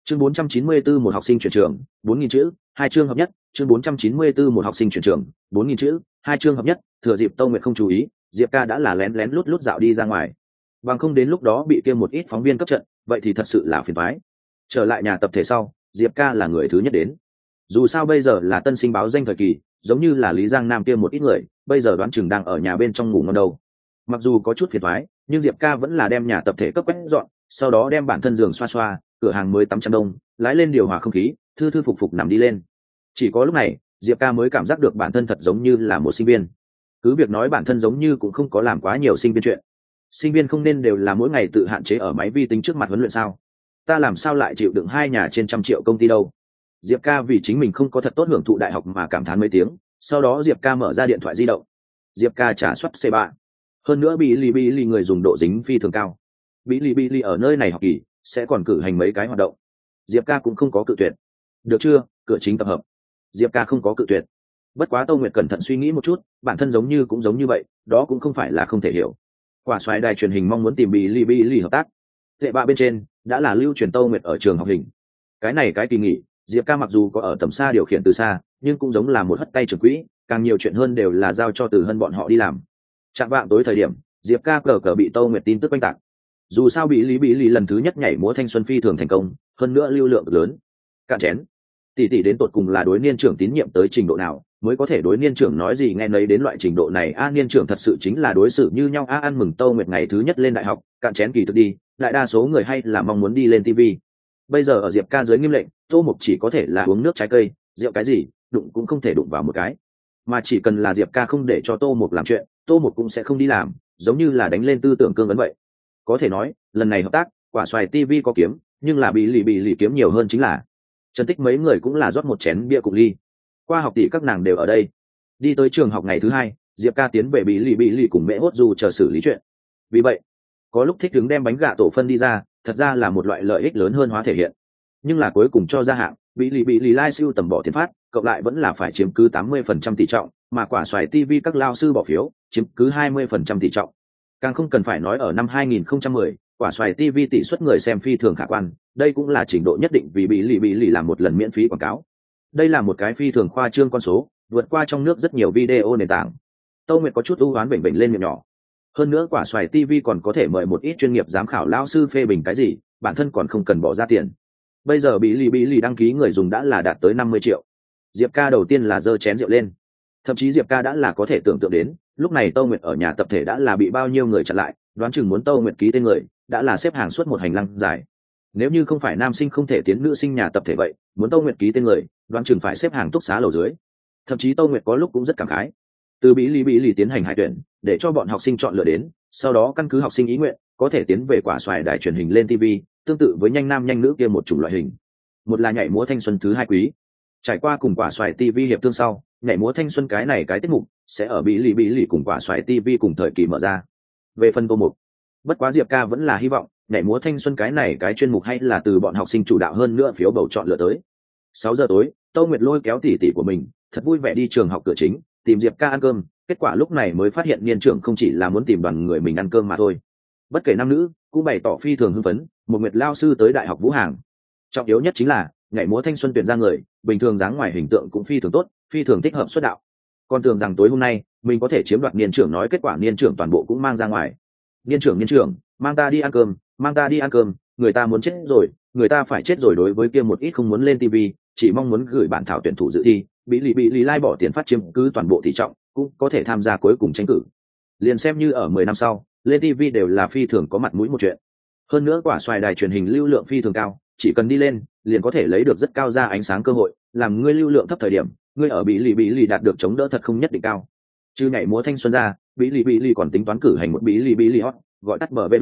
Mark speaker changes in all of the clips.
Speaker 1: Chương 494 một học sinh chuyển trường, 4000 chữ, hai chương hợp nhất, chương 494 một học sinh chuyển trường, 4000 chữ, hai chương hợp nhất, thừa dịp Tô Nguyệt không chú ý, Diệp Ca đã là lén lén lút lút dạo đi ra ngoài. Bằng không đến lúc đó bị kia một ít phóng viên cấp trận, vậy thì thật sự là phiền toái. Trở lại nhà tập thể sau, Diệp Ca là người thứ nhất đến. Dù sao bây giờ là tân sinh báo danh thời kỳ, giống như là Lý Giang Nam kia một ít người, bây giờ đoán chừng đang ở nhà bên trong ngủ ngon đâu. Mặc dù có chút phiền toái, nhưng Diệp Ca vẫn là đem nhà tập thể cấp quét dọn, sau đó đem bản thân giường xoa xoa, cửa hàng mới tắm chăn đông, lái lên điều hòa không khí, thư thư phục phục nằm đi lên. Chỉ có lúc này, Diệp Ca mới cảm giác được bản thân thật giống như là một sinh viên. Cứ việc nói bản thân giống như cũng không có làm quá nhiều sinh viên chuyện. Sinh viên không nên đều là mỗi ngày tự hạn chế ở máy vi tính trước mặt huấn luyện sao? Ta làm sao lại chịu đựng hai nhà trên trăm triệu công ty đâu? Diệp Ca vì chính mình không có thật tốt hưởng thụ đại học mà cảm thán mấy tiếng, sau đó Diệp Ca mở ra điện thoại di động. Diệp Ca trả soát C3. Hơn nữa Bilibili người dùng độ dính phi thường cao. Bilibili ở nơi này học kỳ sẽ còn cử hành mấy cái hoạt động. Diệp Ca cũng không có cự tuyệt. Được chưa, cửa chính tập hợp. Diệp Ca không có cự tuyệt. Bất quá Tô Nguyệt cẩn thận suy nghĩ một chút, bản thân giống như cũng giống như vậy, đó cũng không phải là không thể hiểu. Quả xoáy đài truyền hình mong muốn tìm Bilibili hợp tác. Tệ bạ bên trên đã là lưu truyền Tô Nguyệt ở trường học hình. Cái này cái kỳ nghỉ, Diệp Ca mặc dù có ở tầm xa điều khiển từ xa, nhưng cũng giống là một hất tay trưởng quỹ, càng nhiều chuyện hơn đều là giao cho Từ Hân bọn họ đi làm. Trạng vạng tối thời điểm, Diệp Ca cờ bị Tô Nguyệt tin tức oanh tạc. Dù sao bị Lý lần thứ nhất nhảy múa thanh xuân phi thường thành công, hơn nữa lưu lượng lớn. Cạn chén. Tỷ tỷ đến tột cùng là đối niên trưởng tín nhiệm tới trình độ nào, mới có thể đối niên trưởng nói gì nghe nấy đến loại trình độ này. Niên trưởng thật sự chính là đối xử như nhau. Ăn mừng Tô Nguyệt ngày thứ nhất lên đại học, cạn chén kỳ thực đi, đại đa số người hay là mong muốn đi lên TV. Bây giờ ở Diệp Ca dưới nghiêm lệnh, Tô Mục chỉ có thể là uống nước trái cây, rượu cái gì đụng cũng không thể đụng vào một cái, mà chỉ cần là Diệp Ca không để cho Tô Mục làm chuyện, Tô Mục cũng sẽ không đi làm, giống như là đánh lên tư tưởng cương vấn vậy. Có thể nói lần này hợp tác, quả xoài TV có kiếm, nhưng là bị lì kiếm nhiều hơn chính là Trần Tích mấy người cũng là rót một chén bia cùng ly. Qua học tỷ các nàng đều ở đây. Đi tới trường học ngày thứ hai, Diệp Ca tiến về bị lì cùng Mễ Hốt Du chờ xử lý chuyện. Vì vậy có lúc thích đứng đem bánh gà tổ phân đi ra, thật ra là một loại lợi ích lớn hơn hóa thể hiện, nhưng là cuối cùng cho ra hạng bị lì lai siêu tầm bỏ tiền phát, cộng lại vẫn là phải chiếm cứ 80% tỷ trọng, mà quả xoài TV các lao sư bỏ phiếu chiếm cứ 20% tỷ trọng. Càng không cần phải nói ở năm 2010, quả xoài TV tỷ suất người xem phi thường khả quan, đây cũng là trình độ nhất định vì bị lì làm một lần miễn phí quảng cáo. Đây là một cái phi thường khoa trương con số, vượt qua trong nước rất nhiều video nền tảng. Tô Nguyệt có chút ưu oán bệnh lên miệng nhỏ. Hơn nữa quả xoài TV còn có thể mời một ít chuyên nghiệp giám khảo lao sư phê bình cái gì, bản thân còn không cần bỏ ra tiền. Bây giờ bị lì đăng ký người dùng đã là đạt tới 50 triệu. Diệp Ca đầu tiên là giơ chén rượu lên. Thậm chí Diệp Ca đã là có thể tưởng tượng đến, lúc này Tô Nguyệt ở nhà tập thể đã là bị bao nhiêu người chặn lại, đoán chừng muốn Tô Nguyệt ký tên người, đã là xếp hàng suốt một hành lang dài. Nếu như không phải nam sinh không thể tiến nữ sinh nhà tập thể vậy, muốn Tô Nguyệt ký tên người, đoán chừng phải xếp hàng túc xá lầu dưới. Thậm chí Tô Nguyệt có lúc cũng rất cảm khái. Từ bị lì tiến hành hải tuyển, để cho bọn học sinh chọn lựa đến, sau đó căn cứ học sinh ý nguyện, có thể tiến về quả xoài đài truyền hình lên TV, tương tự với nhanh nam nhanh nữ kia một chủng loại hình. Một là nhảy múa thanh xuân thứ hai quý. Trải qua cùng quả xoài TV hiệp thương sau, nhảy múa thanh xuân cái này cái tiết mục sẽ ở bị lì cùng quả xoài TV cùng thời kỳ mở ra. Về phần Tô Mục, bất quá Diệp Ca vẫn là hy vọng nhảy múa thanh xuân cái này cái chuyên mục hay là từ bọn học sinh chủ đạo hơn nữa phiếu bầu chọn lựa tới. 6 giờ tối, Tô Nguyệt lôi kéo tỷ tỷ của mình, thật vui vẻ đi trường học cửa chính, tìm Diệp Ca ăn cơm. Kết quả lúc này mới phát hiện niên trưởng không chỉ là muốn tìm đoàn người mình ăn cơm mà thôi. Bất kể nam nữ cũng bày tỏ phi thường hưng phấn, một Nguyệt lao sư tới đại học Vũ Hàng. Trọng yếu nhất chính là nhảy múa thanh xuân tuyển ra người, bình thường dáng ngoài hình tượng cũng phi thường tốt, phi thường thích hợp xuất đạo. Còn tưởng rằng tối hôm nay mình có thể chiếm đoạt niên trưởng, nói kết quả niên trưởng toàn bộ cũng mang ra ngoài. Niên trưởng, mang ta đi ăn cơm, người ta muốn chết rồi, người ta phải chết rồi. Đối với kia một ít không muốn lên TV, chỉ mong muốn gửi bản thảo tuyển thủ dự thi, bị lì lai bỏ tiền phát chiếm cứ toàn bộ tỷ trọng, cũng có thể tham gia cuối cùng tranh cử. Liền xem như ở 10 năm sau, lên TV đều là phi thường có mặt mũi một chuyện. Hơn nữa quả xoài đài truyền hình lưu lượng phi thường cao, chỉ cần đi lên, liền có thể lấy được rất cao ra ánh sáng cơ hội, làm ngươi lưu lượng thấp thời điểm, ngươi ở bị lì đạt được chống đỡ thật không nhất định cao. Chứ nhảy múa thanh xuân ra, bị lì còn tính toán cử hành một bị lì hot, gọi tắt bờ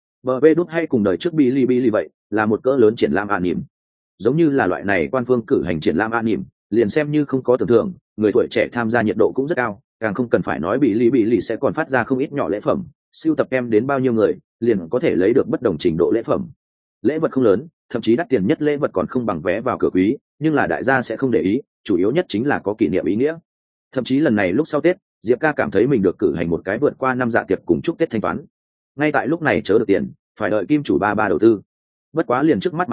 Speaker 1: vê đút hay cùng đời trước bị lì vậy, là một cỡ lớn triển lãm anime. Giống như là loại này quan phương cử hành triển lãm anime, liền xem như không có tưởng thưởng, người tuổi trẻ tham gia nhiệt độ cũng rất cao, càng không cần phải nói bị lì sẽ còn phát ra không ít nhỏ lễ phẩm, siêu tập em đến bao nhiêu người, liền có thể lấy được bất đồng trình độ lễ phẩm. Lễ vật không lớn, thậm chí đắt tiền nhất lễ vật còn không bằng vé vào cửa quý, nhưng là đại gia sẽ không để ý, chủ yếu nhất chính là có kỷ niệm ý nghĩa. Thậm chí lần này lúc sau Tết, Diệp Ca cảm thấy mình được cử hành một cái vượt qua năm dạ tiệc cùng chúc Tết thanh toán. Ngay tại lúc này chớ được tiền, phải đợi kim chủ ba đầu tư. Bất quá liền trước mắt mà nói,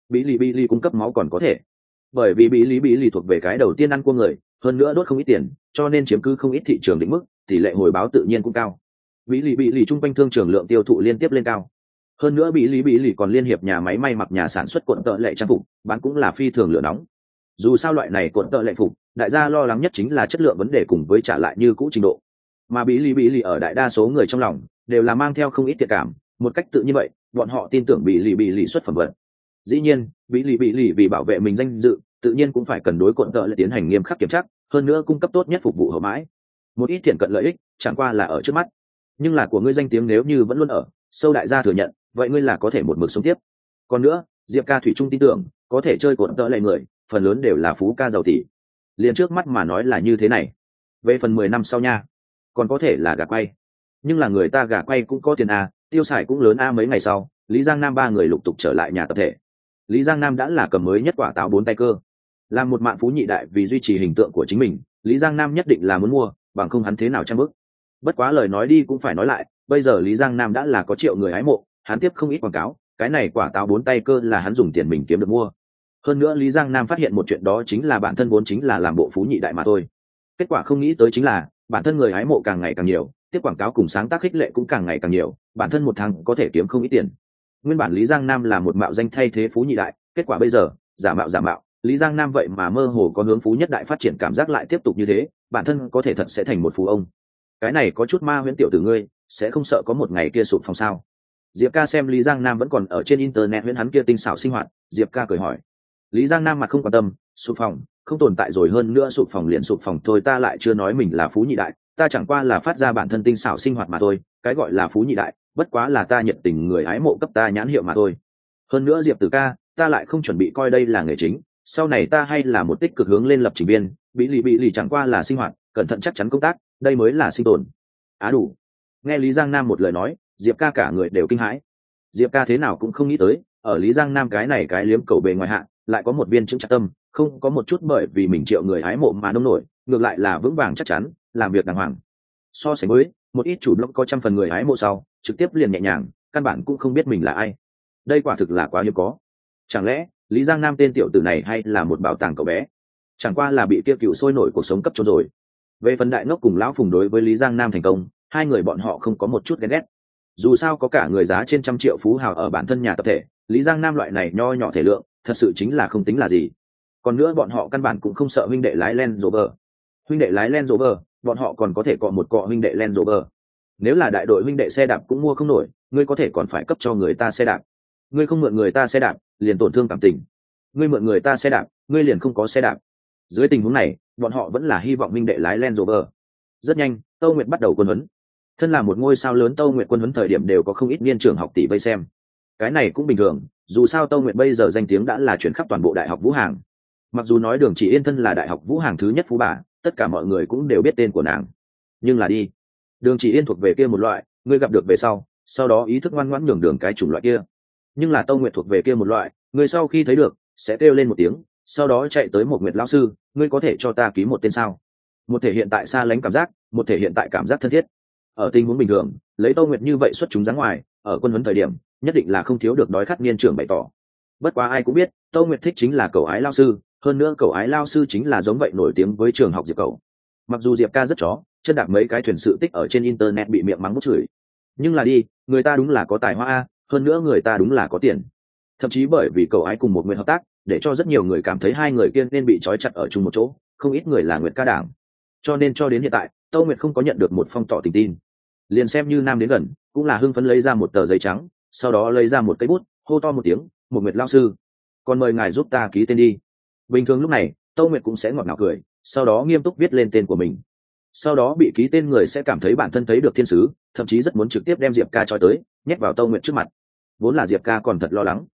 Speaker 1: Bí lì cung cấp máu còn có thể, bởi vì bí lì thuộc về cái đầu tiên ăn cua người, hơn nữa đốt không ít tiền, cho nên chiếm cứ không ít thị trường định mức, tỷ lệ hồi báo tự nhiên cũng cao. Bí lì trung quanh thương trường lượng tiêu thụ liên tiếp lên cao. Hơn nữa bí lì còn liên hiệp nhà máy may mặc nhà sản xuất cuộn tợ lệ trang phục, bán cũng là phi thường lửa nóng. Dù sao loại này cuộn tợ lệ phục, đại gia lo lắng nhất chính là chất lượng vấn đề cùng với trả lại như cũ trình độ. Mà bí lì ở đại đa số người trong lòng đều là mang theo không ít thiện cảm, một cách tự nhiên vậy, bọn họ tin tưởng bí lì xuất phẩm vật. Dĩ nhiên, bí lì vì bảo vệ mình danh dự, tự nhiên cũng phải cần đối cuộn tợ lệ tiến hành nghiêm khắc kiểm tra, hơn nữa cung cấp tốt nhất phục vụ hậu mãi. Một ít thiện cận lợi ích, chẳng qua là ở trước mắt, nhưng là của ngươi danh tiếng nếu như vẫn luôn ở sâu, đại gia thừa nhận, vậy ngươi là có thể một mực sống tiếp. Còn nữa, Diệp ca thủy chung tin tưởng, có thể chơi cuộn tợ lệ người, phần lớn đều là phú ca giàu tỷ. Liền trước mắt mà nói là như thế này. Về phần 10 năm sau nha, còn có thể là gà quay. Nhưng là người ta gà quay cũng có tiền a, tiêu xài cũng lớn a. Mấy ngày sau, Lý Giang Nam ba người lục tục trở lại nhà tập thể. Lý Giang Nam đã là cầm mới nhất quả táo 4 tay cơ. Làm một mạn phú nhị đại, vì duy trì hình tượng của chính mình, Lý Giang Nam nhất định là muốn mua, bằng không hắn thế nào trang bức. Bất quá lời nói đi cũng phải nói lại, bây giờ Lý Giang Nam đã là có triệu người hái mộ, hắn tiếp không ít quảng cáo, cái này quả táo 4 tay cơ là hắn dùng tiền mình kiếm được mua. Hơn nữa Lý Giang Nam phát hiện một chuyện, đó chính là bản thân vốn chính là làm bộ phú nhị đại mà thôi. Kết quả không nghĩ tới chính là bản thân người hái mộ càng ngày càng nhiều, tiếp quảng cáo cùng sáng tác khích lệ cũng càng ngày càng nhiều, bản thân một tháng có thể kiếm không ít tiền. Nguyên bản Lý Giang Nam là một mạo danh thay thế phú nhị đại, kết quả bây giờ giả mạo Lý Giang Nam vậy mà mơ hồ có hướng phú nhất đại phát triển cảm giác, lại tiếp tục như thế, bản thân có thể thật sẽ thành một phú ông. Cái này có chút ma huyễn, tiểu tử ngươi sẽ không sợ có một ngày kia sụp phòng sao? Diệp ca xem Lý Giang Nam vẫn còn ở trên internet huyễn hắn kia tinh xảo sinh hoạt, Diệp ca cười hỏi. Lý Giang Nam mặt không quan tâm, sụp phòng không tồn tại rồi, hơn nữa sụp phòng liền sụp phòng thôi, ta lại chưa nói mình là phú nhị đại, ta chẳng qua là phát ra bản thân tinh xảo sinh hoạt mà thôi, cái gọi là phú nhị đại bất quá là ta nhận tình người hái mộ cấp ta nhãn hiệu mà thôi. Hơn nữa Diệp Tử ca, ta lại không chuẩn bị coi đây là nghề chính, sau này ta hay là một tích cực hướng lên lập trình viên, bị lì chẳng qua là sinh hoạt, cẩn thận chắc chắn công tác, đây mới là sinh tồn. Đủ. Nghe Lý Giang Nam một lời nói, Diệp ca cả người đều kinh hãi. Diệp ca thế nào cũng không nghĩ tới, ở Lý Giang Nam cái này cái liếm cầu bề ngoài hạ, lại có một viên chững chặt tâm, không có một chút bởi vì mình triệu người hái mộ mà nông nổi, ngược lại là vững vàng chắc chắn, làm việc đàng hoàng. So sánh với một ít chủ blog có trăm phần người hái mộ sau, trực tiếp liền nhẹ nhàng, căn bản cũng không biết mình là ai. Đây quả thực là quá hiếm có. Chẳng lẽ Lý Giang Nam tên tiểu tử này hay là một bảo tàng cậu bé, chẳng qua là bị kia cựu sôi nổi cuộc sống cấp cho rồi. Về phần đại ngốc cùng lão Phùng, đối với Lý Giang Nam thành công, hai người bọn họ không có một chút ghen ghét. Dù sao có cả người giá trên 100 triệu phú hào ở bản thân nhà tập thể, Lý Giang Nam loại này nho nhỏ thể lượng, thật sự chính là không tính là gì. Còn nữa bọn họ căn bản cũng không sợ huynh đệ lái Land Rover. Huynh đệ lái Land Rover, bọn họ còn có thể cọ một cọ huynh đệ Land Rover. Nếu là đại đội huynh đệ xe đạp cũng mua không nổi, ngươi có thể còn phải cấp cho người ta xe đạp. Ngươi không mượn người ta xe đạp, liền tổn thương cảm tình. Ngươi mượn người ta xe đạp, ngươi liền không có xe đạp. Dưới tình huống này, bọn họ vẫn là hy vọng huynh đệ lái Land Rover. Rất nhanh, Tâu Nguyệt bắt đầu quân huấn. Thân là một ngôi sao lớn, Tâu Nguyệt quân huấn thời điểm đều có không ít niên trưởng học tỷ vây xem. Cái này cũng bình thường, dù sao Tâu Nguyệt bây giờ danh tiếng đã là chuyển khắp toàn bộ Đại học Vũ Hàng. Mặc dù nói Đường Chỉ Yên thân là Đại học Vũ Hàng thứ nhất phú bà, tất cả mọi người cũng đều biết tên của nàng. Nhưng là đi, Đường Chỉ Yên thuộc về kia một loại, ngươi gặp được về sau đó ý thức ngoan ngoãn nhường đường cái chủng loại kia. Nhưng là Tâu Nguyệt thuộc về kia một loại, người sau khi thấy được sẽ kêu lên một tiếng, sau đó chạy tới một Nguyệt lão sư, ngươi có thể cho ta ký một tên sao? Một thể hiện tại xa lánh cảm giác, một thể hiện tại cảm giác thân thiết. Ở tình huống bình thường, lấy Tâu Nguyệt như vậy xuất chúng dáng ngoài, ở quân huấn thời điểm nhất định là không thiếu được đói khát niên trưởng bày tỏ. Bất quá ai cũng biết, Tâu Nguyệt thích chính là cậu ái lao sư, hơn nữa cậu ái lao sư chính là giống vậy nổi tiếng với trường học Diệp Cậu. Mặc dù Diệp ca rất chó, chân đạp mấy cái thuyền sự tích ở trên internet bị miệng mắng bút chửi, nhưng là đi, người ta đúng là có tài hoa a, hơn nữa người ta đúng là có tiền. Thậm chí bởi vì cậu ái cùng một Nguyệt hợp tác, để cho rất nhiều người cảm thấy hai người kia nên bị trói chặt ở chung một chỗ, không ít người là Nguyệt ca đảng. Cho nên cho đến hiện tại, Tâu Nguyệt không có nhận được một phong tỏ tình tin. Liền xem như Nam đến gần, cũng là hưng phấn lấy ra một tờ giấy trắng, sau đó lấy ra một cây bút, hô to một tiếng, một Nguyệt lao sư, còn mời ngài giúp ta ký tên đi. Bình thường lúc này, Tâu Nguyệt cũng sẽ ngọt ngào cười, sau đó nghiêm túc viết lên tên của mình. Sau đó bị ký tên người sẽ cảm thấy bản thân thấy được thiên sứ, thậm chí rất muốn trực tiếp đem Diệp ca trói tới, nhét vào Tâu Nguyệt trước mặt. Vốn là Diệp ca còn thật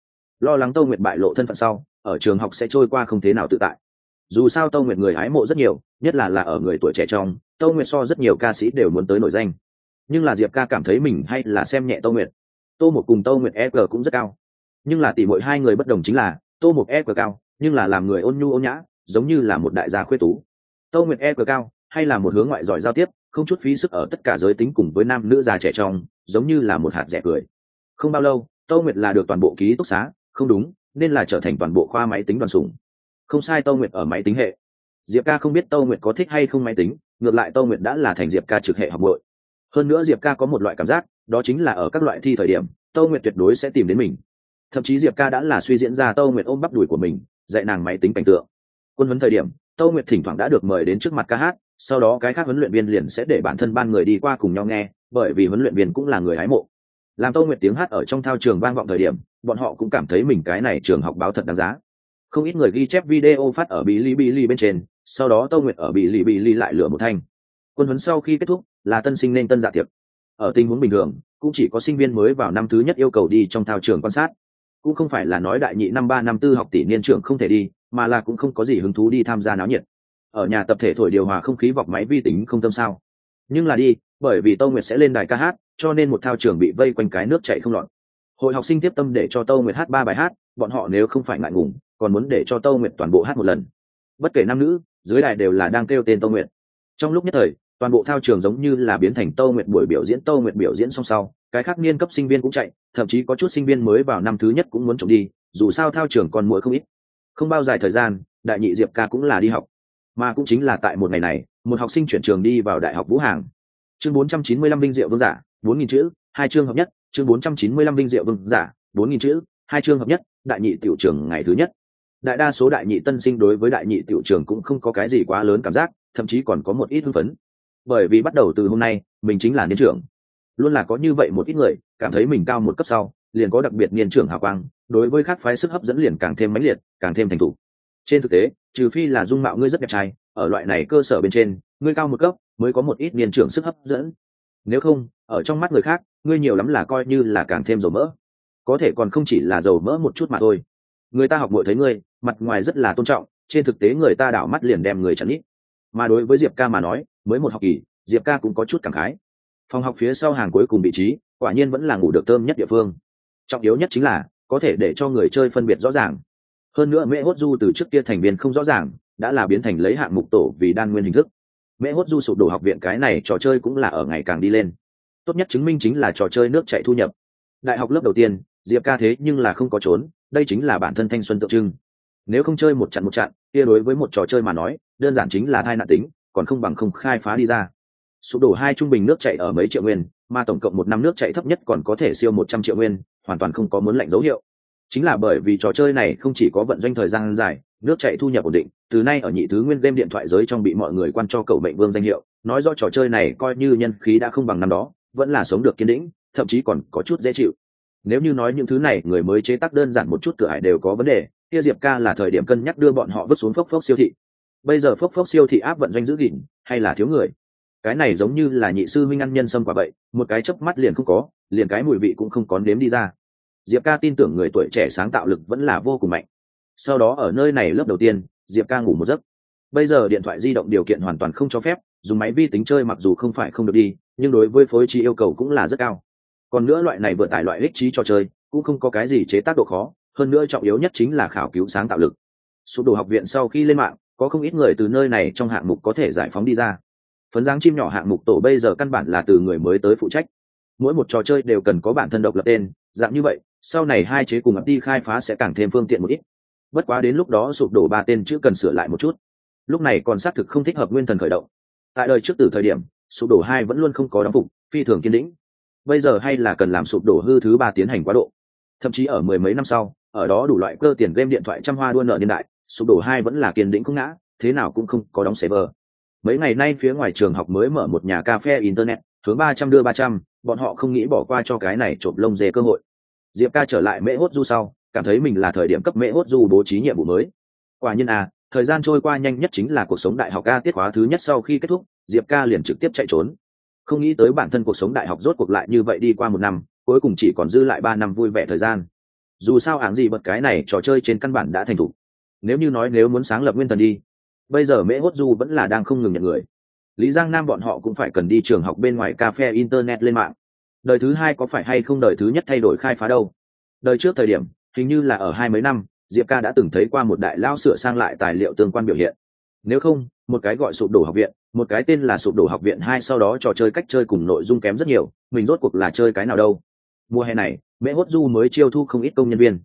Speaker 1: lo lắng Tâu Nguyệt bại lộ thân phận sau, ở trường học sẽ trôi qua không thế nào tự tại. Dù sao Tâu Nguyệt người hái mộ rất nhiều, nhất là ở người tuổi trẻ trong, Tâu Nguyệt so rất nhiều ca sĩ đều muốn tới nổi danh. Nhưng là Diệp ca cảm thấy mình hay là xem nhẹ Tâu Nguyệt. Tô Mục cùng Tâu Nguyệt EQ cũng rất cao, nhưng là tỷ muội hai người bất đồng chính là Tô Mục EQ cao, nhưng là làm người ôn nhu ôn nhã, giống như là một đại gia khuê tú. Tâu Nguyệt EQ cao, hay là một hướng ngoại giỏi giao tiếp, không chút phí sức ở tất cả giới tính cùng với nam nữ già trẻ trong, giống như là một hạt rẻ cười. Không bao lâu, Tâu Nguyệt là được toàn bộ ký túc xá, không đúng, nên là trở thành toàn bộ khoa máy tính đoàn sủng. Không sai, Tô Nguyệt ở máy tính hệ. Diệp ca không biết Tô Nguyệt có thích hay không máy tính, ngược lại Tô Nguyệt đã là thành Diệp ca trực hệ học muội. Hơn nữa Diệp ca có một loại cảm giác, đó chính là ở các loại thi thời điểm Tô Nguyệt tuyệt đối sẽ tìm đến mình. Thậm chí Diệp ca đã là suy diễn ra Tô Nguyệt ôm bắp đùi của mình dạy nàng máy tính cảnh tượng. Quân huấn thời điểm Tô Nguyệt thỉnh thoảng đã được mời đến trước mặt ca hát, sau đó cái khác huấn luyện viên liền sẽ để bản thân ban người đi qua cùng nhau nghe, bởi vì huấn luyện viên cũng là người hái mộ. Làm Tô Nguyệt tiếng hát ở trong thao trường vang vọng thời điểm, bọn họ cũng cảm thấy mình cái này trường học báo thật đáng giá. Không ít người ghi chép video phát ở Bilibili bên trên, sau đó Tô Nguyệt ở Bilibili lại lửa một thanh. Quân huấn sau khi kết thúc là tân sinh nên tân dạ tiệc. Ở tình huống bình thường cũng chỉ có sinh viên mới vào năm thứ nhất yêu cầu đi trong thao trường quan sát, cũng không phải là nói đại nhị năm ba năm tư học tỷ niên trưởng không thể đi, mà là cũng không có gì hứng thú đi tham gia náo nhiệt. Ở nhà tập thể thổi điều hòa không khí vọc máy vi tính không tâm sao, nhưng là đi, bởi vì Tô Nguyệt sẽ lên đài ca hát, cho nên một thao trường bị vây quanh cái nước chảy không lọt. Hội học sinh tiếp tâm để cho Tô Nguyệt hát 3 bài hát, bọn họ nếu không phải ngại ngùng còn muốn để cho Tô Nguyệt toàn bộ hát một lần. Bất kể nam nữ, dưới đài đều là đang kêu tên Tô Nguyệt. Trong lúc nhất thời toàn bộ thao trường giống như là biến thành Tô Nguyệt buổi biểu diễn. Tô Nguyệt biểu diễn xong sau, cái khác niên cấp sinh viên cũng chạy, thậm chí có chút sinh viên mới vào năm thứ nhất cũng muốn trộm đi, dù sao thao trường còn muội không ít. Không bao dài thời gian, đại nhị Diệp ca cũng là đi học, mà cũng chính là tại một ngày này, một học sinh chuyển trường đi vào Đại học Vũ Hàng. Chương 495 Vinh Diệu Vương giả, 4000 chữ, hai chương hợp nhất, chương 495 Vinh Diệu Vương giả, 4000 chữ, hai chương hợp nhất, đại nhị tiểu trường ngày thứ nhất. Đại đa số đại nhị tân sinh đối với đại nhị tiểu trường cũng không có cái gì quá lớn cảm giác, thậm chí còn có một ít hưng phấn. Bởi vì bắt đầu từ hôm nay, mình chính là niên trưởng. Luôn là có như vậy một ít người, cảm thấy mình cao một cấp sau, liền có đặc biệt niên trưởng hào quang, đối với các phái sức hấp dẫn liền càng thêm mãnh liệt, càng thêm thành thủ. Trên thực tế, trừ phi là dung mạo ngươi rất đẹp trai, ở loại này cơ sở bên trên, ngươi cao một cấp mới có một ít niên trưởng sức hấp dẫn. Nếu không, ở trong mắt người khác, ngươi nhiều lắm là coi như là càng thêm dầu mỡ. Có thể còn không chỉ là dầu mỡ một chút mà thôi. Người ta học muội thấy ngươi, mặt ngoài rất là tôn trọng, trên thực tế người ta đảo mắt liền đem người chặn ít. Mà đối với Diệp ca mà nói, mới một học kỳ, Diệp ca cũng có chút cảm khái. Phòng học phía sau hàng cuối cùng vị trí, quả nhiên vẫn là ngủ được thơm nhất địa phương. Trọng yếu nhất chính là có thể để cho người chơi phân biệt rõ ràng. Hơn nữa Mễ Hốt Du từ trước kia thành viên không rõ ràng, đã là biến thành lấy hạng mục tổ vì đan nguyên hình thức. Mễ Hốt Du sụp đổ học viện cái này trò chơi cũng là ở ngày càng đi lên. Tốt nhất chứng minh chính là trò chơi nước chạy thu nhập. Đại học lớp đầu tiên, Diệp ca thế nhưng là không có trốn, đây chính là bản thân thanh xuân tượng trưng. Nếu không chơi một trận, kia đối với một trò chơi mà nói, đơn giản chính là thai nạn tính, còn không bằng không khai phá đi ra. Sụp đổ 2 trung bình nước chạy ở mấy triệu nguyên, mà tổng cộng một năm nước chạy thấp nhất còn có thể siêu 100 triệu nguyên, hoàn toàn không có muốn lạnh dấu hiệu. Chính là bởi vì trò chơi này không chỉ có vận doanh thời gian dài, nước chạy thu nhập ổn định, từ nay ở nhị thứ nguyên game điện thoại giới trong bị mọi người quan cho cậu mệnh vương danh hiệu, nói rõ trò chơi này coi như nhân khí đã không bằng năm đó, vẫn là sống được kiên định, thậm chí còn có chút dễ chịu. Nếu như nói những thứ này người mới chế tác đơn giản một chút cửa ải đều có vấn đề, kia Diệp ca là thời điểm cân nhắc đưa bọn họ vứt xuống phốc phốc siêu thị. Bây giờ phốc phốc siêu thị áp vận doanh giữ gìn, hay là thiếu người? Cái này giống như là nhị sư minh ăn nhân sâm quả vậy, một cái chớp mắt liền không có, liền cái mùi vị cũng không có nếm đi ra. Diệp ca tin tưởng người tuổi trẻ sáng tạo lực vẫn là vô cùng mạnh. Sau đó ở nơi này lớp đầu tiên, Diệp ca ngủ một giấc. Bây giờ điện thoại di động điều kiện hoàn toàn không cho phép, dùng máy vi tính chơi mặc dù không phải không được đi, nhưng đối với phối trí yêu cầu cũng là rất cao. Còn nữa loại này vừa tải loại ích trí trò chơi, cũng không có cái gì chế tác độ khó, hơn nữa trọng yếu nhất chính là khảo cứu sáng tạo lực. Sụp đổ học viện sau khi lên mạng, có không ít người từ nơi này trong hạng mục có thể giải phóng đi ra. Phấn dáng chim nhỏ hạng mục tổ bây giờ căn bản là từ người mới tới phụ trách. Mỗi một trò chơi đều cần có bản thân độc lập tên, dạng như vậy, sau này hai chế cùng đi khai phá sẽ càng thêm phương tiện một ít. Bất quá đến lúc đó sụp đổ 3 tên chữ cần sửa lại một chút. Lúc này còn xác thực không thích hợp nguyên thần khởi động. Tại đời trước từ thời điểm, sụp đổ 2 vẫn luôn không có đóng phục, phi thường kiên định. Bây giờ hay là cần làm sụp đổ hư thứ 3 tiến hành quá độ. Thậm chí ở mười mấy năm sau, ở đó đủ loại cơ tiền game điện thoại trăm hoa đua nợ niên đại, sụp đổ 2 vẫn là kiên định không ngã, thế nào cũng không có đóng server. Mấy ngày nay phía ngoài trường học mới mở một nhà cà phê internet, hướng 300 đưa 300, bọn họ không nghĩ bỏ qua cho cái này trộm lông dê cơ hội. Diệp ca trở lại Mễ Hốt Du sau, cảm thấy mình là thời điểm cấp Mễ Hốt Du bố trí nhiệm vụ mới. Quả nhiên thời gian trôi qua nhanh nhất chính là cuộc sống đại học ca tiết khóa thứ nhất sau khi kết thúc, Diệp ca liền trực tiếp chạy trốn. Không nghĩ tới bản thân cuộc sống đại học rốt cuộc lại như vậy đi qua 1 năm, cuối cùng chỉ còn dư lại 3 năm vui vẻ thời gian. Dù sao áng gì bật cái này trò chơi trên căn bản đã thành thủ. Nếu muốn sáng lập nguyên thần đi, bây giờ Mễ Hốt Du vẫn là đang không ngừng nhận người. Lý Giang Nam bọn họ cũng phải cần đi trường học bên ngoài cà phê internet lên mạng. Đời thứ 2 có phải hay không đời thứ nhất thay đổi khai phá đâu? Đời trước thời điểm, hình như là ở 20 mấy năm, Diệp ca đã từng thấy qua một đại lao sửa sang lại tài liệu tương quan biểu hiện. Nếu không, một cái gọi sụp đổ học viện, một cái tên là sụp đổ học viện 2, sau đó trò chơi cách chơi cùng nội dung kém rất nhiều, mình rốt cuộc là chơi cái nào đâu? Mùa hè này, Mễ Hốt Du mới chiêu thu không ít công nhân viên.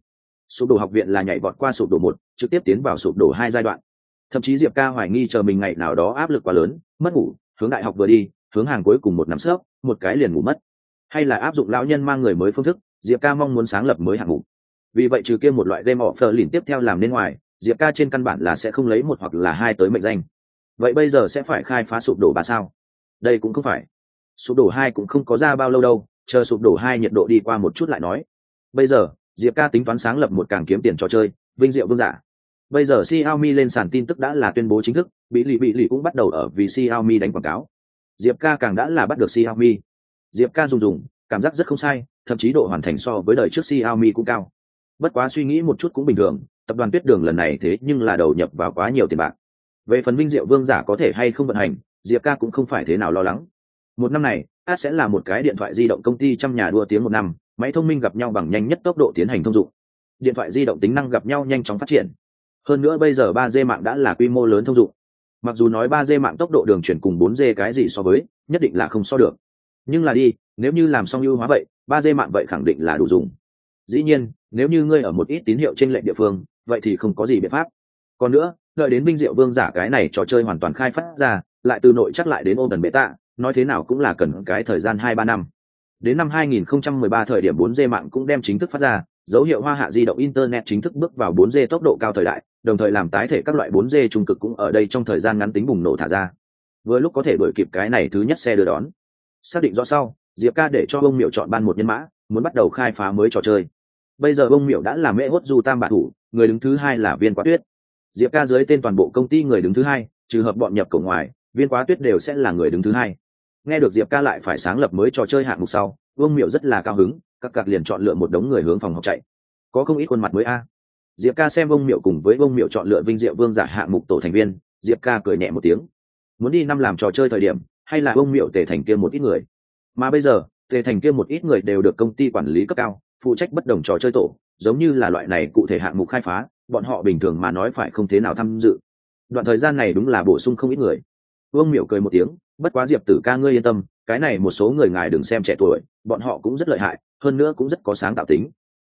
Speaker 1: Sụp đổ học viện là nhảy vọt qua sụp đổ một, trực tiếp tiến vào sụp đổ hai giai đoạn. Thậm chí Diệp Ca hoài nghi chờ mình ngày nào đó áp lực quá lớn, mất ngủ, hướng đại học vừa đi, hướng hàng cuối cùng một nắm sấp, một cái liền ngủ mất. Hay là áp dụng lão nhân mang người mới phương thức, Diệp Ca mong muốn sáng lập mới hạng mục. Vì vậy trừ kia một loại game offer lìn tiếp theo làm nên ngoài, Diệp Ca trên căn bản là sẽ không lấy một hoặc là hai tới mệnh danh. Vậy bây giờ sẽ phải khai phá sụp đổ ba sao? Đây cũng không phải. Sụp đổ hai cũng không có ra bao lâu đâu, chờ sụp đổ hai nhiệt độ đi qua một chút lại nói. Bây giờ Diệp Ca tính toán sáng lập một càng kiếm tiền trò chơi vinh diệu vương giả. Bây giờ Xiaomi lên sàn tin tức đã là tuyên bố chính thức, bị lì cũng bắt đầu ở vì Xiaomi đánh quảng cáo. Diệp Ca càng đã là bắt được Xiaomi. Diệp Ca dùng cảm giác rất không sai, thậm chí độ hoàn thành so với đời trước Xiaomi cũng cao. Bất quá suy nghĩ một chút cũng bình thường, tập đoàn Tuyết Đường lần này thế nhưng là đầu nhập vào quá nhiều tiền bạc. Về phần vinh diệu vương giả có thể hay không vận hành, Diệp Ca cũng không phải thế nào lo lắng. Một năm này át sẽ là một cái điện thoại di động công ty trăm nhà đua tiếng một năm, máy thông minh gặp nhau bằng nhanh nhất tốc độ tiến hành thông dụng, điện thoại di động tính năng gặp nhau nhanh chóng phát triển. Hơn nữa bây giờ 3G mạng đã là quy mô lớn thông dụng. Mặc dù nói 3G mạng tốc độ đường truyền cùng 4G cái gì so với, nhất định là không so được. Nhưng là đi, nếu như làm xong ưu hóa vậy, 3G mạng vậy khẳng định là đủ dùng. Dĩ nhiên, nếu như ngươi ở một ít tín hiệu trên lệnh địa phương, vậy thì không có gì biện pháp. Còn nữa, đợi đến Vinh Diệu Vương giả cái này trò chơi hoàn toàn khai phát ra, lại từ nội chắc lại đến Open Beta, nói thế nào cũng là cần cái thời gian 2-3 năm. Đến năm 2013 thời điểm 4G mạng cũng đem chính thức phát ra, dấu hiệu hoa hạ di động internet chính thức bước vào 4G tốc độ cao thời đại, đồng thời làm tái thể các loại 4G trung cực cũng ở đây trong thời gian ngắn tính bùng nổ thả ra. Vừa lúc có thể đuổi kịp cái này thứ nhất xe đưa đón. Xác định rõ sau, Diệp Ca để cho ông Miệu chọn ban một nhân mã, muốn bắt đầu khai phá mới trò chơi. Bây giờ ông Miệu đã là mễ hốt du tam bạ thủ, người đứng thứ hai là Viên Quá Tuyết. Diệp Ca dưới tên toàn bộ công ty người đứng thứ hai, trừ hợp bọn nhập cổng ngoài, Viên Quá Tuyết đều sẽ là người đứng thứ hai. Nghe được Diệp Ca lại phải sáng lập mới trò chơi hạng mục sau, Vương Miệu rất là cao hứng, các cặc liền chọn lựa một đống người hướng phòng học chạy. Có không ít khuôn mặt mới a. Diệp Ca xem Vương Miệu cùng với Vương Miệu chọn lựa vinh diệu vương giả hạng mục tổ thành viên, Diệp Ca cười nhẹ một tiếng. Muốn đi năm làm trò chơi thời điểm, hay là Vương Miệu tề thành kia một ít người. Mà bây giờ, tề thành kia một ít người đều được công ty quản lý cấp cao, phụ trách bất đồng trò chơi tổ, giống như là loại này cụ thể hạng mục khai phá, bọn họ bình thường mà nói phải không thế nào tham dự. Đoạn thời gian này đúng là bổ sung không ít người. Vương Miệu cười một tiếng, bất quá Diệp Tử ca ngươi yên tâm, cái này một số người ngài đừng xem trẻ tuổi, bọn họ cũng rất lợi hại, hơn nữa cũng rất có sáng tạo tính.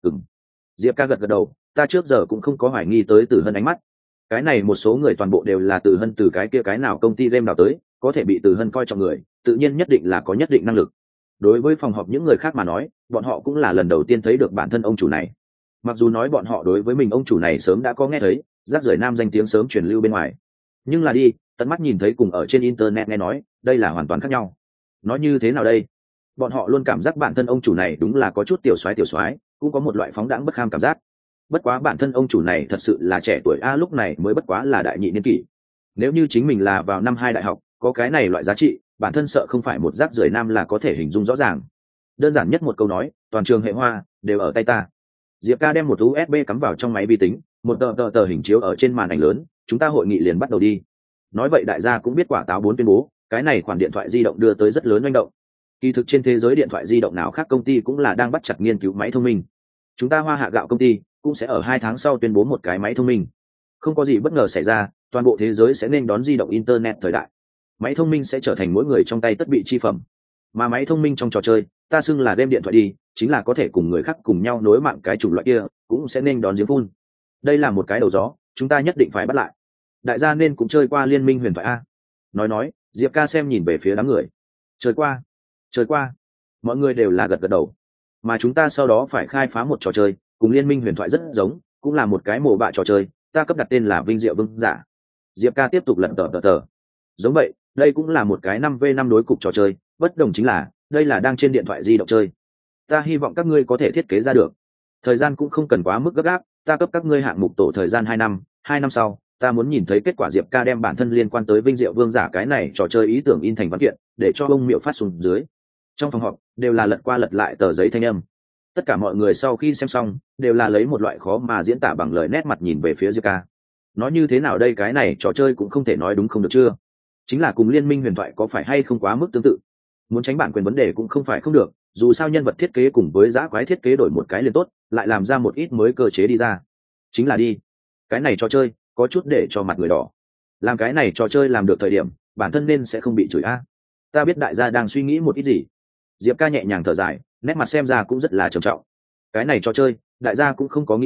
Speaker 1: Diệp Ca gật gật đầu, ta trước giờ cũng không có hoài nghi tới Tử Hân ánh mắt. Cái này một số người toàn bộ đều là Tử Hân từ cái kia cái nào công ty game nào tới, có thể bị Tử Hân coi trọng người, tự nhiên nhất định là có nhất định năng lực. Đối với phòng họp những người khác mà nói, bọn họ cũng là lần đầu tiên thấy được bản thân ông chủ này. Mặc dù nói bọn họ đối với mình ông chủ này sớm đã có nghe thấy, rác rưởi nam danh tiếng sớm truyền lưu bên ngoài. Nhưng là đi, tận mắt nhìn thấy cùng ở trên internet nghe nói, đây là hoàn toàn khác nhau. Nói như thế nào đây? Bọn họ luôn cảm giác bản thân ông chủ này đúng là có chút tiểu soái, cũng có một loại phóng đãng bất kham cảm giác. Bất quá bản thân ông chủ này thật sự là trẻ tuổi a, lúc này mới bất quá là đại nhị niên kỷ. Nếu như chính mình là vào năm 2 đại học, có cái này loại giá trị, bản thân sợ không phải một rác rưởi nam là có thể hình dung rõ ràng. Đơn giản nhất một câu nói, toàn trường hệ hoa đều ở tay ta. Diệp Ca đem một USB cắm vào trong máy vi tính, một tờ hình chiếu ở trên màn ảnh lớn, chúng ta hội nghị liền bắt đầu đi. Nói vậy đại gia cũng biết quả táo 4 tuyên bố, cái này khoản điện thoại di động đưa tới rất lớn manh động. Kỳ thực trên thế giới điện thoại di động nào khác công ty cũng là đang bắt chặt nghiên cứu máy thông minh. Chúng ta Hoa Hạ Gạo công ty cũng sẽ ở 2 tháng sau tuyên bố một cái máy thông minh. Không có gì bất ngờ xảy ra, toàn bộ thế giới sẽ nên đón di động internet thời đại. Máy thông minh sẽ trở thành mỗi người trong tay tất bị chi phẩm. Mà máy thông minh trong trò chơi, ta xưng là game điện thoại đi, chính là có thể cùng người khác cùng nhau nối mạng cái chủng loại kia, cũng sẽ nên đón giếng phun. Đây là một cái đầu gió, chúng ta nhất định phải bắt lại. Đại gia nên cũng chơi qua Liên Minh Huyền Thoại a. Nói, Diệp Ca xem nhìn về phía đám người. Chơi qua. Mọi người đều là gật gật đầu. Mà chúng ta sau đó phải khai phá một trò chơi, cùng Liên Minh Huyền Thoại rất giống, cũng là một cái mổ bạ trò chơi, ta cấp đặt tên là Vinh Diệu Vương giả. Diệp Ca tiếp tục lật tờ. Giống vậy, đây cũng là một cái 5v5 đối cục trò chơi, bất đồng chính là, đây là đang trên điện thoại di động chơi. Ta hy vọng các ngươi có thể thiết kế ra được. Thời gian cũng không cần quá mức gấp gáp, ta cấp các ngươi hạng mục tổ thời gian 2 năm, 2 năm sau, ta muốn nhìn thấy kết quả. Diệp Ca đem bản thân liên quan tới Vinh Diệu Vương giả cái này trò chơi ý tưởng in thành văn kiện, để cho ông Miệu phát xuống dưới. Trong phòng họp, đều là lật qua lật lại tờ giấy thanh âm. Tất cả mọi người sau khi xem xong, đều là lấy một loại khó mà diễn tả bằng lời nét mặt nhìn về phía Diệp Ca. Nói như thế nào đây, cái này trò chơi cũng không thể nói đúng không được chưa? Chính là cùng Liên Minh Huyền Thoại có phải hay không quá mức tương tự. Muốn tránh bản quyền vấn đề cũng không phải không được, dù sao nhân vật thiết kế cùng với dã quái thiết kế đổi một cái liền tốt, lại làm ra một ít mới cơ chế đi ra. Chính là đi, cái này trò chơi có chút để cho mặt người đỏ. Làm cái này trò chơi làm được thời điểm, bản thân nên sẽ không bị chửi a. Ta biết đại gia đang suy nghĩ một ít gì. Diệp Ca nhẹ nhàng thở dài, nét mặt xem ra cũng rất là trầm trọng. Cái này trò chơi, đại gia cũng không có nghĩ sai,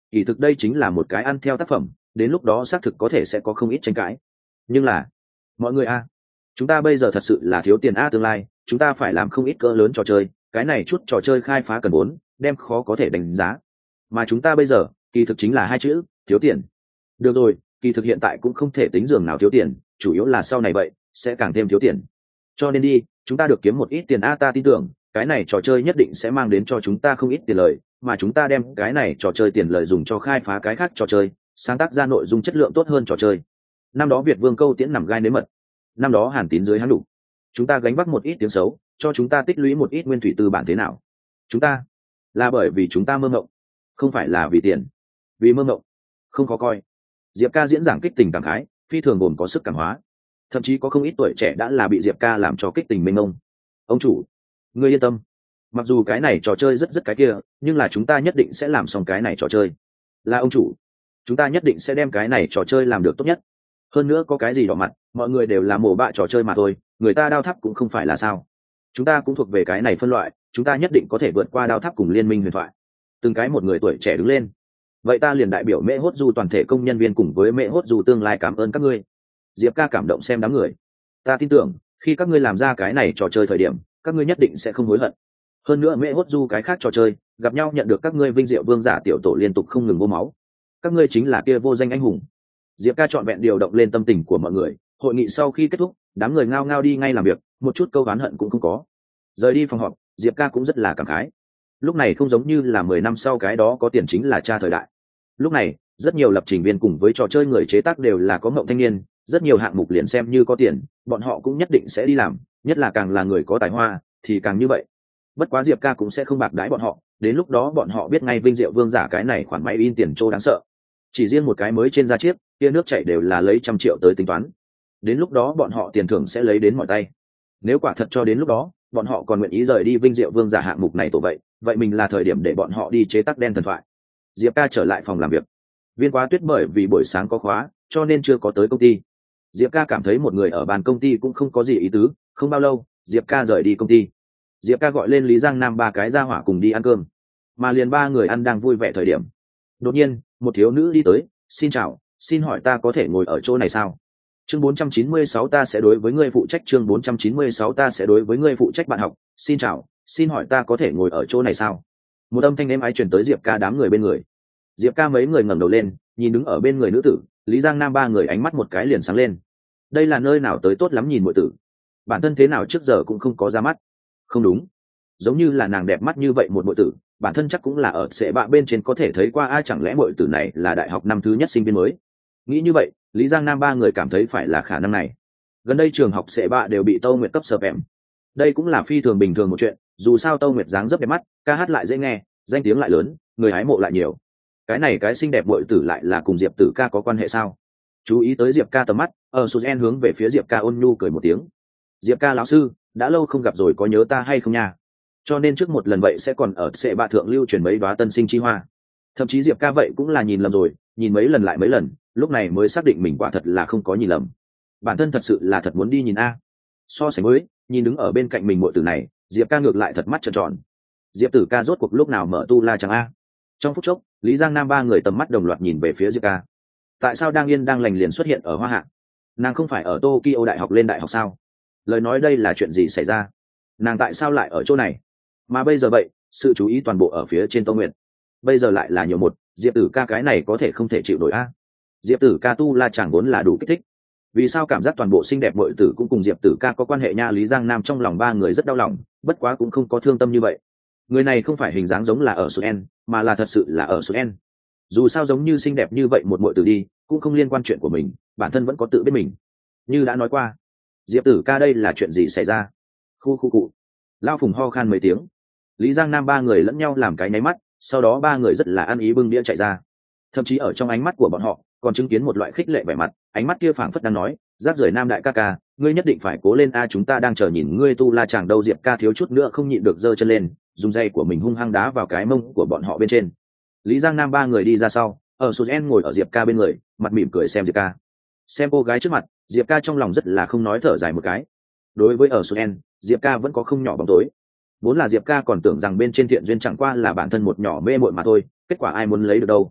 Speaker 1: kỳ thực đây chính là một cái ăn theo tác phẩm, đến lúc đó xác thực có thể sẽ có không ít tranh cãi. Nhưng là mọi người a, chúng ta bây giờ thật sự là thiếu tiền a, tương lai chúng ta phải làm không ít cỡ lớn trò chơi, cái này chút trò chơi khai phá cần vốn đem khó có thể đánh giá, mà chúng ta bây giờ kỳ thực chính là hai chữ: thiếu tiền. Được rồi, kỳ thực hiện tại cũng không thể tính giường nào thiếu tiền, chủ yếu là sau này vậy sẽ càng thêm thiếu tiền, cho nên đi chúng ta được kiếm một ít tiền a, ta tin tưởng cái này trò chơi nhất định sẽ mang đến cho chúng ta không ít tiền lời, mà chúng ta đem cái này trò chơi tiền lời dùng cho khai phá cái khác trò chơi, sáng tác ra nội dung chất lượng tốt hơn trò chơi. Năm đó Việt Vương câu tiễn nằm gai nếm mật, năm đó Hàn Tín dưới hắn đủ, chúng ta gánh vác một ít tiếng xấu, cho chúng ta tích lũy một ít nguyên thủy tư bản thế nào? Chúng ta là bởi vì chúng ta mơ mộng, không phải là vì tiền. Vì mơ mộng không khó coi. Diệp ca diễn giảng kích tình cảm khái, phi thường gồm có sức cảm hóa, thậm chí có không ít tuổi trẻ đã là bị Diệp ca làm cho kích tình mênh mông. Ông chủ, ngươi yên tâm, mặc dù cái này trò chơi rất cái kia, nhưng là chúng ta nhất định sẽ làm xong cái này trò chơi. Là ông chủ, chúng ta nhất định sẽ đem cái này trò chơi làm được tốt nhất. Hơn nữa có cái gì đỏ mặt, mọi người đều là mổ bạ trò chơi mà thôi, người ta Đao Tháp cũng không phải là sao. Chúng ta cũng thuộc về cái này phân loại, chúng ta nhất định có thể vượt qua Đao Tháp cùng Liên minh huyền thoại. Từng cái một người tuổi trẻ đứng lên. Vậy ta liền đại biểu Mễ Hốt Du toàn thể công nhân viên cùng với Mễ Hốt Du tương lai cảm ơn các ngươi. Diệp ca cảm động xem đám người. Ta tin tưởng khi các ngươi làm ra cái này trò chơi thời điểm, các ngươi nhất định sẽ không hối hận. Hơn nữa Mễ Hốt Du cái khác trò chơi gặp nhau nhận được các ngươi vinh diệu vương giả tiểu tổ liên tục không ngừng vô máu, các ngươi chính là kia vô danh anh hùng. Diệp ca trọn vẹn điều động lên tâm tình của mọi người. Hội nghị sau khi kết thúc, đám người ngao ngao đi ngay làm việc, một chút câu oán hận cũng không có. Rời đi phòng họp, Diệp ca cũng rất là cảm khái. Lúc này không giống như là 10 năm sau cái đó có tiền chính là cha thời đại. Lúc này rất nhiều lập trình viên cùng với trò chơi người chế tác đều là có ngộng thanh niên, rất nhiều hạng mục liền xem như có tiền bọn họ cũng nhất định sẽ đi làm, nhất là càng là người có tài hoa thì càng như vậy. Bất quá Diệp ca cũng sẽ không bạc đái bọn họ, đến lúc đó bọn họ biết ngay vinh diệu vương giả cái này khoản máy in tiền trô đáng sợ, chỉ riêng một cái mới trên da chiếc kia nước chảy đều là lấy 100 triệu tới tính toán, đến lúc đó bọn họ tiền thưởng sẽ lấy đến mọi tay. Nếu quả thật cho đến lúc đó bọn họ còn nguyện ý rời đi vinh diệu vương giả hạng mục này tổ vậy mình là thời điểm để bọn họ đi chế tác đen thần thoại. Diệp ca trở lại phòng làm việc. Viên Quá Tuyết bởi vì buổi sáng có khóa cho nên chưa có tới công ty. Diệp ca cảm thấy một người ở bàn công ty cũng không có gì ý tứ. Không bao lâu Diệp ca rời đi công ty. Diệp ca gọi lên Lý Giang Nam ba cái ra hỏa cùng đi ăn cơm, mà liền ba người ăn đang vui vẻ thời điểm, đột nhiên một thiếu nữ đi tới. Xin chào, xin hỏi ta có thể ngồi ở chỗ này sao? Chương 496 ta sẽ đối với ngươi phụ trách. Chương 496 ta sẽ đối với ngươi phụ trách. Bạn học, xin chào, xin hỏi ta có thể ngồi ở chỗ này sao? Một âm thanh êm ái truyền tới Diệp ca đám người bên người. Diệp ca mấy người ngẩng đầu lên nhìn đứng ở bên người nữ tử Lý Giang Nam ba người, ánh mắt một cái liền sáng lên. Đây là nơi nào tới tốt lắm nhìn muội tử, bản thân thế nào trước giờ cũng không có ra mắt. Không đúng, giống như là nàng đẹp mắt như vậy một muội tử, bản thân chắc cũng là ở sệ bạ bên trên có thể thấy qua. Ai chẳng lẽ muội tử này là đại học năm thứ nhất sinh viên mới? Nghĩ như vậy Lý Giang Nam ba người cảm thấy phải là khả năng này. Gần đây trường học sệ bạ đều bị Tâu Nguyệt cấp sợp em, đây cũng là phi thường bình thường một chuyện. Dù sao Tâu Nguyệt dáng rất đẹp mắt, ca hát lại dễ nghe, danh tiếng lại lớn, người hái mộ lại nhiều. Cái này cái xinh đẹp muội tử lại là cùng Diệp Tử ca có quan hệ sao? Chú ý tới Diệp ca tầm mắt, ở Suzen hướng về phía Diệp ca ôn nhu cười một tiếng. Diệp ca lão sư, đã lâu không gặp rồi, có nhớ ta hay không nha? Cho nên trước một lần vậy sẽ còn ở sệ bạ thượng lưu truyền mấy đóa tân sinh chi hoa. Thậm chí Diệp ca vậy cũng là nhìn lầm rồi, nhìn mấy lần lại mấy lần, lúc này mới xác định mình quả thật là không có nhìn lầm. Bản thân thật sự là thật muốn đi nhìn a. So sánh với nhìn đứng ở bên cạnh mình muội tử này, Diệp ca ngược lại thật mắt trợn tròn. Diệp Tử ca rốt cuộc lúc nào mở tu la chẳng a? Trong phút chốc Lý Giang Nam ba người tầm mắt đồng loạt nhìn về phía Diệp ca. Tại sao đang yên đang lành liền xuất hiện ở Hoa Hạ? Nàng không phải ở Tokyo đại học lên đại học sao? Lời nói đây là chuyện gì xảy ra? Nàng tại sao lại ở chỗ này? Mà bây giờ vậy sự chú ý toàn bộ ở phía trên Tô Nguyệt, bây giờ lại là nhiều một Diệp Tử ca, cái này có thể không thể chịu nổi a. Diệp Tử ca tu la chẳng vốn là đủ kích thích, vì sao cảm giác toàn bộ xinh đẹp muội tử cũng cùng Diệp Tử ca có quan hệ nha? Lý Giang Nam trong lòng ba người rất đau lòng, bất quá cũng không có thương tâm như vậy. Người này không phải hình dáng giống là ở Suzen, mà là thật sự là ở Suzen. Dù sao giống như xinh đẹp như vậy một muội tử đi cũng không liên quan chuyện của mình, bản thân vẫn có tự biết mình. Như đã nói qua, Diệp Tử ca đây là chuyện gì xảy ra? Khu cụ Lao Phùng ho khan mấy tiếng. Lý Giang Nam ba người lẫn nhau làm cái nháy mắt, sau đó ba người rất là ăn ý bưng đĩa chạy ra. Thậm chí ở trong ánh mắt của bọn họ còn chứng kiến một loại khích lệ vẻ mặt, ánh mắt kia phảng phất đang nói, rác rưởi Nam đại ca ca, ngươi nhất định phải cố lên a, chúng ta đang chờ nhìn ngươi tu la chàng đâu. Diệp ca thiếu chút nữa không nhịn được giơ chân lên, dùng giày của mình hung hăng đá vào cái mông của bọn họ bên trên. Lý Giang Nam ba người đi ra sau, ở Suzen ngồi ở Diệp ca bên người, mặt mỉm cười xem Diệp ca. Xem cô gái trước mặt, Diệp ca trong lòng rất là không nói thở dài một cái. Đối với ở Suzen, Diệp ca vẫn có không nhỏ bóng tối. Vốn là Diệp ca còn tưởng rằng bên trên thiện duyên chẳng qua là bản thân một nhỏ mê muội mà thôi, kết quả ai muốn lấy được đâu.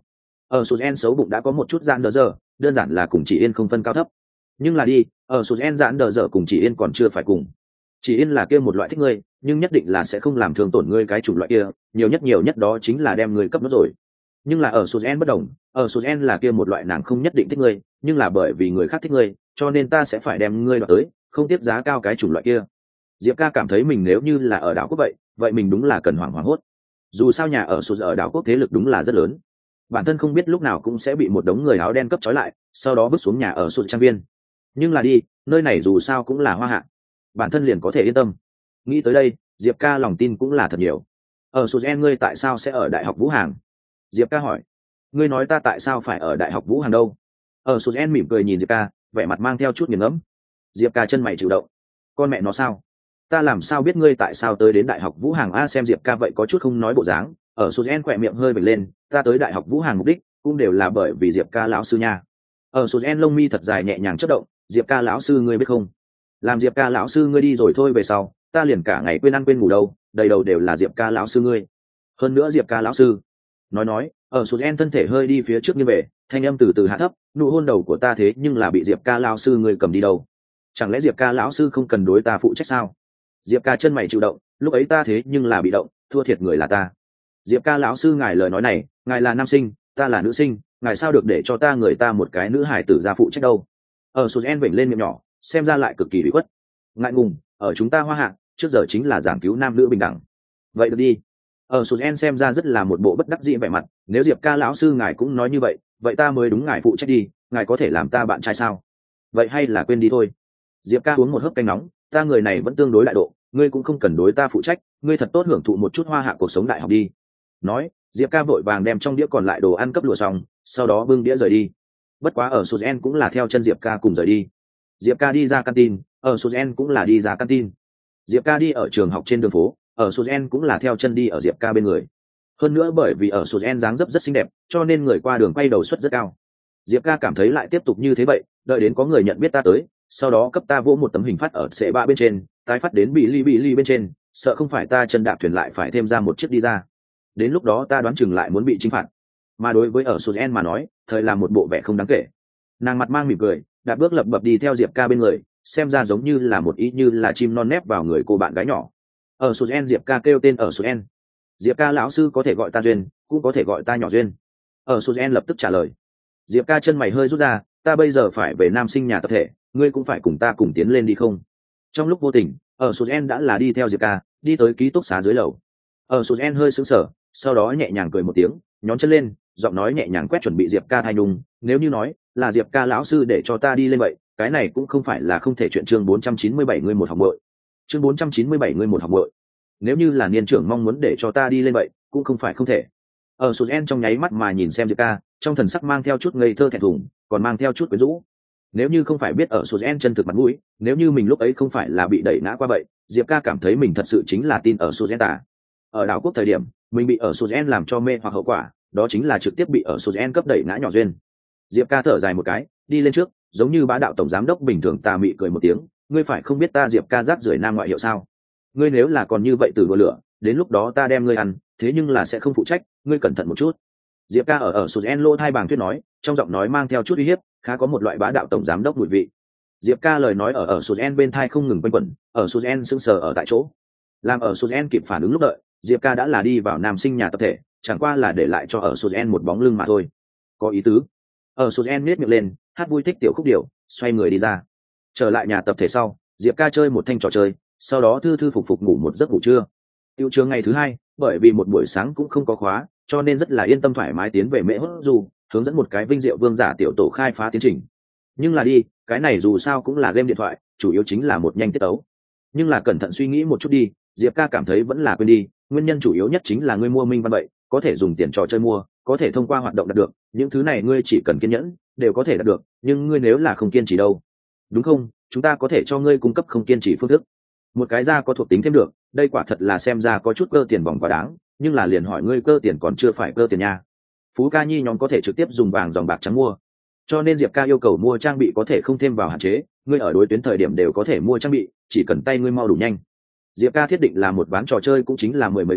Speaker 1: Ở sụt en xấu bụng đã có một chút dạn đờ giờ, đơn giản là cùng Chỉ Yên không phân cao thấp. Nhưng là đi, ở sụt en dạn đờ giờ cùng Chỉ Yên còn chưa phải cùng. Chỉ Yên là kia một loại thích ngươi, nhưng nhất định là sẽ không làm thương tổn ngươi cái chủng loại kia, nhiều nhất đó chính là đem ngươi cấp nó rồi. Nhưng là ở sụt en bất đồng, ở sụt en là kia một loại nàng không nhất định thích ngươi, nhưng là bởi vì người khác thích ngươi, cho nên ta sẽ phải đem ngươi đoạt tới, không tiếp giá cao cái chủng loại kia. Diệp ca cảm thấy mình nếu như là ở đảo quốc vậy mình đúng là cần hoảng hốt. Dù sao nhà ở sụt ở đảo quốc thế lực đúng là rất lớn, bản thân không biết lúc nào cũng sẽ bị một đống người áo đen cấp trói lại, sau đó bước xuống nhà ở sụt trang viên. Nhưng là đi, nơi này dù sao cũng là Hoa Hạ, bản thân liền có thể yên tâm. Nghĩ tới đây, Diệp ca lòng tin cũng là thật nhiều. Ở sụt en ngươi tại sao sẽ ở đại học Vũ Hàng? Diệp ca hỏi. Ngươi nói ta tại sao phải ở đại học Vũ Hàng đâu? Ở sụt en mỉm cười nhìn Diệp ca, vẻ mặt mang theo chút nghiền ngẫm. Diệp ca chân mày chịu động. Con mẹ nó sao? Ta làm sao biết ngươi tại sao tới đến đại học Vũ Hàng? A xem Diệp ca vậy có chút không nói bộ dáng. Ở sụt en khỏe miệng hơi vểnh lên, ta tới đại học Vũ Hàng mục đích cũng đều là bởi vì Diệp ca lão sư nha. Ở sụt en lông mi thật dài nhẹ nhàng chớp động. Diệp ca lão sư ngươi biết không? Làm Diệp ca lão sư ngươi đi rồi thôi về sau, ta liền cả ngày quên ăn quên ngủ đâu, đầy đầu đều là Diệp ca lão sư ngươi. Hơn nữa Diệp ca lão sư. Nói, ở sụt en thân thể hơi đi phía trước như về, thanh âm từ từ hạ thấp, nụ hôn đầu của ta thế nhưng là bị Diệp ca lão sư ngươi cầm đi đâu? Chẳng lẽ Diệp ca lão sư không cần đối ta phụ trách sao? Diệp ca chân mày chịu động, lúc ấy ta thế nhưng là bị động, thua thiệt người là ta. Diệp ca lão sư ngài lời nói này, ngài là nam sinh, ta là nữ sinh, ngài sao được để cho ta người ta một cái nữ hải tử ra phụ trách đâu? Ở sụt en vểnh lên miệng nhỏ, xem ra lại cực kỳ bị khuất. Ngại ngùng, ở chúng ta Hoa Hạ trước giờ chính là giảng cứu nam nữ bình đẳng. Vậy được đi. Ở sụt en xem ra rất là một bộ bất đắc dĩ vẻ mặt, nếu Diệp ca lão sư ngài cũng nói như vậy ta mới đúng ngài phụ trách đi, ngài có thể làm ta bạn trai sao? Vậy hay là quên đi thôi. Diệp ca uống một hớp canh nóng, ta người này vẫn tương đối đại độ, ngươi cũng không cần đối ta phụ trách, ngươi thật tốt hưởng thụ một chút Hoa Hạ cuộc sống đại học đi. Nói, Diệp ca vội vàng đem trong đĩa còn lại đồ ăn cấp lùa xong, sau đó bưng đĩa rời đi. Bất quá ở sụt en cũng là theo chân Diệp ca cùng rời đi. Diệp ca đi ra canteen, ở sụt en cũng là đi ra canteen. Diệp ca đi ở trường học trên đường phố, ở sụt en cũng là theo chân đi ở Diệp ca bên người. Hơn nữa bởi vì ở sụt en dáng dấp rất xinh đẹp, cho nên người qua đường quay đầu suất rất cao. Diệp ca cảm thấy lại tiếp tục như thế vậy, đợi đến có người nhận biết ta tới, sau đó cấp ta vỗ một tấm hình phát ở xệ bạ bên trên, tái phát đến bị ly bên trên, sợ không phải ta chân đạp thuyền lại phải thêm ra một chiếc đi ra. Đến lúc đó ta đoán chừng lại muốn bị chính phạt. Mà đối với ở sụt en mà nói, thời là một bộ vẻ không đáng kể. Nàng mặt mang mỉm cười, đạp bước lập bập đi theo Diệp ca bên người, xem ra giống như là một ý như là chim non nép vào người cô bạn gái nhỏ. Ở sụt en Diệp ca kêu tên ở sụt en. Diệp ca lão sư có thể gọi ta Duyên, cũng có thể gọi ta nhỏ Duyên. Ở sụt en lập tức trả lời. Diệp ca chân mày hơi rút ra, ta bây giờ phải về nam sinh nhà tập thể, ngươi cũng phải cùng ta cùng tiến lên đi không? Trong lúc vô tình, ở sụt en đã là đi theo Diệp ca, đi tới ký túc xá dưới lầu. Ở sụt en hơi sững sờ, sau đó nhẹ nhàng cười một tiếng, nhón chân lên, giọng nói nhẹ nhàng quét chuẩn bị Diệp ca thay đùng, nếu như nói là Diệp ca lão sư để cho ta đi lên vậy, cái này cũng không phải là không thể. Chuyện chương 497 ngươi một học muội. Chương 497 ngươi một học muội. Nếu như là niên trưởng mong muốn để cho ta đi lên vậy, cũng không phải không thể. Ở sụt en trong nháy mắt mà nhìn xem Diệp ca, trong thần sắc mang theo chút ngây thơ thẹn thùng, còn mang theo chút quyến rũ. Nếu như không phải biết ở sụt en chân thực mặt mũi, nếu như mình lúc ấy không phải là bị đẩy ngã qua vậy, Diệp ca cảm thấy mình thật sự chính là tin ở sụt en tả. Ở đảo quốc thời điểm, mình bị ở sụt en làm cho mê hoặc hậu quả, đó chính là trực tiếp bị ở sụt en cấp đẩy ngã nhỏ Duyên. Diệp ca thở dài một cái, đi lên trước, giống như bá đạo tổng giám đốc bình thường tà mị cười một tiếng, ngươi phải không biết ta Diệp ca rác rưởi nam ngoại hiệu sao? Ngươi nếu là còn như vậy từ đùa lửa, đến lúc đó ta đem ngươi ăn, thế nhưng là sẽ không phụ trách, ngươi cẩn thận một chút. Diệp ca ở sụt en lô hai bàng tuyết nói, trong giọng nói mang theo chút uy hiếp, khá có một loại bá đạo tổng giám đốc mùi vị. Diệp ca lời nói ở sụt en bên thai không ngừng quanh quẩn, ở sụt en sững sờ ở tại chỗ. Làm ở sụt en kịp phản ứng lúc đợi, Diệp ca đã là đi vào nam sinh nhà tập thể, chẳng qua là để lại cho ở sụt en một bóng lưng mà thôi. Có ý tứ. Ở sụt en nhếch miệng lên, hát vui thích tiểu khúc điệu, xoay người đi ra. Trở lại nhà tập thể sau, Diệp ca chơi một thanh trò chơi, sau đó thư thư phục phục ngủ một giấc ngủ trưa. Tiêu trường ngày thứ hai, bởi vì một buổi sáng cũng không có khóa, cho nên rất là yên tâm thoải mái tiến về mễ hốt dù, hướng dẫn một cái vinh diệu vương giả tiểu tổ khai phá tiến trình. Nhưng là đi, cái này dù sao cũng là game điện thoại, chủ yếu chính là một nhanh tiết tấu. Nhưng là cẩn thận suy nghĩ một chút đi, Diệp ca cảm thấy vẫn là quên đi, nguyên nhân chủ yếu nhất chính là ngươi mua minh văn vậy, có thể dùng tiền trò chơi mua, có thể thông qua hoạt động đạt được, những thứ này ngươi chỉ cần kiên nhẫn đều có thể đạt được, nhưng ngươi nếu là không kiên trì đâu, đúng không? Chúng ta có thể cho ngươi cung cấp không kiên trì phương thức. Một cái da có thuộc tính thêm được, đây quả thật là xem ra có chút cơ tiền vòng quá đáng, nhưng là liền hỏi ngươi cơ tiền còn chưa phải cơ tiền nha. Phú ca nhi nhóm có thể trực tiếp dùng vàng dòng bạc trắng mua, cho nên Diệp ca yêu cầu mua trang bị có thể không thêm vào hạn chế, ngươi ở đối tuyến thời điểm đều có thể mua trang bị, chỉ cần tay ngươi mau đủ nhanh. Diệp ca thiết định là một ván trò chơi cũng chính là 10 mấy phút,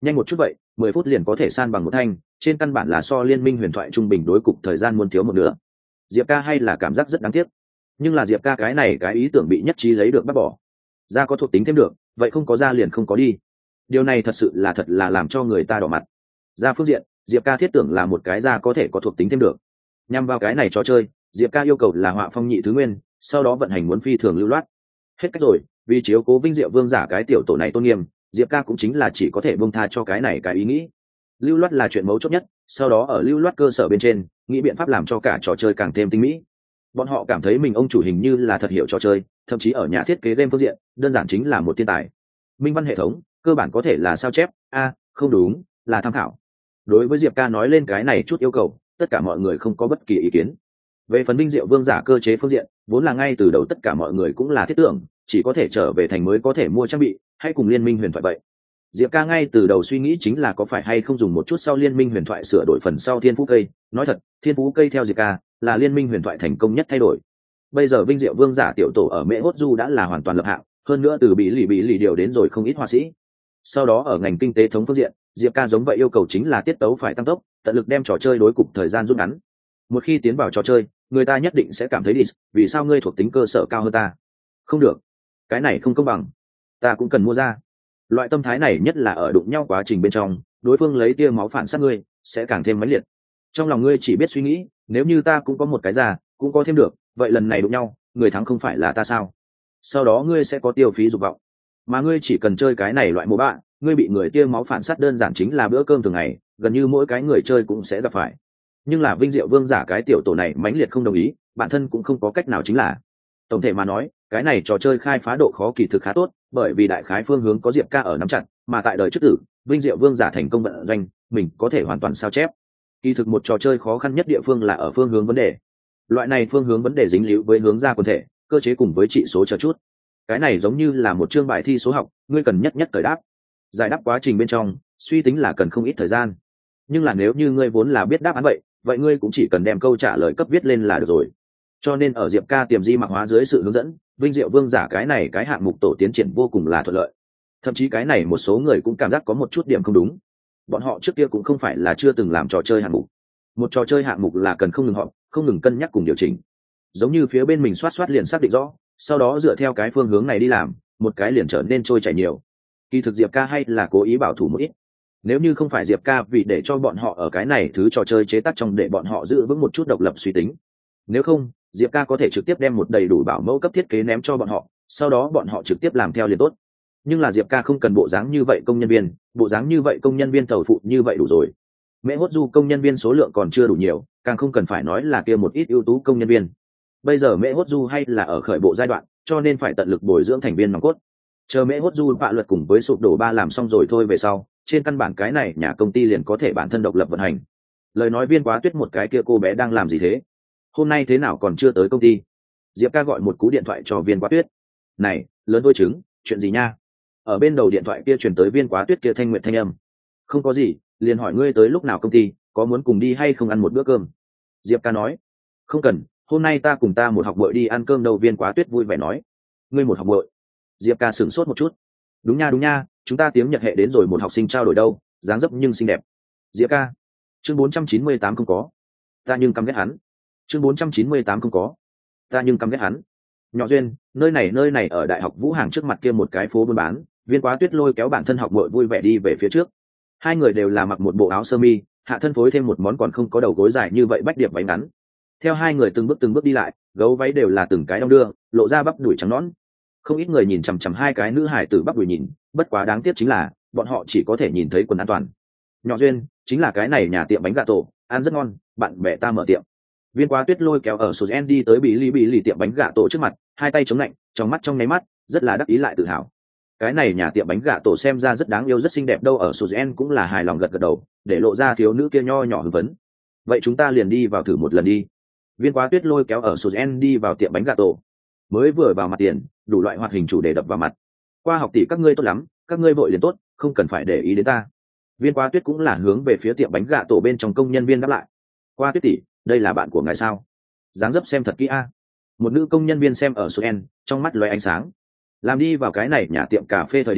Speaker 1: nhanh một chút vậy, 10 phút liền có thể san bằng một thanh, trên căn bản là so liên minh huyền thoại trung bình đối cục thời gian muốn thiếu một nửa. Diệp ca hay là cảm giác rất đáng tiếc, nhưng là Diệp ca cái này cái ý tưởng bị nhất trí lấy được bác bỏ. Da có thuộc tính thêm được, vậy không có da liền không có đi. Điều này thật sự là làm cho người ta đỏ mặt. Da phương diện, Diệp ca thiết tưởng là một cái da có thể có thuộc tính thêm được. Nhằm vào cái này trò chơi, Diệp ca yêu cầu là họa phong nhị thứ nguyên, sau đó vận hành muốn phi thường lưu loát. Hết cách rồi, vì chiếu cố vinh diệu vương giả cái tiểu tổ này tôn nghiêm, Diệp ca cũng chính là chỉ có thể buông tha cho cái này cái ý nghĩ. Lưu loát là chuyện mấu chốt nhất, sau đó ở lưu loát cơ sở bên trên, nghĩ biện pháp làm cho cả trò chơi càng thêm tinh mỹ. Bọn họ cảm thấy mình ông chủ hình như là thật hiểu trò chơi, thậm chí ở nhà thiết kế game phương diện, đơn giản chính là một thiên tài. Minh văn hệ thống, cơ bản có thể là sao chép, không đúng, là tham khảo. Đối với Diệp ca nói lên cái này chút yêu cầu, tất cả mọi người không có bất kỳ ý kiến. Về phần Vinh Diệu Vương giả cơ chế phương diện, vốn là ngay từ đầu tất cả mọi người cũng là thiết tưởng, chỉ có thể trở về thành mới có thể mua trang bị, hay cùng liên minh huyền thoại vậy. Diệp ca ngay từ đầu suy nghĩ chính là có phải hay không dùng một chút sau liên minh huyền thoại sửa đổi phần sau thiên phú cây. Nói thật, thiên phú cây theo Diệp ca là liên minh huyền thoại thành công nhất thay đổi. Bây giờ Vinh Diệu Vương giả tiểu tổ ở Mễ Hốt Du đã là hoàn toàn lập hạng, hơn nữa từ bị lì điều đến rồi không ít họa sĩ. Sau đó ở ngành kinh tế thống phương diện, Diệp ca giống vậy yêu cầu chính là tiết tấu phải tăng tốc, tận lực đem trò chơi đối cục thời gian rút ngắn. Một khi tiến vào trò chơi, người ta nhất định sẽ cảm thấy đi, vì sao ngươi thuộc tính cơ sở cao hơn ta? Không được, cái này không công bằng, ta cũng cần mua ra. Loại tâm thái này nhất là ở đụng nhau quá trình bên trong, đối phương lấy tia máu phản sát ngươi, sẽ càng thêm mãnh liệt. Trong lòng ngươi chỉ biết suy nghĩ, nếu như ta cũng có một cái già, cũng có thêm được, vậy lần này đụng nhau, người thắng không phải là ta sao? Sau đó ngươi sẽ có tiêu phí dục vọng, mà ngươi chỉ cần chơi cái này loại MOBA, ngươi bị người tia máu phản sát đơn giản chính là bữa cơm thường ngày, gần như mỗi cái người chơi cũng sẽ gặp phải. Nhưng là Vinh Diệu Vương giả cái tiểu tổ này mãnh liệt không đồng ý, bản thân cũng không có cách nào chính là. Tổng thể mà nói, cái này trò chơi khai phá độ khó kỳ thực khá tốt, bởi vì đại khái phương hướng có Diệp ca ở nắm chặt, mà tại đời trước tử, Vinh Diệu Vương giả thành công vận doanh, mình có thể hoàn toàn sao chép. Kỳ thực một trò chơi khó khăn nhất địa phương là ở phương hướng vấn đề. Loại này phương hướng vấn đề dính líu với hướng ra quần thể, cơ chế cùng với trị số chờ chút. Cái này giống như là một chương bài thi số học, ngươi cần nhất thời đáp. Giải đáp quá trình bên trong, suy tính là cần không ít thời gian. Nhưng là nếu như ngươi vốn là biết đáp án vậy ngươi cũng chỉ cần đem câu trả lời cấp viết lên là được rồi. Cho nên ở Diệp ca tiềm di mặc hóa dưới sự hướng dẫn, Vinh Diệu Vương giả cái này cái hạng mục tổ tiến triển vô cùng là thuận lợi. Thậm chí cái này một số người cũng cảm giác có một chút điểm không đúng. Bọn họ trước kia cũng không phải là chưa từng làm trò chơi hạng mục. Một trò chơi hạng mục là cần không ngừng họp, không ngừng cân nhắc cùng điều chỉnh. Giống như phía bên mình soát liền xác định rõ, sau đó dựa theo cái phương hướng này đi làm, một cái liền trở nên trôi chảy nhiều. Kỳ thực Diệp ca hay là cố ý bảo thủ một ít. Nếu như không phải Diệp ca vì để cho bọn họ ở cái này thứ trò chơi chế tác trong để bọn họ giữ vững một chút độc lập suy tính. Nếu không, Diệp ca có thể trực tiếp đem một đầy đủ bảo mẫu cấp thiết kế ném cho bọn họ, sau đó bọn họ trực tiếp làm theo liền tốt. Nhưng là Diệp ca không cần bộ dáng như vậy công nhân viên, bộ dáng như vậy công nhân viên tàu phụ như vậy đủ rồi. Mễ Hốt Du công nhân viên số lượng còn chưa đủ nhiều, càng không cần phải nói là kia một ít ưu tú công nhân viên. Bây giờ Mễ Hốt Du hay là ở khởi bộ giai đoạn, cho nên phải tận lực bồi dưỡng thành viên nòng cốt. Chờ Mễ Hốt Du bạ luật cùng với sụp đổ 3 làm xong rồi thôi về sau, trên căn bản cái này nhà công ty liền có thể bản thân độc lập vận hành. Lời nói Viên Quá Tuyết một cái kia cô bé đang làm gì thế? Hôm nay thế nào còn chưa tới công ty? Diệp ca gọi một cú điện thoại cho Viên Quá Tuyết. Này, lớn đôi trứng, chuyện gì nha? Ở bên đầu điện thoại kia truyền tới Viên Quá Tuyết kia thanh nguyện thanh âm. Không có gì, liền hỏi ngươi tới lúc nào công ty, có muốn cùng đi hay không ăn một bữa cơm? Diệp ca nói. Không cần, hôm nay ta cùng ta một học bội đi ăn cơm đâu. Viên Quá Tuyết vui vẻ nói. Ngươi một học bội? Diệp ca sửng sốt một chút. Đúng nha, chúng ta tiếng Nhật hệ đến rồi một học sinh trao đổi đâu, dáng dấp nhưng xinh đẹp. Diệp ca. Chương 498 không có. Ta nhưng căm ghét hắn. Chương 498 không có. Ta nhưng căm ghét hắn. Nhỏ Duyên, nơi này ở Đại học Vũ Hàng trước mặt kia một cái phố buôn bán. Viên Quá Tuyết lôi kéo bản thân học bội vui vẻ đi về phía trước. Hai người đều là mặc một bộ áo sơ mi, hạ thân phối thêm một món còn không có đầu gối dài như vậy bách điệp váy ngắn. Theo hai người từng bước đi lại, gấu váy đều là từng cái đong đưa, lộ ra bắp đùi trắng nõn. Không ít người nhìn chằm chằm hai cái nữ hải tử bắp đùi nhìn, bất quá đáng tiếc chính là bọn họ chỉ có thể nhìn thấy quần an toàn. Nhỏ Duyên, chính là cái này nhà tiệm bánh gà tổ, ăn rất ngon, bạn bè ta mở tiệm. Viên Quá Tuyết lôi kéo ở Suzen đi tới bị lì tiệm bánh gà tổ trước mặt, hai tay chống lạnh, trong mắt trong nháy mắt, rất là đắc ý lại tự hào. Cái này nhà tiệm bánh gà tổ xem ra rất đáng yêu rất xinh đẹp đâu. Ở Suzen cũng là hài lòng gật đầu, để lộ ra thiếu nữ kia nho nhỏ hưng phấn. Vậy chúng ta liền đi vào thử một lần đi. Viên Quá Tuyết lôi kéo ở Suzen đi vào tiệm bánh gà tổ. Mới vừa vào mặt tiền, đủ loại hoạt hình chủ đề đập vào mặt. Qua học tỷ các ngươi tốt lắm, các ngươi vội liền tốt, không cần phải để ý đến ta. Viên Quá Tuyết cũng là hướng về phía tiệm bánh gà tổ bên trong công nhân viên đáp lại. Qua Tuyết tỷ, đây là bạn của ngài sao? Dáng dấp xem thật kỹ a. Một nữ công nhân viên xem ở Suzen, trong mắt lóe ánh sáng. Làm đi vào cái này nhà tiệm cà phê thời điểm,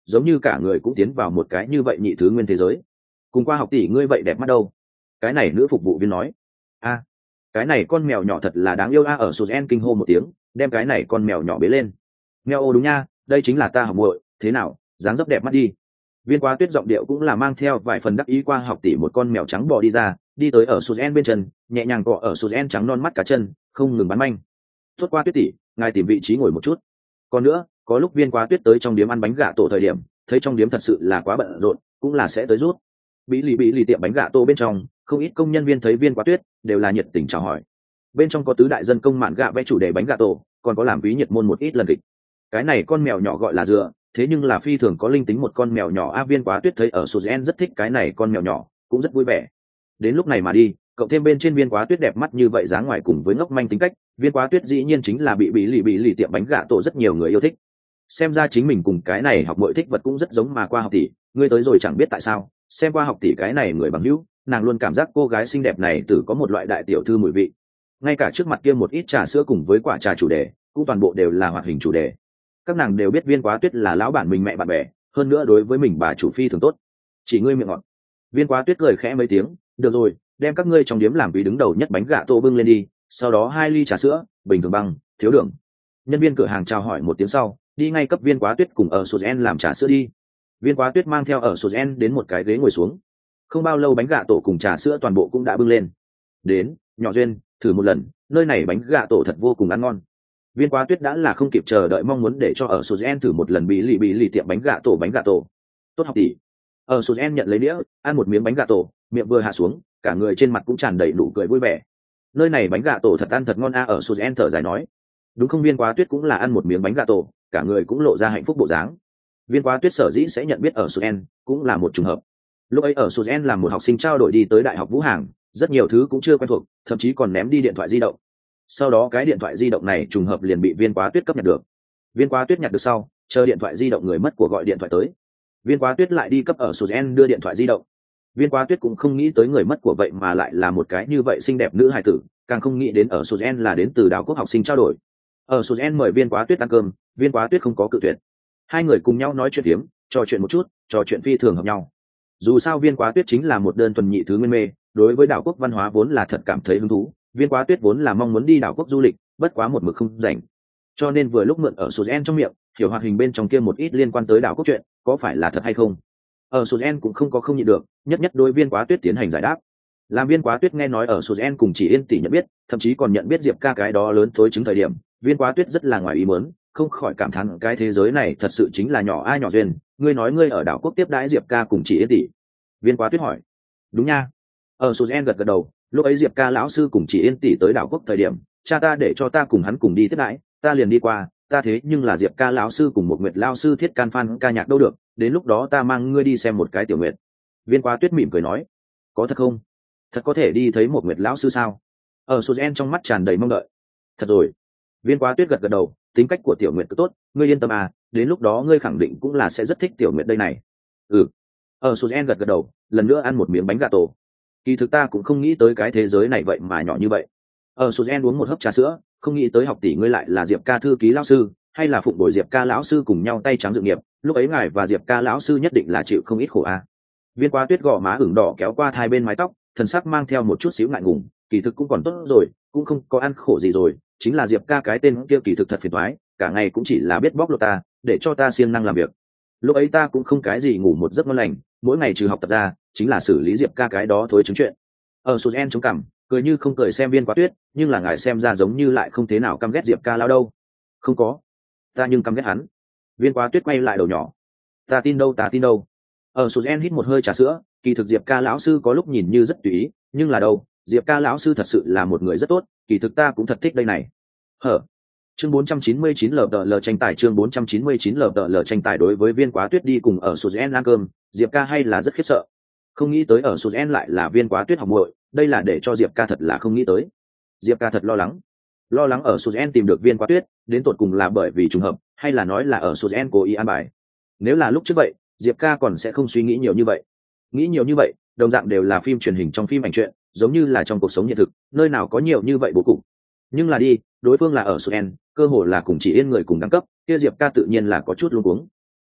Speaker 1: giống như cả người cũng tiến vào một cái như vậy nhị thứ nguyên thế giới. Cùng qua học tỷ ngươi vậy đẹp mắt đâu? Cái này nữ phục vụ viên nói. A, cái này con mèo nhỏ thật là đáng yêu a. Ở sụt en kinh hô một tiếng, đem cái này con mèo nhỏ bế lên. Mèo ô đúng nha, đây chính là ta học muội, thế nào, dáng dấp đẹp mắt đi. Viên Quá Tuyết giọng điệu cũng là mang theo vài phần đắc ý. Qua học tỷ một con mèo trắng bò đi ra, đi tới ở sụt en bên chân, nhẹ nhàng cọ ở sụt en trắng non mắt cá chân, không ngừng bắn manh. Tốt Qua Tuyết tỷ, ngài tìm vị trí ngồi một chút. Còn nữa, có lúc Viên Quá Tuyết tới trong điếm ăn bánh gà tổ thời điểm, thấy trong điếm thật sự là quá bận rộn, cũng là sẽ tới rút. Bí lì tiệm bánh gà tổ bên trong, không ít công nhân viên thấy Viên Quá Tuyết đều là nhiệt tình chào hỏi. Bên trong có tứ đại dân công mạn gạ vẽ chủ đề bánh gà tổ, còn có làm quý nhiệt môn một ít lần kịch. Cái này con mèo nhỏ gọi là dựa, thế nhưng là phi thường có linh tính một con mèo nhỏ. Viên Quá Tuyết thấy ở Suzen rất thích cái này con mèo nhỏ, cũng rất vui vẻ. Đến lúc này mà đi, cộng thêm bên trên Viên Quá Tuyết đẹp mắt như vậy dáng ngoài cùng với ngốc manh tính cách, Viên Quá Tuyết dĩ nhiên chính là bị bí lì tiệm bánh gà tổ rất nhiều người yêu thích. Xem ra chính mình cùng cái này học muội thích vật cũng rất giống. Mà Qua học tỷ, ngươi tới rồi chẳng biết tại sao, xem Qua học tỷ cái này người bằng hữu, nàng luôn cảm giác cô gái xinh đẹp này tử có một loại đại tiểu thư mùi vị. Ngay cả trước mặt kia một ít trà sữa cùng với quả trà chủ đề, cũng toàn bộ đều là hoạt hình chủ đề. Các nàng đều biết Viên Quá Tuyết là lão bản mình mẹ bạn bè, hơn nữa đối với mình bà chủ phi thường tốt. Chỉ ngươi miệng ngọt. Viên Quá Tuyết cười khẽ mấy tiếng, được rồi, đem các ngươi trong điếm làm quý đứng đầu nhất bánh gà tô bưng lên đi, sau đó 2 ly trà sữa, bình thường băng, thiếu đường. Nhân viên cửa hàng chào hỏi một tiếng sau, đi ngay cấp Viên Quá Tuyết cùng ở Suzen làm trà sữa đi. Viên Quá Tuyết mang theo ở Suzen đến một cái ghế ngồi xuống. Không bao lâu bánh gà tổ cùng trà sữa toàn bộ cũng đã bưng lên. Đến, nhỏ Duyên, thử một lần, nơi này bánh gà tổ thật vô cùng ăn ngon. Viên Quá Tuyết đã là không kịp chờ đợi mong muốn để cho ở Suzen thử một lần bí lì tiệm bánh gà tổ. Tốt học tỷ. Ở Suzen nhận lấy đĩa, ăn một miếng bánh gà tổ, miệng vừa hạ xuống, cả người trên mặt cũng tràn đầy nụ cười vui vẻ. Nơi này bánh gà tổ thật ăn thật ngon a. Ở Suzen thở dài nói. Đúng không? Viên Quá Tuyết cũng là ăn một miếng bánh gà tổ, cả người cũng lộ ra hạnh phúc bộ dáng. Viên Quá Tuyết sở dĩ sẽ nhận biết ở Suzen, cũng là một trùng hợp. Lúc ấy ở Suzen là một học sinh trao đổi đi tới đại học Vũ Hàng, rất nhiều thứ cũng chưa quen thuộc, thậm chí còn ném đi điện thoại di động. Sau đó cái điện thoại di động này trùng hợp liền bị Viên Quá Tuyết cấp nhặt được. Viên Quá Tuyết nhặt được sau, chờ điện thoại di động người mất của gọi điện thoại tới. Viên Quá Tuyết lại đi cấp ở Suzen đưa điện thoại di động. Viên Quá Tuyết cũng không nghĩ tới người mất của vậy mà lại là một cái như vậy xinh đẹp nữ hài tử, càng không nghĩ đến ở Suzen là đến từ Đào Quốc học sinh trao đổi. Ở Suzen mời Viên Quá Tuyết ăn cơm, Viên Quá Tuyết không có cự tuyệt. Hai người cùng nhau nói chuyện phiếm, trò chuyện một chút, trò chuyện phi thường hợp nhau. Dù sao Viên Quá Tuyết chính là một đơn thuần nhị thứ nguyên mê, đối với Đào Quốc văn hóa vốn là thật cảm thấy hứng thú. Viên Quá Tuyết vốn là mong muốn đi Đào Quốc du lịch, bất quá một mực không rảnh. Cho nên vừa lúc mượn ở Suzen trong miệng, hiểu hoạt hình bên trong kia một ít liên quan tới Đào Quốc chuyện, có phải là thật hay không. Ở Suzen cũng không nhịn được, nhất đối Viên Quá Tuyết tiến hành giải đáp. Làm Viên Quá Tuyết nghe nói ở Suzen cùng Chỉ Yên tỷ nhận biết, thậm chí còn nhận biết Diệp ca cái đó lớn thối chứng thời điểm, Viên Quá Tuyết rất là ngoài ý muốn, không khỏi cảm thán cái thế giới này thật sự chính là nhỏ ai nhỏ duyên. Ngươi nói ngươi ở Đào Quốc tiếp đãi Diệp ca cùng Chỉ Yên tỷ. Viên Quá Tuyết hỏi. Đúng nha. Ở Suzen gật đầu, lúc ấy Diệp ca lão sư cùng Chỉ Yên tỷ tới Đào Quốc thời điểm, cha ta để cho ta cùng hắn cùng đi tiếp đãi, ta liền đi qua, ta thế nhưng là Diệp ca lão sư cùng một Nguyệt lão sư thiết can fan ca nhạc đâu được, đến lúc đó ta mang ngươi đi xem một cái tiểu nguyệt. Viên Quá Tuyết mỉm cười nói. Có thật không? Thật có thể đi thấy một Nguyệt lão sư sao? Ở Suzen trong mắt tràn đầy mong đợi. Thật rồi. Viên Quá Tuyết gật đầu, tính cách của tiểu nguyệt cứ tốt, ngươi yên tâm à, đến lúc đó ngươi khẳng định cũng là sẽ rất thích tiểu nguyệt đây này. Ừ. Ở Suzen gật đầu, lần nữa ăn một miếng bánh gà tổ. Kỳ thực ta cũng không nghĩ tới cái thế giới này vậy mà nhỏ như vậy. Ở Suzen uống một hớp trà sữa, không nghĩ tới học tỷ ngươi lại là Diệp ca thư ký lão sư, hay là phụng bồi Diệp ca lão sư cùng nhau tay trắng dự nghiệp, lúc ấy ngài và Diệp ca lão sư nhất định là chịu không ít khổ a. Viên Quá Tuyết gò má ửng đỏ kéo qua hai bên mái tóc, thần sắc mang theo một chút xíu ngại ngùng, kỳ thực cũng còn tốt rồi, cũng không có ăn khổ gì rồi, chính là Diệp ca cái tên kia kỳ thực thật phiền toái, cả ngày cũng chỉ là biết bóc lột ta, để cho ta siêng năng làm việc. Lúc ấy ta cũng không cái gì ngủ một giấc ngon lành, mỗi ngày trừ học tập ra, chính là xử lý Diệp ca cái đó thối chứng chuyện. Ở Suzen chống cằm, cười như không cười xem Viên Quá Tuyết, nhưng là ngài xem ra giống như lại không thế nào căm ghét Diệp ca lao đâu. Không có, ta nhưng căm ghét hắn. Viên Quá Tuyết quay lại đầu nhỏ. Ta tin đâu. Ở Suzen hít một hơi trà sữa, kỳ thực Diệp ca lão sư có lúc nhìn như rất tùy ý, nhưng là đâu, Diệp ca lão sư thật sự là một người rất tốt, kỳ thực ta cũng thật thích đây này. Hở. Chương 499 LDL tranh tài. Chương 499 LDL tranh tài. Đối với Viên Quá Tuyết đi cùng ở Suzen ăn cơm, Diệp ca hay là rất khiếp sợ. Không nghĩ tới ở Suzen lại là Viên Quá Tuyết học muội, đây là để cho Diệp ca thật là không nghĩ tới. Diệp ca thật lo lắng ở Suzen tìm được Viên Quá Tuyết, đến tột cùng là bởi vì trùng hợp, hay là nói là ở Suzen cố ý an bài. Nếu là lúc trước vậy, Diệp ca còn sẽ không suy nghĩ nhiều như vậy. Nghĩ nhiều như vậy, đồng dạng đều là phim truyền hình trong phim ảnh truyện, giống như là trong cuộc sống hiện thực, nơi nào có nhiều như vậy bố cục. Nhưng là đi, đối phương là ở Suzen, cơ hồ là cùng Chỉ Yên người cùng đẳng cấp, kia Diệp ca tự nhiên là có chút luống cuống.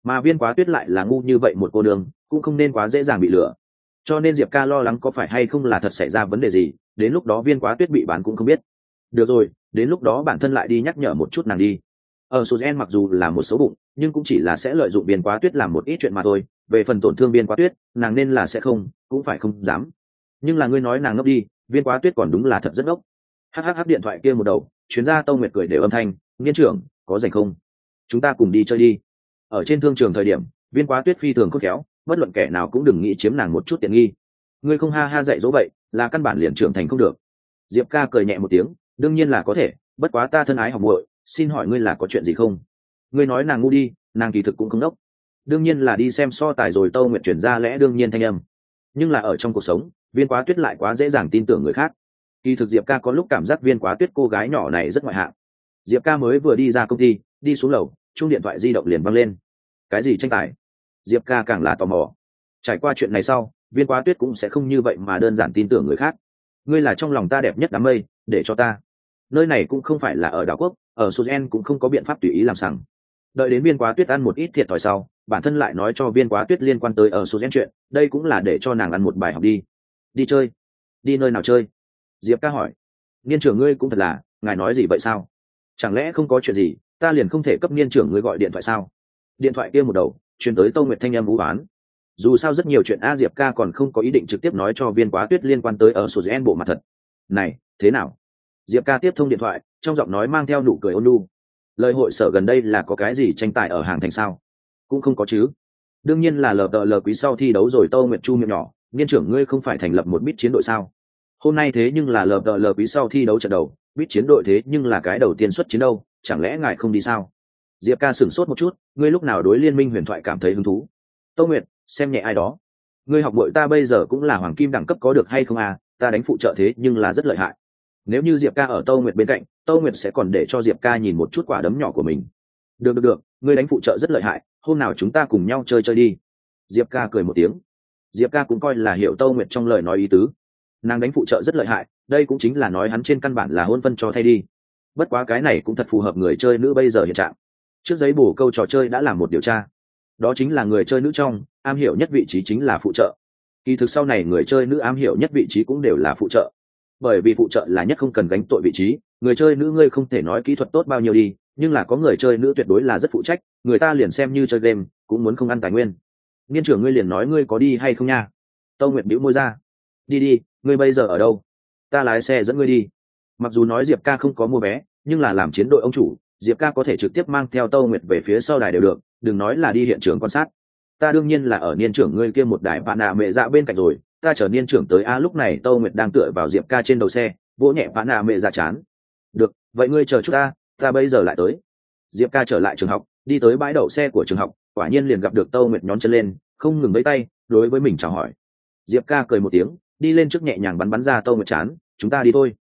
Speaker 1: mà Viên Quá Tuyết lại là ngu như vậy một cô đường, cũng không nên quá dễ dàng bị lừa. Cho nên Diệp Ca lo lắng có phải hay không là thật xảy ra vấn đề gì, đến lúc đó Viên Quá Tuyết bị bán cũng không biết. Được rồi, đến lúc đó bản thân lại đi nhắc nhở một chút nàng đi. Ở Suzen mặc dù là một xấu bụng, nhưng cũng chỉ là sẽ lợi dụng Viên Quá Tuyết làm một ít chuyện mà thôi, về phần tổn thương Viên Quá Tuyết, nàng nên là sẽ không, cũng phải không dám. Nhưng là ngươi nói nàng ngốc đi, Viên Quá Tuyết còn đúng là thật rất ngốc. Hắc điện thoại kia một đầu, chuyến ra Tâu Nguyệt cười đều âm thanh, "Nghiên trưởng, có rảnh không? Chúng ta cùng đi chơi đi." Ở trên thương trường thời điểm, Viên Quá Tuyết phi thường khôn khéo, bất luận kẻ nào cũng đừng nghĩ chiếm nàng một chút tiện nghi. Ngươi không ha ha dạy dỗ vậy, là căn bản liền trưởng thành không được. Diệp Ca cười nhẹ một tiếng, đương nhiên là có thể, bất quá ta thân ái học muội, xin hỏi ngươi là có chuyện gì không? Ngươi nói nàng ngu đi, nàng kỳ thực cũng không đốc. Đương nhiên là đi xem so tài rồi. Tâu Nguyệt chuyển ra lẽ đương nhiên thanh âm. Nhưng là ở trong cuộc sống, Viên Quá Tuyết lại quá dễ dàng tin tưởng người khác. Kỳ thực Diệp Ca có lúc cảm giác Viên Quá Tuyết cô gái nhỏ này rất ngoại hạng. Diệp Ca mới vừa đi ra công ty, đi xuống lầu, chuông điện thoại di động liền vang lên. Cái gì tranh tài? Diệp Ca càng là tò mò. Trải qua chuyện này sau, Viên Quá Tuyết cũng sẽ không như vậy mà đơn giản tin tưởng người khác. Ngươi là trong lòng ta đẹp nhất đám mây, để cho ta. Nơi này cũng không phải là ở đảo quốc, ở Suzen cũng không có biện pháp tùy ý làm sằng. Đợi đến Viên Quá Tuyết ăn một ít thiệt thòi sau, bản thân lại nói cho Viên Quá Tuyết liên quan tới ở Suzen chuyện, đây cũng là để cho nàng ăn một bài học đi. Đi chơi? Đi nơi nào chơi? Diệp Ca hỏi. Niên trưởng ngươi cũng thật là, ngài nói gì vậy sao? Chẳng lẽ không có chuyện gì, ta liền không thể cấp niên trưởng ngươi gọi điện thoại sao? Điện thoại kia một đầu, truyền tới Tâu Nguyệt thanh em vũ oán. Dù sao rất nhiều chuyện Diệp Ca còn không có ý định trực tiếp nói cho Viên Quá Tuyết liên quan tới ở Suzen bộ mặt thật. Này, thế nào? Diệp Ca tiếp thông điện thoại, trong giọng nói mang theo nụ cười ôn nhu. Lời hội sở gần đây là có cái gì tranh tài ở hàng thành sao? Cũng không có chứ. Đương nhiên là LPL quý sau thi đấu rồi. Tâu Nguyệt chu miệng nhỏ, niên trưởng ngươi không phải thành lập một bit chiến đội sao? Hôm nay thế nhưng là LPL quý sau thi đấu trận đầu, bit chiến đội thế nhưng là cái đầu tiên xuất chiến đâu, chẳng lẽ ngài không đi sao? Diệp Ca sửng sốt một chút, ngươi lúc nào đối Liên minh huyền thoại cảm thấy hứng thú? Tâu Nguyệt, xem nhẹ ai đó. Ngươi học bội ta bây giờ cũng là hoàng kim đẳng cấp có được hay không à, ta đánh phụ trợ thế nhưng là rất lợi hại. Nếu như Diệp Ca ở Tâu Nguyệt bên cạnh, Tâu Nguyệt sẽ còn để cho Diệp Ca nhìn một chút quả đấm nhỏ của mình. Được, ngươi đánh phụ trợ rất lợi hại, hôm nào chúng ta cùng nhau chơi đi. Diệp Ca cười một tiếng. Diệp Ca cũng coi là hiểu Tâu Nguyệt trong lời nói ý tứ. Nàng đánh phụ trợ rất lợi hại, đây cũng chính là nói hắn trên căn bản là hôn phân cho thay đi. Bất quá cái này cũng thật phù hợp người chơi nữ bây giờ hiện trạng. Trước giấy bổ câu trò chơi đã làm một điều tra, đó chính là người chơi nữ trong am hiểu nhất vị trí chính là phụ trợ. Kỳ thực sau này người chơi nữ am hiểu nhất vị trí cũng đều là phụ trợ, bởi vì phụ trợ là nhất không cần gánh tội vị trí. Người chơi nữ ngươi không thể nói kỹ thuật tốt bao nhiêu đi, nhưng là có người chơi nữ tuyệt đối là rất phụ trách, người ta liền xem như chơi game cũng muốn không ăn tài nguyên. Niên trưởng ngươi liền nói ngươi có đi hay không nha? Tâu Nguyệt bĩu môi ra. Đi, ngươi bây giờ ở đâu? Ta lái xe dẫn ngươi đi. Mặc dù nói Diệp Ca không có mua vé, nhưng là làm chiến đội ông chủ, Diệp Ca có thể trực tiếp mang theo Tâu Nguyệt về phía sau đài đều được, đừng nói là đi hiện trường quan sát. Ta đương nhiên là ở niên trưởng ngươi kia một đài bạn nạ mẹ dạ bên cạnh rồi, ta chờ niên trưởng tới. Lúc này Tâu Nguyệt đang tựa vào Diệp Ca trên đầu xe, vỗ nhẹ bạn nạ mẹ dạ chán. Được, vậy ngươi chờ chút ta bây giờ lại tới. Diệp Ca trở lại trường học, đi tới bãi đậu xe của trường học, quả nhiên liền gặp được Tâu Nguyệt nhón chân lên, không ngừng vẫy tay đối với mình chào hỏi. Diệp Ca cười một tiếng, đi lên trước nhẹ nhàng bắn ra Tâu Nguyệt chán. Chúng ta đi thôi.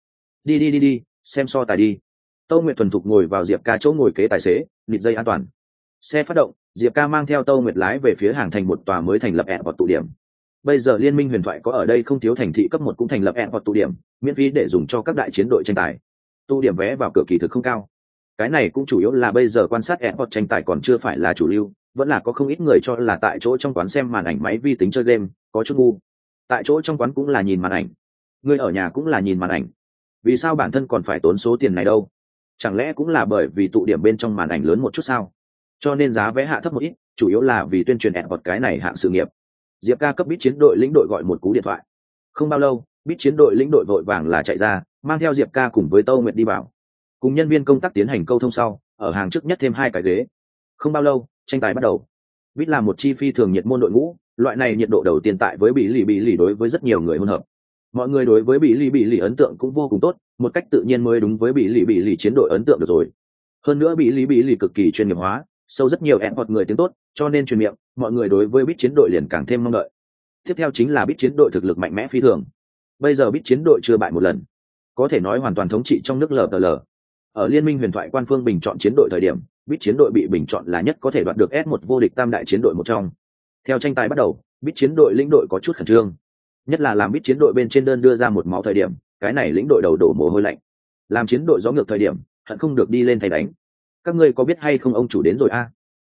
Speaker 1: Đi, xem so tài đi. Tâu Nguyệt thuần thục ngồi vào Diệp Ca chỗ ngồi kế tài xế, nịt dây an toàn. Xe phát động, Diệp Ca mang theo Tâu Nguyệt lái về phía hàng thành một tòa mới thành lập airport tụ điểm. Bây giờ Liên minh huyền thoại có ở đây không thiếu thành thị cấp 1 cũng thành lập airport tụ điểm, miễn phí để dùng cho các đại chiến đội tranh tài. Tụ điểm vé vào cửa kỳ thực không cao. Cái này cũng chủ yếu là bây giờ quan sát airport tranh tài còn chưa phải là chủ lưu, vẫn là có không ít người cho là tại chỗ trong quán xem màn ảnh máy vi tính chơi game, có chút ngu. Tại chỗ trong quán cũng là nhìn màn ảnh, người ở nhà cũng là nhìn màn ảnh. Vì sao bản thân còn phải tốn số tiền này đâu? Chẳng lẽ cũng là bởi vì tụ điểm bên trong màn ảnh lớn một chút sao? Cho nên giá vé hạ thấp một ít, chủ yếu là vì tuyên truyền airport cái này hạng sự nghiệp. Diệp Ca cấp bit chiến đội lĩnh đội gọi một cú điện thoại. Không bao lâu, bit chiến đội lĩnh đội vội vàng là chạy ra, mang theo Diệp Ca cùng với Tâu Nguyệt đi vào. Cùng nhân viên công tác tiến hành câu thông sau, ở hàng trước nhất thêm 2 cái ghế. Không bao lâu, tranh tài bắt đầu. Bit là một chi phi thường nhiệt môn đội ngũ, loại này nhiệt độ đầu tiên tại với bị lì đối với rất nhiều người hỗn hợp. Mọi người đối với bị lì ấn tượng cũng vô cùng tốt, một cách tự nhiên mới đúng với bị lì chiến đội ấn tượng được rồi. Hơn nữa bị lì cực kỳ chuyên nghiệp hóa, sâu rất nhiều airport người tiếng tốt, cho nên truyền miệng, mọi người đối với bit chiến đội liền càng thêm mong đợi. Tiếp theo chính là bit chiến đội thực lực mạnh mẽ phi thường. Bây giờ bit chiến đội chưa bại một lần, có thể nói hoàn toàn thống trị trong nước LPL. Ở Liên minh huyền thoại quan phương bình chọn chiến đội thời điểm, bit chiến đội bị bình chọn là nhất có thể đoạt được S1 vô địch tam đại chiến đội một trong. Theo tranh tài bắt đầu, bit chiến đội lĩnh đội có chút khẩn trương, nhất là làm bit chiến đội bên trên đơn đưa ra một máu thời điểm, cái này lĩnh đội đầu đổ mồ hôi lạnh. Làm chiến đội gió ngược thời điểm, hận không được đi lên thay đánh. Các ngươi có biết hay không ông chủ đến rồi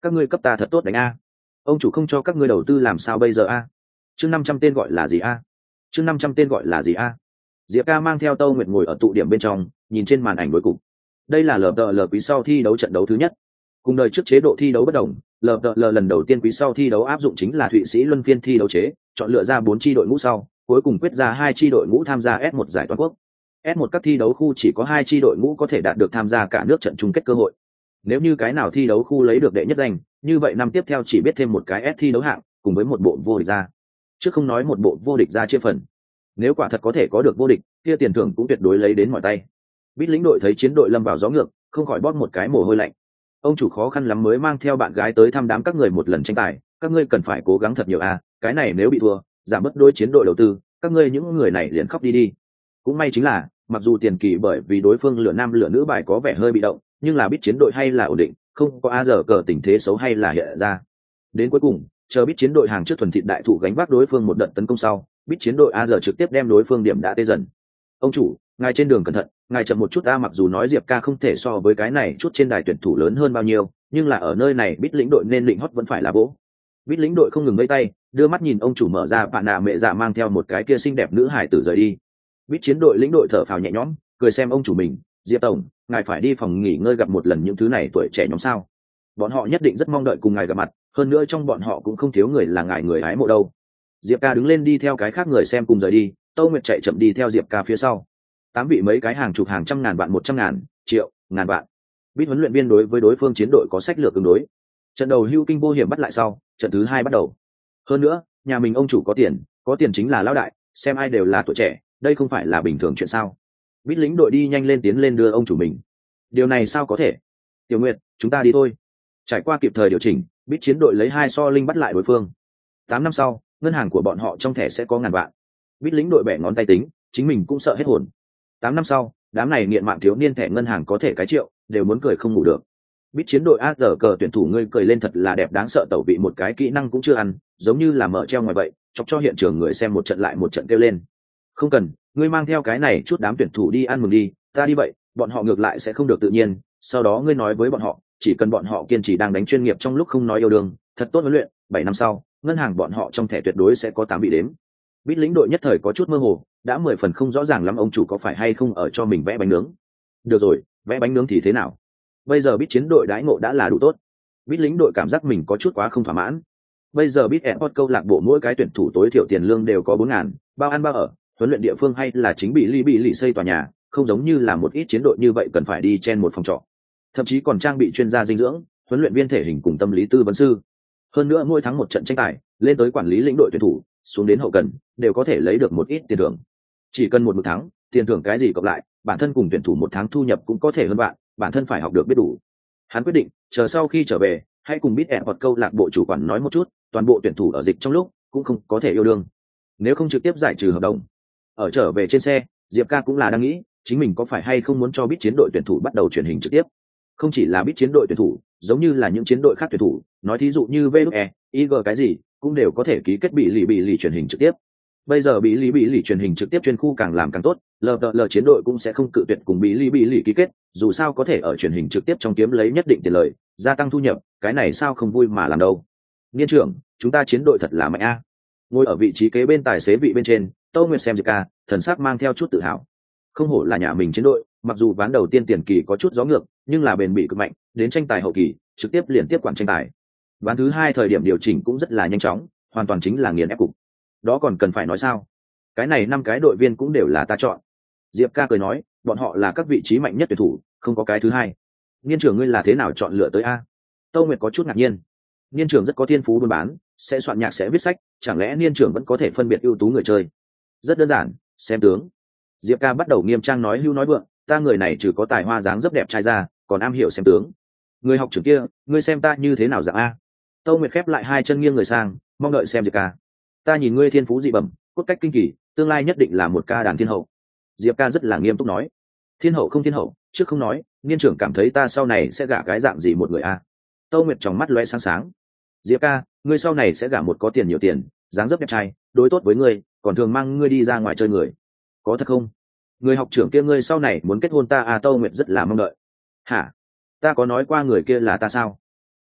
Speaker 1: các ngươi cấp ta thật tốt đánh a. Ông chủ không cho các ngươi đầu tư làm sao bây giờ a? Chương 500 tên gọi là gì a? Chương 500 tên gọi là gì a? Diệp Ca mang theo Tâu Nguyệt ngồi ở tụ điểm bên trong, nhìn trên màn ảnh cuối cùng. Đây là LPL quý sau thi đấu trận đấu thứ nhất. Cùng đời trước chế độ thi đấu bất đồng, LPL lần đầu tiên quý sau thi đấu áp dụng chính là Thụy Sĩ luân phiên thi đấu chế, chọn lựa ra 4 chi đội ngũ sau, cuối cùng quyết ra 2 chi đội ngũ tham gia S1 giải toàn quốc. S1 các thi đấu khu chỉ có 2 chi đội ngũ có thể đạt được tham gia cả nước trận chung kết cơ hội. Nếu như cái nào thi đấu khu lấy được đệ nhất danh, như vậy năm tiếp theo chỉ biết thêm một cái S thi đấu hạng, cùng với một bộ vô địch ra. Chứ không nói một bộ vô địch ra chia phần. Nếu quả thật có thể có được vô địch, kia tiền thưởng cũng tuyệt đối lấy đến mỏi tay. Bít lĩnh đội thấy chiến đội lâm vào gió ngược, không khỏi bóp một cái mồ hôi lạnh. Ông chủ khó khăn lắm mới mang theo bạn gái tới thăm đám các người một lần tranh tài, các ngươi cần phải cố gắng thật nhiều à, cái này nếu bị thua, giảm bớt đôi chiến đội đầu tư, các ngươi những người này liền khóc đi đi. Cũng may chính là, mặc dù tiền kỳ bởi vì đối phương lửa nam lửa nữ bài có vẻ hơi bị động, nhưng là biết chiến đội hay là ổn định, không có a giờ cờ tình thế xấu hay là hiện ra. Đến cuối cùng, chờ biết chiến đội hàng trước thuần thịt đại thủ gánh vác đối phương một đợt tấn công sau, biết chiến đội a giờ trực tiếp đem đối phương điểm đã tê dần. Ông chủ, ngài trên đường cẩn thận, ngài chậm một chút a. Mặc dù nói Diệp Ca không thể so với cái này chút trên đài tuyển thủ lớn hơn bao nhiêu, nhưng là ở nơi này biết lĩnh đội nên lĩnh hót vẫn phải là bố. Biết lĩnh đội không ngừng vẫy tay, đưa mắt nhìn ông chủ mở ra bạn nạ mẹ dạ mang theo một cái kia xinh đẹp nữ hải tử rời đi. Biết chiến đội lĩnh đội thở phào nhẹ nhõm, cười xem ông chủ mình, Diệp tổng, ngài phải đi phòng nghỉ ngơi gặp một lần những thứ này tuổi trẻ nhóm sao? Bọn họ nhất định rất mong đợi cùng ngài gặp mặt, hơn nữa trong bọn họ cũng không thiếu người là ngài người hái mộ đâu. Diệp Ca đứng lên đi theo cái khác người xem cùng rời đi, Tâu Nguyệt chạy chậm đi theo Diệp Ca phía sau. 8 vị mấy cái hàng chục hàng trăm ngàn vạn 100.000, triệu, ngàn vạn. Biết huấn luyện viên đối với đối phương chiến đội có sách lược tương đối. Trận đầu hưu kinh vô hiểm bắt lại sau, trận thứ 2 bắt đầu. Hơn nữa, nhà mình ông chủ có tiền chính là lão đại, xem ai đều là tuổi trẻ, đây không phải là bình thường chuyện sao? Biết lính đội đi nhanh lên tiến lên đưa ông chủ mình. Điều này sao có thể? Tiểu Nguyệt, chúng ta đi thôi. Trải qua kịp thời điều chỉnh, biết chiến đội lấy 2 so linh bắt lại đối phương. 8 năm sau, ngân hàng của bọn họ trong thẻ sẽ có ngàn vạn. Biết lính đội bẻ ngón tay tính, chính mình cũng sợ hết hồn. 8 năm sau, đám này nghiện mạng thiếu niên thẻ ngân hàng có thể cái triệu, đều muốn cười không ngủ được. Biết chiến đội a giờ cờ tuyển thủ ngươi cười lên thật là đẹp đáng sợ, tẩu vị một cái kỹ năng cũng chưa ăn, giống như là mở treo ngoài vậy, chọc cho hiện trường người xem một trận lại một trận kêu lên. Không cần, ngươi mang theo cái này chút đám tuyển thủ đi ăn mừng đi, ta đi vậy, bọn họ ngược lại sẽ không được tự nhiên. Sau đó ngươi nói với bọn họ, chỉ cần bọn họ kiên trì đang đánh chuyên nghiệp trong lúc không nói yêu đương, thật tốt huấn luyện, 7 năm sau, ngân hàng bọn họ trong thẻ tuyệt đối sẽ có 8 vị đếm. Biết lĩnh đội nhất thời có chút mơ hồ, đã 10 phần không rõ ràng lắm ông chủ có phải hay không ở cho mình vẽ bánh nướng. Được rồi, vẽ bánh nướng thì thế nào? Bây giờ biết chiến đội đãi ngộ đã là đủ tốt. Biết lĩnh đội cảm giác mình có chút quá không thỏa mãn. Bây giờ biết Airport câu lạc bộ mỗi cái tuyển thủ tối thiểu tiền lương đều có 4.000, bao ăn bao ở, huấn luyện địa phương hay là chính bị lì xây tòa nhà, không giống như là một ít chiến đội như vậy cần phải đi chen một phòng trọ. Thậm chí còn trang bị chuyên gia dinh dưỡng, huấn luyện viên thể hình cùng tâm lý tư vấn sư. Hơn nữa mỗi tháng một trận tranh tài, lên tới quản lý lĩnh đội tuyển thủ, xuống đến hậu cần, đều có thể lấy được một ít tiền thưởng. Chỉ cần một tháng, tiền thưởng cái gì cộng lại, bản thân cùng tuyển thủ một tháng thu nhập cũng có thể hơn bạn, bản thân phải học được biết đủ. Hắn quyết định, chờ sau khi trở về, hãy cùng biết hoặc câu lạc bộ chủ quản nói một chút, toàn bộ tuyển thủ ở dịch trong lúc cũng không có thể yêu đương, nếu không trực tiếp giải trừ hợp đồng. Ở trở về trên xe, Diệp Ca cũng là đang nghĩ, chính mình có phải hay không muốn cho biết chiến đội tuyển thủ bắt đầu truyền hình trực tiếp. Không chỉ là biết chiến đội tuyển thủ, giống như là những chiến đội khác tuyển thủ, nói thí dụ như VE, IG cái gì, cũng đều có thể ký kết bị lì truyền hình trực tiếp. Bây giờ bị lì truyền hình trực tiếp chuyên khu càng làm càng tốt, LPL chiến đội cũng sẽ không cự tuyệt cùng bị lì ký kết, dù sao có thể ở truyền hình trực tiếp trong kiếm lấy nhất định tiền lời, gia tăng thu nhập, cái này sao không vui mà làm đâu. Niên trưởng, chúng ta chiến đội thật là mạnh a. Ngồi ở vị trí kế bên tài xế vị bên trên, Tô Nguyệt xem Diệp Ca, thần sắc mang theo chút tự hào. Không hổ là nhà mình chiến đội, mặc dù ván đầu tiên tiền kỳ có chút gió ngược, nhưng là bền bỉ cực mạnh, đến tranh tài hậu kỳ, trực tiếp liên tiếp quản tranh tài. Ván thứ 2 thời điểm điều chỉnh cũng rất là nhanh chóng, hoàn toàn chính là nghiền ép cục. Đó còn cần phải nói sao? Cái này 5 cái đội viên cũng đều là ta chọn. Diệp Ca cười nói, bọn họ là các vị trí mạnh nhất tuyển thủ, không có cái thứ hai. Niên trưởng ngươi là thế nào chọn lựa tới a? Tô Nguyệt có chút ngạc nhiên. Niên trưởng rất có thiên phú buôn bán, sẽ soạn nhạc sẽ viết sách, chẳng lẽ niên trưởng vẫn có thể phân biệt ưu tú người chơi? Rất đơn giản, xem tướng. Diệp Ca bắt đầu nghiêm trang nói hưu nói vượng, ta người này trừ có tài hoa dáng rất đẹp trai ra, còn am hiểu xem tướng. Người học trưởng kia, ngươi xem ta như thế nào dạng a? Tô Nguyệt khép lại 2 chân nghiêng người sang, mong đợi xem Diệp Ca. Ta nhìn ngươi thiên phú dị bẩm, cốt cách kinh kỳ, tương lai nhất định là một ca đàn thiên hậu. Diệp Ca rất là nghiêm túc nói. Thiên hậu không thiên hậu, trước không nói, niên trưởng cảm thấy ta sau này sẽ gả cái dạng gì một người a? Tô Nguyệt trong mắt lóe sáng sáng. Diệp Ca, ngươi sau này sẽ gả một có tiền nhiều tiền, dáng dấp đẹp trai, đối tốt với ngươi, còn thường mang ngươi đi ra ngoài chơi người. Có thật không? Người học trưởng kia ngươi sau này muốn kết hôn ta à? Tô Nguyệt rất là mong đợi. Hả? Ta có nói qua người kia là ta sao?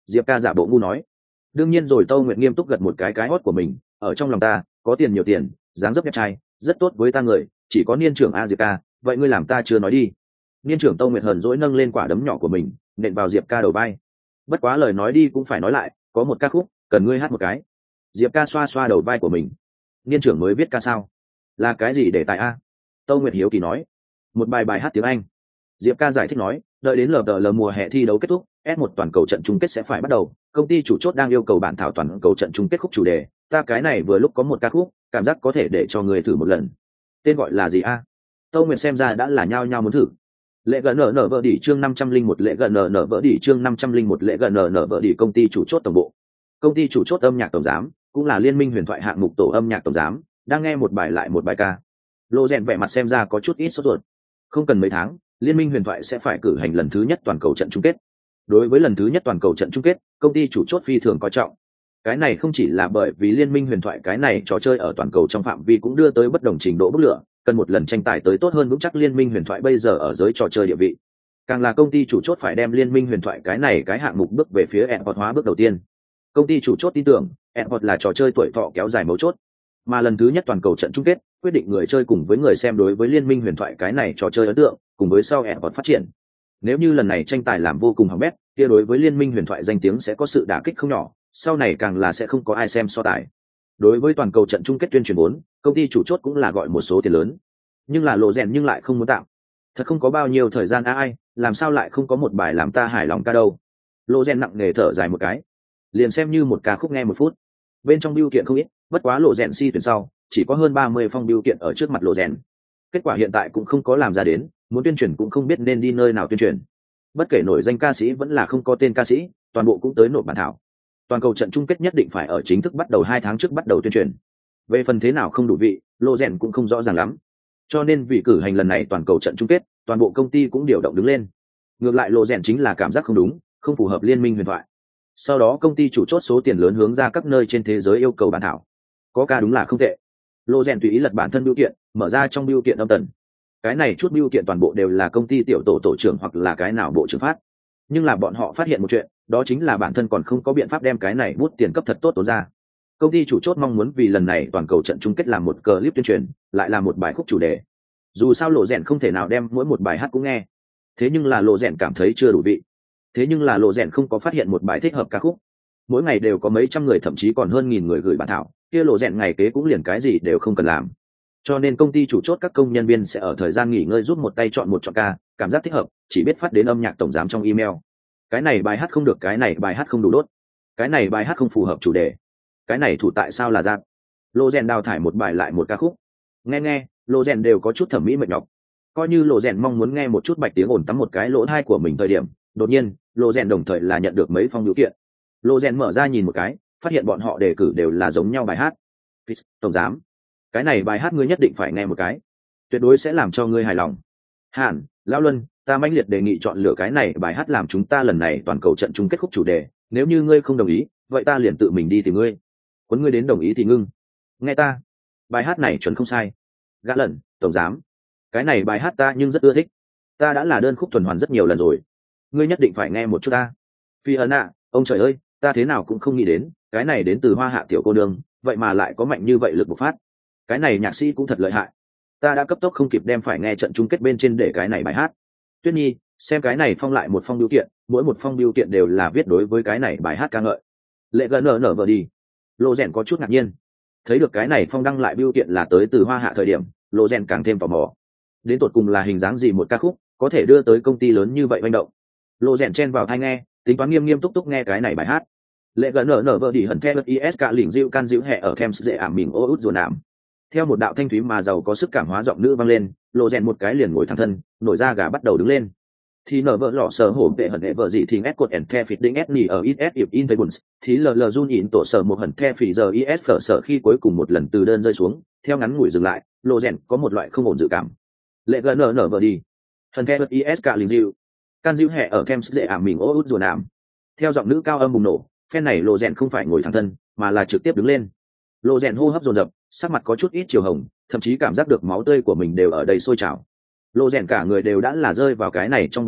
Speaker 1: Diệp ca giả bộ ngu nói. Đương nhiên rồi, Tâu Nguyệt nghiêm túc gật một cái hót của mình, ở trong lòng ta có tiền, nhiều tiền, dáng dấp đẹp trai, rất tốt với ta người, chỉ có niên trưởng a. Diệp ca, vậy ngươi làm ta chưa nói đi. Niên trưởng Tâu Nguyệt hờn dỗi nâng lên quả đấm nhỏ của mình nện vào Diệp ca đầu vai. Bất quá lời nói đi cũng phải nói lại, có một ca khúc cần ngươi hát một cái. Diệp ca xoa xoa đầu vai của mình. Niên trưởng mới viết ca sao? Là cái gì để tài a? Tâu Nguyệt hiếu kỳ nói. Một bài hát tiếng Anh. Diệp ca giải thích nói, đợi đến LPL mùa hè thi đấu kết thúc, S1 toàn cầu trận chung kết sẽ phải bắt đầu, công ty chủ chốt đang yêu cầu bản thảo toàn cầu trận chung kết khúc chủ đề, ta cái này vừa lúc có một ca khúc, cảm giác có thể để cho người thử một lần. Tên gọi là gì a? Tâu Nguyệt xem ra đã là nhao nhao muốn thử. Lệ gần nở vợ đỉ chương 501, lệ gần nở vợ đỉ chương 501, lệ gần nở vợ đỉ. Công ty chủ chốt tổng bộ. Công ty chủ chốt âm nhạc tổng giám, cũng là liên minh huyền thoại hạng mục tổ âm nhạc tổng giám, đang nghe một bài lại một bài ca. Lô Rèn vẻ mặt xem ra có chút ít sốt ruột. Không cần mấy tháng, liên minh huyền thoại sẽ phải cử hành lần thứ nhất toàn cầu trận chung kết. Đối với lần thứ nhất toàn cầu trận chung kết, công ty chủ chốt phi thường coi trọng. Cái này không chỉ là bởi vì liên minh huyền thoại cái này trò chơi ở toàn cầu trong phạm vi cũng đưa tới bất đồng trình độ bốc lửa, cần một lần tranh tài tới tốt hơn vững chắc liên minh huyền thoại bây giờ ở giới trò chơi địa vị. Càng là công ty chủ chốt phải đem liên minh huyền thoại cái này cái hạng mục bước về phía e-sport hóa bước đầu tiên. Công ty chủ chốt tin tưởng e-sport là trò chơi tuổi thọ kéo dài mấu chốt, mà lần thứ nhất toàn cầu trận chung kết quyết định người chơi cùng với người xem đối với liên minh huyền thoại cái này trò chơi ấn tượng, cùng với sau e-sport phát triển. Nếu như lần này tranh tài làm vô cùng hỏng bét, kia đối với liên minh huyền thoại danh tiếng sẽ có sự đả kích không nhỏ, sau này càng là sẽ không có ai xem so tài. Đối với toàn cầu trận chung kết tuyên truyền vốn, công ty chủ chốt cũng là gọi một số tiền lớn, nhưng là Lộ Rèn nhưng lại không muốn tạm. Thật không có bao nhiêu thời gian ai, làm sao lại không có một bài làm ta hài lòng ca đâu. Lộ Rèn nặng nề thở dài một cái, liền xem như một ca khúc nghe 1 phút. Bên trong bưu kiện không ít, bất quá Lộ Rèn si tuyển sau, chỉ có hơn 30 phong bưu kiện ở trước mặt Lộ Rèn. Kết quả hiện tại cũng không có làm ra đến, muốn tuyên truyền cũng không biết nên đi nơi nào tuyên truyền. Bất kể nổi danh ca sĩ vẫn là không có tên ca sĩ, toàn bộ cũng tới nộp bản thảo. Toàn cầu trận chung kết nhất định phải ở chính thức bắt đầu 2 tháng trước bắt đầu tuyên truyền. Về phần thế nào không đủ vị, Lộ Rèn cũng không rõ ràng lắm. Cho nên vì cử hành lần này toàn cầu trận chung kết, toàn bộ công ty cũng điều động đứng lên. Ngược lại Lộ Rèn chính là cảm giác không đúng, không phù hợp liên minh huyền thoại. Sau đó công ty chủ chốt số tiền lớn hướng ra các nơi trên thế giới yêu cầu bản thảo. Có ca đúng là không tệ. Lộ Rèn tùy ý lật bản thân bưu kiện, mở ra trong bưu kiện âm tần. Cái này chút bưu kiện toàn bộ đều là công ty tiểu tổ trưởng hoặc là cái nào bộ trưởng phát. Nhưng là bọn họ phát hiện một chuyện, đó chính là bản thân còn không có biện pháp đem cái này bút tiền cấp thật tốt tốn ra. Công ty chủ chốt mong muốn vì lần này toàn cầu trận chung kết làm một clip tuyên truyền, lại là một bài khúc chủ đề. Dù sao Lộ Rèn không thể nào đem mỗi một bài hát cũng nghe, thế nhưng là Lộ Rèn cảm thấy chưa đủ vị. Thế nhưng là Lộ Rèn không có phát hiện một bài thích hợp ca khúc. Mỗi ngày đều có mấy trăm người, thậm chí còn hơn 1000 người gửi bản thảo, kia Lộ Rèn ngày kế cũng liền cái gì đều không cần làm. Cho nên công ty chủ chốt các công nhân viên sẽ ở thời gian nghỉ ngơi giúp một tay chọn một chọn ca, cảm giác thích hợp, chỉ biết phát đến âm nhạc tổng giám trong email. Cái này bài hát không được, cái này bài hát không đủ đốt, cái này bài hát không phù hợp chủ đề, cái này thủ tại sao là giáp. Lộ Rèn đào thải một bài lại một ca khúc. Nghe, Lộ Rèn đều có chút thẩm mỹ mệt nhọc. Coi như Lộ Rèn mong muốn nghe một chút bạch tiếng ồn tắm một cái lỗ tai của mình thời điểm, đột nhiên, Lộ Rèn đồng thời là nhận được mấy phong biểu kiện. Lộ Rèn mở ra nhìn một cái, phát hiện bọn họ đề cử đều là giống nhau bài hát. Tổng giám, cái này bài hát ngươi nhất định phải nghe một cái, tuyệt đối sẽ làm cho ngươi hài lòng. Hàn, Lão Luân, ta mãnh liệt đề nghị chọn lựa cái này bài hát làm chúng ta lần này toàn cầu trận chung kết khúc chủ đề, nếu như ngươi không đồng ý, vậy ta liền tự mình đi tìm ngươi. Quấn ngươi đến đồng ý thì ngưng. Nghe ta, bài hát này chuẩn không sai. Gã lần, tổng giám, cái này bài hát ta nhưng rất ưa thích, ta đã là đơn khúc tuần hoàn rất nhiều lần rồi, ngươi nhất định phải nghe một chút ta. Phi ấn ạ, ông trời ơi, ta thế nào cũng không nghĩ đến, cái này đến từ Hoa Hạ tiểu cô nương, vậy mà lại có mạnh như vậy lực bộc phát. Cái này nhạc sĩ cũng thật lợi hại, ta đã cấp tốc không kịp đem phải nghe trận chung kết bên trên để cái này bài hát. Tuyết Nhi, xem cái này phong lại một phong bưu kiện, mỗi một phong bưu kiện đều là viết đối với cái này bài hát ca ngợi. Lệ gần nở vờ đi. Lộ Rèn có chút ngạc nhiên, thấy được cái này phong đăng lại bưu kiện là tới từ Hoa Hạ thời điểm, Lộ Rèn càng thêm tò mò. Đến tột cùng là hình dáng gì một ca khúc có thể đưa tới công ty lớn như vậy manh động. Lộ Rèn chen vào tai nghe, tính toán nghiêm túc nghe cái này bài hát. Lệ gần nở vờ đi hận theo is cả lỉnh dịu can dịu hẹ ở Thames dễ ảm mình ô út rồi nạm. Theo một đạo thanh thúy mà giàu có sức cảm hóa giọng nữ vang lên, Lộ Rèn một cái liền ngồi thẳng thân, nổi da gà bắt đầu đứng lên. Thì nở vợ lọ sờ hổ vệ hận hệ vợ gì thì ép cột ẻn the phịt đinh ép nỉ ở ít ép ịp in tables, thì lờ run in tổ sở một hận the phỉ giờ is phở sở khi cuối cùng một lần từ đơn rơi xuống, theo ngắn ngủi dừng lại, Lộ Rèn có một loại không ổn dự cảm. Lệ gần nở vợ đi hận the is cả lỉnh dịu can dịu hẹ ở Thames dễ ảm mình ô út rồi nạm. Theo giọng nữ cao âm bùng nổ, phen này Lộ Rèn không phải ngồi thẳng thân, mà là trực tiếp đứng lên. Lộ Rèn hô hấp dồn dập, sắc mặt có chút ít chiều hồng, thậm chí cảm giác được máu tươi của mình đều ở đây sôi trào. Lộ Rèn cả người đều đã là rơi vào cái này trong bài hát,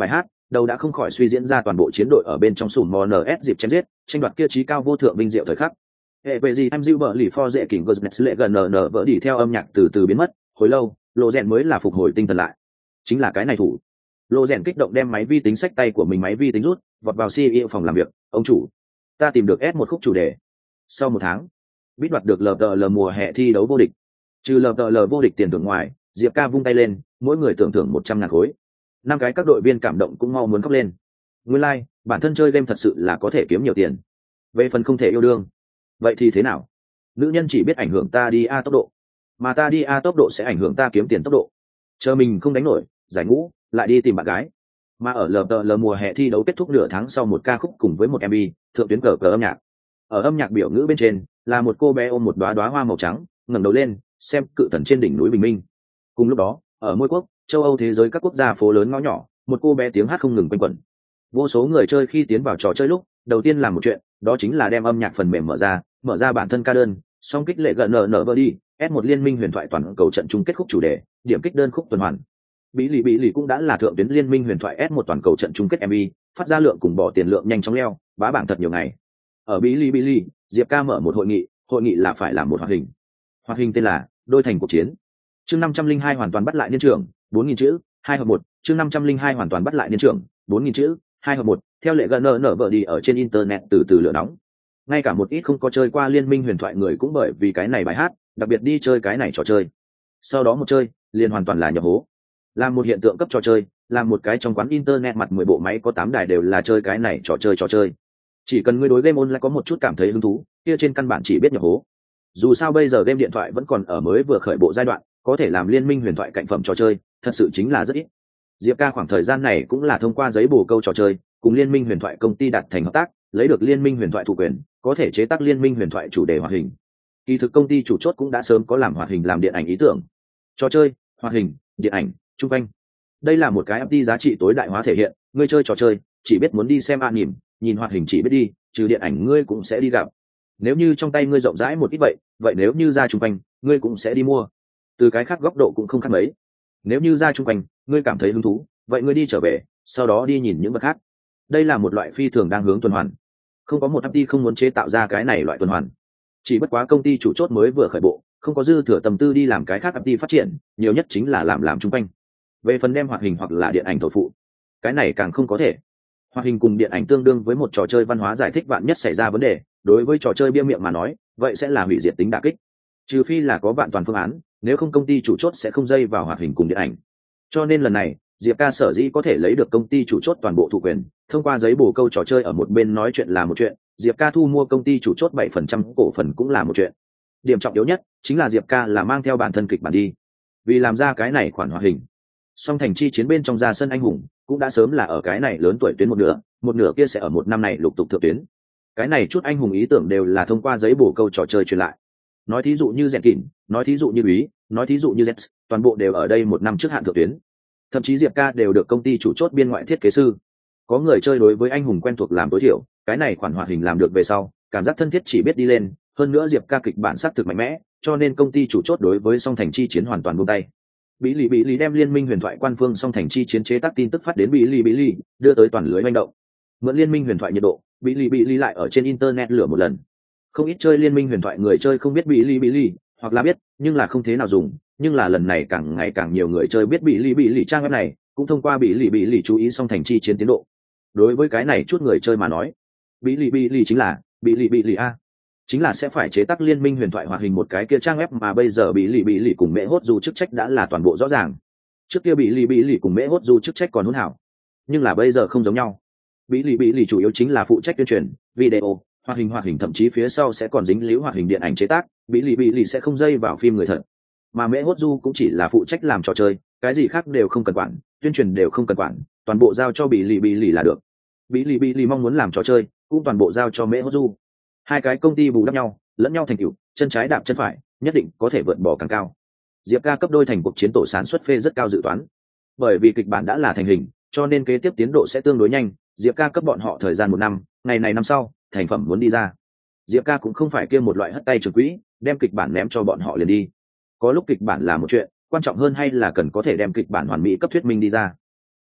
Speaker 1: đầu đã không khỏi suy diễn ra toàn bộ chiến đội ở bên trong sùm mò ns dịp chém giết tranh đoạt kia trí cao vô thượng vinh diệu thời khắc. Hệ về gì em dịu vợ lì for dễ kỉnh gosnet lệ gần nở vỡ đi theo âm nhạc từ từ biến mất. Hồi lâu lộ rèn mới là phục hồi tinh thần lại. Chính là cái này thủ. Lộ rèn kích động đem máy vi tính xách tay của mình máy vi tính rút vọt vào CEO phòng làm việc. Ông chủ, ta tìm được S1 khúc chủ đề. Sau 1 tháng biết đoạt được LPL mùa hè thi đấu vô địch. Trừ LPL vô địch tiền thưởng ngoài, Diệp Ca vung tay lên, mỗi người tưởng thưởng 100.000 khối. 5 cái các đội viên cảm động cũng mau muốn khóc lên. Nguyên lai, bản thân chơi game thật sự là có thể kiếm nhiều tiền. Về phần không thể yêu đương, vậy thì thế nào? Nữ nhân chỉ biết ảnh hưởng ta đi A tốc độ, mà ta đi A tốc độ sẽ ảnh hưởng ta kiếm tiền tốc độ. Chờ mình không đánh nổi, giải ngũ, lại đi tìm bạn gái. Mà ở LPL mùa hè thi đấu kết thúc nửa tháng sau một ca khúc cùng với một MV, thượng tuyến cờ âm nhạc. Ở âm nhạc biểu ngữ bên trên, là một cô bé ôm một đóa hoa màu trắng, ngẩng đầu lên, xem cự thần trên đỉnh núi bình minh. Cùng lúc đó, ở mỗi quốc, châu Âu thế giới các quốc gia phố lớn ngõ nhỏ, một cô bé tiếng hát không ngừng quanh quẩn. Vô số người chơi khi tiến vào trò chơi lúc, đầu tiên làm một chuyện, đó chính là đem âm nhạc phần mềm mở ra bản thân ca đơn, song kích lệ gần nở vỡ đi, S1 liên minh huyền thoại toàn cầu trận chung kết khúc chủ đề, điểm kích đơn khúc tuần hoàn. Bí lì cũng đã là thượng tuyến liên minh huyền thoại S1 toàn cầu trận chung kết MV, phát ra lượng cùng bỏ tiền lượng nhanh chóng leo, bá bảng thật nhiều ngày. Ở Bí lì, Diệp Ca mở một hội nghị là phải làm một hoạt hình. Hoạt hình tên là Đôi thành cuộc chiến. Chương 502 hoàn toàn bắt lại niên trưởng, 4000 chữ, 2 hợp 1, chương 502 hoàn toàn bắt lại niên trưởng, 4000 chữ, 2 hợp 1, theo lệ gần nở vỡ đi ở trên internet từ từ lửa nóng. Ngay cả một ít không có chơi qua liên minh huyền thoại người cũng bởi vì cái này bài hát, đặc biệt đi chơi cái này trò chơi. Sau đó một chơi, liền hoàn toàn là nhập hố. Làm một hiện tượng cấp trò chơi, làm một cái trong quán internet mặt 10 bộ máy có 8 đài đều là chơi cái này trò chơi. Chỉ cần ngươi đối game online có một chút cảm thấy hứng thú, kia trên căn bản chỉ biết nhập hố. Dù sao bây giờ game điện thoại vẫn còn ở mới vừa khởi bộ giai đoạn, có thể làm liên minh huyền thoại cạnh phẩm trò chơi, thật sự chính là rất ít. Diệp Ca khoảng thời gian này cũng là thông qua giấy bổ câu trò chơi, cùng liên minh huyền thoại công ty đạt thành hợp tác, lấy được liên minh huyền thoại thủ quyền, có thể chế tác liên minh huyền thoại chủ đề hoạt hình. Kỳ thực công ty chủ chốt cũng đã sớm có làm hoạt hình làm điện ảnh ý tưởng. Trò chơi, hoạt hình, điện ảnh, chung quanh. Đây là một cái FT giá trị tối đại hóa thể hiện, ngươi chơi trò chơi, chỉ biết muốn đi xem anime, nhìn hoạt hình chỉ biết đi, trừ điện ảnh ngươi cũng sẽ đi gặp. Nếu như trong tay ngươi rộng rãi một ít vậy nếu như ra chung quanh, ngươi cũng sẽ đi mua. Từ cái khác góc độ cũng không khác mấy. Nếu như ra chung quanh, ngươi cảm thấy hứng thú, vậy ngươi đi trở về, sau đó đi nhìn những vật khác. Đây là một loại phi thường đang hướng tuần hoàn. Không có một FT không muốn chế tạo ra cái này loại tuần hoàn. Chỉ bất quá công ty chủ chốt mới vừa khởi bộ, không có dư thừa tâm tư đi làm cái khác FT phát triển, nhiều nhất chính là làm chung quanh. Về phần đem hoạt hình hoặc là điện ảnh thổ phụ, cái này càng không có thể. Hoạt hình cùng điện ảnh tương đương với một trò chơi văn hóa giải thích vạn nhất xảy ra vấn đề, đối với trò chơi bia miệng mà nói, vậy sẽ là hủy diệt tính đả kích. Trừ phi là có vạn toàn phương án, nếu không công ty chủ chốt sẽ không dây vào hoạt hình cùng điện ảnh. Cho nên lần này, Diệp Ca sở dĩ có thể lấy được công ty chủ chốt toàn bộ thủ quyền, thông qua giấy bổ câu trò chơi ở một bên nói chuyện là một chuyện, Diệp Ca thu mua công ty chủ chốt 7% cổ phần cũng là một chuyện. Điểm trọng yếu nhất chính là Diệp Ca là mang theo bản thân kịch bản đi. Vì làm ra cái này khoản hoạt hình, song thành chi chiến bên trong ra sân anh hùng cũng đã sớm là ở cái này lớn tuổi tuyến một nửa kia sẽ ở một năm này lục tục thượng tuyến. Cái này chút anh hùng ý tưởng đều là thông qua giấy bổ câu trò chơi truyền lại. Nói thí dụ như Dẹn Kỉnh, nói thí dụ như Úy, nói thí dụ như Z, toàn bộ đều ở đây một năm trước hạn thượng tuyến. Thậm chí Diệp Ca đều được công ty chủ chốt biên ngoại thiết kế sư. Có người chơi đối với anh hùng quen thuộc làm tối thiểu, cái này khoản hoạt hình làm được về sau, cảm giác thân thiết chỉ biết đi lên, hơn nữa Diệp Ca kịch bản sắc thực mạnh mẽ, cho nên công ty chủ chốt đối với song thành chi chiến hoàn toàn buông tay. Bí lì đem liên minh huyền thoại quan phương song thành chi chiến chế tác tin tức phát đến bí lì, đưa tới toàn lưới manh động. Mượn liên minh huyền thoại nhiệt độ, bí lì lại ở trên internet lửa một lần. Không ít chơi liên minh huyền thoại người chơi không biết bí lì, hoặc là biết nhưng là không thế nào dùng, nhưng là lần này càng ngày càng nhiều người chơi biết bí lì trang web này, cũng thông qua bí lì chú ý song thành chi chiến tiến độ. Đối với cái này chút người chơi mà nói, bí lì chính là bí lì a, chính là sẽ phải chế tác liên minh huyền thoại hoạt hình một cái kia trang web mà bây giờ bí lì cùng mễ hốt du chức trách đã là toàn bộ rõ ràng. Trước kia bí lì cùng mễ hốt du chức trách còn hỗn hảo, nhưng là bây giờ không giống nhau. Bí lì chủ yếu chính là phụ trách tuyên truyền video hoạt hình, thậm chí phía sau sẽ còn dính líu hoạt hình điện ảnh chế tác. Bí lì sẽ không dây vào phim người thật, mà mễ hốt du cũng chỉ là phụ trách làm trò chơi, cái gì khác đều không cần quản, tuyên truyền đều không cần quản, toàn bộ giao cho bí lì là được. Bí lì mong muốn làm trò chơi cũng toàn bộ giao cho mễ hốt du. Hai cái công ty bù đắp nhau, lẫn nhau thành tựu, chân trái đạp chân phải, nhất định có thể vượt bỏ càng cao. Diệp Ca cấp đôi thành cuộc chiến tổ sản xuất phê rất cao dự toán, bởi vì kịch bản đã là thành hình, cho nên kế tiếp tiến độ sẽ tương đối nhanh. Diệp Ca cấp bọn họ thời gian 1 năm, ngày này năm sau thành phẩm muốn đi ra. Diệp Ca cũng không phải kia một loại hất tay trường quỹ, đem kịch bản ném cho bọn họ liền đi. Có lúc kịch bản là một chuyện, quan trọng hơn hay là cần có thể đem kịch bản hoàn mỹ cấp thuyết minh đi ra.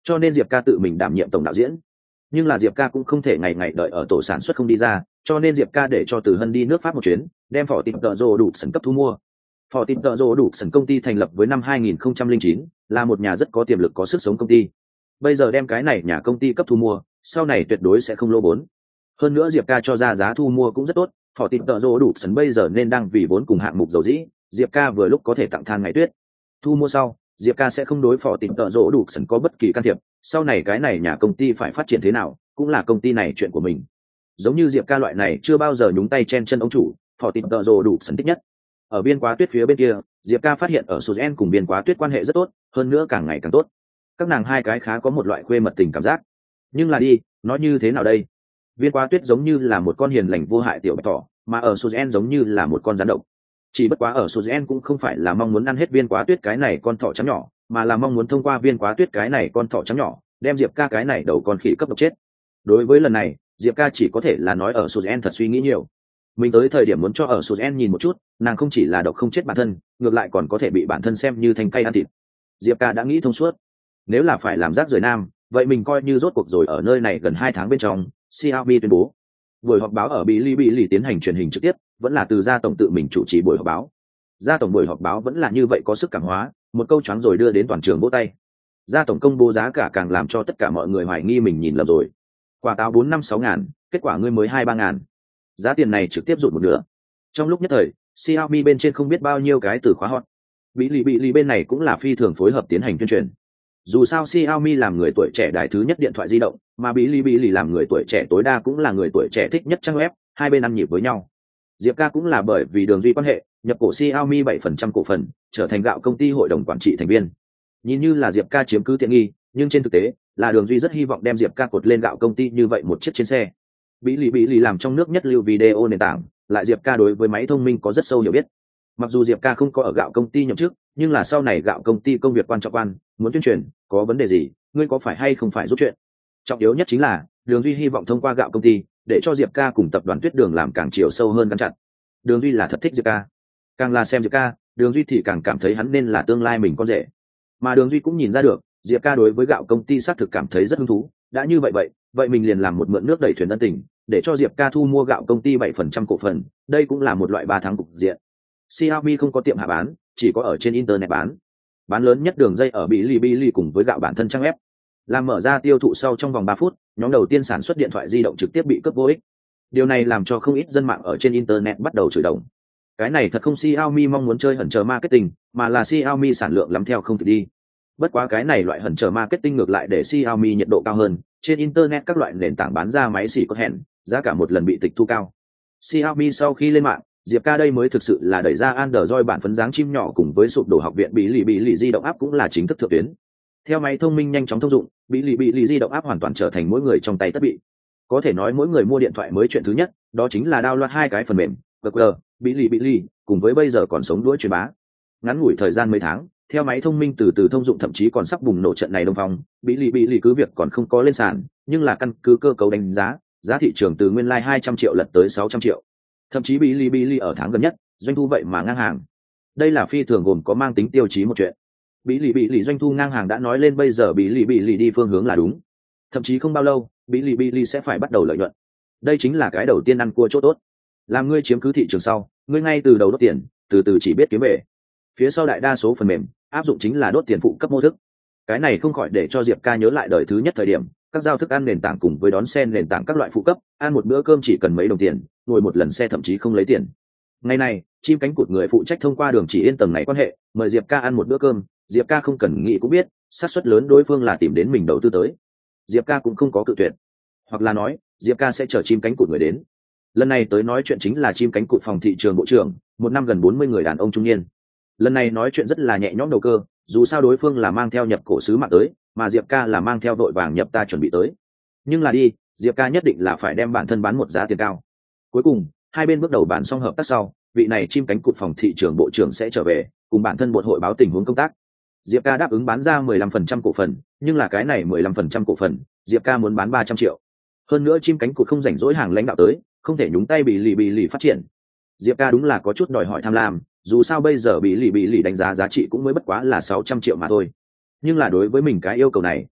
Speaker 1: cho nên Diệp ca tự mình đảm nhiệm tổng đạo diễn. Nhưng là Diệp ca cũng không thể ngày ngày đợi ở tổ sản xuất không đi ra, cho nên Diệp ca để cho Từ Hân đi nước Pháp một chuyến, đem phỏ tìm tợ rồ đủ sân cấp thu mua. Phỏ tìm tợ rồ đủ sân công ty thành lập với năm 2009, là một nhà rất có tiềm lực có sức sống công ty. Bây giờ đem cái này nhà công ty cấp thu mua, sau này tuyệt đối sẽ không lỗ vốn. Hơn nữa Diệp ca cho ra giá thu mua cũng rất tốt, phỏ tìm tợ rồ đủ sân bây giờ nên đang vì vốn cùng hạng mục dầu dĩ, Diệp ca vừa lúc có thể tặng than ngày tuyết. Thu mua sau, Diệp ca sẽ không đối phỏ tìm tợ rồ đủ sân có bất kỳ can thiệp, sau này cái này nhà công ty phải phát triển thế nào, cũng là công ty này chuyện của mình. Giống như Diệp ca loại này chưa bao giờ nhúng tay chen chân ông chủ, phỏ tìm tợ rồ đủ sân thích nhất. Ở biên quá tuyết phía bên kia, Diệp ca phát hiện ở Suzen cùng biên quá tuyết quan hệ rất tốt, hơn nữa càng ngày càng tốt. Các nàng hai cái khá có một loại khuê mật tình cảm giác. Nhưng là đi, nói như thế nào đây? Viên quá tuyết giống như là một con hiền lành vô hại tiểu bạch thỏ, mà ở Suzen giống như là một con rắn độc. Chỉ bất quá ở Suzen cũng không phải là mong muốn ăn hết viên quá tuyết cái này con thỏ trắng nhỏ, mà là mong muốn thông qua viên quá tuyết cái này con thỏ trắng nhỏ, đem Diệp ca cái này đầu con khỉ cấp độc chết. Đối với lần này, Diệp ca chỉ có thể là nói ở Suzen thật suy nghĩ nhiều. Mình tới thời điểm muốn cho ở Suzen nhìn một chút, nàng không chỉ là độc không chết bản thân, ngược lại còn có thể bị bản thân xem như thành cây ăn thịt. Diệp ca đã nghĩ thông suốt. Nếu là phải làm rác rưởi nam, vậy mình coi như rốt cuộc rồi. Ở nơi này gần 2 tháng bên trong, Xiaomi tuyên bố buổi họp báo ở Bilibili tiến hành truyền hình trực tiếp, vẫn là từ gia tổng tự mình chủ trì buổi họp báo. Gia tổng buổi họp báo vẫn là như vậy có sức cảm hóa, một câu choáng rồi đưa đến toàn trường vỗ tay. Gia tổng công bố giá cả càng làm cho tất cả mọi người hoài nghi mình nhìn lầm rồi. Quả táo 4-5-6 ngàn, kết quả ngươi mới 2-3 ngàn. Giá tiền này trực tiếp rụt một nửa. Trong lúc nhất thời, Xiaomi bên trên không biết bao nhiêu cái từ khóa hot. Bilibili bên này cũng là phi thường phối hợp tiến hành tuyên truyền. Dù sao Xiaomi làm người tuổi trẻ đại thứ nhất điện thoại di động, mà Bilibili làm người tuổi trẻ tối đa cũng là người tuổi trẻ thích nhất trang web, hai bên ăn nhịp với nhau. Diệp ca cũng là bởi vì đường duy quan hệ, nhập cổ Xiaomi 7% cổ phần, trở thành gạo công ty hội đồng quản trị thành viên. Nhìn như là Diệp ca chiếm cứ tiện nghi, nhưng trên thực tế, là đường duy rất hy vọng đem Diệp ca cột lên gạo công ty như vậy một chiếc trên xe. Bilibili làm trong nước nhất lưu video nền tảng, lại Diệp ca đối với máy thông minh có rất sâu hiểu biết. Mặc dù Diệp ca không có ở gạo công ty nhậm chức, nhưng là sau này gạo công ty công việc quan trọng quan, muốn tuyên truyền, có vấn đề gì, ngươi có phải hay không phải giúp chuyện. Trọng yếu nhất chính là, đường duy hy vọng thông qua gạo công ty, để cho Diệp ca cùng tập đoàn Tuyết Đường làm càng chiều sâu hơn căn chặt. Đường duy là thật thích Diệp ca. Càng là xem Diệp ca, đường duy thì càng cảm thấy hắn nên là tương lai mình con rể. Mà đường duy cũng nhìn ra được, Diệp ca đối với gạo công ty xác thực cảm thấy rất hứng thú. Đã như vậy mình liền làm một mượn nước đẩy thuyền ân tình, để cho Diệp ca thu mua gạo công ty 7% cổ phần, đây cũng là một loại 3 tháng cục diện. Xiaomi không có tiệm hạ bán, chỉ có ở trên internet bán lớn nhất đường dây ở Bilibili cùng với gạo bản thân trang web. Làm mở ra tiêu thụ sau trong vòng 3 phút, nhóm đầu tiên sản xuất điện thoại di động trực tiếp bị cướp vô ích. Điều này làm cho không ít dân mạng ở trên internet bắt đầu chửi đồng. Cái này thật không Xiaomi mong muốn chơi hẩn chờ marketing, mà là Xiaomi sản lượng lắm theo không kịp đi. Bất quá cái này loại hẩn chờ marketing ngược lại để Xiaomi nhiệt độ cao hơn, trên internet các loại nền tảng bán ra máy xỉ có hẹn, giá cả một lần bị tịch thu cao. Xiaomi sau khi lên mạng, Diệp ca đây mới thực sự là đẩy ra Android bản phấn dáng chim nhỏ cùng với sụp đổ học viện Bilibili di động app cũng là chính thức thượng tuyến. Theo máy thông minh nhanh chóng thông dụng, Bilibili di động app hoàn toàn trở thành mỗi người trong tay tất bị. Có thể nói mỗi người mua điện thoại mới chuyện thứ nhất, đó chính là download 2 cái phần mềm, GG, Bilibili, cùng với bây giờ còn sống đuổi truyền bá. Ngắn ngủi thời gian mấy tháng, theo máy thông minh từ từ thông dụng thậm chí còn sắp bùng nổ trận này đông phong, Bilibili cứ việc còn không có lên sàn, nhưng là căn cứ cơ cấu đánh giá, giá thị trường từ nguyên lai 200 triệu lật tới 600 triệu. Thậm chí Bilibili ở tháng gần nhất, doanh thu vậy mà ngang hàng. Đây là phi thường gồm có mang tính tiêu chí một chuyện. Bilibili doanh thu ngang hàng đã nói lên bây giờ Bilibili đi phương hướng là đúng. Thậm chí không bao lâu, Bilibili sẽ phải bắt đầu lợi nhuận. Đây chính là cái đầu tiên ăn cua chỗ tốt. Làm ngươi chiếm cứ thị trường sau, ngươi ngay từ đầu đốt tiền, từ từ chỉ biết kiếm về. Phía sau đại đa số phần mềm áp dụng chính là đốt tiền phụ cấp mô thức. Cái này không khỏi để cho Diệp ca nhớ lại đời thứ nhất thời điểm, các giao thức ăn nền tảng cùng với đón xe nền tảng các loại phụ cấp, ăn một bữa cơm chỉ cần mấy đồng tiền, ngồi một lần xe thậm chí không lấy tiền. Ngày này, chim cánh cụt người phụ trách thông qua đường chỉ yên tầng này quan hệ, mời Diệp ca ăn một bữa cơm, Diệp ca không cần nghĩ cũng biết, xác suất lớn đối phương là tìm đến mình đầu tư tới. Diệp ca cũng không có cự tuyệt, hoặc là nói, Diệp ca sẽ chờ chim cánh cụt người đến. Lần này tới nói chuyện chính là chim cánh cụt phòng thị trường bộ trưởng, một năm gần 40 người đàn ông trung niên. Lần này nói chuyện rất là nhẹ nhõm đầu cơ, dù sao đối phương là mang theo nhập cổ sứ mạng tới, mà Diệp ca là mang theo đội vàng nhập ta chuẩn bị tới. Nhưng là đi, Diệp ca nhất định là phải đem bản thân bán một giá tiền cao. Cuối cùng, hai bên bước đầu bàn xong hợp tác sau, vị này chim cánh cụt phòng thị trường bộ trưởng sẽ trở về, cùng bản thân buộc hội báo tình huống công tác. Diệp ca đáp ứng bán ra 15% cổ phần, nhưng là cái này 15% cổ phần, Diệp ca muốn bán 300 triệu. Hơn nữa chim cánh cụt không rảnh rỗi hàng lãnh đạo tới, không thể nhúng tay bị lì phát triển. Diệp ca đúng là có chút đòi hỏi tham lam, dù sao bây giờ bị lì đánh giá giá trị cũng mới bất quá là 600 triệu mà thôi. Nhưng là đối với mình cái yêu cầu này,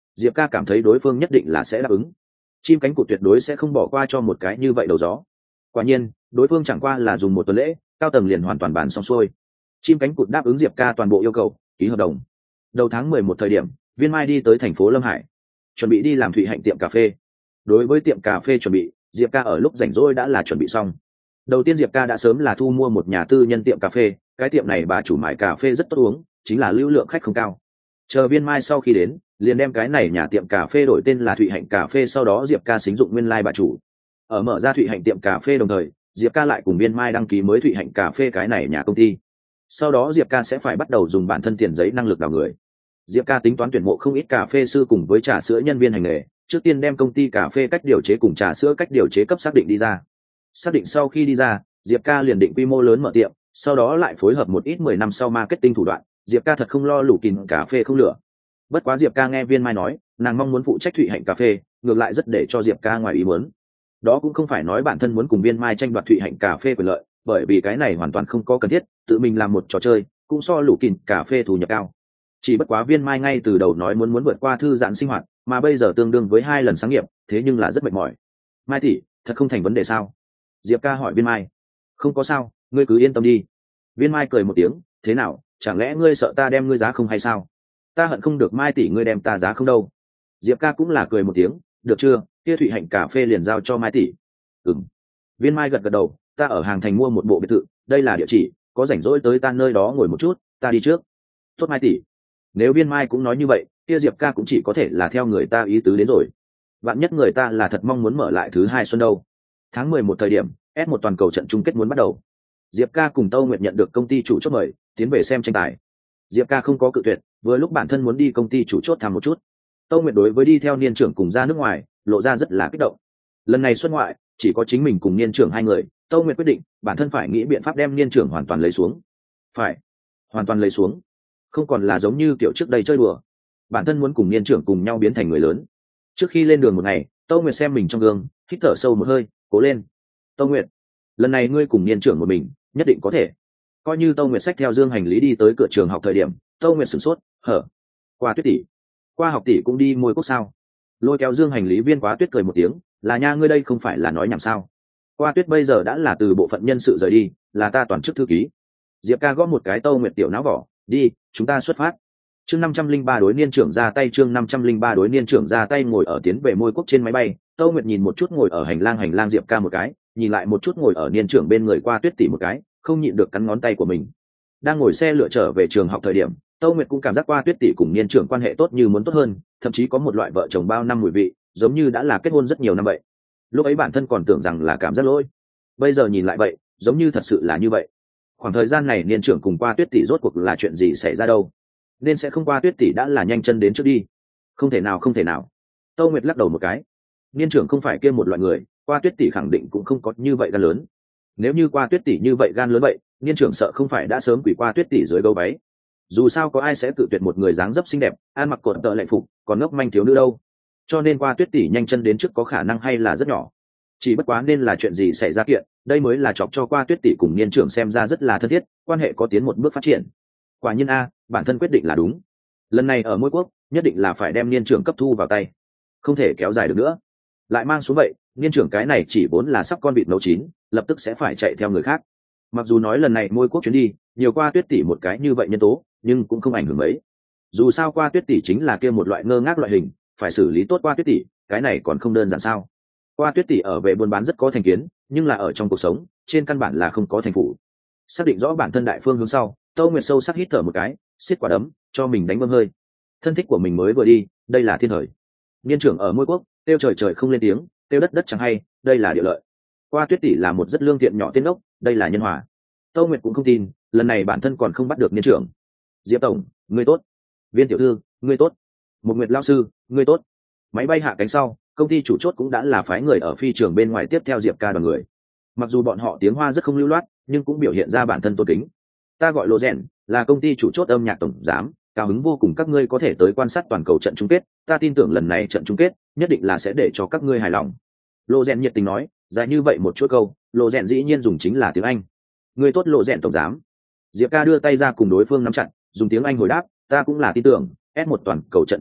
Speaker 1: Diệp ca cảm thấy đối phương nhất định là sẽ đáp ứng. Chim cánh cụt tuyệt đối sẽ không bỏ qua cho một cái như vậy đầu gió. Quả nhiên đối phương chẳng qua là dùng một tuần lễ, cao tầng liền hoàn toàn bàn xong xuôi. Chim cánh cụt đáp ứng Diệp ca toàn bộ yêu cầu, ký hợp đồng. Đầu tháng 11 thời điểm, Viên Mai đi tới thành phố Lâm Hải, chuẩn bị đi làm Thụy Hạnh tiệm cà phê. Đối với tiệm cà phê chuẩn bị, Diệp ca ở lúc rảnh rỗi đã là chuẩn bị xong. Đầu tiên Diệp ca đã sớm là thu mua một nhà tư nhân tiệm cà phê, cái tiệm này bà chủ mải cà phê rất tốt uống, chính là lưu lượng khách không cao. Chờ Viên Mai sau khi đến, liền đem cái này nhà tiệm cà phê đổi tên là Thụy Hạnh cà phê, sau đó Diệp ca xính dụng nguyên lai bà chủ. Ở mở ra Thụy Hạnh tiệm cà phê đồng thời, Diệp ca lại cùng Viên Mai đăng ký mới Thụy Hạnh cà phê cái này nhà công ty. Sau đó Diệp ca sẽ phải bắt đầu dùng bản thân tiền giấy năng lực đào người. Diệp ca tính toán tuyển mộ không ít cà phê sư cùng với trà sữa nhân viên hành nghề, trước tiên đem công ty cà phê cách điều chế cùng trà sữa cách điều chế cấp xác định đi ra. Xác định sau khi đi ra, Diệp ca liền định quy mô lớn mở tiệm, sau đó lại phối hợp một ít 10 năm sau marketing thủ đoạn. Diệp ca thật không lo lủ kín cà phê không lửa. Bất quá Diệp ca nghe Viên Mai nói, nàng mong muốn phụ trách Thụy Hạnh cà phê, ngược lại rất để cho Diệp ca ngoài ý muốn. Đó cũng không phải nói bản thân muốn cùng Viên Mai tranh đoạt Thụy Hạnh cà phê quyền lợi, bởi vì cái này hoàn toàn không có cần thiết, tự mình làm một trò chơi, cũng so lủ kín cà phê thu nhập cao. Chỉ bất quá Viên Mai ngay từ đầu nói muốn vượt qua thư giãn sinh hoạt, mà bây giờ tương đương với 2 lần sáng nghiệp, thế nhưng là rất mệt mỏi. Mai tỷ, thật không thành vấn đề sao? Diệp ca hỏi Viên Mai. Không có sao, ngươi cứ yên tâm đi. Viên Mai cười một tiếng, thế nào, chẳng lẽ ngươi sợ ta đem ngươi giá không hay sao? Ta hận không được Mai tỷ ngươi đem ta giá không đâu. Diệp ca cũng là cười một tiếng, được chưa, kia Thụy Hạnh cà phê liền giao cho Mai tỷ. Ừm. Viên Mai gật gật đầu, ta ở hàng thành mua một bộ biệt thự, đây là địa chỉ, có rảnh rỗi tới ta nơi đó ngồi một chút, ta đi trước. Tốt Mai tỷ. Nếu Viên Mai cũng nói như vậy, kia Diệp ca cũng chỉ có thể là theo người ta ý tứ đến rồi. Vạn nhất người ta là thật mong muốn mở lại thứ hai xuân đâu. Tháng 11 thời điểm, S1 toàn cầu trận chung kết muốn bắt đầu. Diệp ca cùng Tâu Nguyệt nhận được công ty chủ chốt mời, tiến về xem tranh tài. Diệp ca không có cự tuyệt, vừa lúc bản thân muốn đi công ty chủ chốt thăm một chút. Tâu Nguyệt đối với đi theo niên trưởng cùng ra nước ngoài, lộ ra rất là kích động. Lần này xuất ngoại, chỉ có chính mình cùng niên trưởng hai người, Tâu Nguyệt quyết định, bản thân phải nghĩ biện pháp đem niên trưởng hoàn toàn lấy xuống. Phải, hoàn toàn lấy xuống. Không còn là giống như kiểu trước đây chơi đùa. Bản thân muốn cùng niên trưởng cùng nhau biến thành người lớn. Trước khi lên đường một ngày, Tâu Nguyệt xem mình trong gương, hít thở sâu một hơi, cố lên. Tâu Nguyệt, lần này ngươi cùng niên trưởng một mình, nhất định có thể. Coi như Tâu Nguyệt xách theo dương hành lý đi tới cửa trường học thời điểm, Tâu Nguyệt sửng sốt, hở. Qua Tuyết tỷ, qua học tỷ cũng đi môi quốc sao? Lôi kéo dương hành lý Viên Quá Tuyết cười một tiếng, là nha, ngươi đây không phải là nói nhảm sao? Qua Tuyết bây giờ đã là từ bộ phận nhân sự rời đi, là ta toàn chức thư ký. Diệp ca gõ một cái Tâu Nguyệt tiểu não vỏ, đi, chúng ta xuất phát. Chương 503 đối niên trưởng ra tay, chương 503 đối niên trưởng ra tay. Ngồi ở tiến về môi quốc trên máy bay, Tâu Nguyệt nhìn một chút ngồi ở hành lang Diệp ca một cái, nhìn lại một chút ngồi ở niên trưởng bên người Qua Tuyết tỷ một cái, không nhịn được cắn ngón tay của mình. Đang ngồi xe lựa trở về trường học thời điểm, Tâu Nguyệt cũng cảm giác Qua Tuyết tỷ cùng niên trưởng quan hệ tốt như muốn tốt hơn, thậm chí có một loại vợ chồng bao năm mùi vị, giống như đã là kết hôn rất nhiều năm vậy. Lúc ấy bản thân còn tưởng rằng là cảm giác lỗi, bây giờ nhìn lại vậy, giống như thật sự là như vậy. Khoảng thời gian này niên trưởng cùng Qua Tuyết tỷ rốt cuộc là chuyện gì xảy ra đâu? Nên sẽ không Qua Tuyết tỷ đã là nhanh chân đến trước đi. Không thể nào, không thể nào. Tâu Nguyệt lắc đầu một cái. Niên trưởng không phải kia một loại người, Qua Tuyết tỷ khẳng định cũng không có như vậy gan lớn. Nếu như Qua Tuyết tỷ như vậy gan lớn vậy, niên trưởng sợ không phải đã sớm quỷ Qua Tuyết tỷ dưới gấu váy. Dù sao có ai sẽ tự tuyệt một người dáng dấp xinh đẹp, ăn mặc cột tợ lệ phục, còn ngốc manh thiếu nữ đâu. Cho nên Qua Tuyết tỷ nhanh chân đến trước có khả năng hay là rất nhỏ. Chỉ bất quá nên là chuyện gì xảy ra kiện, đây mới là chọc cho Qua Tuyết tỷ cùng niên trưởng xem ra rất là thân thiết, quan hệ có tiến một bước phát triển. Quả nhiên a, bản thân quyết định là đúng. Lần này ở môi quốc, nhất định là phải đem niên trưởng cấp thu vào tay, không thể kéo dài được nữa. Lại mang xuống vậy, niên trưởng cái này chỉ vốn là sắp con vịt nấu chín, lập tức sẽ phải chạy theo người khác. Mặc dù nói lần này môi quốc chuyến đi, nhiều Qua Tuyết tỷ một cái như vậy nhân tố, nhưng cũng không ảnh hưởng mấy. Dù sao Qua Tuyết tỷ chính là kia một loại ngơ ngác loại hình, phải xử lý tốt Qua Tuyết tỷ, cái này còn không đơn giản sao? Qua Tuyết tỷ ở về buôn bán rất có thành kiến, nhưng là ở trong cuộc sống, trên căn bản là không có thành phủ. Xác định rõ bản thân đại phương hướng sau, Tâu Nguyệt sâu sắc hít thở một cái, xiết quả đấm, cho mình đánh bơm hơi. Thân thích của mình mới vừa đi, đây là thiên thời. Niên trưởng ở môi quốc, tiêu trời trời không lên tiếng, tiêu đất đất chẳng hay, đây là địa lợi. Qua Tuyết tỷ là một rất lương thiện nhỏ tiên ốc, đây là nhân hòa. Tâu Nguyệt cũng không tin, lần này bản thân còn không bắt được niên trưởng. Diệp tổng, ngươi tốt. Viên tiểu thư, ngươi tốt. Một Nguyệt lão sư, ngươi tốt. Máy bay hạ cánh sau, công ty chủ chốt cũng đã là phái người ở phi trường bên ngoài tiếp theo Diệp ca đoàn người. Mặc dù bọn họ tiếng Hoa rất không lưu loát, nhưng cũng biểu hiện ra bản thân tôn kính. Ta gọi Lô Rèn, là công ty chủ chốt âm nhạc tổng giám, cao hứng vô cùng các ngươi có thể tới quan sát toàn cầu trận chung kết, ta tin tưởng lần này trận chung kết nhất định là sẽ để cho các ngươi hài lòng. Lô Rèn nhiệt tình nói, dài như vậy một chuỗi câu, Lô Rèn dĩ nhiên dùng chính là tiếng Anh. Ngươi tốt Lô Rèn tổng giám. Diệp ca đưa tay ra cùng đối phương nắm chặt, dùng tiếng Anh hồi đáp, ta cũng là tin tưởng, S1 toàn cầu trận chung kết,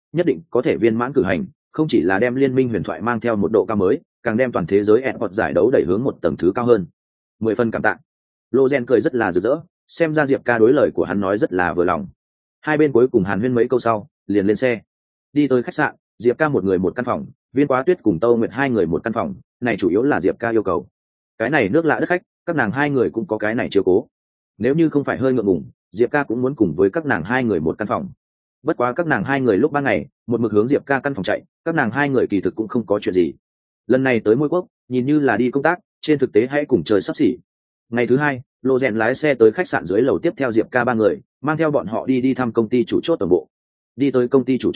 Speaker 1: nhất định có thể viên mãn cử hành, không chỉ là đem liên minh huyền thoại mang theo một độ cao mới, càng đem toàn thế giới esports giải đấu đẩy hướng một tầng thứ cao hơn. 10 phần cảm tạ. Lozen cười rất là rực rỡ, xem ra Diệp Ca đối lời của hắn nói rất là vừa lòng. Hai bên cuối cùng hàn huyên mấy câu sau, liền lên xe. Đi tới khách sạn, Diệp Ca một người một căn phòng, Viên Quá Tuyết cùng Tâu Nguyệt hai người một căn phòng, này chủ yếu là Diệp Ca yêu cầu. Cái này nước lạ đất khách, các nàng hai người cũng có cái này chiếu cố. Nếu như không phải hơi ngượng ngùng, Diệp Ca cũng muốn cùng với các nàng hai người một căn phòng. Bất quá các nàng hai người lúc ban ngày, một mực hướng Diệp Ca căn phòng chạy, các nàng hai người kỳ thực cũng không có chuyện gì. Lần này tới Môi Quốc, nhìn như là đi công tác, trên thực tế hãy cùng chơi sắp xỉ. Ngày thứ hai, Lô Rèn lái xe tới khách sạn dưới lầu tiếp theo Diệp Ca ba người, mang theo bọn họ đi thăm công ty chủ chốt toàn bộ. Đi tới công ty chủ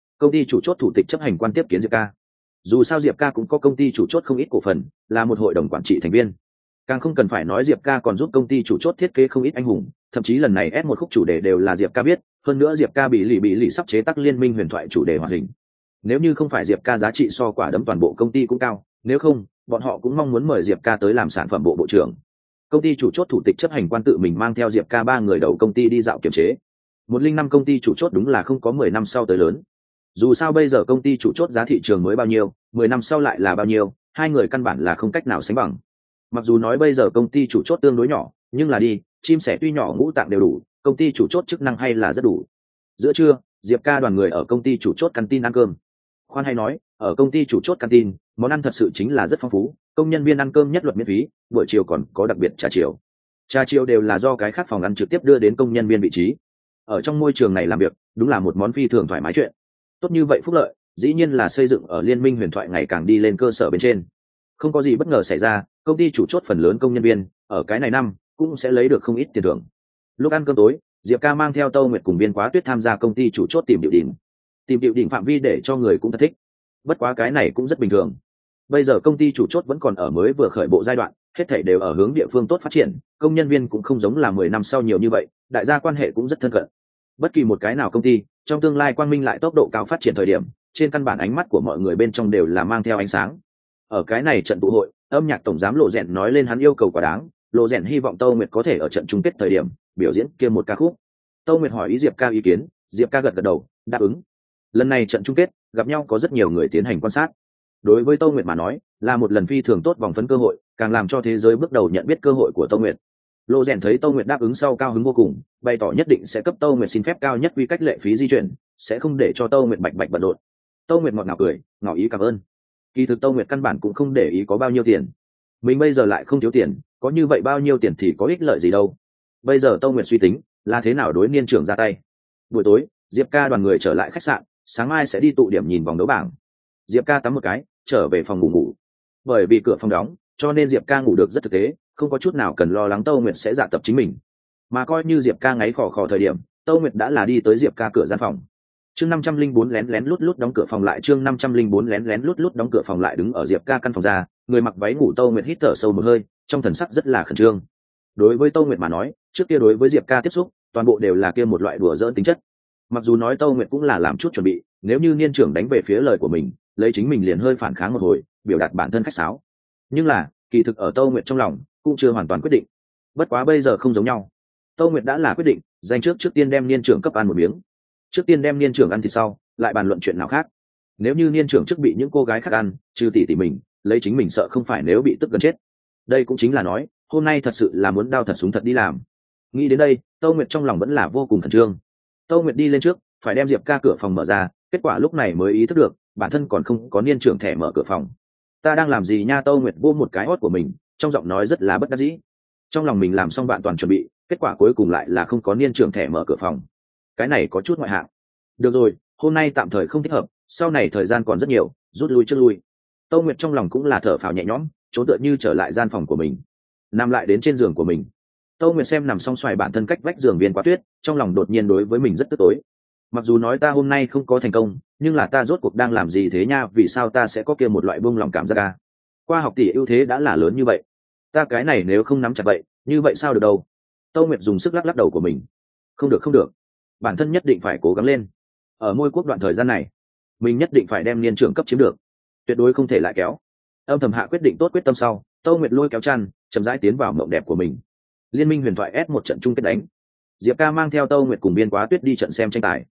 Speaker 1: chốt thủ tịch chấp hành quan tiếp kiến Diệp Ca. Dù sao Diệp Ca cũng có công ty chủ chốt không ít cổ phần, là một hội đồng quản trị thành viên. Càng không cần phải nói Diệp Ca còn giúp công ty chủ chốt thiết kế không ít anh hùng, thậm chí lần này S1 khúc chủ đề đều là Diệp Ca viết, hơn nữa Diệp Ca bị lì sắp chế tác liên minh huyền thoại chủ đề hoạt hình. Nếu như không phải Diệp Ca giá trị so quả đấm toàn bộ công ty cũng cao, nếu không, bọn họ cũng mong muốn mời Diệp Ca tới làm sản phẩm bộ trưởng. Công ty chủ chốt thủ tịch chấp hành quan tự mình mang theo Diệp Ca ba người đầu công ty đi dạo kiểm chế. 105 công ty chủ chốt đúng là không có 10 năm sau tới lớn. Dù sao bây giờ công ty chủ chốt giá thị trường mới bao nhiêu, 10 năm sau lại là bao nhiêu, hai người căn bản là không cách nào sánh bằng. Mặc dù nói bây giờ công ty chủ chốt tương đối nhỏ, nhưng là đi, chim sẻ tuy nhỏ ngũ tạng đều đủ, công ty chủ chốt chức năng hay là rất đủ. Giữa trưa, Diệp Ca đoàn người ở công ty chủ chốt canteen ăn cơm. Khoan hay nói, ở công ty chủ chốt canteen, món ăn thật sự chính là rất phong phú, công nhân viên ăn cơm nhất luật miễn phí, buổi chiều còn có đặc biệt trà chiều. Trà chiều đều là do cái khác phòng ăn trực tiếp đưa đến công nhân viên vị trí. Ở trong môi trường này làm việc, đúng là một món phi thường thoải mái chuyện. Tốt như vậy phúc lợi, dĩ nhiên là xây dựng ở liên minh huyền thoại ngày càng đi lên cơ sở bên trên. Không có gì bất ngờ xảy ra, công ty chủ chốt phần lớn công nhân viên ở cái này năm cũng sẽ lấy được không ít tiền thưởng. Lúc ăn cơm tối, Diệp Ca mang theo Tâu Nguyệt cùng Viên Quá Tuyết tham gia công ty chủ chốt tìm điệu đỉnh phạm vi để cho người cũng thật thích. Bất quá cái này cũng rất bình thường. Bây giờ công ty chủ chốt vẫn còn ở mới vừa khởi bộ giai đoạn, hết thảy đều ở hướng địa phương tốt phát triển, công nhân viên cũng không giống là 10 năm sau nhiều như vậy, đại gia quan hệ cũng rất thân cận. Bất kỳ một cái nào công ty, trong tương lai quang minh lại tốc độ cao phát triển thời điểm, trên căn bản ánh mắt của mọi người bên trong đều là mang theo ánh sáng. Ở cái này trận tụ hội, âm nhạc tổng giám Lộ Rèn nói lên hắn yêu cầu quá đáng, Lộ Rèn hy vọng Tâu Nguyệt có thể ở trận chung kết thời điểm biểu diễn kia một ca khúc. Tâu Nguyệt hỏi ý Diệp Ca ý kiến, Diệp Ca gật gật đầu, đáp ứng. Lần này trận chung kết, gặp nhau có rất nhiều người tiến hành quan sát. Đối với Tâu Nguyệt mà nói, là một lần phi thường tốt vòng phấn cơ hội, càng làm cho thế giới bước đầu nhận biết cơ hội của Tâu Nguyệt. Lộ Rèn thấy Tâu Nguyệt đáp ứng sau cao hứng vô cùng, bày tỏ nhất định sẽ cấp Tâu Nguyệt xin phép cao nhất quy cách lệ phí di chuyển, sẽ không để cho Tâu Nguyệt bạch bận rộn. Tâu Nguyệt ngọt ngào cười, ngỏ ý cảm ơn. Kỳ thực Tâu Nguyệt căn bản cũng không để ý có bao nhiêu tiền, mình bây giờ lại không thiếu tiền, có như vậy bao nhiêu tiền thì có ích lợi gì đâu. Bây giờ Tâu Nguyệt suy tính là thế nào đối niên trưởng ra tay. Buổi tối, Diệp Ca đoàn người trở lại khách sạn, sáng mai sẽ đi tụ điểm nhìn vòng đấu bảng. Diệp Ca tắm một cái, trở về phòng ngủ. Bởi vì cửa phòng đóng, cho nên Diệp Ca ngủ được rất thực tế, không có chút nào cần lo lắng Tâu Nguyệt sẽ dạ tập chính mình. Mà coi như Diệp Ca ngáy khò khò thời điểm, Tâu Nguyệt đã là đi tới Diệp Ca cửa gian phòng. Chương 504 lén lén lút lút đóng cửa phòng lại, chương 504 lén lén lút lút đóng cửa phòng lại, đứng ở Diệp Ca căn phòng ra, người mặc váy ngủ Tâu Nguyệt hít thở sâu một hơi, trong thần sắc rất là khẩn trương. Đối với Tâu Nguyệt mà nói, trước kia đối với Diệp Ca tiếp xúc, toàn bộ đều là kia một loại đùa giỡn tính chất. Mặc dù nói Tâu Nguyệt cũng là làm chút chuẩn bị, nếu như niên trưởng đánh về phía lời của mình, lấy chính mình liền hơi phản kháng một hồi, biểu đạt bản thân khách sáo. Nhưng là, kỳ thực ở Tâu Nguyệt trong lòng, cũng chưa hoàn toàn quyết định. Bất quá bây giờ không giống nhau. Tâu Nguyệt đã là quyết định, dành trước tiên đem niên trưởng cấp ăn một miếng. Trước tiên đem niên trưởng ăn thì sau, lại bàn luận chuyện nào khác. Nếu như niên trưởng trước bị những cô gái khác ăn, trừ tỷ mình, lấy chính mình sợ không phải nếu bị tức gần chết. Đây cũng chính là nói, hôm nay thật sự là muốn đao thật súng thật đi làm. Nghĩ đến đây, Tâu Nguyệt trong lòng vẫn là vô cùng khẩn trương. Tâu Nguyệt đi lên trước, phải đem Diệp Ca cửa phòng mở ra, kết quả lúc này mới ý thức được, bản thân còn không có niên trưởng thẻ mở cửa phòng. Ta đang làm gì nha? Tâu Nguyệt vô một cái hót của mình, trong giọng nói rất là bất đắc dĩ. Trong lòng mình làm xong bạn toàn chuẩn bị, kết quả cuối cùng lại là không có niên trưởng thẻ mở cửa phòng. Cái này có chút ngoại hạng. Được rồi, hôm nay tạm thời không thích hợp, sau này thời gian còn rất nhiều, rút lui trước lui. Tâu Nguyệt trong lòng cũng là thở phào nhẹ nhõm, trốn tựa như trở lại gian phòng của mình, nằm lại đến trên giường của mình. Tâu Nguyệt xem nằm song xoài bản thân cách vách giường Viên Quá Tuyết, trong lòng đột nhiên đối với mình rất tức tối. Mặc dù nói ta hôm nay không có thành công, nhưng là ta rốt cuộc đang làm gì thế nha? Vì sao ta sẽ có kia một loại buông lòng cảm giác ca? Khoa học tỷ ưu thế đã là lớn như vậy, ta cái này nếu không nắm chặt vậy, như vậy sao được đâu? Tâu Nguyệt dùng sức lắc lắc đầu của mình. Không được, không được, bản thân nhất định phải cố gắng lên. Ở Môi Quốc đoạn thời gian này, mình nhất định phải đem niên trưởng cấp chiếm được, tuyệt đối không thể lại kéo. Âm thầm hạ quyết định tốt quyết tâm sau, Tâu Nguyệt lôi kéo chăn, chậm rãi tiến vào mộng đẹp của mình. Liên minh huyền thoại S1 trận chung kết đánh. Diệp Ca mang theo Tâu Nguyệt cùng Viên Quá Tuyết đi trận xem tranh tài.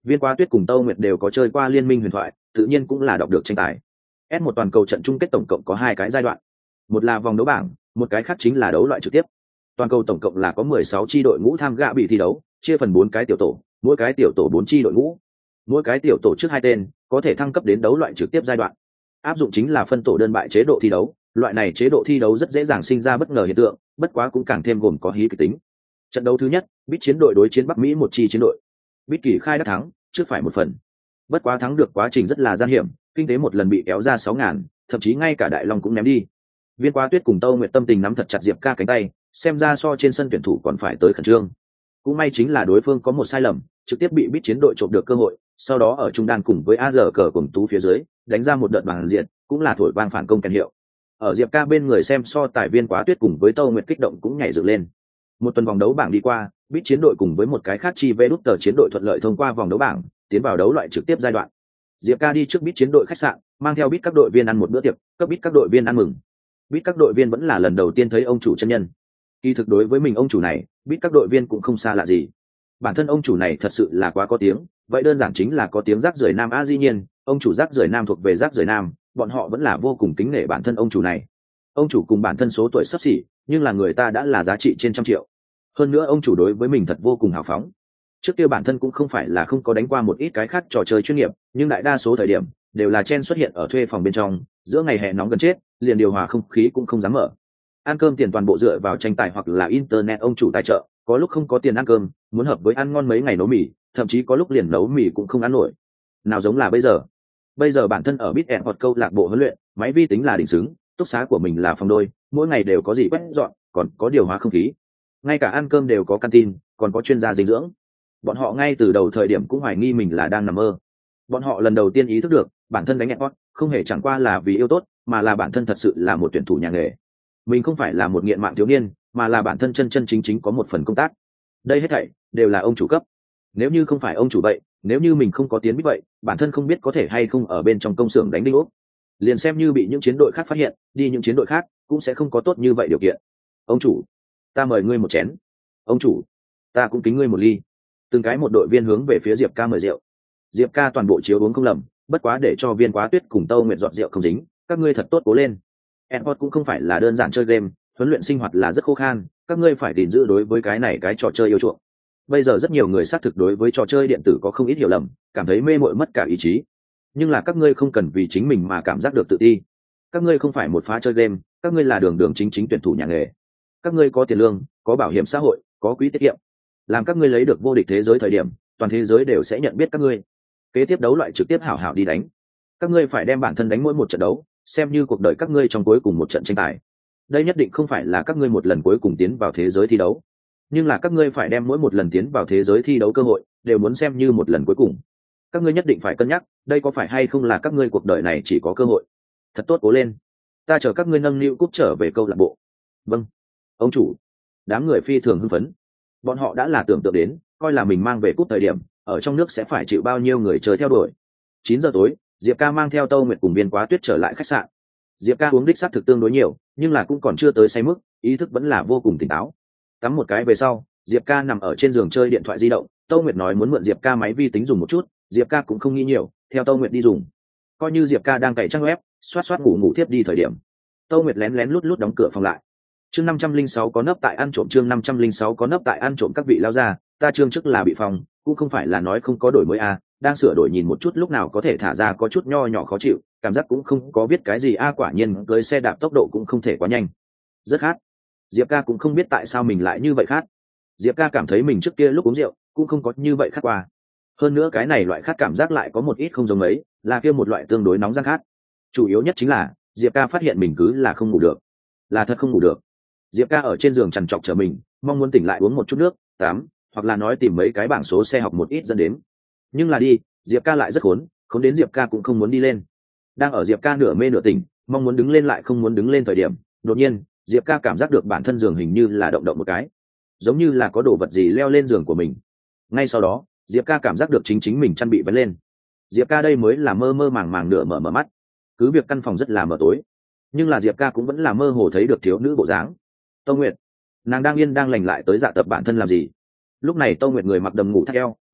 Speaker 1: Viên Quá Tuyết cùng Tâu Nguyệt đều có chơi qua Liên minh huyền thoại, tự nhiên cũng là đọc được tranh tài. S1 toàn cầu trận chung kết tổng cộng có 2 cái giai đoạn, một là vòng đấu bảng, một cái khác chính là đấu loại trực tiếp. Toàn cầu tổng cộng là có 16 chi đội ngũ tham gia bị thi đấu, chia phần 4 cái tiểu tổ, mỗi cái tiểu tổ 4 chi đội ngũ. Mỗi cái tiểu tổ trước 2 tên, có thể thăng cấp đến đấu loại trực tiếp giai đoạn. Áp dụng chính là phân tổ đơn bại chế độ thi đấu, loại này chế độ thi đấu rất dễ dàng sinh ra bất ngờ hiện tượng, bất quá cũng càng thêm gồm có hí kịch tính. Trận đấu thứ nhất, Bít chiến đội đối chiến Bắc Mỹ một chi chiến đội. Bít kỳ khai đắc thắng, trước phải một phần. Bất quá thắng được quá trình rất là gian hiểm, kinh tế một lần bị kéo ra 6.000, thậm chí ngay cả Đại Long cũng ném đi. Viên Quá Tuyết cùng Tâu Nguyệt tâm tình nắm thật chặt Diệp Ca cánh tay, xem ra so trên sân tuyển thủ còn phải tới khẩn trương. Cũng may chính là đối phương có một sai lầm, trực tiếp bị Bít chiến đội trộm được cơ hội, sau đó ở trung đan cùng với AZ cờ cùng tú phía dưới, đánh ra một đợt bằng diện, cũng là thổi vang phản công kèn hiệu. Ở Diệp Ca bên người xem so tài Viên Quá Tuyết cùng với Tâu Nguyệt kích động cũng nhảy dựng lên. Một tuần vòng đấu bảng đi qua, Bít chiến đội cùng với một cái khác chi Vđ chiến đội thuận lợi thông qua vòng đấu bảng, tiến vào đấu loại trực tiếp giai đoạn. Diệp Ca đi trước Bít chiến đội khách sạn, mang theo Bít các đội viên ăn một bữa tiệc, cấp Bít các đội viên ăn mừng. Bít các đội viên vẫn là lần đầu tiên thấy ông chủ chân nhân. Kỳ thực đối với mình ông chủ này, Bít các đội viên cũng không xa lạ gì. Bản thân ông chủ này thật sự là quá có tiếng, vậy đơn giản chính là có tiếng rác rưởi nam. Dĩ nhiên, ông chủ rác rưởi nam thuộc về rác rưởi nam, bọn họ vẫn là vô cùng kính nể bản thân ông chủ này. Ông chủ cùng bản thân số tuổi sắp xỉ, nhưng là người ta đã là giá trị trên 100 triệu. Hơn nữa ông chủ đối với mình thật vô cùng hào phóng. Trước kia bản thân cũng không phải là không có đánh qua một ít cái khác trò chơi chuyên nghiệp, nhưng đại đa số thời điểm đều là chen xuất hiện ở thuê phòng bên trong, giữa ngày hè nóng gần chết, liền điều hòa không khí cũng không dám mở. Ăn cơm tiền toàn bộ dựa vào tranh tài hoặc là internet ông chủ tài trợ, có lúc không có tiền ăn cơm, muốn hợp với ăn ngon mấy ngày nấu mì, thậm chí có lúc liền nấu mì cũng không ăn nổi. Nào giống là bây giờ bản thân ở Bit hoặc câu lạc bộ huấn luyện, máy vi tính là đỉnh xứng, túc xá của mình là phòng đôi, mỗi ngày đều có gì quét dọn, còn có điều hòa không khí, ngay cả ăn cơm đều có canteen, còn có chuyên gia dinh dưỡng. Bọn họ ngay từ đầu thời điểm cũng hoài nghi mình là đang nằm mơ. Bọn họ lần đầu tiên ý thức được bản thân đánh Epoch không hề chẳng qua là vì yêu tốt, mà là bản thân thật sự là một tuyển thủ nhà nghề. Mình không phải là một nghiện mạng thiếu niên, mà là bản thân chân chân chính chính có một phần công tác. Đây hết thảy đều là ông chủ cấp. Nếu như không phải ông chủ vậy, nếu như mình không có tiến Bít vậy, bản thân không biết có thể hay không ở bên trong công xưởng đánh đinh ốc. Liền xem như bị những chiến đội khác phát hiện, đi những chiến đội khác cũng sẽ không có tốt như vậy điều kiện. Ông chủ, ta mời ngươi một chén. Ông chủ, ta cũng kính ngươi một ly. Từng cái một đội viên hướng về phía Diệp Ca mời rượu. Diệp Ca toàn bộ chiếu uống không lầm, bất quá để cho Viên Quá Tuyết cùng Tâu Nguyệt giọt rượu không dính, các ngươi thật tốt cố lên. Esports cũng không phải là đơn giản chơi game, huấn luyện sinh hoạt là rất khô khan, các ngươi phải gìn giữ đối với cái này cái trò chơi yêu chuộng. Bây giờ rất nhiều người xác thực đối với trò chơi điện tử có không ít hiểu lầm, cảm thấy mê mội mất cả ý chí. Nhưng là các ngươi không cần vì chính mình mà cảm giác được tự ti. Các ngươi không phải một phá chơi game, các ngươi là đường đường chính chính tuyển thủ nhà nghề. Các ngươi có tiền lương, có bảo hiểm xã hội, có quỹ tiết kiệm. Làm các ngươi lấy được vô địch thế giới thời điểm, toàn thế giới đều sẽ nhận biết các ngươi. Kế tiếp đấu loại trực tiếp hảo hảo đi đánh. Các ngươi phải đem bản thân đánh mỗi một trận đấu, xem như cuộc đời các ngươi trong cuối cùng một trận tranh tài. Đây nhất định không phải là các ngươi một lần cuối cùng tiến vào thế giới thi đấu, nhưng là các ngươi phải đem mỗi một lần tiến vào thế giới thi đấu cơ hội đều muốn xem như một lần cuối cùng. Các ngươi nhất định phải cân nhắc, đây có phải hay không là các ngươi cuộc đời này chỉ có cơ hội. Thật tốt cố lên, ta chờ các ngươi nâng niu cúp trở về câu lạc bộ. Vâng, ông chủ. Đám người phi thường hưng phấn, bọn họ đã là tưởng tượng đến, coi là mình mang về cúp thời điểm, ở trong nước sẽ phải chịu bao nhiêu người chơi theo đuổi. 9 giờ tối, Diệp Ca mang theo Tâu Nguyệt cùng Viên Quá Tuyết trở lại khách sạn. Diệp Ca uống đích xác thực tương đối nhiều, nhưng là cũng còn chưa tới say mức, ý thức vẫn là vô cùng tỉnh táo. Tắm một cái về sau, Diệp Ca nằm ở trên giường chơi điện thoại di động, Tâu Nguyệt nói muốn mượn Diệp Ca máy vi tính dùng một chút, Diệp Ca cũng không nghĩ nhiều, theo Tâu Nguyệt đi dùng. Coi như Diệp Ca đang cày trang web, xoát ngủ thiếp đi thời điểm, Tâu Nguyệt lén lén lút lút đóng cửa phòng lại. Chương 506 có nấp tại ăn trộm, chương 506 có nấp tại ăn trộm các vị lao ra, ta chương trước là bị phòng, cũng không phải là nói không có đổi mới đang sửa đổi nhìn một chút lúc nào có thể thả ra có chút nho nhỏ khó chịu, cảm giác cũng không có biết cái gì quả nhiên cưới xe đạp tốc độ cũng không thể quá nhanh. Rất khát. Diệp Ca cũng không biết tại sao mình lại như vậy khát. Diệp Ca cảm thấy mình trước kia lúc uống rượu cũng không có như vậy khát qua. Hơn nữa cái này loại khát cảm giác lại có một ít không giống mấy, là kia một loại tương đối nóng rang khát. Chủ yếu nhất chính là Diệp Ca phát hiện mình cứ là không ngủ được, là thật không ngủ được. Diệp Ca ở trên giường trằn trọc chờ mình, mong muốn tỉnh lại uống một chút nước tắm, hoặc là nói tìm mấy cái bảng số xe học một ít dẫn đến. Nhưng là đi, Diệp Ca lại rất khốn đến Diệp Ca cũng không muốn đi lên. Đang ở Diệp Ca nửa mê nửa tỉnh, mong muốn đứng lên lại không muốn đứng lên thời điểm, đột nhiên Diệp Ca cảm giác được bản thân giường hình như là động động một cái, giống như là có đồ vật gì leo lên giường của mình. Ngay sau đó Diệp Ca cảm giác được chính mình chăn bị vén lên. Diệp Ca đây mới là mơ mơ màng màng nửa mở mắt, cứ việc căn phòng rất là mờ tối, nhưng là Diệp Ca cũng vẫn là mơ hồ thấy được thiếu nữ bộ dáng. Tâu Nguyệt, nàng đang yên đang lành lại tới dạ tập bản thân làm gì? Lúc này Tâu Nguyệt người mặc đầm ngủ thắt eo,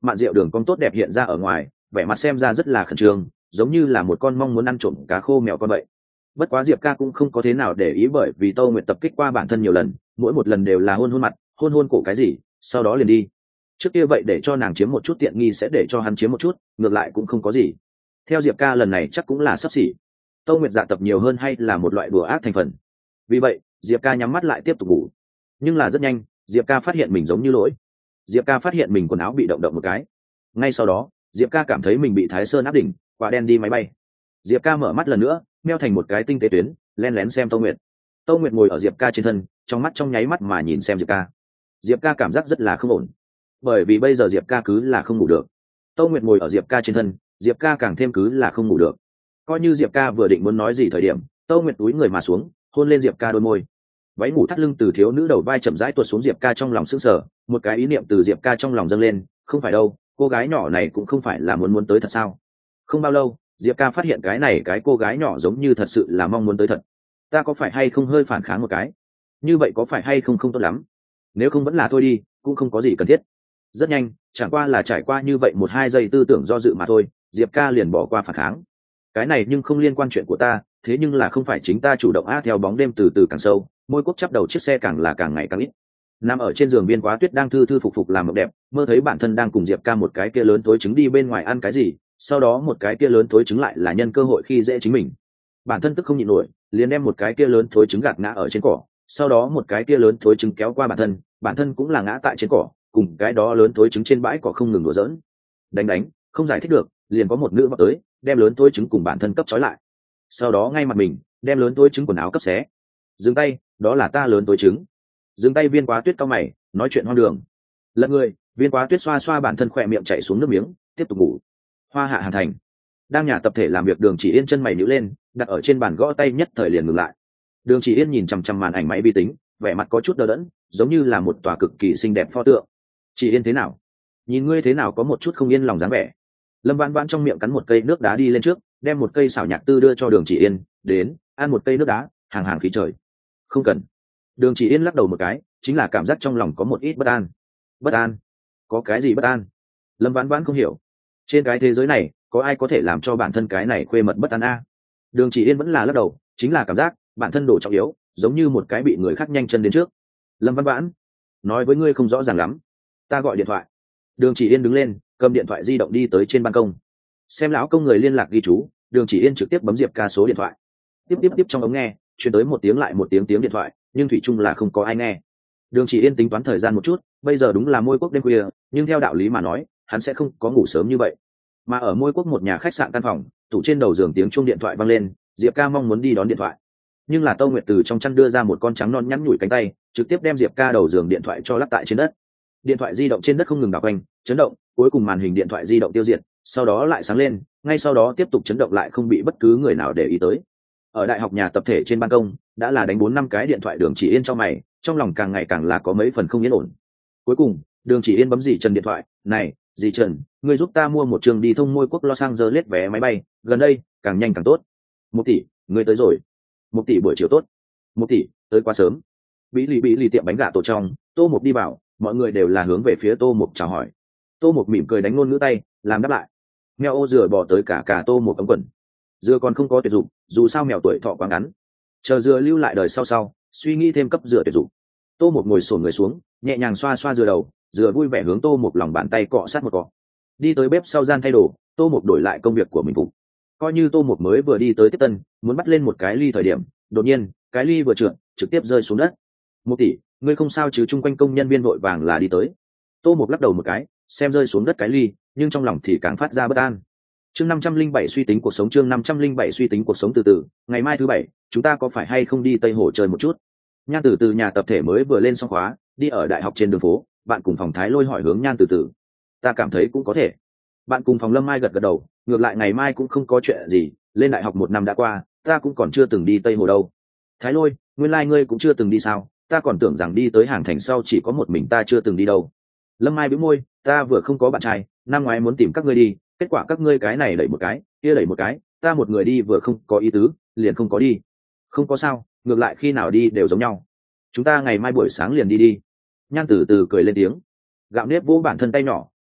Speaker 1: mạn rượu đường cong tốt đẹp hiện ra ở ngoài, vẻ mặt xem ra rất là khẩn trương, giống như là một con mong muốn ăn trộm cá khô mèo con vậy. Bất quá Diệp ca cũng không có thế nào để ý, bởi vì Tô Nguyệt tập kích qua bản thân nhiều lần, mỗi một lần đều là hôn hôn mặt, hôn hôn cổ cái gì, sau đó liền đi. Trước kia vậy để cho nàng chiếm một chút tiện nghi sẽ để cho hắn chiếm một chút, ngược lại cũng không có gì. Theo Diệp ca lần này chắc cũng là sắp xỉ. Tô Nguyệt dạ tập nhiều hơn hay là một loại đùa ác thành phần. Vì vậy Diệp ca nhắm mắt lại tiếp tục ngủ. Nhưng là rất nhanh Diệp ca phát hiện mình giống như lỗi. Diệp ca phát hiện mình quần áo bị động động một cái. Ngay sau đó Diệp ca cảm thấy mình bị Thái Sơn áp đỉnh, quả đen đi máy bay. Diệp ca mở mắt lần nữa, meo thành một cái tinh tế tuyến, len lén xem Tô Nguyệt. Tô Nguyệt ngồi ở Diệp ca trên thân, trong mắt trong nháy mắt mà nhìn xem Diệp ca. Diệp ca cảm giác rất là không ổn, bởi vì bây giờ Diệp ca cứ là không ngủ được. Tô Nguyệt ngồi ở Diệp ca trên thân, Diệp ca càng thêm cứ là không ngủ được. Coi như Diệp ca vừa định muốn nói gì thời điểm, Tô Nguyệt túi người mà xuống, hôn lên Diệp ca đôi môi. Váy ngủ thắt lưng từ thiếu nữ đầu vai chậm rãi tuột xuống Diệp ca trong lòng sững sờ, một cái ý niệm từ Diệp ca trong lòng dâng lên, không phải đâu, cô gái nhỏ này cũng không phải là muốn tới thật sao? Không bao lâu, Diệp ca phát hiện cái này cái cô gái nhỏ giống như thật sự là mong muốn tới thật. Ta có phải hay không hơi phản kháng một cái? Như vậy có phải hay không không tốt lắm? Nếu không vẫn là thôi đi, cũng không có gì cần thiết. Rất nhanh, chẳng qua là trải qua như vậy 1-2 giây tư tưởng do dự mà thôi, Diệp ca liền bỏ qua phản kháng. Cái này nhưng không liên quan chuyện của ta, thế nhưng là không phải chính ta chủ động theo bóng đêm từ từ càng sâu, môi quốc chắp đầu chiếc xe càng là càng ngày càng ít. Nằm ở trên giường Viên Quá Tuyết đang thư thư phục phục làm mộng đẹp, mơ thấy bản thân đang cùng Diệp ca một cái kia lớn thối trứng đi bên ngoài ăn cái gì, sau đó một cái kia lớn thối trứng lại là nhân cơ hội khi dễ chính mình. Bản thân tức không nhịn nổi, liền đem một cái kia lớn thối trứng gạt ngã ở trên cỏ, sau đó một cái kia lớn thối trứng kéo qua bản thân cũng là ngã tại trên cỏ, cùng cái đó lớn thối trứng trên bãi cỏ không ngừng đùa giỡn. Đánh, không giải thích được, liền có một nữ vào tới, đem lớn thối trứng cùng bản thân cấp trói lại. Sau đó ngay mặt mình, đem lớn thối trứng quần áo cấp xé. Dừng tay, đó là ta lớn thối trứng. Dừng tay. Viên Quá Tuyết cau mày, nói chuyện hoang đường. Lật người, Viên Quá Tuyết xoa xoa bản thân khỏe miệng chảy xuống nước miếng, tiếp tục ngủ. Hoa Hạ Hàn Thành. Đang nhà tập thể làm việc Đường Chỉ Yên chân mày nhíu lên, đặt ở trên bàn gõ tay nhất thời liền ngừng lại. Đường Chỉ Yên nhìn chằm chằm màn ảnh máy vi tính, vẻ mặt có chút đờ đẫn, giống như là một tòa cực kỳ xinh đẹp pho tượng. Chỉ Yên thế nào? Nhìn ngươi thế nào có một chút không yên lòng dáng vẻ. Lâm Vãn Vãn trong miệng cắn một cây nước đá đi lên trước, đem một cây xảo nhạc tư đưa cho Đường Chỉ Yên, đến, ăn một cây nước đá, hàng hàng khí trời. Không cần. Đường Chỉ Yên lắc đầu một cái, chính là cảm giác trong lòng có một ít bất an. Bất an? Có cái gì bất an? Lâm Vãn Vãn không hiểu. Trên cái thế giới này, có ai có thể làm cho bản thân cái này khuê mật bất an a? Đường Chỉ Yên vẫn là lắc đầu, chính là cảm giác bản thân đổ trọng yếu, giống như một cái bị người khác nhanh chân đến trước. Lâm Vãn Vãn, nói với ngươi không rõ ràng lắm, ta gọi điện thoại. Đường Chỉ Yên đứng lên, cầm điện thoại di động đi tới trên ban công. Xem lão công người liên lạc ghi chú, Đường Chỉ Yên trực tiếp bấm Diệp ca số điện thoại. Tiếp trong ống nghe, truyền tới một tiếng lại một tiếng điện thoại, nhưng thủy chung là không có ai nghe. Đường Chỉ Yên tính toán thời gian một chút, bây giờ đúng là Môi Quốc đêm khuya, nhưng theo đạo lý mà nói, hắn sẽ không có ngủ sớm như vậy. Mà ở Môi Quốc một nhà khách sạn căn phòng, tủ trên đầu giường tiếng chuông điện thoại vang lên, Diệp ca mong muốn đi đón điện thoại, nhưng là Tô Nguyệt từ trong chăn đưa ra một con trắng non nhắn nhủi cánh tay, trực tiếp đem Diệp ca đầu giường điện thoại cho lắp tại trên đất. Điện thoại di động trên đất không ngừng đảo quanh, chấn động, cuối cùng màn hình điện thoại di động tiêu diệt, sau đó lại sáng lên, ngay sau đó tiếp tục chấn động lại không bị bất cứ người nào để ý tới. Ở đại học nhà tập thể trên ban công, đã là đánh 4-5 cái điện thoại Đường Chỉ Yên cho mày, trong lòng càng ngày càng là có mấy phần không yên ổn. Cuối cùng, Đường Chỉ Yên bấm dì Trần điện thoại, "Này, dì Trần, ngươi giúp ta mua một trường đi thông Môi Quốc Los Angeles vé máy bay, gần đây, càng nhanh càng tốt." "Một tỷ, ngươi tới rồi." "1 tỷ buổi chiều tốt." "1 tỷ, tới quá sớm." Bí lì tiệm bánh gà tổ trong, Tô Mục đi vào, mọi người đều là hướng về phía Tô Mục chào hỏi. Tô Mục mỉm cười đánh ngôn ngữ tay, làm đáp lại. Mèo ô dừa bò tới cả Tô Mục ống quần. Dừa còn không có tuyệt dụng, dù sao mèo tuổi thọ quá ngắn. Chờ dừa lưu lại đời sau, suy nghĩ thêm cấp dừa tuyệt dụng. Tô Mục ngồi xổm người xuống, nhẹ nhàng xoa xoa dừa đầu, dừa vui vẻ hướng Tô Mục lòng bàn tay cọ sát một cọ. Đi tới bếp sau gian thay đồ, Tô Mục đổi lại công việc của mình phục. Coi như Tô Mục mới vừa đi tới tiếp tân, muốn bắt lên một cái ly thời điểm, đột nhiên, cái ly vừa trượt, trực tiếp rơi xuống đất. "1 tỷ, ngươi không sao chứ?" Chung quanh công nhân viên vội vàng là đi tới. Tô Mục lắc đầu một cái, xem rơi xuống đất cái ly, nhưng trong lòng thì càng phát ra bất an. Chương 507 suy tính cuộc sống, chương 507 suy tính cuộc sống. Từ ngày mai thứ bảy, chúng ta có phải hay không đi Tây Hồ chơi một chút? Nhan từ nhà tập thể mới vừa lên xong khóa, đi ở đại học trên đường phố, bạn cùng phòng Thái Lôi hỏi hướng Nhan từ. "Ta cảm thấy cũng có thể." Bạn cùng phòng Lâm Mai gật đầu, ngược lại ngày mai cũng không có chuyện gì, lên đại học 1 năm đã qua, ta cũng còn chưa từng đi Tây Hồ đâu. Thái Lôi, nguyên lai ngươi cũng chưa từng đi sao? Ta còn tưởng rằng đi tới Hàng Thành sau chỉ có một mình ta chưa từng đi đâu. Lâm Mai bĩu môi, ta vừa không có bạn trai, năm ngoái muốn tìm các ngươi đi, kết quả các ngươi cái này đẩy một cái, kia đẩy một cái, ta một người đi vừa không có ý tứ, liền không có đi. Không có sao, ngược lại khi nào đi đều giống nhau. Chúng ta ngày mai buổi sáng liền đi đi. Nhan từ cười lên tiếng. Gạo nếp vỗ bản thân tay nhỏ,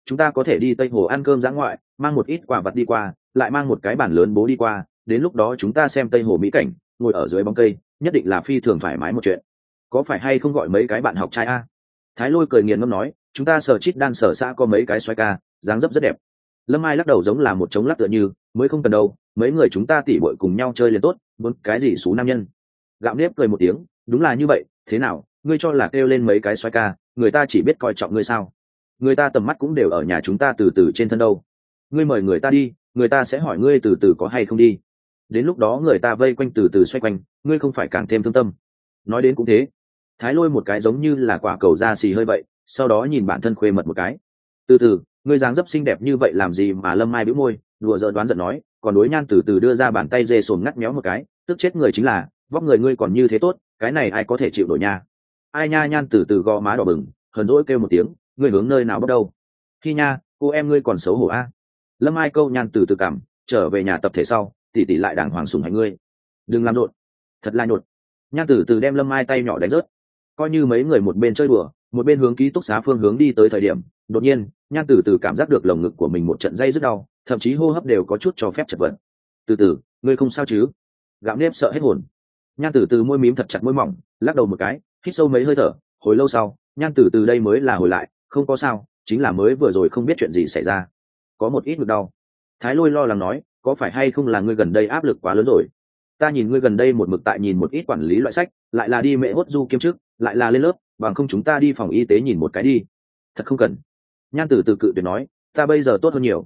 Speaker 1: chúng ta có thể đi Tây Hồ ăn cơm dã ngoại, mang một ít quà vật đi qua, lại mang một cái bàn lớn bố đi qua, đến lúc đó chúng ta xem Tây Hồ mỹ cảnh, ngồi ở dưới bóng cây, nhất định là phi thường thoải mái một chuyện. Có phải hay không gọi mấy cái bạn học trai a? Thái Lôi cười nghiền ngâm nói, chúng ta sở chít đan sở xã có mấy cái xoay ca, dáng dấp rất đẹp. Lâm Ai lắc đầu giống là một trống lắc tựa như, mới không cần đâu, mấy người chúng ta tỉ bội cùng nhau chơi liền tốt, muốn cái gì xú nam nhân. Gạo nếp cười một tiếng, đúng là như vậy, thế nào, ngươi cho là kêu lên mấy cái xoay ca, người ta chỉ biết coi trọng ngươi sao? Người ta tầm mắt cũng đều ở nhà chúng ta từ từ trên thân đâu. Ngươi mời người ta đi, người ta sẽ hỏi ngươi từ từ có hay không đi. Đến lúc đó người ta vây quanh từ từ xoay quanh, ngươi không phải càng thêm thương tâm. Nói đến cũng thế. Thái Lôi một cái giống như là quả cầu da xì hơi vậy, sau đó nhìn bản thân khuê mật một cái. Từ từ, ngươi dáng dấp xinh đẹp như vậy làm gì mà Lâm Mai bĩu môi, đùa giỡn đoán giận nói, còn đối Nhan từ từ đưa ra bàn tay dê sồn ngắt méo một cái, tức chết người chính là, vóc người ngươi còn như thế tốt, cái này ai có thể chịu nổi nha. Ai nha. Nhan từ từ gò má đỏ bừng, hờn dỗi kêu một tiếng, ngươi hướng nơi nào bắt đầu? Khi nha, cô em ngươi còn xấu hổ a. Lâm Ai câu Nhan từ từ cảm, trở về nhà tập thể sau, tỷ tỷ lại đàng hoàng sủng hạnh ngươi. Đừng làm rộn, thật là nhột. Nhan từ từ đem Lâm Ai tay nhỏ đánh rớt. Coi như mấy người một bên chơi đùa, một bên hướng ký túc xá phương hướng đi tới thời điểm, đột nhiên Nhan từ từ cảm giác được lồng ngực của mình một trận dây rất đau, thậm chí hô hấp đều có chút cho phép chật vật. Từ từ, ngươi không sao chứ? Gạo nếp sợ hết hồn. Nhan từ từ môi mím thật chặt môi mỏng, lắc đầu một cái, hít sâu mấy hơi thở, hồi lâu sau Nhan từ từ đây mới là hồi lại, không có sao, chính là mới vừa rồi không biết chuyện gì xảy ra, có một ít ngực đau. Thái Lôi lo lắng nói, có phải hay không là ngươi gần đây áp lực quá lớn rồi? Ta nhìn ngươi gần đây một mực tại nhìn một ít quản lý loại sách, lại là đi mẹ hốt du kiêm chức, lại là lên lớp, bằng không chúng ta đi phòng y tế nhìn một cái đi. Thật không cần. Nhan từ từ cự tuyệt nói, ta bây giờ tốt hơn nhiều.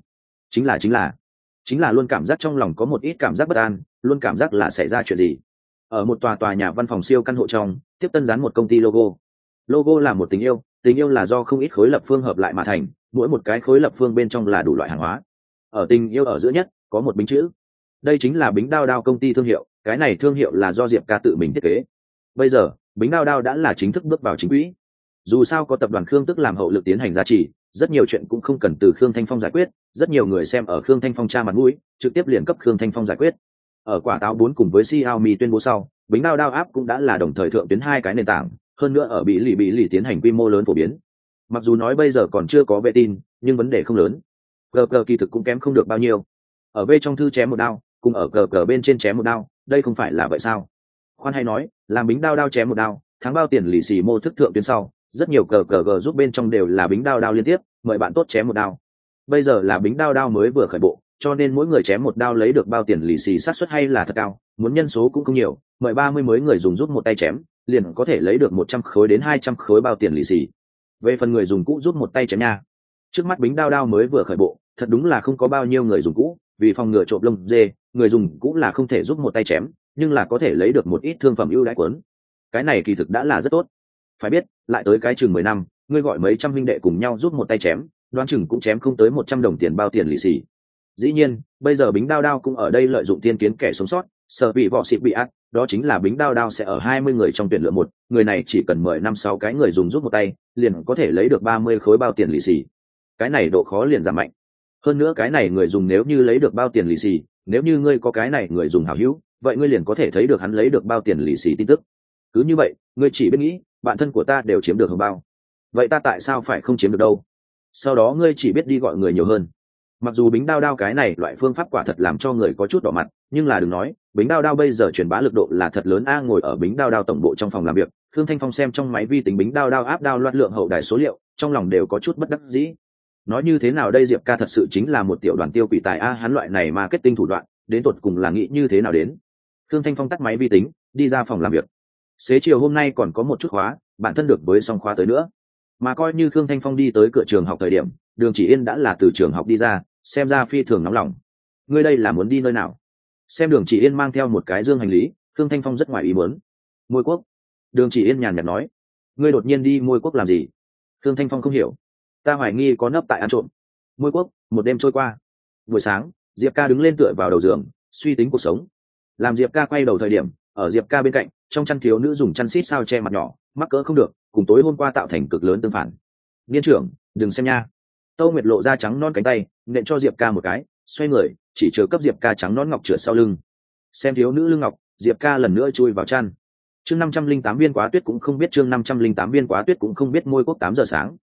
Speaker 1: Chính là luôn cảm giác trong lòng có một ít cảm giác bất an, luôn cảm giác là xảy ra chuyện gì. Ở một tòa nhà văn phòng siêu căn hộ trong, tiếp tân dán một công ty logo. Logo là một tình yêu là do không ít khối lập phương hợp lại mà thành, mỗi một cái khối lập phương bên trong là đủ loại hàng hóa. Ở tình yêu ở giữa nhất có một bính chữ, đây chính là Bính Đao Đao công ty thương hiệu, cái này thương hiệu là do Diệp Ca tự mình thiết kế. Bây giờ Bính Đao Đao đã là chính thức bước vào chính quỹ, dù sao có tập đoàn Khương Tức làm hậu lực tiến hành gia trì, rất nhiều chuyện cũng không cần từ Khương Thanh Phong giải quyết, rất nhiều người xem ở Khương Thanh Phong tra mặt mũi, trực tiếp liền cấp Khương Thanh Phong giải quyết. Ở quả táo 4 cùng với Xiaomi tuyên bố sau, Bính Đao Đao app cũng đã là đồng thời thượng tuyến hai cái nền tảng, hơn nữa ở Bí lì tiến hành quy mô lớn phổ biến. Mặc dù nói bây giờ còn chưa có vệ tin, nhưng vấn đề không lớn. GG kỳ thực cũng kém không được bao nhiêu. Ở V trong thư chém một đao, cùng ở GG bên trên chém một đao, đây không phải là vậy sao? Khoan hay nói, làm Bính Đao Đao chém một đao, thắng bao tiền lì xì mô thức thượng tuyến sau, rất nhiều GG giúp bên trong đều là Bính Đao Đao liên tiếp, mời bạn tốt chém một đao. Bây giờ là Bính Đao Đao mới vừa khởi bộ, cho nên mỗi người chém một đao lấy được bao tiền lì xì xác suất hay là thật cao, muốn nhân số cũng không nhiều, mời 30 mới người dùng rút một tay chém, liền có thể lấy được 100 khối đến 200 khối bao tiền lì xì. Về phần người dùng cũ rút một tay chém nha. Trước mắt Bính Đao Đao mới vừa khởi bộ, thật đúng là không có bao nhiêu người dùng cũ, vì phòng ngừa trộm lông dê, người dùng cũ là không thể rút một tay chém, nhưng là có thể lấy được một ít thương phẩm ưu đãi quấn. Cái này kỳ thực đã là rất tốt. Phải biết, lại tới cái chừng 10 năm, ngươi gọi mấy trăm huynh đệ cùng nhau rút một tay chém, đoán chừng cũng chém không tới 100 đồng tiền bao tiền lì xì. Dĩ nhiên, bây giờ Bính Đao Đao cũng ở đây lợi dụng tiên kiến kẻ sống sót, sợ bị vọ xịt bị ác, đó chính là Bính Đao Đao sẽ ở 20 người trong tuyển lựa một, người này chỉ cần mời 5-6 cái người dùng rút một tay, liền có thể lấy được 30 khối bao tiền lì xì. Cái này độ khó liền giảm mạnh. Hơn nữa cái này người dùng nếu như lấy được bao tiền lì xì, nếu như ngươi có cái này người dùng hảo hữu, vậy ngươi liền có thể thấy được hắn lấy được bao tiền lì xì tin tức. Cứ như vậy, ngươi chỉ biết nghĩ, bạn thân của ta đều chiếm được hồng bao, vậy ta tại sao phải không chiếm được đâu? Sau đó ngươi chỉ biết đi gọi người nhiều hơn. Mặc dù Bính Đao Đao cái này loại phương pháp quả thật làm cho người có chút đỏ mặt, nhưng là đừng nói, Bính Đao Đao bây giờ truyền bá lực độ là thật lớn a. Ngồi ở Bính Đao Đao tổng bộ trong phòng làm việc, Khương Thanh Phong xem trong máy vi tính Bính Đao Đao áp đao loạt lượng hậu đài số liệu, trong lòng đều có chút bất đắc dĩ. Nói như thế nào đây, Diệp Ca thật sự chính là một tiểu đoàn tiêu quỷ tài a, hắn loại này marketing thủ đoạn, đến tột cùng là nghĩ như thế nào đến. Khương Thanh Phong tắt máy vi tính, đi ra phòng làm việc. Xế chiều hôm nay còn có một chút khóa, bản thân được với song khóa tới nữa. Mà coi như Khương Thanh Phong đi tới cửa trường học thời điểm, Đường Chỉ Yên đã là từ trường học đi ra, xem ra phi thường nóng lòng. Ngươi đây là muốn đi nơi nào? Xem Đường Chỉ Yên mang theo một cái dương hành lý, Khương Thanh Phong rất ngoài ý muốn. Môi quốc. Đường Chỉ Yên nhàn nhạt nói. Ngươi đột nhiên đi Môi quốc làm gì? Khương Thanh Phong không hiểu. Ta hoài nghi có nấp tại ăn trộm. Môi quốc. Một đêm trôi qua. Buổi sáng, Diệp Ca đứng lên tựa vào đầu giường, suy tính cuộc sống. Làm Diệp Ca quay đầu thời điểm, ở Diệp Ca bên cạnh, trong chăn thiếu nữ dùng chăn xít sao che mặt nhỏ, mắc cỡ không được, cùng tối hôm qua tạo thành cực lớn tương phản. Niên trưởng, đừng xem nha. Tâu Nguyệt lộ ra trắng non cánh tay, nện cho Diệp Ca một cái, xoay người, chỉ chờ cấp Diệp Ca trắng non ngọc trượt sau lưng. Xem thiếu nữ lưng ngọc, Diệp Ca lần nữa chui vào chăn. Chương 508 viên quá tuyết cũng không biết, chương 508 viên quá tuyết cũng không biết. Môi quốc 8 giờ sáng.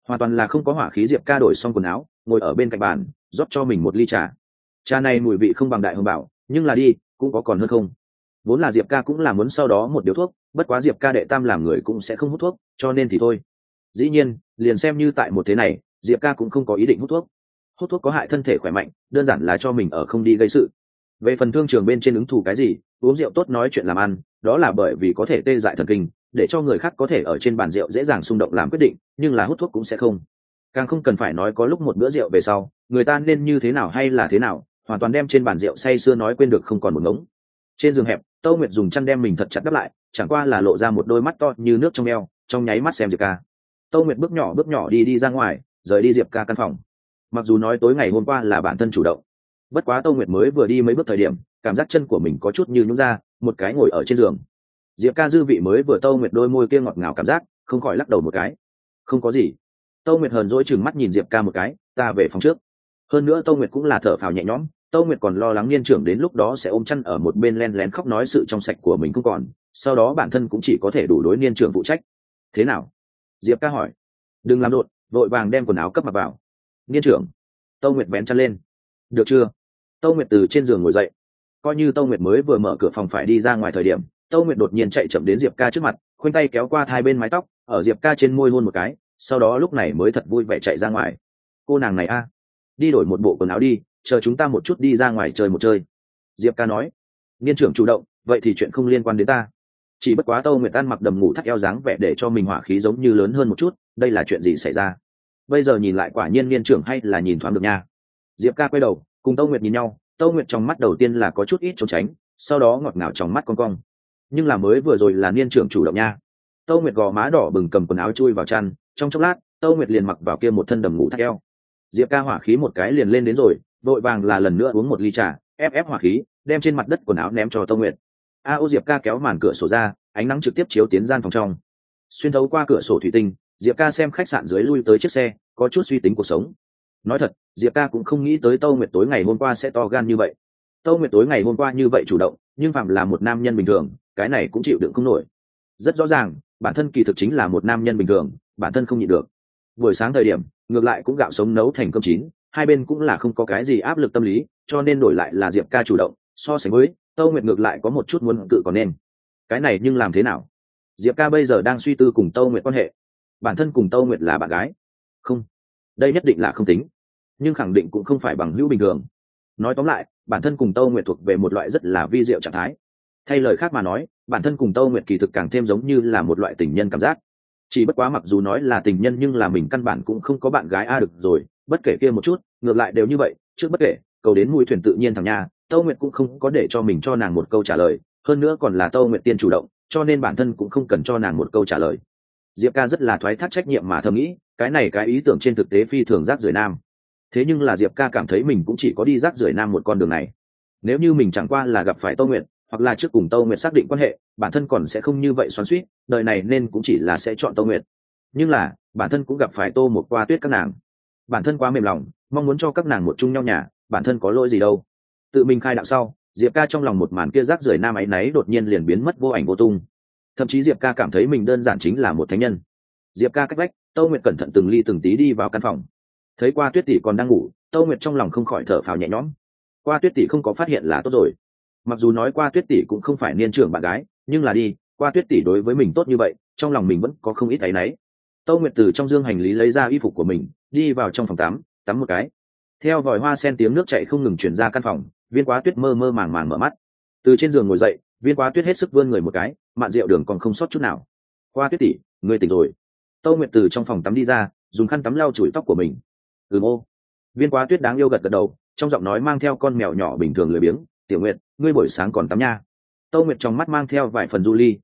Speaker 1: hoàn toàn là không có hỏa khí. Diệp ca đổi xong quần áo ngồi ở bên cạnh bàn rót cho mình một ly trà này mùi vị không bằng Đại Hồng Bảo, nhưng là đi cũng có còn hơn không. Vốn là Diệp ca cũng là muốn sau đó một điếu thuốc, bất quá Diệp ca đệ tam làm người cũng sẽ không hút thuốc, cho nên thì thôi. Dĩ nhiên liền xem như tại một thế này, Diệp ca cũng không có ý định hút thuốc. Hút thuốc có hại thân thể khỏe mạnh, đơn giản là cho mình ở không đi gây sự. Về phần thương trường bên trên ứng thù cái gì, uống rượu tốt nói chuyện làm ăn, đó là bởi vì có thể tê dại thần kinh, để cho người khác có thể ở trên bàn rượu dễ dàng xung động làm quyết định, nhưng là hút thuốc cũng sẽ không. Càng không cần phải nói có lúc một bữa rượu về sau, người ta nên như thế nào hay là thế nào, hoàn toàn đem trên bàn rượu say sưa nói quên được không còn một ngống. Trên giường hẹp, Tâu Nguyệt dùng chăn đem mình thật chặt đắp lại, chẳng qua là lộ ra một đôi mắt to như nước trong eo, trong nháy mắt xem Diệp ca. Tâu Nguyệt bước nhỏ đi ra ngoài, rời đi Diệp ca căn phòng. Mặc dù nói tối ngày hôm qua là bản thân chủ động, bất quá Tâu Nguyệt mới vừa đi mấy bước thời điểm, cảm giác chân của mình có chút như nhũn ra, một cái ngồi ở trên giường. Diệp ca dư vị mới vừa Tâu Nguyệt đôi môi kia ngọt ngào cảm giác, không khỏi lắc đầu một cái. Không có gì. Tâu Nguyệt hờn dỗi chừng mắt nhìn Diệp ca một cái, ta về phòng trước. Hơn nữa Tâu Nguyệt cũng là thở phào nhẹ nhõm, Tâu Nguyệt còn lo lắng Niên trưởng đến lúc đó sẽ ôm chăn ở một bên len lén khóc nói sự trong sạch của mình không còn, sau đó bản thân cũng chỉ có thể đủ đối Niên trưởng phụ trách. Thế nào? Diệp ca hỏi. Đừng làm rộn, vội vàng đem quần áo cấp mặc vào. Niên trưởng. Tâu Nguyệt vén chăn lên. Được chưa? Tâu Nguyệt từ trên giường ngồi dậy. Coi như Tâu Nguyệt mới vừa mở cửa phòng phải đi ra ngoài thời điểm, Tâu Nguyệt đột nhiên chạy chậm đến Diệp ca trước mặt, khoanh tay kéo qua hai bên mái tóc, ở Diệp ca trên môi hôn một cái, sau đó lúc này mới thật vui vẻ chạy ra ngoài. Cô nàng này a, đi đổi một bộ quần áo đi, chờ chúng ta một chút đi ra ngoài chơi một chơi. Diệp ca nói. Niên trưởng chủ động, vậy thì chuyện không liên quan đến ta. Chỉ bất quá Tâu Nguyệt ăn mặc đầm ngủ thắt eo dáng vẻ để cho mình hỏa khí giống như lớn hơn một chút, đây là chuyện gì xảy ra? Bây giờ nhìn lại quả nhiên Niên trưởng hay là nhìn thoáng được nha. Diệp ca quay đầu cùng Tâu Nguyệt nhìn nhau, Tâu Nguyệt trong mắt đầu tiên là có chút ít trốn tránh, sau đó ngọt ngào trong mắt cong cong. Nhưng là mới vừa rồi là Niên trưởng chủ động nha. Tâu Nguyệt gò má đỏ bừng cầm quần áo chui vào chăn, trong chốc lát Tâu Nguyệt liền mặc vào kia một thân đầm ngủ thắt eo. Diệp ca hỏa khí một cái liền lên đến rồi, vội vàng là lần nữa uống một ly trà, ép hỏa khí, đem trên mặt đất quần áo ném cho Tâu Nguyệt. Diệp ca kéo màn cửa sổ ra, ánh nắng trực tiếp chiếu tiến gian phòng trong. Xuyên thấu qua cửa sổ thủy tinh, Diệp ca xem khách sạn dưới lui tới chiếc xe, có chút suy tính cuộc sống. Nói thật, Diệp ca cũng không nghĩ tới Tâu Nguyệt tối ngày hôm qua sẽ to gan như vậy. Tâu Nguyệt tối ngày hôm qua như vậy chủ động, nhưng phạm là một nam nhân bình thường, cái này cũng chịu đựng không nổi. Rất rõ ràng, bản thân kỳ thực chính là một nam nhân bình thường, bản thân không nhịn được. Buổi sáng thời điểm, ngược lại cũng gạo sống nấu thành cơm chín, hai bên cũng là không có cái gì áp lực tâm lý, cho nên đổi lại là Diệp ca chủ động, so sánh với Tâu Nguyệt ngược lại có một chút muốn cự còn nên. Cái này nhưng làm thế nào? Diệp ca bây giờ đang suy tư cùng Tâu Nguyệt quan hệ. Bản thân cùng Tâu Nguyệt là bạn gái. Không, đây nhất định là không tính, nhưng khẳng định cũng không phải bằng hữu bình thường. Nói tóm lại, bản thân cùng Tâu Nguyệt thuộc về một loại rất là vi diệu trạng thái. Thay lời khác mà nói, bản thân cùng Tâu Nguyệt kỳ thực càng thêm giống như là một loại tình nhân cảm giác. Chỉ bất quá mặc dù nói là tình nhân nhưng là mình căn bản cũng không có bạn gái được rồi, bất kể kia một chút, ngược lại đều như vậy, trước bất kể, cầu đến mũi thuyền tự nhiên thằng nha, Tâu Nguyệt cũng không có để cho mình cho nàng một câu trả lời, hơn nữa còn là Tâu Nguyệt tiên chủ động, cho nên bản thân cũng không cần cho nàng một câu trả lời. Diệp ca rất là thoái thác trách nhiệm mà thầm nghĩ, cái này cái ý tưởng trên thực tế phi thường rác rưởi nam. Thế nhưng là Diệp ca cảm thấy mình cũng chỉ có đi rác rưởi nam một con đường này. Nếu như mình chẳng qua là gặp phải Tâu Nguyệt, hoặc là trước cùng Tâu Nguyệt xác định quan hệ, bản thân còn sẽ không như vậy xoắn xuýt, đời này nên cũng chỉ là sẽ chọn Tâu Nguyệt. Nhưng là bản thân cũng gặp phải Tô một qua tuyết các nàng, bản thân quá mềm lòng, mong muốn cho các nàng một chung nhau nhà, bản thân có lỗi gì đâu. Tự mình khai đạo sau, Diệp ca trong lòng một màn kia rác rưởi nam ấy náy đột nhiên liền biến mất vô ảnh vô tung. Thậm chí Diệp ca cảm thấy mình đơn giản chính là một thánh nhân. Diệp ca cách vách, Tâu Nguyệt cẩn thận từng ly từng tí đi vào căn phòng, thấy qua tuyết tỷ còn đang ngủ, Tâu Nguyệt trong lòng không khỏi thở phào nhẹ nhõm. Qua tuyết tỷ không có phát hiện là tốt rồi. Mặc dù nói qua tuyết tỷ cũng không phải Niên trưởng bạn gái, nhưng là đi qua tuyết tỷ đối với mình tốt như vậy, trong lòng mình vẫn có không ít áy náy. Tâu Nguyệt từ trong dương hành lý lấy ra y phục của mình, đi vào trong phòng tắm một cái. Theo vòi hoa sen tiếng nước chảy không ngừng truyền ra căn phòng, Viên Quá Tuyết mơ mơ màng màng mở mắt. Từ trên giường ngồi dậy, Viên Quá Tuyết hết sức vươn người một cái, mạn rượu đường còn không sót chút nào. Qua Tuyết tỷ, ngươi tỉnh rồi. Tâu Nguyệt từ trong phòng tắm đi ra, dùng khăn tắm lau chùi tóc của mình. Ô. Viên Quá Tuyết đáng yêu gật gật đầu, trong giọng nói mang theo con mèo nhỏ bình thường lười biếng, "Tiểu Nguyệt, ngươi buổi sáng còn tắm nha?" Tâu Nguyệt trong mắt mang theo vài phần du ly,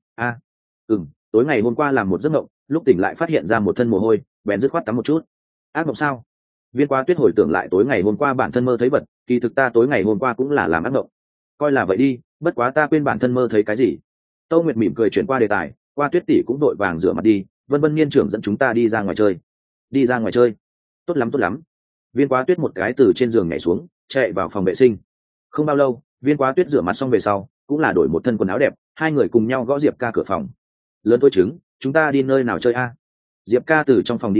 Speaker 1: tối ngày hôm qua làm một giấc mộng, lúc tỉnh lại phát hiện ra một thân mồ hôi, bèn dứt khoát tắm một chút." "Ác mộng sao?" Viên Quá Tuyết hồi tưởng lại tối ngày hôm qua bản thân mơ thấy vật, kỳ thực ta tối ngày hôm qua cũng là làm ác mộng. Coi là vậy đi, bất quá ta quên bản thân mơ thấy cái gì. Tâu Nguyệt mỉm cười chuyển qua đề tài, Qua Tuyết tỷ cũng đội vàng rửa mặt đi, Vân Vân Niên trưởng dẫn chúng ta đi ra ngoài chơi. Đi ra ngoài chơi? Tốt lắm tốt lắm. Viên Quá Tuyết một cái từ trên giường nhảy xuống, chạy vào phòng vệ sinh. Không bao lâu, Viên Quá Tuyết rửa mặt xong về sau, cũng là đổi một thân quần áo đẹp, hai người cùng nhau gõ Diệp ca cửa phòng. "Lớn tôi trứng, chúng ta đi nơi nào chơi a?" Diệp ca từ trong phòng đi ra,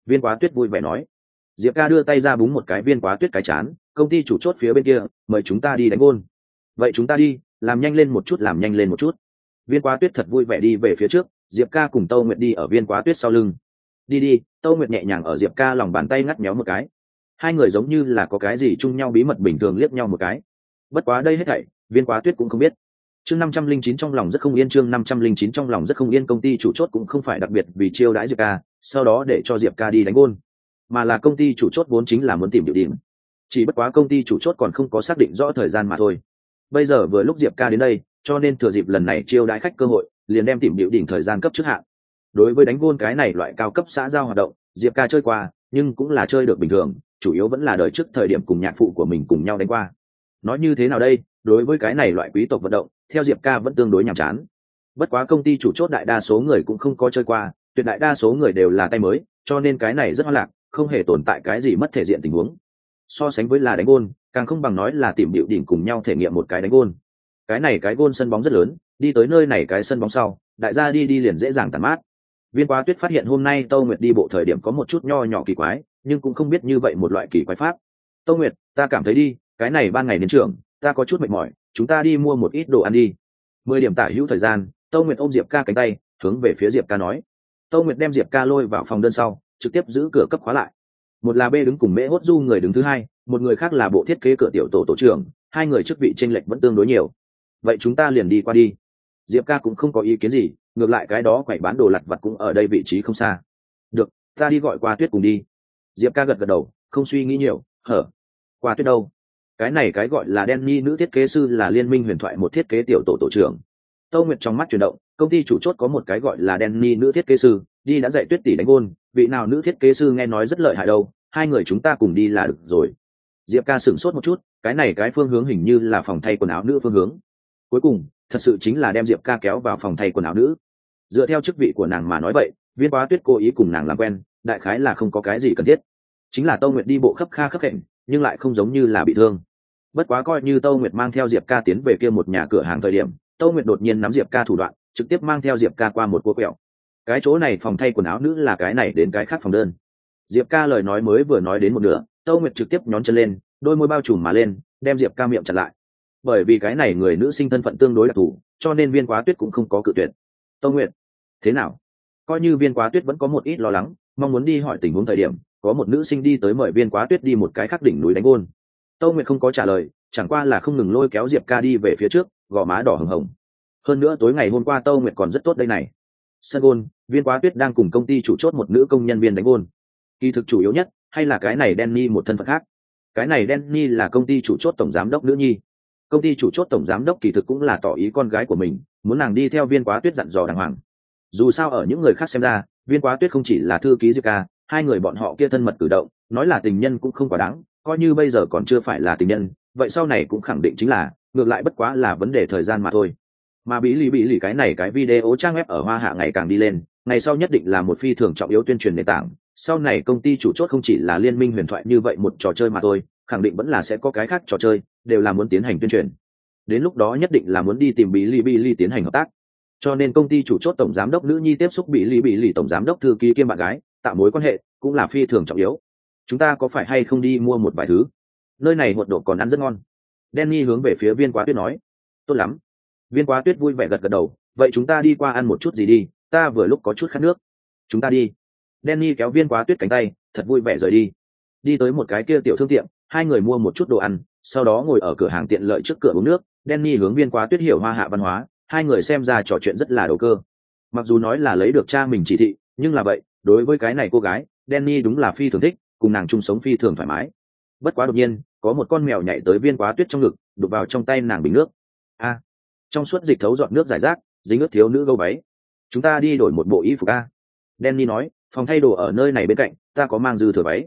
Speaker 1: Viên Quá Tuyết vui vẻ nói. Diệp ca đưa tay ra búng một cái Viên Quá Tuyết cái chán, công ty chủ chốt phía bên kia, mời chúng ta đi đánh gôn. Vậy chúng ta đi, làm nhanh lên một chút, làm nhanh lên một chút. Viên Quá Tuyết thật vui vẻ đi về phía trước, Diệp ca cùng Tâu Nguyệt đi ở Viên Quá Tuyết sau lưng. Đi đi, Tâu Nguyệt nhẹ nhàng ở Diệp ca lòng bàn tay ngắt méo một cái. Hai người giống như là có cái gì chung nhau bí mật bình thường liếc nhau một cái. Bất quá đây hết thảy Viên Quá Tuyết cũng không biết. Chương 509 trong lòng rất không yên, chương 509 trong lòng rất không yên, công ty chủ chốt cũng không phải đặc biệt vì chiêu đãi Diệp ca, sau đó để cho Diệp ca đi đánh gôn, mà là công ty chủ chốt vốn chính là muốn tìm địa điểm. Chỉ bất quá công ty chủ chốt còn không có xác định rõ thời gian mà thôi. Bây giờ vừa lúc Diệp ca đến đây, cho nên thừa dịp lần này chiêu đãi khách cơ hội, liền đem tìm địa điểm thời gian cấp trước hạn. Đối với đánh gôn cái này loại cao cấp xã giao hoạt động, Diệp ca chơi qua, nhưng cũng là chơi được bình thường, chủ yếu vẫn là đời trước thời điểm cùng nhạc phụ của mình cùng nhau đánh qua. Nói như thế nào đây, đối với cái này loại quý tộc vận động, theo Diệp ca vẫn tương đối nhàm chán. Bất quá công ty chủ chốt đại đa số người cũng không có chơi qua, tuyệt đại đa số người đều là tay mới, cho nên cái này rất hoa lạc, không hề tồn tại cái gì mất thể diện tình huống. So sánh với là đánh gôn, càng không bằng nói là tìm điệu đỉnh cùng nhau thể nghiệm một cái đánh gôn. Cái này cái gôn sân bóng rất lớn, đi tới nơi này cái sân bóng sau, đại gia đi liền dễ dàng tản mát. Viên Quá Tuyết phát hiện hôm nay Tâu Nguyệt đi bộ thời điểm có một chút nho nhỏ kỳ quái, nhưng cũng không biết như vậy một loại kỳ quái pháp. Tâu Nguyệt, ta cảm thấy đi, cái này ban ngày đến trường, ta có chút mệt mỏi, chúng ta đi mua một ít đồ ăn đi. 10 điểm tả hữu thời gian, Tâu Nguyệt ôm Diệp ca cánh tay, hướng về phía Diệp ca nói. Tâu Nguyệt đem Diệp ca lôi vào phòng đơn sau, trực tiếp giữ cửa cấp khóa lại. Một là B đứng cùng Mễ Hốt Du người đứng thứ hai, một người khác là bộ thiết kế cửa tiểu tổ trưởng, hai người chức vị chênh lệch vẫn tương đối nhiều. Vậy chúng ta liền đi qua đi. Diệp ca cũng không có ý kiến gì, ngược lại cái đó quẩy bán đồ lặt vặt cũng ở đây vị trí không xa. Được, ta đi gọi Qua Tuyết cùng đi. Diệp ca gật gật đầu, không suy nghĩ nhiều, hở. Qua Tuyết đâu? Cái này cái gọi là Danny nữ thiết kế sư là Liên minh huyền thoại một thiết kế tiểu tổ trưởng. Tâu Nguyệt trong mắt chuyển động, công ty chủ chốt có một cái gọi là Danny nữ thiết kế sư, đi đã dạy Tuyết tỷ đánh gôn, vị nào nữ thiết kế sư nghe nói rất lợi hại đâu, hai người chúng ta cùng đi là được rồi. Diệp ca sửng sốt một chút, cái này cái phương hướng hình như là phòng thay quần áo nữ phương hướng. Cuối cùng, thật sự chính là đem Diệp ca kéo vào phòng thay quần áo nữ. Dựa theo chức vị của nàng mà nói vậy, Viên Quá Tuyết cố ý cùng nàng làm quen, đại khái là không có cái gì cần thiết. Chính là Tâu Nguyệt đi bộ khấp kha khấp khệnh, nhưng lại không giống như là bị thương. Bất quá coi như Tâu Nguyệt mang theo Diệp ca tiến về kia một nhà cửa hàng thời điểm, Tâu Nguyệt đột nhiên nắm Diệp ca thủ đoạn, trực tiếp mang theo Diệp ca qua một cua quẹo. Cái chỗ này phòng thay quần áo nữ là cái này đến cái khác phòng đơn. Diệp ca lời nói mới vừa nói đến một nửa, Tâu Nguyệt trực tiếp nhón chân lên, đôi môi bao trùm mà lên, đem Diệp ca miệng chặn lại. Bởi vì cái này người nữ sinh thân phận tương đối đặc thù, cho nên Viên Quá Tuyết cũng không có cự tuyệt. Tâu Nguyệt, thế nào? Coi như Viên Quá Tuyết vẫn có một ít lo lắng, mong muốn đi hỏi tình huống thời điểm, có một nữ sinh đi tới mời Viên Quá Tuyết đi một cái khác đỉnh núi đánh gôn. Tâu Nguyệt không có trả lời, chẳng qua là không ngừng lôi kéo Diệp ca đi về phía trước, gò má đỏ hừng hồng. Hơn nữa tối ngày hôm qua Tâu Nguyệt còn rất tốt đây này. Sân gôn, Viên Quá Tuyết đang cùng công ty chủ chốt một nữ công nhân viên đánh gôn. Kỳ thực chủ yếu nhất hay là cái này Danny một thân phận khác. Cái này Danny là công ty chủ chốt tổng giám đốc nữ nhi. Công ty chủ chốt tổng giám đốc kỳ thực cũng là tỏ ý con gái của mình, muốn nàng đi theo Viên Quá Tuyết dặn dò đàng hoàng. Dù sao ở những người khác xem ra, Viên Quá Tuyết không chỉ là thư ký Diệp ca, hai người bọn họ kia thân mật cử động, nói là tình nhân cũng không quá đáng, coi như bây giờ còn chưa phải là tình nhân, vậy sau này cũng khẳng định chính là, ngược lại bất quá là vấn đề thời gian mà thôi. Mà bí lì cái này cái video trang web ở Hoa Hạ ngày càng đi lên, ngày sau nhất định là một phi thường trọng yếu tuyên truyền nền tảng. Sau này công ty chủ chốt không chỉ là Liên minh huyền thoại như vậy một trò chơi mà thôi, khẳng định vẫn là sẽ có cái khác trò chơi, đều là muốn tiến hành tuyên truyền. Đến lúc đó nhất định là muốn đi tìm bí lì tiến hành hợp tác. Cho nên công ty chủ chốt tổng giám đốc nữ nhi tiếp xúc bí lì tổng giám đốc thư ký kiêm bạn gái, tạo mối quan hệ cũng là phi thường trọng yếu. Chúng ta có phải hay không đi mua một vài thứ? Nơi này hột độ còn ăn rất ngon. Danny hướng về phía Viên Quá Tuyết nói. Tốt lắm. Viên Quá Tuyết vui vẻ gật gật đầu, vậy chúng ta đi qua ăn một chút gì đi, ta vừa lúc có chút khát nước. Chúng ta đi. Danny kéo Viên Quá Tuyết cánh tay, thật vui vẻ rời đi. Đi tới một cái kia tiểu thương tiệm, hai người mua một chút đồ ăn, sau đó ngồi ở cửa hàng tiện lợi trước cửa uống nước. Danny hướng Viên Quá Tuyết hiểu Hoa Hạ văn hóa, hai người xem ra trò chuyện rất là đầu cơ. Mặc dù nói là lấy được cha mình chỉ thị, nhưng là vậy, đối với cái này cô gái, Danny đúng là phi thường thích, cùng nàng chung sống phi thường thoải mái. Bất quá đột nhiên, có một con mèo nhảy tới Viên Quá Tuyết trong ngực, đục vào trong tay nàng bình nước. Trong suốt dịch thấu giọt nước rải rác, dính ướt thiếu nữ gâu váy. Chúng ta đi đổi một bộ y phục a. Danny nói, phòng thay đồ ở nơi này bên cạnh, ta có mang dư thừa váy.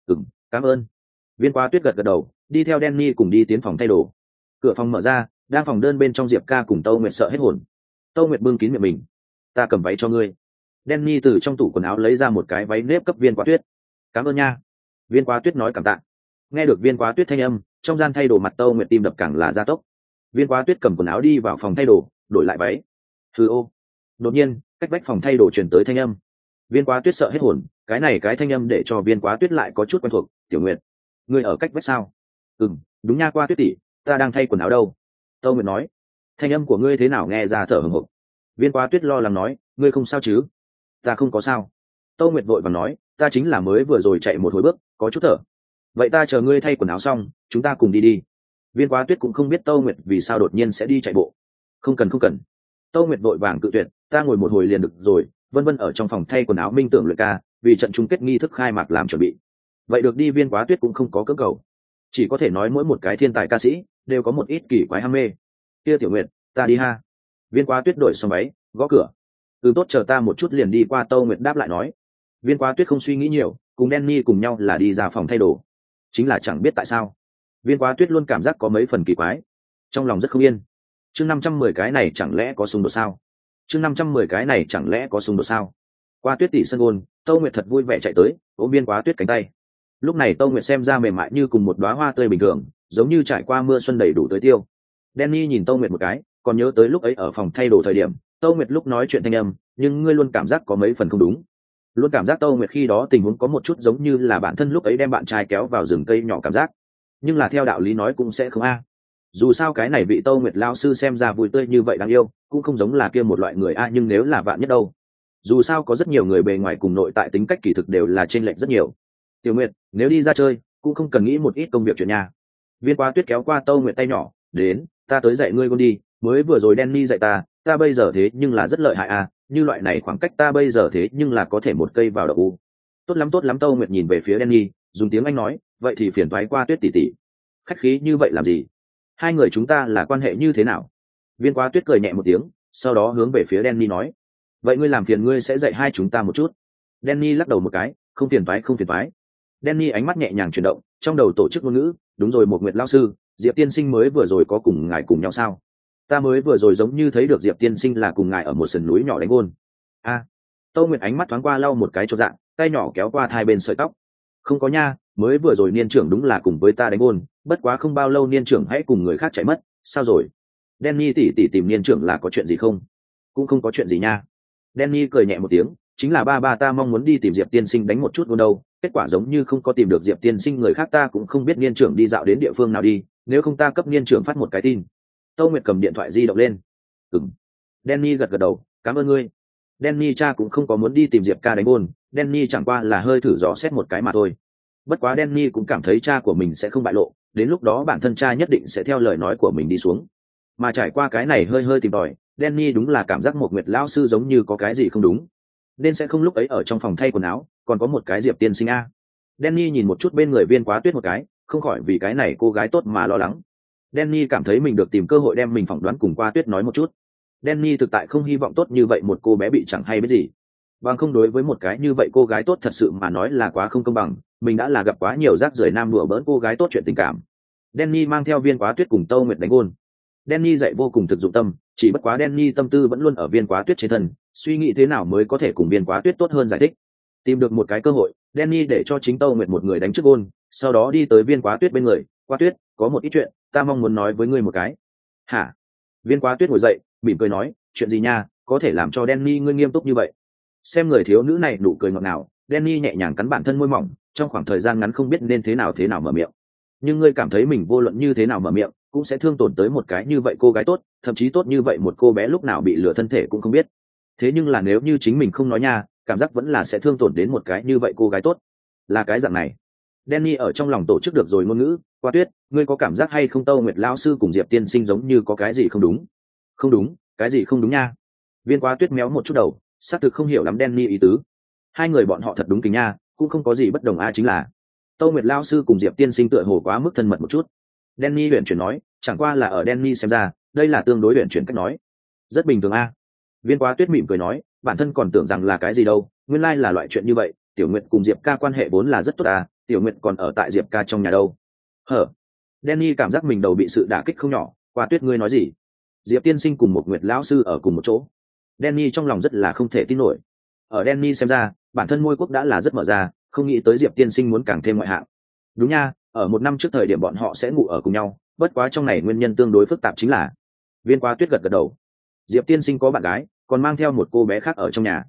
Speaker 1: Cảm ơn. Viên Quá Tuyết gật gật đầu, đi theo Danny cùng đi tiến phòng thay đồ. Cửa phòng mở ra, đang phòng đơn bên trong Diệp ca cùng Tâu Nguyệt sợ hết hồn. Tâu Nguyệt bưng kín miệng mình. Ta cầm váy cho ngươi. Danny từ trong tủ quần áo lấy ra một cái váy nếp cấp Viên Quá Tuyết. Cảm ơn nha. Viên Quá Tuyết nói cảm tạ. Nghe được Viên Quá Tuyết thanh âm, trong gian thay đồ mặt Tâu Nguyệt tim đập càng là gia tốc. Viên Quá Tuyết cầm quần áo đi vào phòng thay đồ, đổi lại váy. Ô. Đột nhiên, cách vách phòng thay đồ truyền tới thanh âm. Viên Quá Tuyết sợ hết hồn, cái này cái thanh âm để cho Viên Quá Tuyết lại có chút quen thuộc. Tiểu Nguyệt, ngươi ở cách vách sao? Đúng nha, Quá Tuyết tỷ, ta đang thay quần áo đâu. Tâu Nguyệt nói. Thanh âm của ngươi thế nào nghe ra thở hổn hộc? Viên Quá Tuyết lo lắng nói, ngươi không sao chứ? Ta không có sao. Tâu Nguyệt vội vàng nói, ta chính là mới vừa rồi chạy một hồi bước, có chút thở. Vậy ta chờ ngươi thay quần áo xong, chúng ta cùng đi đi. Viên Quá Tuyết cũng không biết Tâu Nguyệt vì sao đột nhiên sẽ đi chạy bộ. Không cần không cần. Tâu Nguyệt vội vàng cự tuyệt, ta ngồi một hồi liền được rồi. Vân Vân ở trong phòng thay quần áo minh tưởng luyện ca, vì trận chung kết nghi thức khai mạc làm chuẩn bị. Vậy được đi. Viên Quá Tuyết cũng không có cưỡng cầu, chỉ có thể nói mỗi một cái thiên tài ca sĩ đều có một ít kỳ quái ham mê. Kia Tiểu Nguyệt, ta đi ha. Viên Quá Tuyết đổi xong váy, gõ cửa. Tốt, chờ ta một chút liền đi qua. Tâu Nguyệt đáp lại nói. Viên Quá Tuyết không suy nghĩ nhiều, cùng Danny cùng nhau là đi ra phòng thay đồ. Chính là chẳng biết tại sao, Viên Quá Tuyết luôn cảm giác có mấy phần kỳ quái, trong lòng rất không yên. Chương 510 cái này chẳng lẽ có xung đột sao? Chương 510 cái này chẳng lẽ có xung đột sao? Qua Tuyết tỷ sân gôn, Tâu Nguyệt thật vui vẻ chạy tới, ôm Viên Quá Tuyết cánh tay. Lúc này Tâu Nguyệt xem ra mềm mại như cùng một đóa hoa tươi bình thường, giống như trải qua mưa xuân đầy đủ tới tiêu. Danny nhìn Tâu Nguyệt một cái, còn nhớ tới lúc ấy ở phòng thay đồ thời điểm, Tâu Nguyệt lúc nói chuyện thanh âm, nhưng ngươi luôn cảm giác có mấy phần không đúng. Luôn cảm giác Tâu Nguyệt khi đó tình huống có một chút giống như là bản thân lúc ấy đem bạn trai kéo vào rừng cây nhỏ cảm giác. Nhưng là theo đạo lý nói cũng sẽ không a. Dù sao cái này vị Tâu Nguyệt lao sư xem ra vui tươi như vậy đáng yêu, cũng không giống là kia một loại người a, nhưng nếu là vạn nhất đâu. Dù sao có rất nhiều người bề ngoài cùng nội tại tính cách kỳ thực đều là chênh lệch rất nhiều. Tiểu Nguyệt, nếu đi ra chơi, cũng không cần nghĩ một ít công việc chuyện nhà. Viên Quá Tuyết kéo qua Tâu Nguyệt tay nhỏ, đến, ta tới dạy ngươi con đi, mới vừa rồi Danny dạy ta bây giờ thế nhưng là rất lợi hại a, như loại này khoảng cách ta bây giờ thế nhưng là có thể một cây vào đậu u. Tốt lắm. Tâu Nguyệt nhìn về phía Danny, dùng tiếng Anh nói, vậy thì phiền toái Qua Tuyết tỷ tỷ. Khách khí như vậy làm gì? Hai người chúng ta là quan hệ như thế nào? Viên Quá Tuyết cười nhẹ một tiếng, sau đó hướng về phía Danny nói, vậy ngươi làm phiền ngươi sẽ dạy hai chúng ta một chút. Danny lắc đầu một cái, không phiền toái. Danny ánh mắt nhẹ nhàng chuyển động, trong đầu tổ chức ngôn ngữ, đúng rồi, một Nguyệt lão sư, Diệp tiên sinh mới vừa rồi có cùng ngài cùng nhau sao? Ta mới vừa rồi giống như thấy được Diệp tiên sinh là cùng ngài ở một sườn núi nhỏ đánh gôn. A. Tâu Nguyệt ánh mắt thoáng qua lau một cái cho dạng, tay nhỏ kéo qua hai bên sợi tóc. Không có nha, mới vừa rồi niên trưởng đúng là cùng với ta đánh gôn, bất quá không bao lâu niên trưởng hãy cùng người khác chạy mất, sao rồi? Danny tỷ tìm niên trưởng là có chuyện gì không? Cũng không có chuyện gì nha. Danny cười nhẹ một tiếng, chính là ba ta mong muốn đi tìm Diệp tiên sinh đánh một chút gôn đâu, kết quả giống như không có tìm được Diệp tiên sinh, người khác ta cũng không biết niên trưởng đi dạo đến địa phương nào đi, nếu không ta cấp niên trưởng phát một cái tin. Tâu Nguyệt cầm điện thoại di động lên. Danny gật đầu, cảm ơn ngươi. Danny cha cũng không có muốn đi tìm Diệp ca đánh gôn, Danny chẳng qua là hơi thử dò xét một cái mà thôi. Bất quá Danny cũng cảm thấy cha của mình sẽ không bại lộ, đến lúc đó bản thân cha nhất định sẽ theo lời nói của mình đi xuống. Mà trải qua cái này hơi tìm tòi, Danny đúng là cảm giác một Nguyệt lão sư giống như có cái gì không đúng, nên sẽ không lúc ấy ở trong phòng thay quần áo còn có một cái Diệp tiên sinh a. Danny nhìn một chút bên người Viên Quá Tuyết một cái, không khỏi vì cái này cô gái tốt mà lo lắng. Danny cảm thấy mình được tìm cơ hội đem mình phỏng đoán cùng Quá Tuyết nói một chút. Danny thực tại không hy vọng tốt như vậy một cô bé bị chẳng hay biết gì. Bằng không đối với một cái như vậy cô gái tốt thật sự mà nói là quá không công bằng, mình đã là gặp quá nhiều rác rưởi nam đùa bỡn cô gái tốt chuyện tình cảm. Danny mang theo Viên Quá Tuyết cùng Tâu Nguyệt đánh gôn. Danny dạy vô cùng thực dụng tâm, chỉ bất quá Danny tâm tư vẫn luôn ở Viên Quá Tuyết trên thân, suy nghĩ thế nào mới có thể cùng Viên Quá Tuyết tốt hơn giải thích. Tìm được một cái cơ hội, Danny để cho chính Tâu Nguyệt một người đánh trước gôn, sau đó đi tới Viên Quá Tuyết bên người, Quá Tuyết, có một ít chuyện, ta mong muốn nói với ngươi một cái. Hả? Viên Quá Tuyết ngồi dậy, mỉm cười nói, chuyện gì nha, có thể làm cho Danny ngươi nghiêm túc như vậy? Xem người thiếu nữ này nụ cười ngọt ngào, Danny nhẹ nhàng cắn bản thân môi mỏng, trong khoảng thời gian ngắn không biết nên thế nào mở miệng. Nhưng ngươi cảm thấy mình vô luận như thế nào mở miệng, cũng sẽ thương tổn tới một cái như vậy cô gái tốt, thậm chí tốt như vậy một cô bé lúc nào bị lừa thân thể cũng không biết. Thế nhưng là nếu như chính mình không nói nha, cảm giác vẫn là sẽ thương tổn đến một cái như vậy cô gái tốt. Là cái dạng này. Danny ở trong lòng tổ chức được rồi ngôn ngữ, Quá Tuyết, ngươi có cảm giác hay không Tâu Nguyệt lão sư cùng Diệp tiên sinh giống như có cái gì không đúng? Không đúng, cái gì không đúng nha? Viên Quá Tuyết méo một chút đầu, xác thực không hiểu lắm Danny ý tứ. Hai người bọn họ thật đúng kính nha, cũng không có gì bất đồng chính là Tâu Nguyệt lão sư cùng Diệp tiên sinh tựa hồ quá mức thân mật một chút. Danny huyền chuyển nói, chẳng qua là ở Danny xem ra, đây là tương đối huyền chuyển cách nói. Rất bình thường a. Viên Quá Tuyết mỉm cười nói, bản thân còn tưởng rằng là cái gì đâu, nguyên lai là loại chuyện như vậy, Tiểu Nguyệt cùng Diệp ca quan hệ vốn là rất tốt à, Tiểu Nguyệt còn ở tại Diệp ca trong nhà đâu. Hở? Danny cảm giác mình đầu bị sự đả kích không nhỏ, Quá Tuyết ngươi nói gì? Diệp tiên sinh cùng một Nguyệt lão sư ở cùng một chỗ. Danny trong lòng rất là không thể tin nổi. Ở Danny xem ra, bản thân Môi Quốc đã là rất mở ra, không nghĩ tới Diệp tiên sinh muốn càng thêm ngoại hạng. Đúng nha, ở một năm trước thời điểm bọn họ sẽ ngủ ở cùng nhau, bất quá trong này nguyên nhân tương đối phức tạp chính là Viên Quá Tuyết gật đầu. Diệp tiên sinh có bạn gái, còn mang theo một cô bé khác ở trong nhà.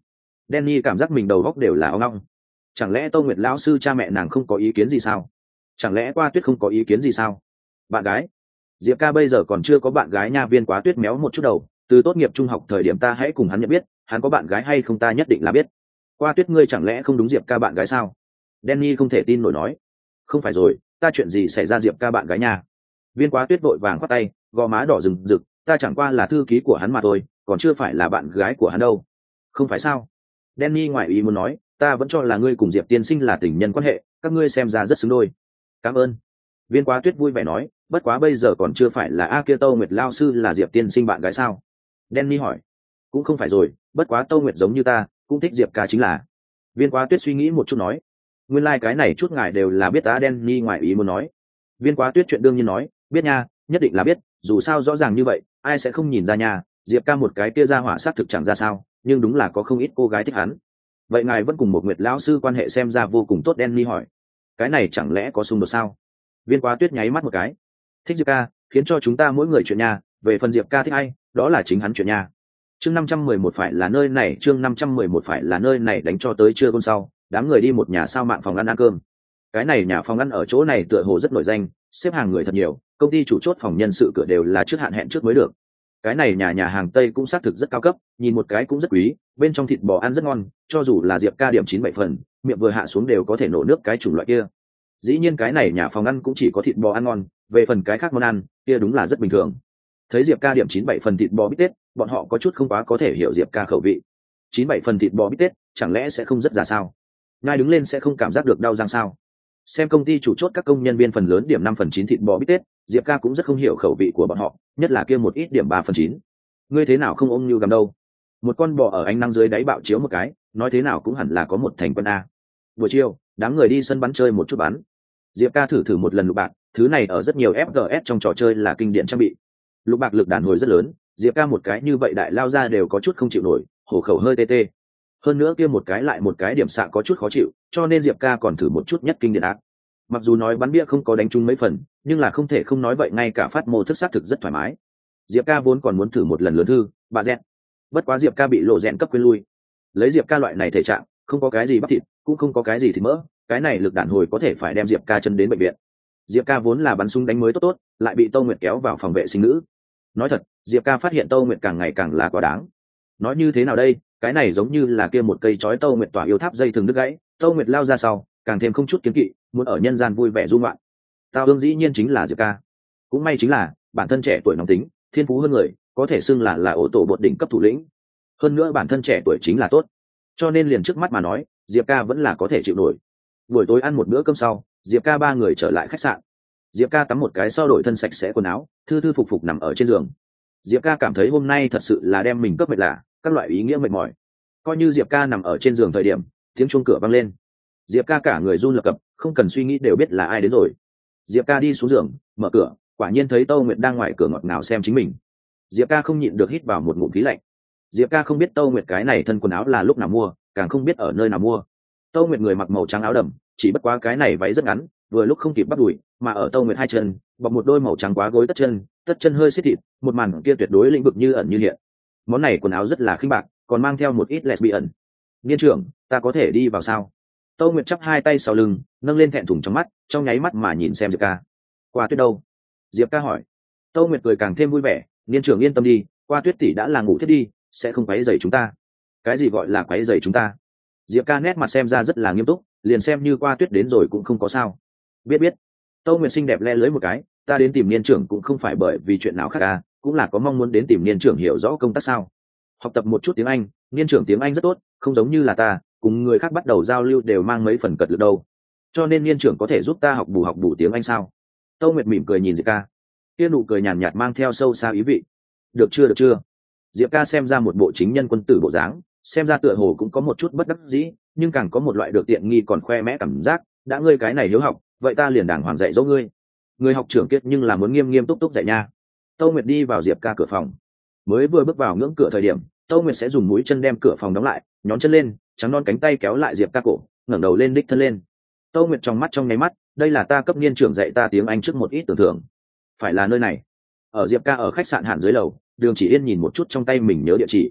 Speaker 1: Danny cảm giác mình đầu góc đều là ong ong. Chẳng lẽ Tô Nguyệt lão sư cha mẹ nàng không có ý kiến gì sao? Chẳng lẽ Qua Tuyết không có ý kiến gì sao? Bạn gái? Diệp ca bây giờ còn chưa có bạn gái nha. Viên Quá Tuyết méo một chút đầu. Từ tốt nghiệp trung học thời điểm ta hãy cùng hắn nhận biết, hắn có bạn gái hay không ta nhất định là biết. Qua Tuyết ngươi chẳng lẽ không đúng Diệp ca bạn gái sao? Danny không thể tin nổi nói. Không phải rồi, ta chuyện gì xảy ra Diệp ca bạn gái nha? Viên Quá Tuyết vội vàng khoát tay, gò má đỏ rừng rực, ta chẳng qua là thư ký của hắn mà thôi, còn chưa phải là bạn gái của hắn đâu. Không phải sao? Danny ngoại ý muốn nói, ta vẫn cho là ngươi cùng Diệp tiên sinh là tình nhân quan hệ, các ngươi xem ra rất xứng đôi. Cảm ơn. Viên Quá Tuyết vui vẻ nói, bất quá bây giờ còn chưa phải là A kia Tô Nguyệt lao sư là Diệp tiên sinh bạn gái sao? Danny hỏi. Cũng không phải rồi, bất quá Tô Nguyệt giống như ta, cũng thích Diệp ca chính là. Viên Quá Tuyết suy nghĩ một chút nói, nguyên lai cái này chút ngài đều là biết ta. Danny ngoại ý muốn nói. Viên Quá Tuyết chuyện đương nhiên nói, biết nha, nhất định là biết, dù sao rõ ràng như vậy, ai sẽ không nhìn ra nha. Diệp ca một cái kia ra hỏa sát thực chẳng ra sao, nhưng đúng là có không ít cô gái thích hắn. Vậy ngài vẫn cùng một Nguyệt lão sư quan hệ xem ra vô cùng tốt. Danny hỏi, cái này chẳng lẽ có xung đột sao? Viên Quá Tuyết nháy mắt một cái, thích Diệp ca khiến cho chúng ta mỗi người chuyện nhà, về phần Diệp ca thích ai, đó là chính hắn chuyện nhà. Chương 511 phải là nơi này, chương 511 phải là nơi này. Đánh cho tới trưa hôm sau, đám người đi một nhà sao mạng phòng ăn cơm. Cái này nhà phòng ăn ở chỗ này tựa hồ rất nổi danh, xếp hàng người thật nhiều, công ty chủ chốt phòng nhân sự cửa đều là trước hạn hẹn trước mới được. Cái này nhà hàng Tây cũng xác thực rất cao cấp, nhìn một cái cũng rất quý, bên trong thịt bò ăn rất ngon, cho dù là Diệp ca điểm 9-7 phần, miệng vừa hạ xuống đều có thể nổ nước cái chủng loại kia. Dĩ nhiên cái này nhà phòng ăn cũng chỉ có thịt bò ăn ngon, về phần cái khác món ăn kia đúng là rất bình thường. Thấy Diệp ca điểm 9-7 phần thịt bò bít tết, bọn họ có chút không quá có thể hiểu Diệp ca khẩu vị. 9-7 phần thịt bò bít tết chẳng lẽ sẽ không rất già sao? Ngay đứng lên sẽ không cảm giác được đau răng sao? Xem công ty chủ chốt các công nhân viên phần lớn điểm 5/9 thịt bò bít tết, Diệp ca cũng rất không hiểu khẩu vị của bọn họ, nhất là kia một ít điểm 3/9. Ngươi thế nào không ôm như gầm đâu? Một con bò ở ánh nắng dưới đáy bạo chiếu một cái, nói thế nào cũng hẳn là có một thành quân a. Buổi chiều, đám người đi sân bắn chơi một chút bắn. Diệp ca thử một lần lục bạc, thứ này ở rất nhiều FPS trong trò chơi là kinh điển trang bị. Lục bạc lực đàn hồi rất lớn, Diệp ca một cái như vậy đại lao ra đều có chút không chịu nổi, hổ khẩu hơi tê tê. Hơn nữa kia một cái lại một cái điểm xạ có chút khó chịu, cho nên Diệp ca còn thử một chút nhất kinh điển ác. Mặc dù nói bắn bia không có đánh trúng mấy phần, nhưng là không thể không nói vậy, ngay cả phát mô thức xác thực rất thoải mái. Diệp ca vốn còn muốn thử một lần lớn thư bà dẹn, bất quá Diệp ca bị lộ rèn cấp quên lui. Lấy Diệp ca loại này thể trạng, không có cái gì bắp thịt, cũng không có cái gì thịt mỡ, cái này lực đàn hồi có thể phải đem Diệp ca chân đến bệnh viện. Diệp ca vốn là bắn súng đánh mới tốt, lại bị Tô Nguyệt kéo vào phòng vệ sinh nữ. Nói thật, Diệp ca phát hiện Tô Nguyệt càng ngày càng là quá đáng. Nói như thế nào đây, cái này giống như là kia một cây chói Tô Nguyệt tỏa yêu tháp dây thường đứt gãy, Tô Nguyệt lao ra sau, càng thêm không chút kiến kỵ, muốn ở nhân gian vui vẻ du ngoạn. Tao ương dĩ nhiên chính là Diệp ca. Cũng may chính là bản thân trẻ tuổi nóng tính, thiên phú hơn người, có thể xưng là ổ tổ bột đỉnh cấp thủ lĩnh. Hơn nữa bản thân trẻ tuổi chính là tốt, cho nên liền trước mắt mà nói, Diệp ca vẫn là có thể chịu nổi. Buổi tối ăn một bữa cơm sau, Diệp ca ba người trở lại khách sạn. Diệp ca tắm một cái sau đổi thân sạch sẽ quần áo, thư thư phục phục nằm ở trên giường. Diệp ca cảm thấy hôm nay thật sự là đem mình cấp mệt lạ, các loại ý nghĩa mệt mỏi. Coi như Diệp ca nằm ở trên giường thời điểm, tiếng chuông cửa vang lên. Diệp ca cả người run lập cập, không cần suy nghĩ đều biết là ai đến rồi. Diệp ca đi xuống giường, mở cửa, quả nhiên thấy Tô Nguyệt đang ngoài cửa ngọt ngào xem chính mình. Diệp ca không nhịn được hít vào một ngụm khí lạnh. Diệp ca không biết Tô Nguyệt cái này thân quần áo là lúc nào mua, càng không biết ở nơi nào mua. Tô Nguyệt người mặc màu trắng áo đầm, chỉ bất quá cái này váy rất ngắn, vừa lúc không kịp bắt đùi, mà ở Tô Nguyệt hai chân bọc một đôi màu trắng quá gối tất chân hơi xít thịt, một màn kia tuyệt đối lĩnh vực như ẩn như hiện. Món này quần áo rất là khinh bạc, còn mang theo một ít lesbian. Niên trưởng, ta có thể đi vào sao? Tô Nguyệt chắp hai tay sau lưng, nâng lên thẹn thùng trong mắt, trong nháy mắt mà nhìn xem Diệp ca. Qua Tuyết đâu? Diệp ca hỏi. Tô Nguyệt cười càng thêm vui vẻ, niên trưởng yên tâm đi, Qua Tuyết tỷ đã là ngủ thiết đi, sẽ không quấy rầy chúng ta. Cái gì gọi là quấy rầy chúng ta? Diệp ca nét mặt xem ra rất là nghiêm túc, liền xem như Qua Tuyết đến rồi cũng không có sao. Biết. Tô Nguyệt xinh đẹp le lưới một cái, ta đến tìm niên trưởng cũng không phải bởi vì chuyện nào khác à, cũng là có mong muốn đến tìm niên trưởng hiểu rõ công tác sao. Học tập một chút tiếng Anh, niên trưởng tiếng Anh rất tốt, không giống như là ta, cùng người khác bắt đầu giao lưu đều mang mấy phần cật lực đâu. Cho nên niên trưởng có thể giúp ta học bù tiếng Anh sao? Tô Nguyệt mỉm cười nhìn Diệp ca, kia nụ cười nhàn nhạt mang theo sâu xa ý vị. Được chưa? Diệp ca xem ra một bộ chính nhân quân tử bộ dáng, xem ra tựa hồ cũng có một chút bất đắc dĩ, nhưng càng có một loại được tiện nghi còn khoe mẽ cảm giác. Đã ngươi cái này hiếu học, vậy ta liền đàng hoàng dạy dỗ ngươi. Người học trưởng kiết nhưng là muốn nghiêm nghiêm túc túc dạy nha. Tô Nguyệt đi vào Diệp ca cửa phòng, mới vừa bước vào ngưỡng cửa thời điểm, Tô Nguyệt sẽ dùng mũi chân đem cửa phòng đóng lại, nhón chân lên, trắng non cánh tay kéo lại Diệp ca cổ, ngẩng đầu lên đích thân lên. Tô Nguyệt trong mắt trong nháy mắt, đây là ta cấp niên trưởng dạy ta tiếng Anh trước một ít tưởng thưởng. Phải là nơi này. Ở Diệp ca ở khách sạn Hạn dưới lầu, Đường Chỉ Yên nhìn một chút trong tay mình nhớ địa chỉ.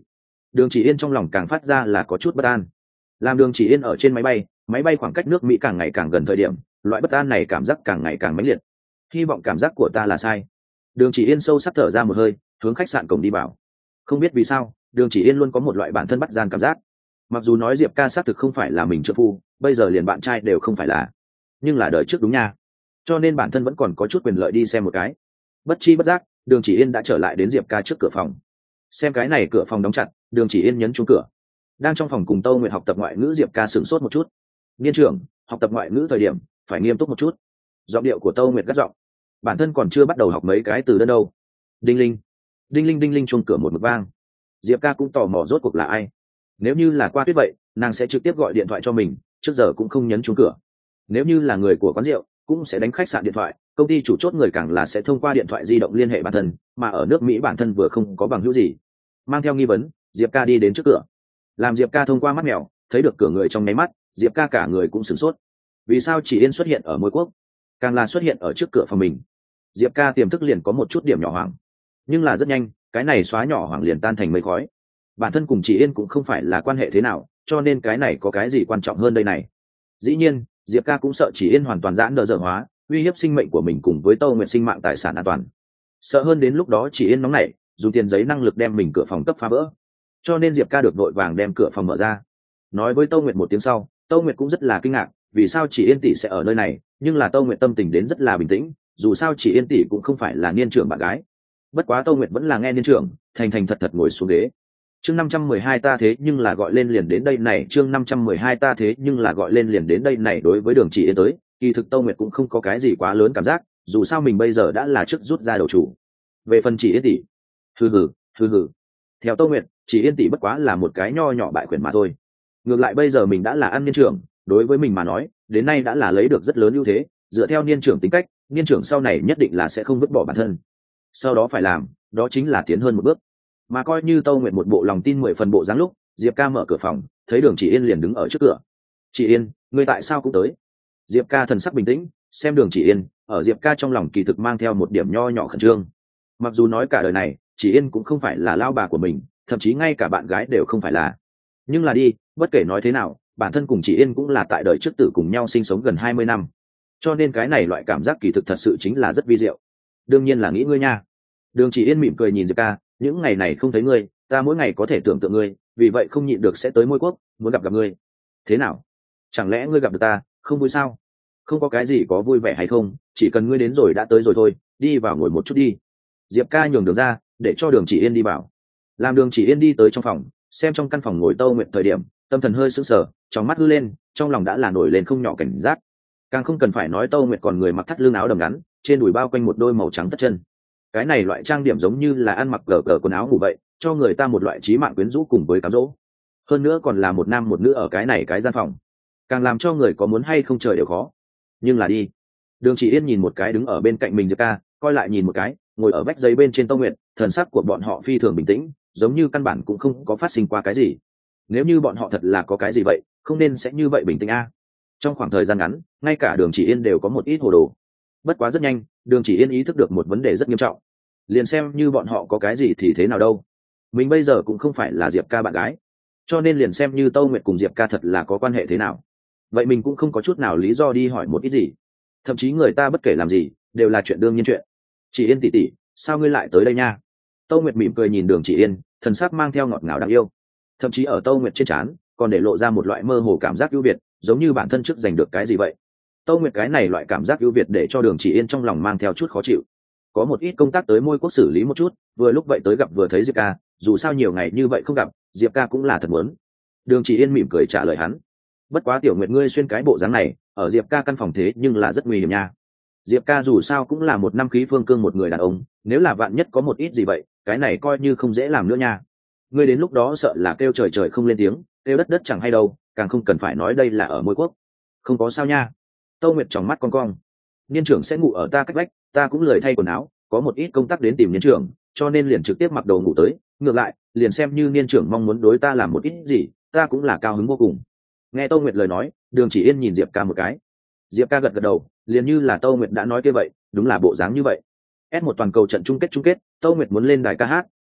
Speaker 1: Đường Chỉ Yên trong lòng càng phát ra là có chút bất an. Làm Đường Chỉ Yên ở trên máy bay khoảng cách nước Mỹ càng ngày càng gần thời điểm, loại bất an này cảm giác càng ngày càng mãnh liệt. Hy vọng cảm giác của ta là sai. Đường Chỉ Yên sâu sắc thở ra một hơi, hướng khách sạn cổng đi vào. Không biết vì sao, Đường Chỉ Yên luôn có một loại bản thân bắt gian cảm giác. Mặc dù nói Diệp ca xác thực không phải là mình trợ phu, bây giờ liền bạn trai đều không phải là, nhưng là đời trước đúng nha, cho nên bản thân vẫn còn có chút quyền lợi đi xem một cái. Bất chi bất giác, Đường Chỉ Yên đã trở lại đến Diệp ca trước cửa phòng. Xem cái này cửa phòng đóng chặt, Đường Chỉ Yên nhấn chuông cửa. Đang trong phòng cùng Tâu Nguyệt học tập ngoại ngữ Diệp ca sửng sốt một chút. Niên trưởng, học tập ngoại ngữ thời điểm phải nghiêm túc một chút. Giọng điệu của Tâu Nguyệt gắt giọng. Bản thân còn chưa bắt đầu học mấy cái từ đơn đâu. Đinh linh, đinh linh đinh linh, chuông cửa một mực vang. Diệp ca cũng tò mò rốt cuộc là ai. Nếu như là qua Tuyết vậy, nàng sẽ trực tiếp gọi điện thoại cho mình, trước giờ cũng không nhấn chuông cửa. Nếu như là người của quán rượu, cũng sẽ đánh khách sạn điện thoại, công ty chủ chốt người càng là sẽ thông qua điện thoại di động liên hệ bản thân, mà ở nước Mỹ bản thân vừa không có bằng hữu gì. Mang theo nghi vấn, Diệp ca đi đến trước cửa. Làm Diệp ca thông qua mắt mèo thấy được cửa người trong nháy mắt, Diệp ca cả người cũng sửng sốt. Vì sao Chỉ Yên xuất hiện ở Môi Quốc, càng là xuất hiện ở trước cửa phòng mình? Diệp ca tiềm thức liền có một chút điểm nhỏ hoảng, nhưng là rất nhanh cái này xóa nhỏ hoảng liền tan thành mây khói. Bản thân cùng Chỉ Yên cũng không phải là quan hệ thế nào, cho nên cái này có cái gì quan trọng hơn đây này. Dĩ nhiên Diệp ca cũng sợ Chỉ Yên hoàn toàn giãn nợ dở hóa, uy hiếp sinh mệnh của mình cùng với Tâu Nguyệt sinh mạng tài sản an toàn. Sợ hơn đến lúc đó Chỉ Yên nóng nảy dùng tiền giấy năng lực đem mình cửa phòng cấp phá vỡ, cho nên Diệp ca được vội vàng đem cửa phòng mở ra. Nói với Tâu Nguyệt một tiếng sau, Tâu Nguyệt cũng rất là kinh ngạc, vì sao Chỉ Yên tỷ sẽ ở nơi này, nhưng là Tâu Nguyệt tâm tình đến rất là bình tĩnh, dù sao Chỉ Yên tỷ cũng không phải là niên trưởng bạn gái. Bất quá Tâu Nguyệt vẫn là nghe niên trưởng, thành thành thật thật ngồi xuống ghế. Chương 512 ta thế nhưng là gọi lên liền đến đây này, chương 512 ta thế nhưng là gọi lên liền đến đây này. Đối với Đường Chỉ Yên tới, kỳ thực Tâu Nguyệt cũng không có cái gì quá lớn cảm giác, dù sao mình bây giờ đã là trước rút ra đầu chủ. Về phần Chỉ Yên tỷ, hừ hừ, theo Tâu Nguyệt, Chỉ Yên tỷ bất quá là một cái nho nhỏ bại quyền mà thôi. Ngược lại bây giờ mình đã là ăn niên trưởng, đối với mình mà nói, đến nay đã là lấy được rất lớn ưu thế, dựa theo niên trưởng tính cách, niên trưởng sau này nhất định là sẽ không vứt bỏ bản thân. Sau đó phải làm, đó chính là tiến hơn một bước. Mà coi như Tâu Nguyệt một bộ lòng tin 10 phần bộ dáng lúc, Diệp ca mở cửa phòng, thấy Đường Chỉ Yên liền đứng ở trước cửa. Chỉ Yên, ngươi tại sao cũng tới? Diệp ca thần sắc bình tĩnh, xem Đường Chỉ Yên, ở Diệp ca trong lòng kỳ thực mang theo một điểm nho nhỏ khẩn trương. Mặc dù nói cả đời này, Chỉ Yên cũng không phải là lao bà của mình, thậm chí ngay cả bạn gái đều không phải là. Nhưng là đi, bất kể nói thế nào, bản thân cùng Chỉ Yên cũng là tại đời trước tử cùng nhau sinh sống gần 20 năm. Cho nên cái này loại cảm giác kỳ thực thật sự chính là rất vi diệu. Đương nhiên là nghĩ ngươi nha. Đường Chỉ Yên mỉm cười nhìn Diệp ca, những ngày này không thấy ngươi, ta mỗi ngày có thể tưởng tượng ngươi, vì vậy không nhịn được sẽ tới Môi Quốc, muốn gặp ngươi. Thế nào? Chẳng lẽ ngươi gặp được ta, không vui sao? Không có cái gì có vui vẻ hay không, chỉ cần ngươi đến rồi đã tới rồi thôi, đi vào ngồi một chút đi. Diệp ca nhường đường ra, để cho Đường Chỉ Yên đi vào. Làm Đường Chỉ Yên đi tới trong phòng, xem trong căn phòng ngồi Tâu Nguyệt thời điểm, tâm thần hơi sững sờ, trong mắt hư lên, trong lòng đã là nổi lên không nhỏ cảnh giác. Càng không cần phải nói Tâu Nguyệt còn người mặc thắt lưng áo đầm ngắn, trên đùi bao quanh một đôi màu trắng tất chân. Cái này loại trang điểm giống như là ăn mặc cờ quần áo ngủ vậy, cho người ta một loại trí mạng quyến rũ cùng với cám dỗ. Hơn nữa còn là một nam một nữ ở cái này cái gian phòng, càng làm cho người có muốn hay không trời đều khó. Nhưng là đi. Đường Chỉ Yên nhìn một cái đứng ở bên cạnh mình Diệp ca, coi lại nhìn một cái ngồi ở vách giấy bên trên Tâu Nguyệt, thần sắc của bọn họ phi thường bình tĩnh, giống như căn bản cũng không có phát sinh qua cái gì. Nếu như bọn họ thật là có cái gì vậy, không nên sẽ như vậy bình tĩnh a. Trong khoảng thời gian ngắn, ngay cả Đường Chỉ Yên đều có một ít hồ đồ. Bất quá rất nhanh, Đường Chỉ Yên ý thức được một vấn đề rất nghiêm trọng. Liền xem như bọn họ có cái gì thì thế nào đâu, mình bây giờ cũng không phải là Diệp ca bạn gái, cho nên liền xem như Tâu Nguyệt cùng Diệp ca thật là có quan hệ thế nào, vậy mình cũng không có chút nào lý do đi hỏi một ít gì. Thậm chí người ta bất kể làm gì đều là chuyện đương nhiên chuyện. Chỉ Yên tỷ tỷ, sao ngươi lại tới đây nha? Tâu Nguyệt mỉm cười nhìn Đường Chỉ Yên, thần sắc mang theo ngọt ngào đáng yêu. Thậm chí ở Tâu Nguyệt trên trán còn để lộ ra một loại mơ hồ cảm giác ưu việt, giống như bản thân trước giành được cái gì vậy. Tâu Nguyệt cái này loại cảm giác ưu việt để cho Đường Chỉ Yên trong lòng mang theo chút khó chịu. Có một ít công tác tới Môi Quốc xử lý một chút, vừa lúc vậy tới gặp vừa thấy Diệp ca, dù sao nhiều ngày như vậy không gặp, Diệp ca cũng là thật muốn. Đường Chỉ Yên mỉm cười trả lời hắn. Bất quá Tiểu Nguyệt ngươi xuyên cái bộ dáng này, ở Diệp ca căn phòng thế nhưng là rất nguy hiểm nha. Diệp ca dù sao cũng là một năm khí phương cương một người đàn ông, nếu là vạn nhất có một ít gì vậy, cái này coi như không dễ làm nữa nha. Ngươi đến lúc đó sợ là kêu trời trời không lên tiếng, kêu đất đất chẳng hay đâu, càng không cần phải nói đây là ở Môi Quốc. Không có sao nha. Tâu Nguyệt tròng mắt con cong. Niên trưởng sẽ ngủ ở ta cách vách, ta cũng lười thay quần áo, có một ít công tác đến tìm niên trưởng, cho nên liền trực tiếp mặc đồ ngủ tới. Ngược lại, liền xem như niên trưởng mong muốn đối ta làm một ít gì, ta cũng là cao hứng vô cùng. Nghe Tâu Nguyệt lời nói, Đường Chỉ Yên nhìn Diệp ca một cái. Diệp ca gật gật đầu, liền như là Tâu Nguyệt đã nói kia vậy, đúng là bộ dáng như vậy. S1 toàn cầu trận chung kết, Tâu Nguyệt muốn lên đài ca hát,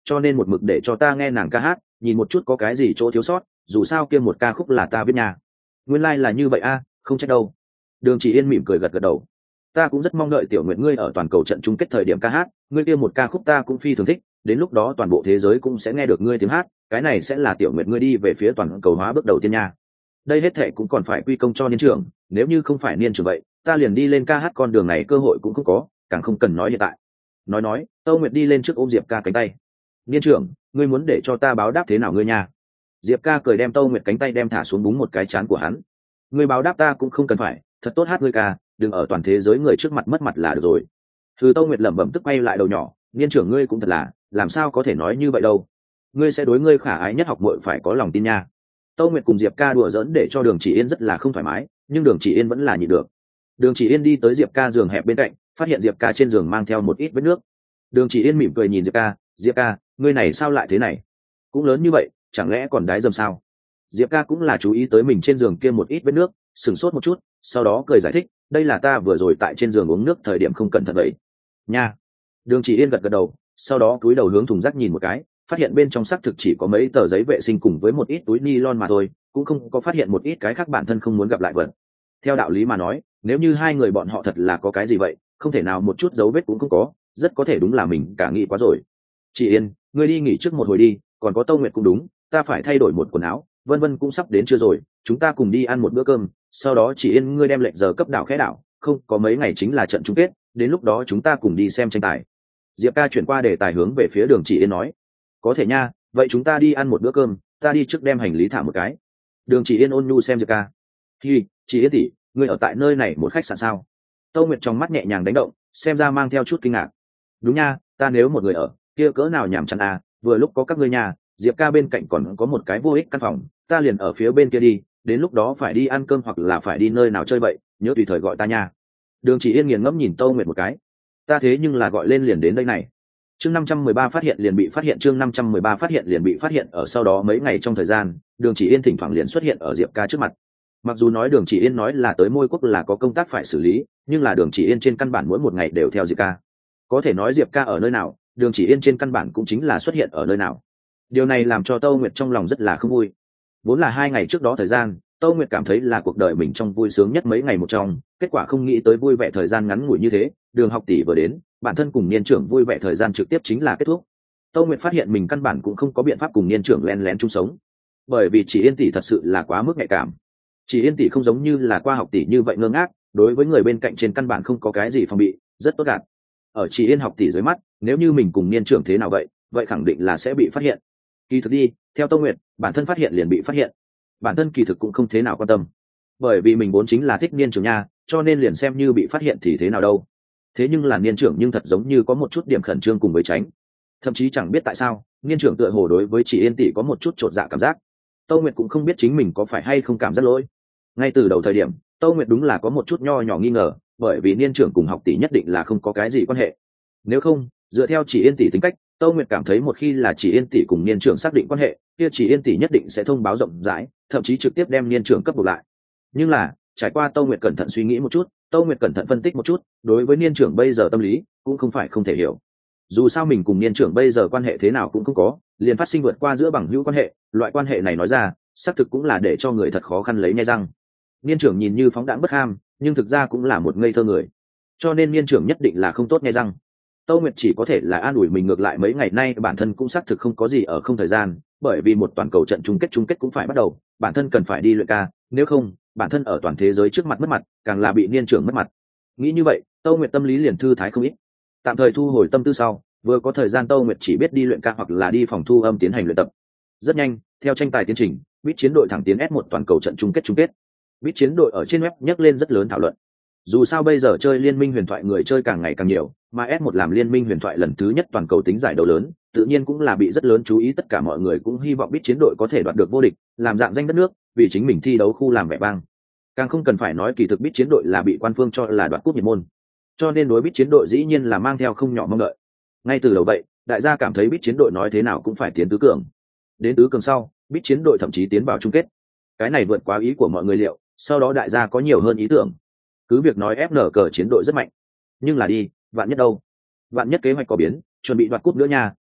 Speaker 1: cho nên một mực để cho ta nghe nàng ca hát, nhìn một chút có cái gì chỗ thiếu sót, dù sao kia một ca khúc là ta viết nha. Nguyên lai là như vậy a, không trách đâu. Đường Chỉ Yên mỉm cười gật gật đầu. Ta cũng rất mong đợi Tiểu Nguyệt ngươi ở toàn cầu trận chung kết thời điểm ca hát, ngươi kia một ca khúc ta cũng phi thường thích, đến lúc đó toàn bộ thế giới cũng sẽ nghe được ngươi tiếng hát, cái này sẽ là Tiểu Nguyệt ngươi đi về phía toàn cầu hóa bước đầu tiên nha. Đây hết thệ cũng còn phải quy công cho Niên trưởng, nếu như không phải Niên trưởng vậy, ta liền đi lên ca hát con đường này cơ hội cũng không có, càng không cần nói hiện tại. Nói, Tâu Nguyệt đi lên trước ôm Diệp Ca cánh tay. Niên trưởng, ngươi muốn để cho ta báo đáp thế nào ngươi nha? Diệp Ca cười đem Tâu Nguyệt cánh tay đem thả xuống búng một cái trán của hắn. Ngươi báo đáp ta cũng không cần phải, thật tốt hát ngươi ca, đừng ở toàn thế giới người trước mặt mất mặt là được rồi. Từ Tâu Nguyệt lẩm bẩm tức quay lại đầu nhỏ, Niên trưởng ngươi cũng thật là, làm sao có thể nói như vậy đâu? Ngươi sẽ đối ngươi khả ái nhất học muội phải có lòng tin nha. Tâu Nguyệt cùng Diệp Ca đùa giỡn để cho Đường Chỉ Yên rất là không thoải mái, nhưng Đường Chỉ Yên vẫn là nhịn được. Đường Chỉ Yên đi tới Diệp Ca giường hẹp bên cạnh, phát hiện Diệp Ca trên giường mang theo một ít vết nước. Đường Chỉ Yên mỉm cười nhìn Diệp Ca, ngươi này sao lại thế này? Cũng lớn như vậy, chẳng lẽ còn đái dầm sao? Diệp Ca cũng là chú ý tới mình trên giường kia một ít vết nước, sửng sốt một chút, sau đó cười giải thích, đây là ta vừa rồi tại trên giường uống nước thời điểm không cẩn thận vậy. Nha. Đường Chỉ Yên gật gật đầu, sau đó cúi đầu hướng thùng rác nhìn một cái, phát hiện bên trong xác thực chỉ có mấy tờ giấy vệ sinh cùng với một ít túi ni lon mà thôi, cũng không có phát hiện một ít cái khác bản thân không muốn gặp lại vật. Theo đạo lý mà nói, nếu như hai người bọn họ thật là có cái gì vậy, không thể nào một chút dấu vết cũng không có, rất có thể đúng là mình cả nghĩ quá rồi. Chị Yên, ngươi đi nghỉ trước một hồi đi, còn có Tâu Nguyệt cũng đúng, ta phải thay đổi một quần áo, Vân Vân cũng sắp đến chưa rồi, chúng ta cùng đi ăn một bữa cơm, sau đó chị Yên ngươi đem lệnh giờ cấp đảo khẽ đảo, không có mấy ngày chính là trận chung kết, đến lúc đó chúng ta cùng đi xem tranh tài. Diệp Ca chuyển qua đề tài hướng về phía Đường Chỉ Yên nói, có thể nha, vậy chúng ta đi ăn một bữa cơm, ta đi trước đem hành lý thả một cái. Đường Chỉ Yên ôn nhu xem Diệp Ca, hi, chị Yên tỷ, ngươi ở tại nơi này một khách sạn sao? Tâu Nguyệt trong mắt nhẹ nhàng đánh động, xem ra mang theo chút kinh ngạc. Đúng nha, ta nếu một người ở kia cỡ nào nhàm chán à, vừa lúc có các ngươi nhà, Diệp Ca bên cạnh còn có một cái vô ích căn phòng, ta liền ở phía bên kia đi, đến lúc đó phải đi ăn cơm hoặc là phải đi nơi nào chơi vậy, nhớ tùy thời gọi ta nha. Đường Chỉ Yên nghiền ngẫm nhìn Tâu Nguyệt một cái, ta thế nhưng là gọi lên liền đến đây này. Chương 513 phát hiện liền bị phát hiện, chương 513 phát hiện liền bị phát hiện. Ở sau đó mấy ngày trong thời gian, Đường Chỉ Yên thỉnh thoảng liền xuất hiện ở Diệp Ca trước mặt. Mặc dù nói Đường Chỉ Yên nói là tới Môi Quốc là có công tác phải xử lý, nhưng là Đường Chỉ Yên trên căn bản mỗi một ngày đều theo Diệp Ca. Có thể nói Diệp Ca ở nơi nào, Đường Chỉ Yên trên căn bản cũng chính là xuất hiện ở nơi nào. Điều này làm cho Tâu Nguyệt trong lòng rất là không vui. Vốn là 2 ngày trước đó thời gian, Tâu Nguyệt cảm thấy là cuộc đời mình trong vui sướng nhất mấy ngày một trong, kết quả không nghĩ tới vui vẻ thời gian ngắn ngủi như thế, Đường học tỷ vừa đến, bản thân cùng Niên trưởng vui vẻ thời gian trực tiếp chính là kết thúc. Tâu Nguyệt phát hiện mình căn bản cũng không có biện pháp cùng Niên trưởng lén lén chung sống, bởi vì Chỉ Yên tỷ thật sự là quá mức nhạy cảm. Chỉ Yên tỷ không giống như là qua học tỷ như vậy ngơ ngác, đối với người bên cạnh trên căn bản không có cái gì phòng bị, rất tốt gạt. Ở Chỉ Yên học tỷ dưới mắt, nếu như mình cùng Niên trưởng thế nào vậy khẳng định là sẽ bị phát hiện. Kỳ thực đi, theo Tâu Nguyệt, bản thân phát hiện liền bị phát hiện. Bản thân kỳ thực cũng không thế nào quan tâm, bởi vì mình vốn chính là thích Niên trưởng nha, cho nên liền xem như bị phát hiện thì thế nào đâu. Thế nhưng là Niên trưởng nhưng thật giống như có một chút điểm khẩn trương cùng với tránh, thậm chí chẳng biết tại sao Niên trưởng tựa hồ đối với Chỉ Yên tỷ có một chút chột dạ cảm giác. Tâu Nguyệt cũng không biết chính mình có phải hay không cảm giác lỗi. Ngay từ đầu thời điểm, Tâu Nguyệt đúng là có một chút nho nhỏ nghi ngờ, bởi vì Niên trưởng cùng học tỷ nhất định là không có cái gì quan hệ. Nếu không, dựa theo Chỉ Yên tỷ tính cách, Tâu Nguyệt cảm thấy một khi là Chỉ Yên tỷ cùng Niên trưởng xác định quan hệ, kia Chỉ Yên tỷ nhất định sẽ thông báo rộng rãi, thậm chí trực tiếp đem Niên trưởng cấp buộc lại. Nhưng là, trải qua Tâu Nguyệt cẩn thận suy nghĩ một chút, Tâu Nguyệt cẩn thận phân tích một chút, đối với Niên trưởng bây giờ tâm lý cũng không phải không thể hiểu. Dù sao mình cùng Niên trưởng bây giờ quan hệ thế nào cũng không có, liền phát sinh vượt qua giữa bằng hữu quan hệ, loại quan hệ này nói ra, xác thực cũng là để cho người thật khó khăn lấy nhai răng. Niên trưởng nhìn như phóng đãng bất ham, nhưng thực ra cũng là một ngây thơ người, cho nên Niên trưởng nhất định là không tốt nhai răng. Tâu Nguyệt chỉ có thể là an ủi mình, ngược lại mấy ngày nay bản thân cũng xác thực không có gì ở không thời gian, bởi vì một toàn cầu trận chung kết cũng phải bắt đầu, bản thân cần phải đi luyện ca, nếu không, bản thân ở toàn thế giới trước mặt mất mặt, càng là bị Niên trưởng mất mặt. Nghĩ như vậy, Tâu Nguyệt tâm lý liền thư thái không ít. Tạm thời thu hồi tâm tư sau, vừa có thời gian Tâu Nguyệt chỉ biết đi luyện ca hoặc là đi phòng thu âm tiến hành luyện tập. Rất nhanh, theo tranh tài tiến trình, Bít chiến đội thẳng tiến S1 toàn cầu trận chung kết. Bít chiến đội ở trên web nhắc lên rất lớn thảo luận. Dù sao bây giờ chơi liên minh huyền thoại người chơi càng ngày càng nhiều, mà S1 làm liên minh huyền thoại lần thứ nhất toàn cầu tính giải đấu lớn, tự nhiên cũng là bị rất lớn chú ý, tất cả mọi người cũng hy vọng Bít chiến đội có thể đoạt được vô địch, làm dạng danh đất nước, vì chính mình thi đấu khu làm vẻ vang. Càng không cần phải nói kỳ thực Bít chiến đội là bị quan phương cho là đoạt cúp nhiệt môn, cho nên đối Bít chiến đội dĩ nhiên là mang theo không nhỏ mong đợi. Ngay từ đầu vậy, đại gia cảm thấy Bít chiến đội nói thế nào cũng phải tiến tứ cường. Đến tứ cường sau, Bít chiến đội thậm chí tiến vào chung kết. Cái này vượt quá ý của mọi người liệu, sau đó đại gia có nhiều hơn ý tưởng. Cứ việc nói FN cờ chiến đội rất mạnh, nhưng là đi, vạn nhất đâu? Vạn nhất kế hoạch có biến, chuẩn bị đoạt cúp nữa nha,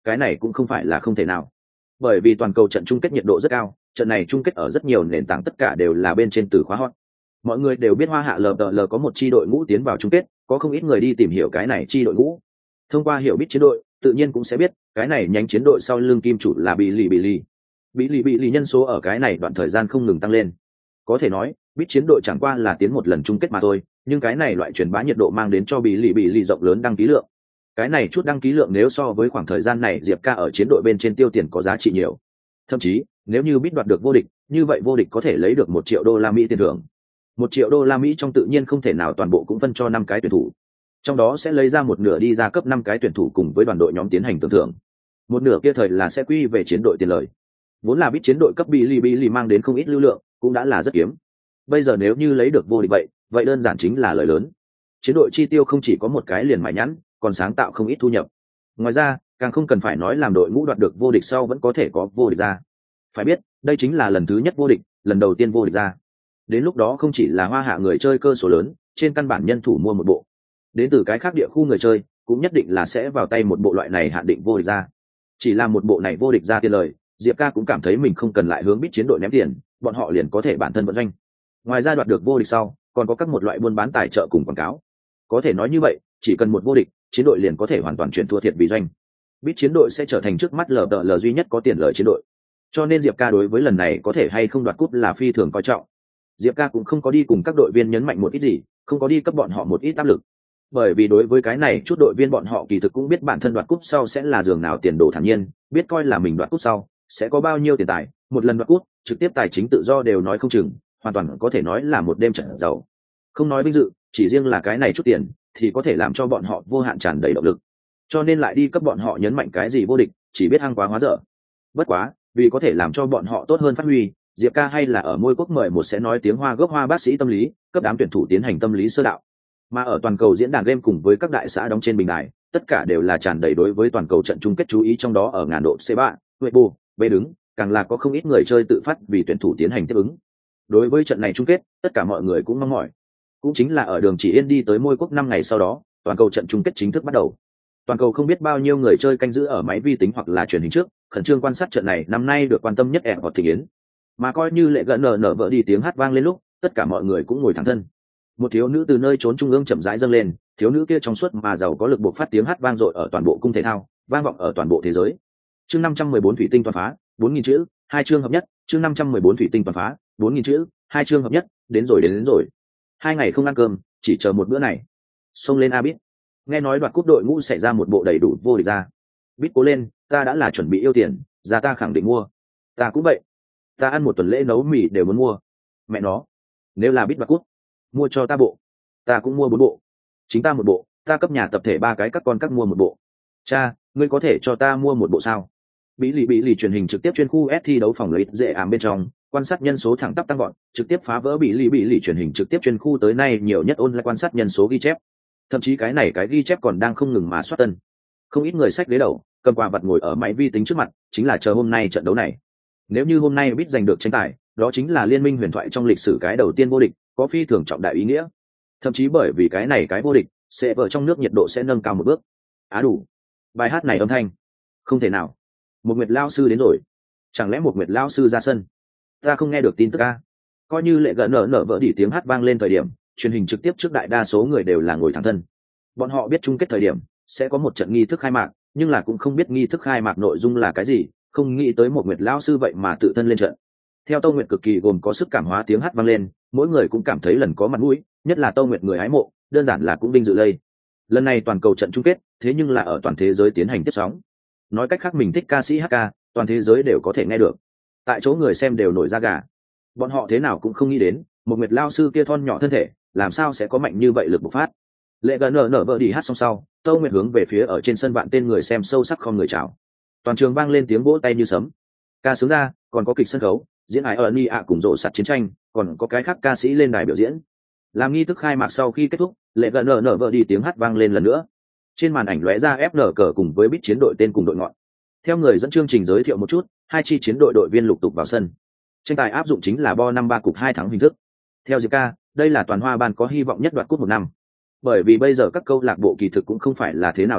Speaker 1: cái này cũng không phải là không thể nào, bởi vì toàn cầu trận chung kết nhiệt độ rất cao, trận này chung kết ở rất nhiều nền tảng tất cả đều là bên trên từ khóa hot. Mọi người đều biết Hoa Hạ LPL có một chi đội ngũ tiến vào chung kết, có không ít người đi tìm hiểu cái này chi đội ngũ. Thông qua hiểu biết chiến đội, tự nhiên cũng sẽ biết cái này nhánh chiến đội sau lưng kim chủ là Billy nhân số ở cái này đoạn thời gian không ngừng tăng lên. Có thể nói, biết chiến đội chẳng qua là tiến một lần chung kết mà thôi, nhưng cái này loại truyền bá nhiệt độ mang đến cho Billy rộng lớn đăng ký lượng. Cái này chút đăng ký lượng nếu so với khoảng thời gian này Diệp Ca ở chiến đội bên trên tiêu tiền có giá trị nhiều. Thậm chí, nếu như biết đoạt được vô địch, như vậy vô địch có thể lấy được 1 triệu đô la Mỹ tiền thưởng. 1 triệu đô la Mỹ trong tự nhiên không thể nào toàn bộ cũng phân cho 5 cái tuyển thủ. Trong đó sẽ lấy ra một nửa đi ra cấp 5 cái tuyển thủ cùng với đoàn đội nhóm tiến hành tưởng thưởng. Một nửa kia thời là sẽ quy về chiến đội tiền lời. Vốn là biết chiến đội cấp Billy mang đến không ít lưu lượng, cũng đã là rất kiếm. Bây giờ nếu như lấy được vô địch vậy đơn giản chính là lời lớn. Chiến đội chi tiêu không chỉ có một cái liền mại nhẵn, còn sáng tạo không ít thu nhập. Ngoài ra, càng không cần phải nói làm đội ngũ đoạt được vô địch sau vẫn có thể có vô địch ra. Phải biết, đây chính là lần thứ nhất vô địch, lần đầu tiên vô địch ra. Đến lúc đó không chỉ là Hoa Hạ người chơi cơ số lớn, trên căn bản nhân thủ mua một bộ. Đến từ cái khác địa khu người chơi, cũng nhất định là sẽ vào tay một bộ loại này hạn định vô địch ra. Chỉ là một bộ này vô địch ra tiền lời, Diệp Ca cũng cảm thấy mình không cần lại hướng biết chiến đội ném tiền, bọn họ liền có thể bản thân vận doanh. Ngoài ra đoạt được vô địch sau, còn có các một loại buôn bán tài trợ cùng quảng cáo. Có thể nói như vậy, chỉ cần một vô địch, chiến đội liền có thể hoàn toàn chuyển thua thiệt vì doanh. Biết chiến đội sẽ trở thành trước mắt LPL duy nhất có tiền lợi chiến đội. Cho nên Diệp Ca đối với lần này có thể hay không đoạt cúp là phi thường coi trọng. Diệp Ca cũng không có đi cùng các đội viên nhấn mạnh một ít gì, không có đi cấp bọn họ một ít áp lực. Bởi vì đối với cái này chút đội viên bọn họ kỳ thực cũng biết bản thân đoạt cúp sau sẽ là giường nào tiền đồ thản nhiên, biết coi là mình đoạt cúp sau sẽ có bao nhiêu tiền tài, một lần đoạt cúp, trực tiếp tài chính tự do đều nói không chừng, hoàn toàn có thể nói là một đêm trận giàu. Không nói vinh dự, chỉ riêng là cái này chút tiền thì có thể làm cho bọn họ vô hạn tràn đầy động lực. Cho nên lại đi cấp bọn họ nhấn mạnh cái gì vô địch, chỉ biết hăng quá hóa dở. Bất quá, vì có thể làm cho bọn họ tốt hơn phát huy, Diệp Ca hay là ở môi quốc mời một sẽ nói tiếng Hoa gốc Hoa bác sĩ tâm lý, cấp đám tuyển thủ tiến hành tâm lý sơ đạo. Mà ở toàn cầu diễn đàn game cùng với các đại xã đóng trên bình đài, tất cả đều là tràn đầy đối với toàn cầu trận chung kết chú ý, trong đó ở ngàn độ C3, Weibo, B đứng, càng là có không ít người chơi tự phát vì tuyển thủ tiến hành tiếp ứng. Đối với trận này chung kết, tất cả mọi người cũng mong mỏi. Cũng chính là ở đường chỉ yên đi tới môi quốc 5 ngày sau đó, toàn cầu trận chung kết chính thức bắt đầu. Toàn cầu không biết bao nhiêu người chơi canh giữ ở máy vi tính hoặc là truyền hình trước, khẩn trương quan sát trận này năm nay được quan tâm nhất hoặc thị yến. Mà coi như lệ gần nở vỡ đi tiếng hát vang lên lúc, tất cả mọi người cũng ngồi thẳng thân. Một thiếu nữ từ nơi trốn trung ương chậm rãi dâng lên, thiếu nữ kia trong suốt mà giàu có lực buộc phát tiếng hát vang dội ở toàn bộ cung thể thao, vang vọng ở toàn bộ thế giới. Chương 514 thủy tinh toàn phá, 4000 chữ, 2 chương hợp nhất, chương 514 thủy tinh toàn phá, 4000 chữ, 2 chương hợp nhất, đến rồi. 2 ngày không ăn cơm, chỉ chờ một bữa này. Xông lên a Bít. Nghe nói đoạt cúp đội ngũ sẽ ra một bộ đầy đủ vô địch ra. Bít cố lên, ta đã là chuẩn bị yêu tiền, ra ta khẳng định mua. Ta cũng vậy. Ta ăn một tuần lễ nấu mì đều muốn mua. Mẹ nó, nếu là Bít đoạt cúp, mua cho ta bộ. Ta cũng mua 4 bộ. Chính ta một bộ, ta cấp nhà tập thể 3 cái các con các mua một bộ. Cha, ngươi có thể cho ta mua một bộ sao? Bí lì truyền hình trực tiếp chuyên khu S thi đấu phòng lấy dễ ảm bên trong, quan sát nhân số thẳng tắp tăng gọn, trực tiếp phá vỡ bí lì truyền hình trực tiếp chuyên khu tới nay nhiều nhất online quan sát nhân số ghi chép. Thậm chí cái này cái ghi chép còn đang không ngừng mà soát tân. Không ít người xách ghế đầu, cầm quà vặt ngồi ở máy vi tính trước mặt, chính là chờ hôm nay trận đấu này. Nếu như hôm nay biết giành được tranh tài, đó chính là liên minh huyền thoại trong lịch sử cái đầu tiên vô địch, có phi thường trọng đại ý nghĩa. Thậm chí bởi vì cái này cái vô địch sẽ ở trong nước nhiệt độ sẽ nâng cao một bước. Đủ. Bài hát này âm thanh không thể nào. Một Nguyệt lao sư đến rồi. Chẳng lẽ một Nguyệt lao sư ra sân? Ta không nghe được tin tức a. Coi như lệ gần nở vỡ đỉ tiếng hát vang lên thời điểm, truyền hình trực tiếp trước đại đa số người đều là ngồi thẳng thân. Bọn họ biết chung kết thời điểm sẽ có một trận nghi thức khai mạc, nhưng là cũng không biết nghi thức khai mạc nội dung là cái gì, không nghĩ tới một Nguyệt lao sư vậy mà tự thân lên trận. Theo Tô Nguyệt cực kỳ gồm có sức cảm hóa tiếng hát vang lên, mỗi người cũng cảm thấy lần có mặt mũi, nhất là Tô Nguyệt người hái mộ, đơn giản là cũng vinh dự lây. Lần này toàn cầu trận chung kết, thế nhưng là ở toàn thế giới tiến hành tiếp sóng. Nói cách khác mình thích ca sĩ hát ca, toàn thế giới đều có thể nghe được. Tại chỗ người xem đều nổi da gà. Bọn họ thế nào cũng không nghĩ đến, một Nguyệt lao sư kia thon nhỏ thân thể, làm sao sẽ có mạnh như vậy lực bộc phát. Lệ gần nở vỡ đi hát xong sau, Tô Nguyệt hướng về phía ở trên sân vạn tên người xem sâu sắc không người chào. Toàn trường vang lên tiếng vỗ tay như sấm. Ca sướng ra, còn có kịch sân khấu, diễn hài ở ni ạ cùng rộ sạt chiến tranh, còn có cái khác ca sĩ lên đài biểu diễn. Làm nghi thức khai mạc sau khi kết thúc, lệ gần nở vỡ đi tiếng hát vang lên lần nữa. Trên màn ảnh lóe ra FN cờ cùng với bít chiến đội tên cùng đội ngọn. Theo người dẫn chương trình giới thiệu một chút, hai chi chiến đội đội viên lục tục vào sân. Tranh tài áp dụng chính là bo 5-3 cục 2 thắng hình thức. Theo Diệp Ca, đây là toàn Hoa ban có hy vọng nhất đoạt cúp một năm. Bởi vì bây giờ các câu lạc bộ kỳ thực cũng không phải là thế nào thành thục,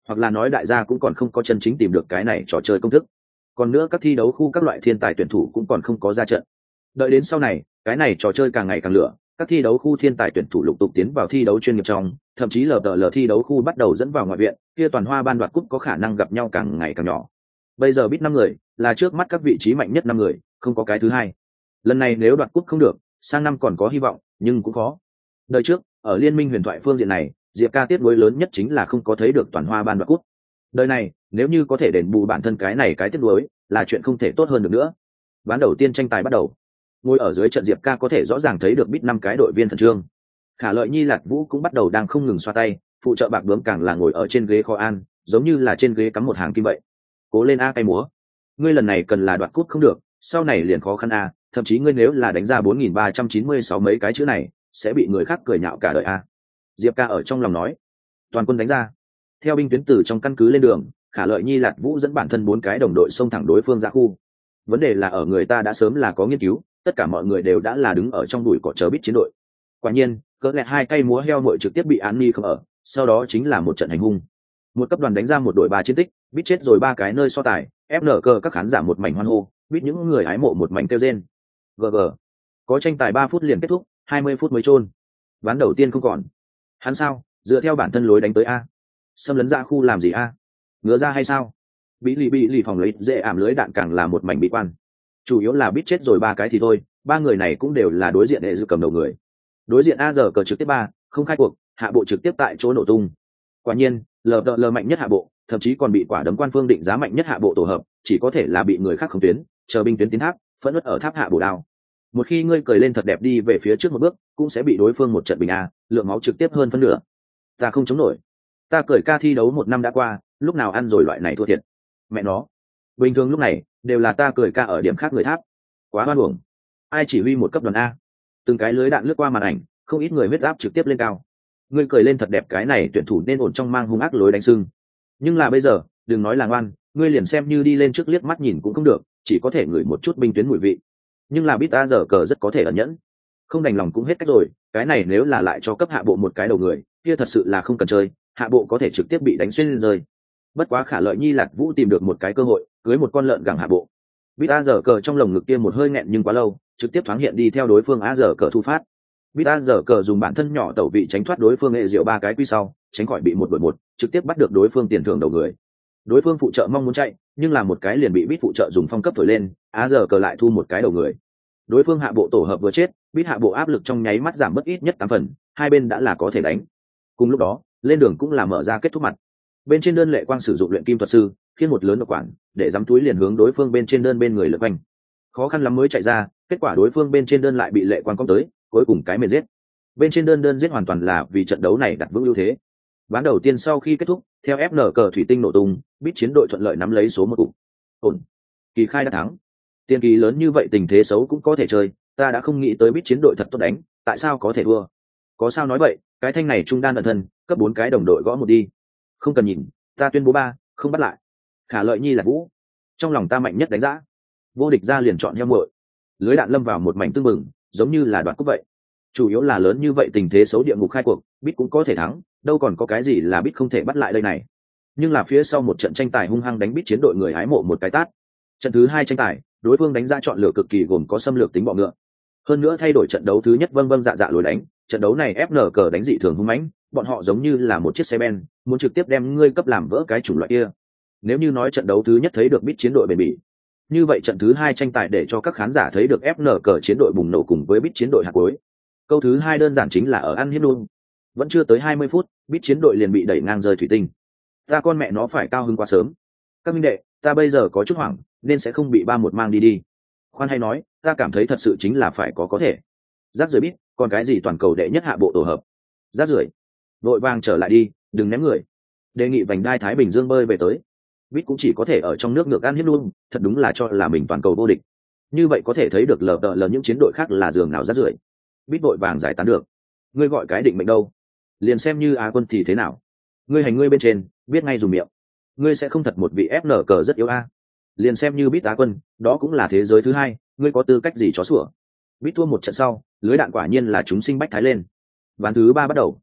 Speaker 1: hoặc là nói đại gia cũng còn không có chân chính tìm được cái này trò chơi công thức. Còn nữa các thi đấu khu các loại thiên tài tuyển thủ cũng còn không có ra trận. Đợi đến sau này, cái này trò chơi càng ngày càng lửa, các thi đấu khu thiên tài tuyển thủ lục tục tiến vào thi đấu chuyên nghiệp trong, thậm chí LPL thi đấu khu bắt đầu dẫn vào ngoại viện, kia toàn hoa ban đoạt cúp có khả năng gặp nhau càng ngày càng nhỏ. Bây giờ biết 5 người, là trước mắt các vị trí mạnh nhất 5 người, không có cái thứ hai. Lần này nếu đoạt cúp không được, sang năm còn có hy vọng, nhưng cũng khó. Đời trước, ở liên minh huyền thoại phương diện này, Diệp Ca tiếc nuối lớn nhất chính là không có thấy được toàn hoa ban đoạt cúp. Đời này, nếu như có thể đền bù bản thân cái này cái tiếc nuối, là chuyện không thể tốt hơn được nữa. Ván đầu tiên tranh tài bắt đầu. Ngồi ở dưới trận Diệp Ca có thể rõ ràng thấy được biết 5 cái đội viên khẩn trương. Khả Lợi Nhi Lạc Vũ cũng bắt đầu đang không ngừng xoa tay, phụ trợ Bạc Bướm càng là ngồi ở trên ghế kho an, giống như là trên ghế cắm một hàng kim vậy. Cố lên a cây múa. Ngươi lần này cần là đoạt cúp không được, sau này liền khó khăn a, thậm chí ngươi nếu là đánh ra 4396 mấy cái chữ này, sẽ bị người khác cười nhạo cả đời a. Diệp Ca ở trong lòng nói. Toàn quân đánh ra. Theo binh tuyến từ trong căn cứ lên đường, Khả Lợi Nhi Lạc Vũ dẫn bản thân 4 cái đồng đội xông thẳng đối phương ra khu. Vấn đề là ở người ta đã sớm là có nghiên cứu, tất cả mọi người đều đã là đứng ở trong bụi cỏ chờ biết chiến đội. Quả nhiên, cỡ lẹt 2 cây múa heo muội trực tiếp bị An Ni không ở, sau đó chính là một trận hành hung. Một cấp đoàn đánh ra một đội 3 chiến tích, biết chết rồi 3 cái nơi so tài, FNK các khán giả một mảnh hoan hô, biết những người hái mộ một mảnh kêu rên. GG. Có tranh tài 3 phút liền kết thúc, 20 phút mới chôn. Ván đầu tiên không còn. Hắn sao, dựa theo bản thân lối đánh tới a. Xâm lấn ra khu làm gì a? Ngứa ra hay sao? Bị lì phòng lấy dễ ảm lưới đạn càng là một mảnh bị quan. Chủ yếu là biết chết rồi 3 cái thì thôi, 3 người này cũng đều là đối diện đệ dự cầm đầu người. Đối diện A giờ cờ trực tiếp 3, không khai cuộc, hạ bộ trực tiếp tại chỗ nổ tung. Quả nhiên, LPL mạnh nhất hạ bộ, thậm chí còn bị quả đấm quan phương định giá mạnh nhất hạ bộ tổ hợp, chỉ có thể là bị người khác không tuyến, chờ binh tuyến tiến tháp, phẫn nứt ở tháp hạ bộ đao. Một khi ngươi cười lên thật đẹp đi về phía trước một bước, cũng sẽ bị đối phương một trận bình a, lượng máu trực tiếp hơn phân nửa. Ta không chống nổi. Ta cười ca thi đấu 1 năm đã qua, lúc nào ăn rồi loại này thua thiệt. Mẹ nó. Bình thường lúc này, đều là ta cười ca ở điểm khác người tháp. Quá hoan uổng. Ai chỉ huy một cấp đoàn a? Từng cái lưới đạn lướt qua màn ảnh, không ít người huyết áp trực tiếp lên cao. Ngươi cười lên thật đẹp cái này tuyển thủ nên ổn trong mang hung ác lối đánh sưng. Nhưng là bây giờ, đừng nói là ngoan, ngươi liền xem như đi lên trước liếc mắt nhìn cũng không được, chỉ có thể ngửi một chút binh tuyến mùi vị. Nhưng là biết ta giờ cờ rất có thể ẩn nhẫn. Không đành lòng cũng hết cách rồi, cái này nếu là lại cho cấp hạ bộ một cái đầu người, kia thật sự là không cần chơi, hạ bộ có thể trực tiếp bị đánh xuyên lên rơi. Bất quá Khả Lợi Nhi Lạc Vũ tìm được một cái cơ hội, cưới một con lợn gẳng hạ bộ. Bít A giờ cờ trong lồng ngực kia một hơi nghẹn nhưng quá lâu, trực tiếp thoáng hiện đi theo đối phương A giờ cờ thu phát. Bít A giờ cờ dùng bản thân nhỏ tẩu vị tránh thoát đối phương hệ diệu 3 cái quy sau, tránh khỏi bị 1 đội 1, trực tiếp bắt được đối phương tiền thưởng đầu người. Đối phương phụ trợ mong muốn chạy, nhưng là một cái liền bị Bít phụ trợ dùng phong cấp thổi lên, A giờ cờ lại thu một cái đầu người. Đối phương hạ bộ tổ hợp vừa chết, Bít hạ bộ áp lực trong nháy mắt giảm bất ít nhất 8 phần, hai bên đã là có thể đánh. Cùng lúc đó, lên đường cũng là mở ra kết thúc mặt. Bên trên đơn Lệ Quang sử dụng luyện kim thuật sư, khiến một lớn độc quản, để giắm túi liền hướng đối phương bên trên đơn bên người lượt quanh. Khó khăn lắm mới chạy ra, kết quả đối phương bên trên đơn lại bị Lệ Quang công tới, cuối cùng cái mệt giết. Bên trên đơn giết hoàn toàn là vì trận đấu này đặt vững ưu thế. Ván đầu tiên sau khi kết thúc, theo FNK thủy tinh nổ tung, biết chiến đội thuận lợi nắm lấy số 1 cục. Ổn. Kỳ khai đã thắng. Tiền kỳ lớn như vậy tình thế xấu cũng có thể chơi, ta đã không nghĩ tới biết chiến đội thật tốt đánh, tại sao có thể thua? Có sao nói vậy, cái thanh này trung đan ẩn thân, cấp 4 cái đồng đội gõ một đi. Không cần nhìn, ta tuyên bố 3, không bắt lại. Khả Lợi Nhi là Vũ. Trong lòng ta mạnh nhất đánh giá. Vô địch ra liền chọn heo muội. Lưới đạn lâm vào một mảnh tương mừng, giống như là đoạt cúp vậy. Chủ yếu là lớn như vậy tình thế xấu địa ngục khai cuộc, Bít cũng có thể thắng, đâu còn có cái gì là Bít không thể bắt lại đây này. Nhưng là phía sau một trận tranh tài hung hăng đánh Bít chiến đội người hái mộ một cái tát. Trận thứ 2 tranh tài, đối phương đánh ra chọn lựa cực kỳ gồm có xâm lược tính bọ ngựa. Hơn nữa thay đổi trận đấu thứ nhất vâng dạ lối đánh, trận đấu này FNK đánh dị thường hung mãnh, bọn họ giống như là một chiếc xe ben, muốn trực tiếp đem ngươi cấp làm vỡ cái chủng loại kia. Nếu như nói trận đấu thứ nhất thấy được Bít chiến đội bền bỉ, như vậy trận thứ 2 tranh tài để cho các khán giả thấy được FNK chiến đội bùng nổ cùng với Bít chiến đội hạt cuối. Câu thứ 2 đơn giản chính là ở ăn hiếp luôn. Vẫn chưa tới 20 phút, Bít chiến đội liền bị đẩy ngang rơi thủy tinh. Ta con mẹ nó phải cao hứng quá sớm. Các minh đệ, ta bây giờ có chút hoảng, nên sẽ không bị 3-1 mang đi. Khoan hay nói, ta cảm thấy thật sự chính là phải có thể. Rác rưởi Bít, còn cái gì toàn cầu đệ nhất hạ bộ tổ hợp. Rác rưởi. Vội vàng trở lại đi, đừng ném người. Đề nghị vành đai Thái Bình Dương bơi về tới. Bít cũng chỉ có thể ở trong nước ngược ăn hiếp luôn, thật đúng là cho là mình toàn cầu vô địch. Như vậy có thể thấy được lờ những chiến đội khác là giường nào rác rưởi. Bít vội vàng giải tán được. Ngươi gọi cái định mệnh đâu? Liền xem như Á quân thì thế nào? Ngươi hành ngươi bên trên, biết ngay dùng miệng. Ngươi sẽ không thật một vị FNK rất yếu a. Liền xem như Bít Á quân, đó cũng là thế giới thứ 2, ngươi có tư cách gì chó sủa? Bít thua một trận sau, lưới đạn quả nhiên là chúng sinh bách thái lên. Ván thứ 3 bắt đầu.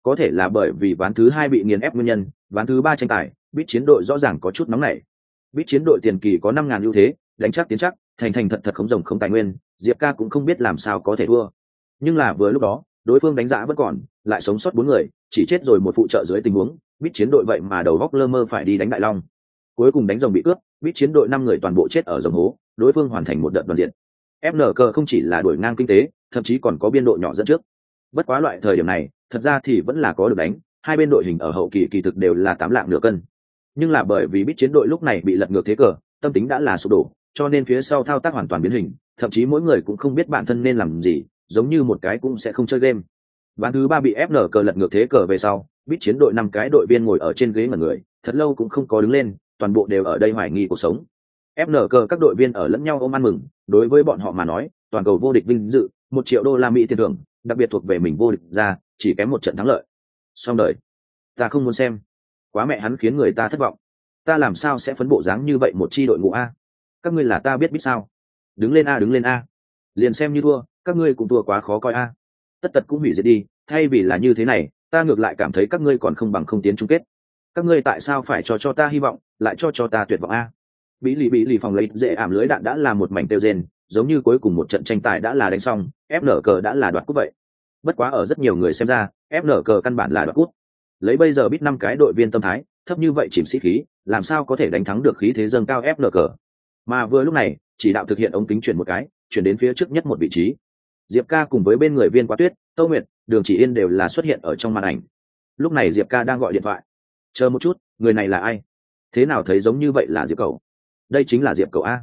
Speaker 1: Có thể là bởi vì ván thứ 2 bị nghiền ép nguyên nhân, ván thứ 3 tranh tài, Bit chiến đội rõ ràng có chút nóng nảy. Bit chiến đội tiền kỳ có 5.000 ưu thế, đánh chắc tiến chắc, thành thật không rồng không tài nguyên, Diệp Ca cũng không biết làm sao có thể thua. Nhưng là vừa lúc đó, đối phương đánh giá vẫn còn, lại sống sót 4 người, chỉ chết rồi một phụ trợ dưới tình huống, Bit chiến đội vậy mà đầu góc lơ mơ phải đi đánh Đại Long. Cuối cùng đánh rồng bị cướp, Bit chiến đội 5 người toàn bộ chết ở rồng hố, đối phương hoàn thành một đợt đoàn diện. FNC không chỉ là đuổi ngang kinh tế, thậm chí còn có biên độ nhỏ dẫn trước. Bất quá loại thời điểm này, thật ra thì vẫn là có được đánh, hai bên đội hình ở hậu kỳ kỳ thực đều là 8 lạng nửa cân. Nhưng là bởi vì Bit chiến đội lúc này bị lật ngược thế cờ, tâm tính đã là sụp đổ, cho nên phía sau thao tác hoàn toàn biến hình, thậm chí mỗi người cũng không biết bản thân nên làm gì, giống như một cái cũng sẽ không chơi game. Ván thứ 3 bị FNC lật ngược thế cờ về sau, Bit chiến đội 5 cái đội viên ngồi ở trên ghế ngẩn người, thật lâu cũng không có đứng lên, toàn bộ đều ở đây hoài nghi cuộc sống. FNC các đội viên ở lẫn nhau ôm ăn mừng, đối với bọn họ mà nói, toàn cầu vô địch vinh dự, $1 triệu tiền thưởng, đặc biệt thuộc về mình vô địch ra, chỉ kém một trận thắng lợi. Xong đời, ta không muốn xem, quá mẹ hắn khiến người ta thất vọng. Ta làm sao sẽ phấn bộ dáng như vậy một chi đội ngũ a? Các ngươi là ta biết sao? Đứng lên a, đứng lên a. Liền xem như thua, các ngươi cũng thua quá khó coi a. Tất tật cũng hủy diệt đi, thay vì là như thế này, ta ngược lại cảm thấy các ngươi còn không bằng không tiến chung kết. Các ngươi tại sao phải cho ta hy vọng, lại cho ta tuyệt vọng a? Bí lì phòng lấy dễ ảm lưới đạn đã là một mảnh tiêu rên, giống như cuối cùng một trận tranh tài đã là đánh xong, FNC đã là đoạt cúp vậy. Bất quá ở rất nhiều người xem ra, FNC căn bản là đoạt cúp. Lấy bây giờ biết 5 cái đội viên tâm thái thấp như vậy chìm sĩ khí, làm sao có thể đánh thắng được khí thế dâng cao FNC. Mà vừa lúc này, chỉ đạo thực hiện ống kính chuyển một cái, chuyển đến phía trước nhất một vị trí. Diệp Ca cùng với bên người Viên Quá Tuyết, Tô Nguyệt, Đường Chỉ Yên đều là xuất hiện ở trong màn ảnh. Lúc này Diệp Ca đang gọi điện thoại. Chờ một chút, người này là ai? Thế nào thấy giống như vậy là Diệp Cẩu? Đây chính là Diệp Cẩu a.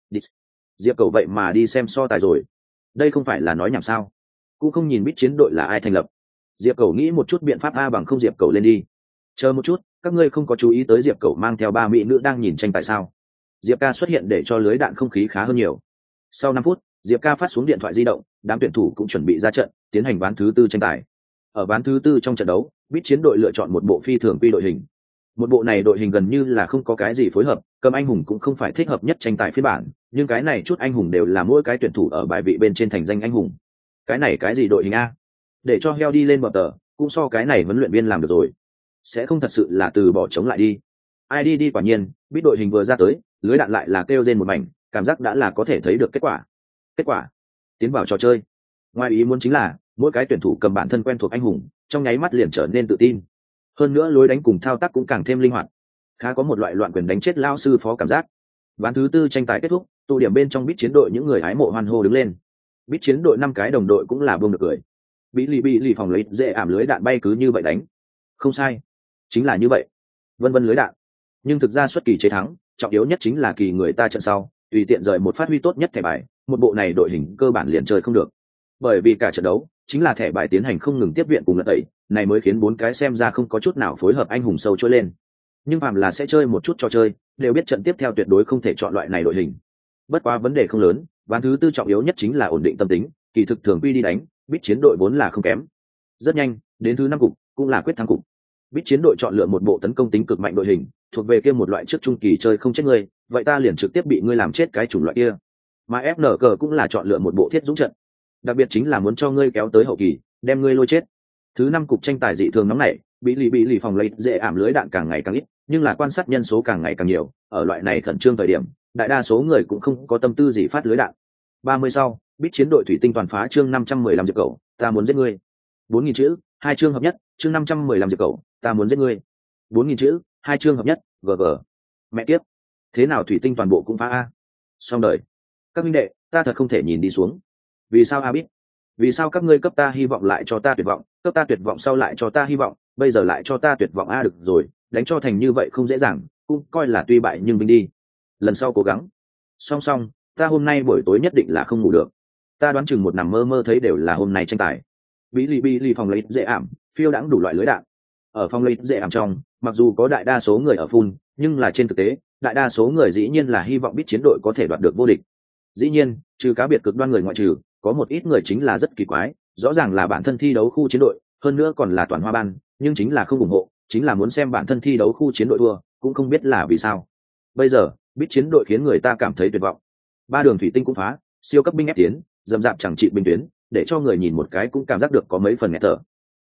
Speaker 1: Diệp Cẩu vậy mà đi xem so tài rồi. Đây không phải là nói nhảm sao? Cũng không nhìn biết chiến đội là ai thành lập. Diệp Cẩu nghĩ một chút biện pháp a bằng không Diệp Cẩu lên đi. Chờ một chút, các ngươi không có chú ý tới Diệp Cẩu mang theo 3 mỹ nữ đang nhìn tranh tài sao? Diệp Ca xuất hiện để cho lưới đạn không khí khá hơn nhiều. Sau 5 phút, Diệp Ca phát xuống điện thoại di động, đám tuyển thủ cũng chuẩn bị ra trận, tiến hành ván thứ 4 tranh tài. Ở ván thứ 4 trong trận đấu, biết chiến đội lựa chọn một bộ phi thường quy đội hình. Một bộ này đội hình gần như là không có cái gì phối hợp, cầm anh hùng cũng không phải thích hợp nhất tranh tài phiên bản, nhưng cái này chút anh hùng đều là mỗi cái tuyển thủ ở bài vị bên trên thành danh anh hùng. Cái này cái gì đội hình a? Để cho heo đi lên bờ tờ, cũng so cái này huấn luyện viên làm được rồi. Sẽ không thật sự là từ bỏ chống lại đi. Ai đi quả nhiên, biết đội hình vừa ra tới, lưới đạn lại là kêu rên một mảnh, cảm giác đã là có thể thấy được kết quả. Kết quả, tiến vào trò chơi. Ngoài ý muốn chính là, mỗi cái tuyển thủ cầm bản thân quen thuộc anh hùng, trong nháy mắt liền trở nên tự tin. Hơn nữa lối đánh cùng thao tác cũng càng thêm linh hoạt, khá có một loại loạn quyền đánh chết lao sư phó cảm giác. Ván thứ 4 tranh tài kết thúc, tụ điểm bên trong bít chiến đội những người hái mộ hoan hô đứng lên. Bít chiến đội 5 cái đồng đội cũng là buông được cười. Bí lì phòng lấy dễ ảm lưới đạn bay cứ như vậy đánh. Không sai, chính là như vậy. Vân vân lưới đạn. Nhưng thực ra xuất kỳ chế thắng, trọng yếu nhất chính là kỳ người ta trận sau, tùy tiện rời một phát huy tốt nhất thẻ bài, một bộ này đội hình cơ bản liền chơi không được. Bởi vì cả trận đấu chính là thẻ bài tiến hành không ngừng tiếp viện cùng lật tẩy, này mới khiến 4 cái xem ra không có chút nào phối hợp anh hùng sâu trôi lên. Nhưng phàm là sẽ chơi một chút trò chơi, đều biết trận tiếp theo tuyệt đối không thể chọn loại này đội hình. Bất quá vấn đề không lớn, ván thứ 4 trọng yếu nhất chính là ổn định tâm tính, kỳ thực thường quy đi đánh, biết chiến đội vốn là không kém. Rất nhanh, đến thứ 5 cục, cũng là quyết thắng cục. Biết chiến đội chọn lựa một bộ tấn công tính cực mạnh đội hình, thuộc về kia một loại trước trung kỳ chơi không chết ngươi, vậy ta liền trực tiếp bị ngươi làm chết cái chủng loại kia. Mà FNC cũng là chọn lựa một bộ thiết dũng trận, đặc biệt chính là muốn cho ngươi kéo tới hậu kỳ, đem ngươi lôi chết. Thứ 5 cục tranh tài dị thường nóng nảy, bị lì phòng lấy dễ ảm lưới đạn càng ngày càng ít, nhưng là quan sát nhân số càng ngày càng nhiều, ở loại này khẩn trương thời điểm, đại đa số người cũng không có tâm tư gì phát lưới đạn. 30 sau, biết chiến đội thủy tinh toàn phá chương 515 Diệp Cẩu, ta muốn giết ngươi. 4000 chữ, 2 chương hợp nhất, chương 515 Diệp Cẩu, ta muốn giết ngươi. 4000 chữ, 2 chương hợp nhất, GG. Mẹ kiếp. Thế nào thủy tinh toàn bộ cũng phá a? Xong đời. Các huynh đệ, ta thật không thể nhìn đi xuống. Vì sao a biết? Vì sao các ngươi cấp ta hy vọng lại cho ta tuyệt vọng, cấp ta tuyệt vọng sau lại cho ta hy vọng, bây giờ lại cho ta tuyệt vọng a được rồi, đánh cho thành như vậy không dễ dàng, cũng coi là tuy bại nhưng vinh đi. Lần sau cố gắng. Song, ta hôm nay buổi tối nhất định là không ngủ được. Ta đoán chừng một nằm mơ mơ thấy đều là hôm nay tranh tài. Bí lì phòng lấy dễ ảm, phiêu đãng đủ loại lưới đạn. Ở phòng lấy dễ ảm trong, mặc dù có đại đa số người ở phun, nhưng là trên thực tế, đại đa số người dĩ nhiên là hy vọng biết chiến đội có thể đoạt được vô địch. Dĩ nhiên, trừ cá biệt cực đoan người ngoại trừ, có một ít người chính là rất kỳ quái, rõ ràng là bản thân thi đấu khu chiến đội, hơn nữa còn là toàn hoa ban, nhưng chính là không ủng hộ, chính là muốn xem bản thân thi đấu khu chiến đội thua, cũng không biết là vì sao. Bây giờ, biết chiến đội khiến người ta cảm thấy tuyệt vọng. 3 đường thủy tinh cũng phá, siêu cấp binh ép tiến, dầm dạp chẳng trị binh tuyến, để cho người nhìn một cái cũng cảm giác được có mấy phần nghẹt thở.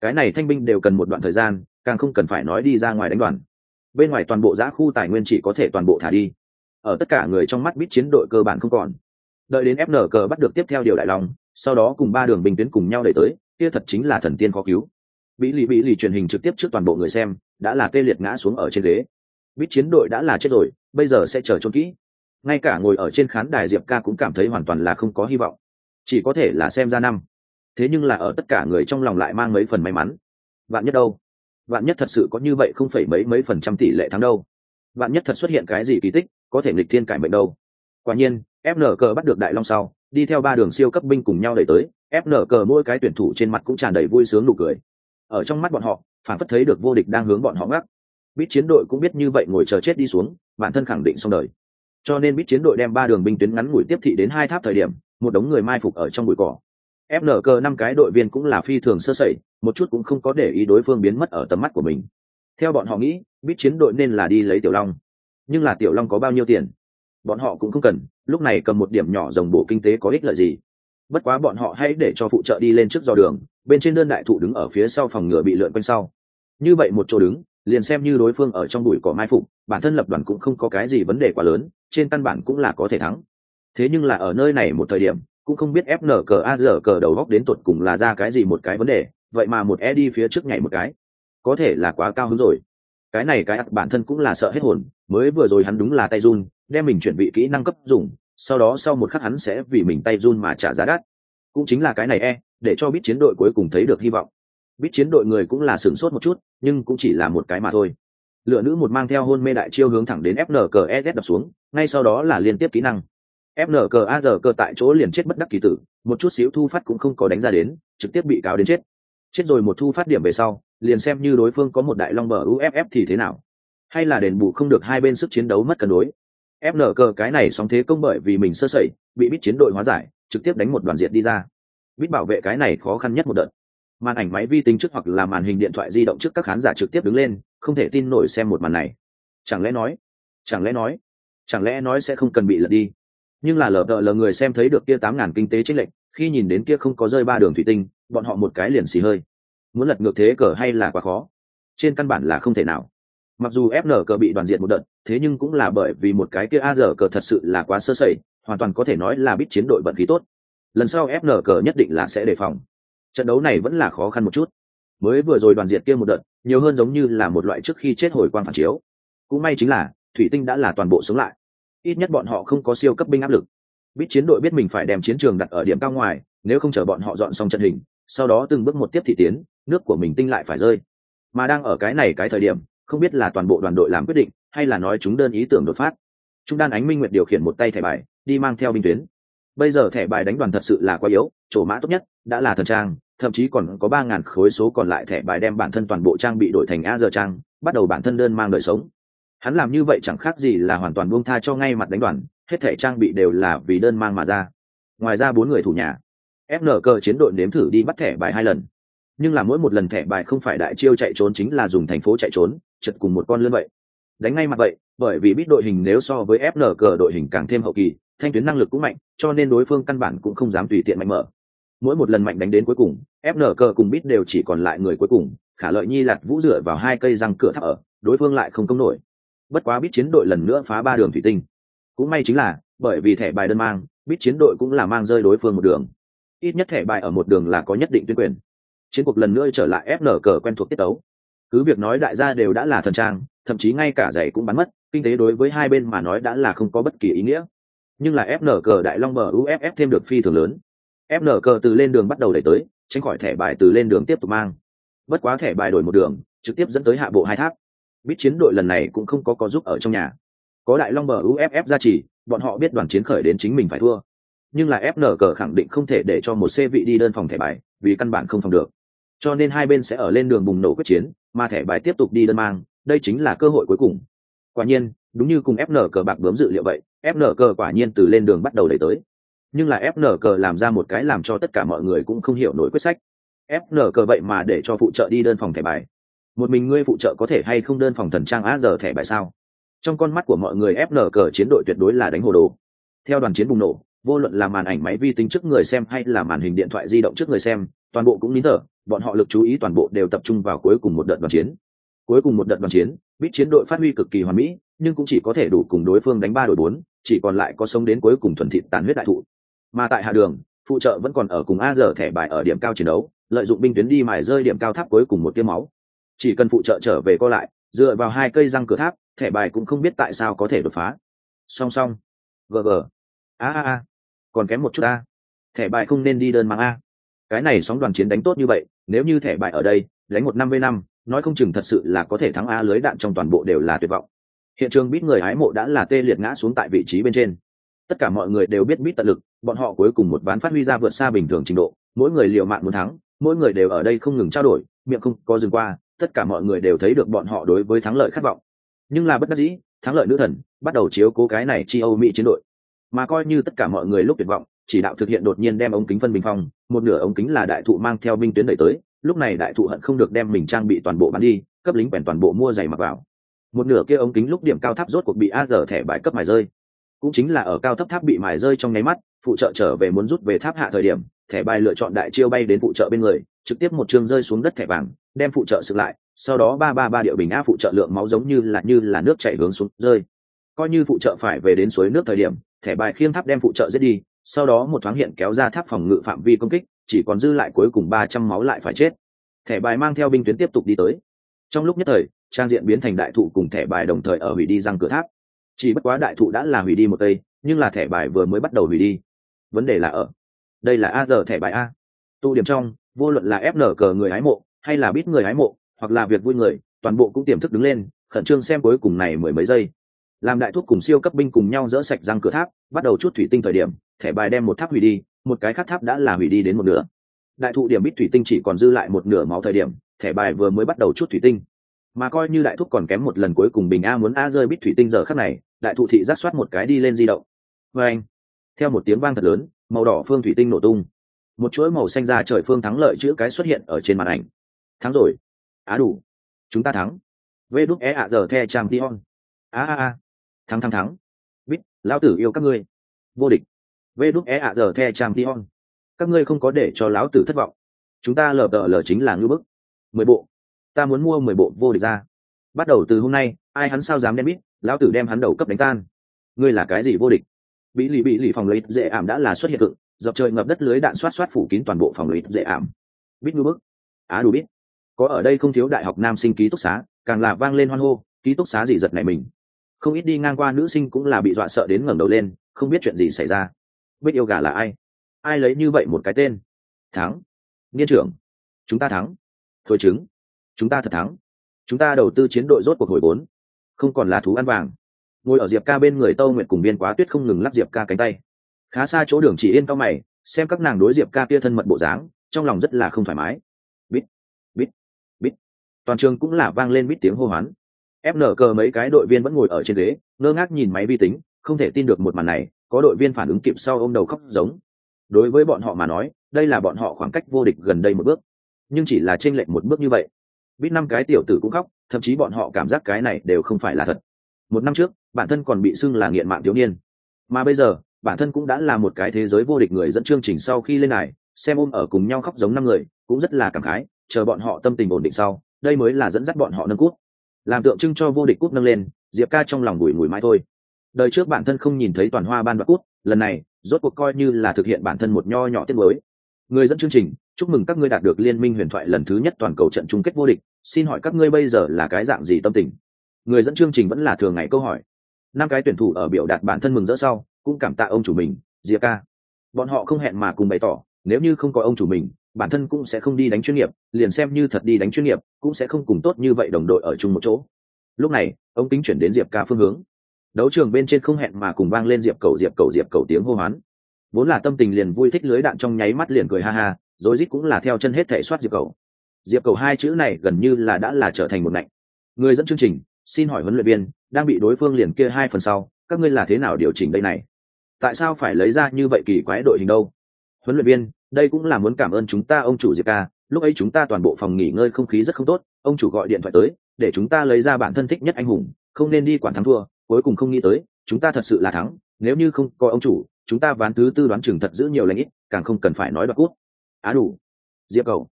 Speaker 1: cái này thanh binh đều cần một đoạn thời gian, càng không cần phải nói đi ra ngoài đánh đoàn. Bên ngoài toàn bộ giã khu tài nguyên chỉ có thể toàn bộ thả đi, ở tất cả người trong mắt biết chiến đội cơ bản không còn. Đợi đến FNC bắt được tiếp theo điều đại long, sau đó cùng 3 đường binh tuyến cùng nhau đẩy tới, kia thật chính là thần tiên khó cứu. Bị lì truyền hình trực tiếp trước toàn bộ người xem, đã là tê liệt ngã xuống ở trên ghế. Biết chiến đội đã là chết rồi, bây giờ sẽ chờ chôn kỹ. Ngay cả ngồi ở trên khán đài Diệp Ca cũng cảm thấy hoàn toàn là không có hy vọng, chỉ có thể là xem ra năm. Thế nhưng là ở tất cả người trong lòng lại mang mấy phần may mắn. Vạn nhất đâu? Vạn nhất thật sự có như vậy không phải mấy % tỷ lệ thắng đâu? Vạn nhất thật xuất hiện cái gì kỳ tích, có thể nghịch thiên cải mệnh đâu? Quả nhiên, FNC bắt được đại long sau, đi theo 3 đường siêu cấp binh cùng nhau đẩy tới, FNC mỗi cái tuyển thủ trên mặt cũng tràn đầy vui sướng nụ cười. Ở trong mắt bọn họ, phản phất thấy được vô địch đang hướng bọn họ ngắc. Biết chiến đội cũng biết như vậy ngồi chờ chết đi xuống, bản thân khẳng định xong đời. Cho nên biết chiến đội đem 3 đường binh tuyến ngắn ngủi tiếp thị đến 2 tháp thời điểm, một đống người mai phục ở trong bụi cỏ. FNC 5 cái đội viên cũng là phi thường sơ sẩy, một chút cũng không có để ý đối phương biến mất ở tầm mắt của mình. Theo bọn họ nghĩ, biết chiến đội nên là đi lấy tiểu long. Nhưng là tiểu long có bao nhiêu tiền? Bọn họ cũng không cần, lúc này cầm một điểm nhỏ rồng bổ kinh tế có ích lợi gì. Bất quá bọn họ hãy để cho phụ trợ đi lên trước dò đường, bên trên đơn đại thụ đứng ở phía sau phòng ngựa bị lượn quanh sau. Như vậy một chỗ đứng, liền xem như đối phương ở trong bụi cỏ mai phục, bản thân lập đoàn cũng không có cái gì vấn đề quá lớn, trên căn bản cũng là có thể thắng. Thế nhưng là ở nơi này một thời điểm, cũng không biết FNC đầu góc đến tột cùng là ra cái gì một cái vấn đề, vậy mà một đi phía trước nhảy một cái, có thể là quá cao hứng rồi. Cái này cái bản thân cũng là sợ hết hồn, mới vừa rồi hắn đúng là tay run, đem mình chuẩn bị kỹ năng cấp dùng, sau đó sau một khắc hắn sẽ vì mình tay run mà trả giá đắt. Cũng chính là cái này để cho biết chiến đội cuối cùng thấy được hy vọng. Biết chiến đội người cũng là sửng sốt một chút, nhưng cũng chỉ là một cái mà thôi. Lựa nữ một mang theo hôn mê đại chiêu hướng thẳng đến FNCS đập xuống, ngay sau đó là liên tiếp kỹ năng. FNCAG tại chỗ liền chết bất đắc kỳ tử, một chút xíu thu phát cũng không có đánh ra đến, trực tiếp bị cáo đến chết. Chết rồi một thu phát điểm về sau, liền xem như đối phương có một đại long bờ UFF thì thế nào? Hay là đền bù không được hai bên sức chiến đấu mất cân đối? FNC cái này sóng thế công bởi vì mình sơ sẩy, bị biết chiến đội hóa giải, trực tiếp đánh một đoàn diệt đi ra. Biết bảo vệ cái này khó khăn nhất một đợt. Màn ảnh máy vi tính trước hoặc là màn hình điện thoại di động trước các khán giả trực tiếp đứng lên, không thể tin nổi xem một màn này. Chẳng lẽ nói sẽ không cần bị lật đi? Nhưng là lờ người xem thấy được kia 8.000 kinh tế chênh lệch, khi nhìn đến kia không có rơi 3 đường thủy tinh, bọn họ một cái liền xì hơi. Muốn lật ngược thế cờ hay là quá khó? Trên căn bản là không thể nào. Mặc dù FNC bị đoàn diệt một đợt, thế nhưng cũng là bởi vì một cái kia AR cờ thật sự là quá sơ sẩy, hoàn toàn có thể nói là biết chiến đội vận khí tốt. Lần sau FNC nhất định là sẽ đề phòng. Trận đấu này vẫn là khó khăn một chút. Mới vừa rồi đoàn diệt kia một đợt, nhiều hơn giống như là một loại trước khi chết hồi quang phản chiếu. Cũng may chính là thủy tinh đã là toàn bộ sống lại. Ít nhất bọn họ không có siêu cấp binh áp lực. Biết chiến đội biết mình phải đem chiến trường đặt ở điểm cao ngoài, nếu không chờ bọn họ dọn xong trận hình, sau đó từng bước một tiếp thị tiến, nước của mình tinh lại phải rơi. Mà đang ở cái này cái thời điểm, không biết là toàn bộ đoàn đội làm quyết định, hay là nói chúng đơn ý tưởng đột phát. Trung đan Ánh Minh Nguyệt điều khiển một tay thẻ bài, đi mang theo binh tuyến. Bây giờ thẻ bài đánh đoàn thật sự là quá yếu, chỗ mã tốt nhất đã là thần trang, thậm chí còn có 3.000 khối số còn lại thẻ bài đem bản thân toàn bộ trang bị đổi thành AR trang, bắt đầu bản thân đơn mang đời sống. Hắn làm như vậy chẳng khác gì là hoàn toàn buông tha cho ngay mặt đánh đoàn, hết thẻ trang bị đều là vì đơn mang mà ra. Ngoài ra 4 người thủ nhà, FNC chiến đội nếm thử đi bắt thẻ bài 2 lần, nhưng là mỗi một lần thẻ bài không phải đại chiêu chạy trốn chính là dùng thành phố chạy trốn, chật cùng một con lươn vậy. Đánh ngay mặt vậy, bởi vì biết đội hình nếu so với FNC đội hình càng thêm hậu kỳ, thanh tuyến năng lực cũng mạnh, cho nên đối phương căn bản cũng không dám tùy tiện mạnh mở. Mỗi một lần mạnh đánh đến cuối cùng, FNC cùng biết đều chỉ còn lại người cuối cùng, Khả Lợi Nhi Lạt Vũ dựa vào 2 cây răng cửa tháp ở, đối phương lại không công nổi. Bất quá biết chiến đội lần nữa phá 3 đường thủy tinh. Cũng may chính là, bởi vì thẻ bài đơn mang, biết chiến đội cũng là mang rơi đối phương một đường. Ít nhất thẻ bài ở một đường là có nhất định tuyên quyền. Chiến cuộc lần nữa trở lại FNC quen thuộc tiết tấu. Cứ việc nói đại gia đều đã là thần trang, thậm chí ngay cả giày cũng bắn mất, kinh tế đối với hai bên mà nói đã là không có bất kỳ ý nghĩa. Nhưng là FNC đại long bờ UFF thêm được phi thường lớn. FNC từ lên đường bắt đầu đẩy tới, tránh khỏi thẻ bài từ lên đường tiếp tục mang. Bất quá thẻ bài đổi một đường, trực tiếp dẫn tới hạ bộ 2 tháp. Biết chiến đội lần này cũng không có giúp ở trong nhà. Có đại long bờ UFF gia trì, bọn họ biết đoàn chiến khởi đến chính mình phải thua. Nhưng là FNC khẳng định không thể để cho một C vị đi đơn phòng thẻ bài, vì căn bản không phòng được. Cho nên hai bên sẽ ở lên đường bùng nổ quyết chiến, mà thẻ bài tiếp tục đi đơn mang, đây chính là cơ hội cuối cùng. Quả nhiên, đúng như cùng FNC bạc bướm dự liệu vậy, FNC quả nhiên từ lên đường bắt đầu đẩy tới. Nhưng là FNC làm ra một cái làm cho tất cả mọi người cũng không hiểu nổi quyết sách. FNC vậy mà để cho phụ trợ đi đơn phòng thẻ bài. Một mình ngươi phụ trợ có thể hay không đơn phòng thần trang á giờ thẻ bài sao? Trong con mắt của mọi người FNC chiến đội tuyệt đối là đánh hồ đồ. Theo đoàn chiến bùng nổ, vô luận là màn ảnh máy vi tính trước người xem hay là màn hình điện thoại di động trước người xem, toàn bộ cũng nín thở, bọn họ lực chú ý toàn bộ đều tập trung vào cuối cùng một đợt đoàn chiến. Cuối cùng một đợt đoàn chiến, bít chiến đội phát huy cực kỳ hoàn mỹ, nhưng cũng chỉ có thể đủ cùng đối phương đánh 3-4, chỉ còn lại có sống đến cuối cùng thuần thịt tàn huyết đại thụ. Mà tại hạ đường, phụ trợ vẫn còn ở cùng A giờ thẻ bài ở điểm cao chiến đấu, lợi dụng binh tuyến đi mài rơi điểm cao tháp cuối cùng một tia máu. Chỉ cần phụ trợ trở về co lại, dựa vào 2 cây răng cửa tháp, thẻ bài cũng không biết tại sao có thể đột phá. Song song, gg, a, còn kém một chút a, thẻ bài không nên đi đơn mang a. Cái này sóng đoàn chiến đánh tốt như vậy, nếu như thẻ bài ở đây đánh 1-5v5, nói không chừng thật sự là có thể thắng a. Lưới đạn trong toàn bộ đều là tuyệt vọng. Hiện trường bít người hái mộ đã là tê liệt ngã xuống tại vị trí bên trên. Tất cả mọi người đều biết bít tận lực, bọn họ cuối cùng một ván phát huy ra vượt xa bình thường trình độ, mỗi người liều mạng muốn thắng, mỗi người đều ở đây không ngừng trao đổi, miệng không có dừng qua, tất cả mọi người đều thấy được bọn họ đối với thắng lợi khát vọng. Nhưng là bất đắc dĩ, thắng lợi nữ thần bắt đầu chiếu cố cái này chi Âu Mỹ chiến đội. Mà coi như tất cả mọi người lúc tuyệt vọng, chỉ đạo thực hiện đột nhiên đem ống kính phân bình phong, một nửa ống kính là đại thụ mang theo binh tuyến đẩy tới, lúc này đại thụ hận không được đem mình trang bị toàn bộ bán đi, cấp lính quèn toàn bộ mua giày mặc vào. Một nửa kia ống kính lúc điểm cao tháp rốt cuộc bị AG thẻ bài cấp mài rơi. Cũng chính là ở cao thấp tháp bị mài rơi trong nháy mắt, phụ trợ trở về muốn rút về tháp hạ thời điểm, thẻ bài lựa chọn đại chiêu bay đến phụ trợ bên người, trực tiếp một trường rơi xuống đất thẻ vàng, đem phụ trợ sực lại, sau đó 333 điệu bình a phụ trợ lượng máu giống như là nước chảy hướng xuống rơi. Coi như phụ trợ phải về đến suối nước thời điểm, thẻ bài khiêng tháp đem phụ trợ giết đi, sau đó một thoáng hiện kéo ra tháp phòng ngự phạm vi công kích, chỉ còn dư lại cuối cùng 300 máu lại phải chết. Thẻ bài mang theo binh tuyến tiếp tục đi tới. Trong lúc nhất thời, trang diện biến thành đại thụ cùng thẻ bài đồng thời ở hủy đi răng cửa tháp. Chỉ bất quá đại thụ đã là hủy đi một cây, nhưng là thẻ bài vừa mới bắt đầu hủy đi. Vấn đề là ở đây là AG thẻ bài a. Tụ điểm trong, vô luận là FN cờ người hái mộ, hay là bít người hái mộ, hoặc là việc vui người, toàn bộ cũng tiềm thức đứng lên, khẩn trương xem cuối cùng này mười mấy giây. Làm đại thúc cùng siêu cấp binh cùng nhau dỡ sạch răng cửa tháp, bắt đầu chút thủy tinh thời điểm, thẻ bài đem một tháp hủy đi, một cái khác tháp đã là hủy đi đến một nửa. Đại thụ điểm bít thủy tinh chỉ còn dư lại một nửa máu thời điểm, thẻ bài vừa mới bắt đầu chút thủy tinh. Mà coi như đại thúc còn kém một lần cuối cùng bình a muốn a rơi bít thủy tinh giờ khắc này, đại thụ thị giác soát một cái đi lên di động. Và anh, theo một tiếng vang thật lớn, màu đỏ phương thủy tinh nổ tung, một chuỗi màu xanh ra trời phương thắng lợi chữ cái xuất hiện ở trên màn ảnh. Thắng rồi, á đủ, chúng ta thắng. Vê đúc e ạ giờ the trang tion. A thắng. Bít, lão tử yêu các ngươi. Vô địch. Vê đúc e ạ giờ the trang tion. Các ngươi không có để cho lão tử thất vọng. Chúng ta lờ chính là ngư bức. 10 bộ. Ta muốn mua 10 bộ vô địch ra. Bắt đầu từ hôm nay, ai hắn sao dám đem bít, lão tử đem hắn đầu cấp đánh tan. Ngươi là cái gì vô địch? Bị lì phòng lấy dễ ảm đã là xuất hiện cực, dọc trời ngập đất lưới đạn xoát phủ kín toàn bộ phòng lấy dễ ảm. Bít ngư bức. Á đủ bít. Có ở đây không thiếu đại học nam sinh ký túc xá, càng là vang lên hoan hô, ký túc xá gì giật này mình. Không ít đi ngang qua nữ sinh cũng là bị dọa sợ đến ngẩng đầu lên, không biết chuyện gì xảy ra. Bích yêu gà là ai? Ai lấy như vậy một cái tên? Thắng. Niên trưởng. Chúng ta thắng. Thôi chứng. Chúng ta thật thắng. Chúng ta đầu tư chiến đội rốt cuộc hồi vốn. Không còn là thú ăn vàng. Ngồi ở Diệp Ca bên người Tâu Nguyệt cùng Biên Quá Tuyết không ngừng lắc Diệp Ca cánh tay. Khá xa chỗ Đường Chỉ Yên cau mày, xem các nàng đối Diệp Ca kia thân mật bộ dáng, trong lòng rất là không thoải mái. Bít, bít, bít. Toàn trường cũng là vang lên bít tiếng hô hoán. FN cờ mấy cái đội viên vẫn ngồi ở trên ghế, ngơ ngác nhìn máy vi tính, không thể tin được một màn này, có đội viên phản ứng kịp sau ôm đầu khóc giống. Đối với bọn họ mà nói, đây là bọn họ khoảng cách vô địch gần đây một bước, nhưng chỉ là chênh lệch một bước như vậy. Biết 5 cái tiểu tử cũng khóc, thậm chí bọn họ cảm giác cái này đều không phải là thật. Một năm trước, bản thân còn bị xưng là nghiện mạng thiếu niên, mà bây giờ, bản thân cũng đã là một cái thế giới vô địch người dẫn chương trình sau khi lên đài, xem ôm ở cùng nhau khóc giống 5 người, cũng rất là cảm khái, chờ bọn họ tâm tình ổn định sau, đây mới là dẫn dắt bọn họ nâng cúp. Làm tượng trưng cho vô địch cúp nâng lên, Diệp Ca trong lòng bùi ngùi mãi thôi. Đời trước bản thân không nhìn thấy toàn hoa ban đoạt cúp, lần này rốt cuộc coi như là thực hiện bản thân một nho nhỏ tiết mới. Người dẫn chương trình, chúc mừng các ngươi đạt được liên minh huyền thoại lần thứ nhất toàn cầu trận chung kết vô địch, xin hỏi các ngươi bây giờ là cái dạng gì tâm tình? Người dẫn chương trình vẫn là thường ngày câu hỏi. 5 cái tuyển thủ ở biểu đạt bản thân mừng rỡ sau, cũng cảm tạ ông chủ mình, Diệp Ca. Bọn họ không hẹn mà cùng bày tỏ, nếu như không có ông chủ mình, bản thân cũng sẽ không đi đánh chuyên nghiệp, liền xem như thật đi đánh chuyên nghiệp, cũng sẽ không cùng tốt như vậy đồng đội ở chung một chỗ. Lúc này, ông kính chuyển đến Diệp Ca phương hướng. Đấu trường bên trên không hẹn mà cùng vang lên Diệp Cầu tiếng hô hoán. Vốn là tâm tình liền vui thích lưới đạn trong nháy mắt liền cười ha ha, rối rít cũng là theo chân hết thể soát Diệp Cầu 2 chữ này gần như là đã là trở thành một ngạnh. Người dẫn chương trình, xin hỏi huấn luyện viên, đang bị đối phương liền kia 2 phần sau, các ngươi là thế nào điều chỉnh đây này? Tại sao phải lấy ra như vậy kỳ quái đội hình đâu? Huấn luyện viên, đây cũng là muốn cảm ơn chúng ta ông chủ Diệp Ca, lúc ấy chúng ta toàn bộ phòng nghỉ ngơi không khí rất không tốt, ông chủ gọi điện thoại tới, để chúng ta lấy ra bản thân thích nhất anh hùng, không nên đi quản thắng thua, cuối cùng không nghĩ tới, chúng ta thật sự là thắng, nếu như không có ông chủ, chúng ta ván thứ 4 đoán chừng thật giữ nhiều lành ít, càng không cần phải nói đoạt cúp. Á đủ. Diệp Cầu.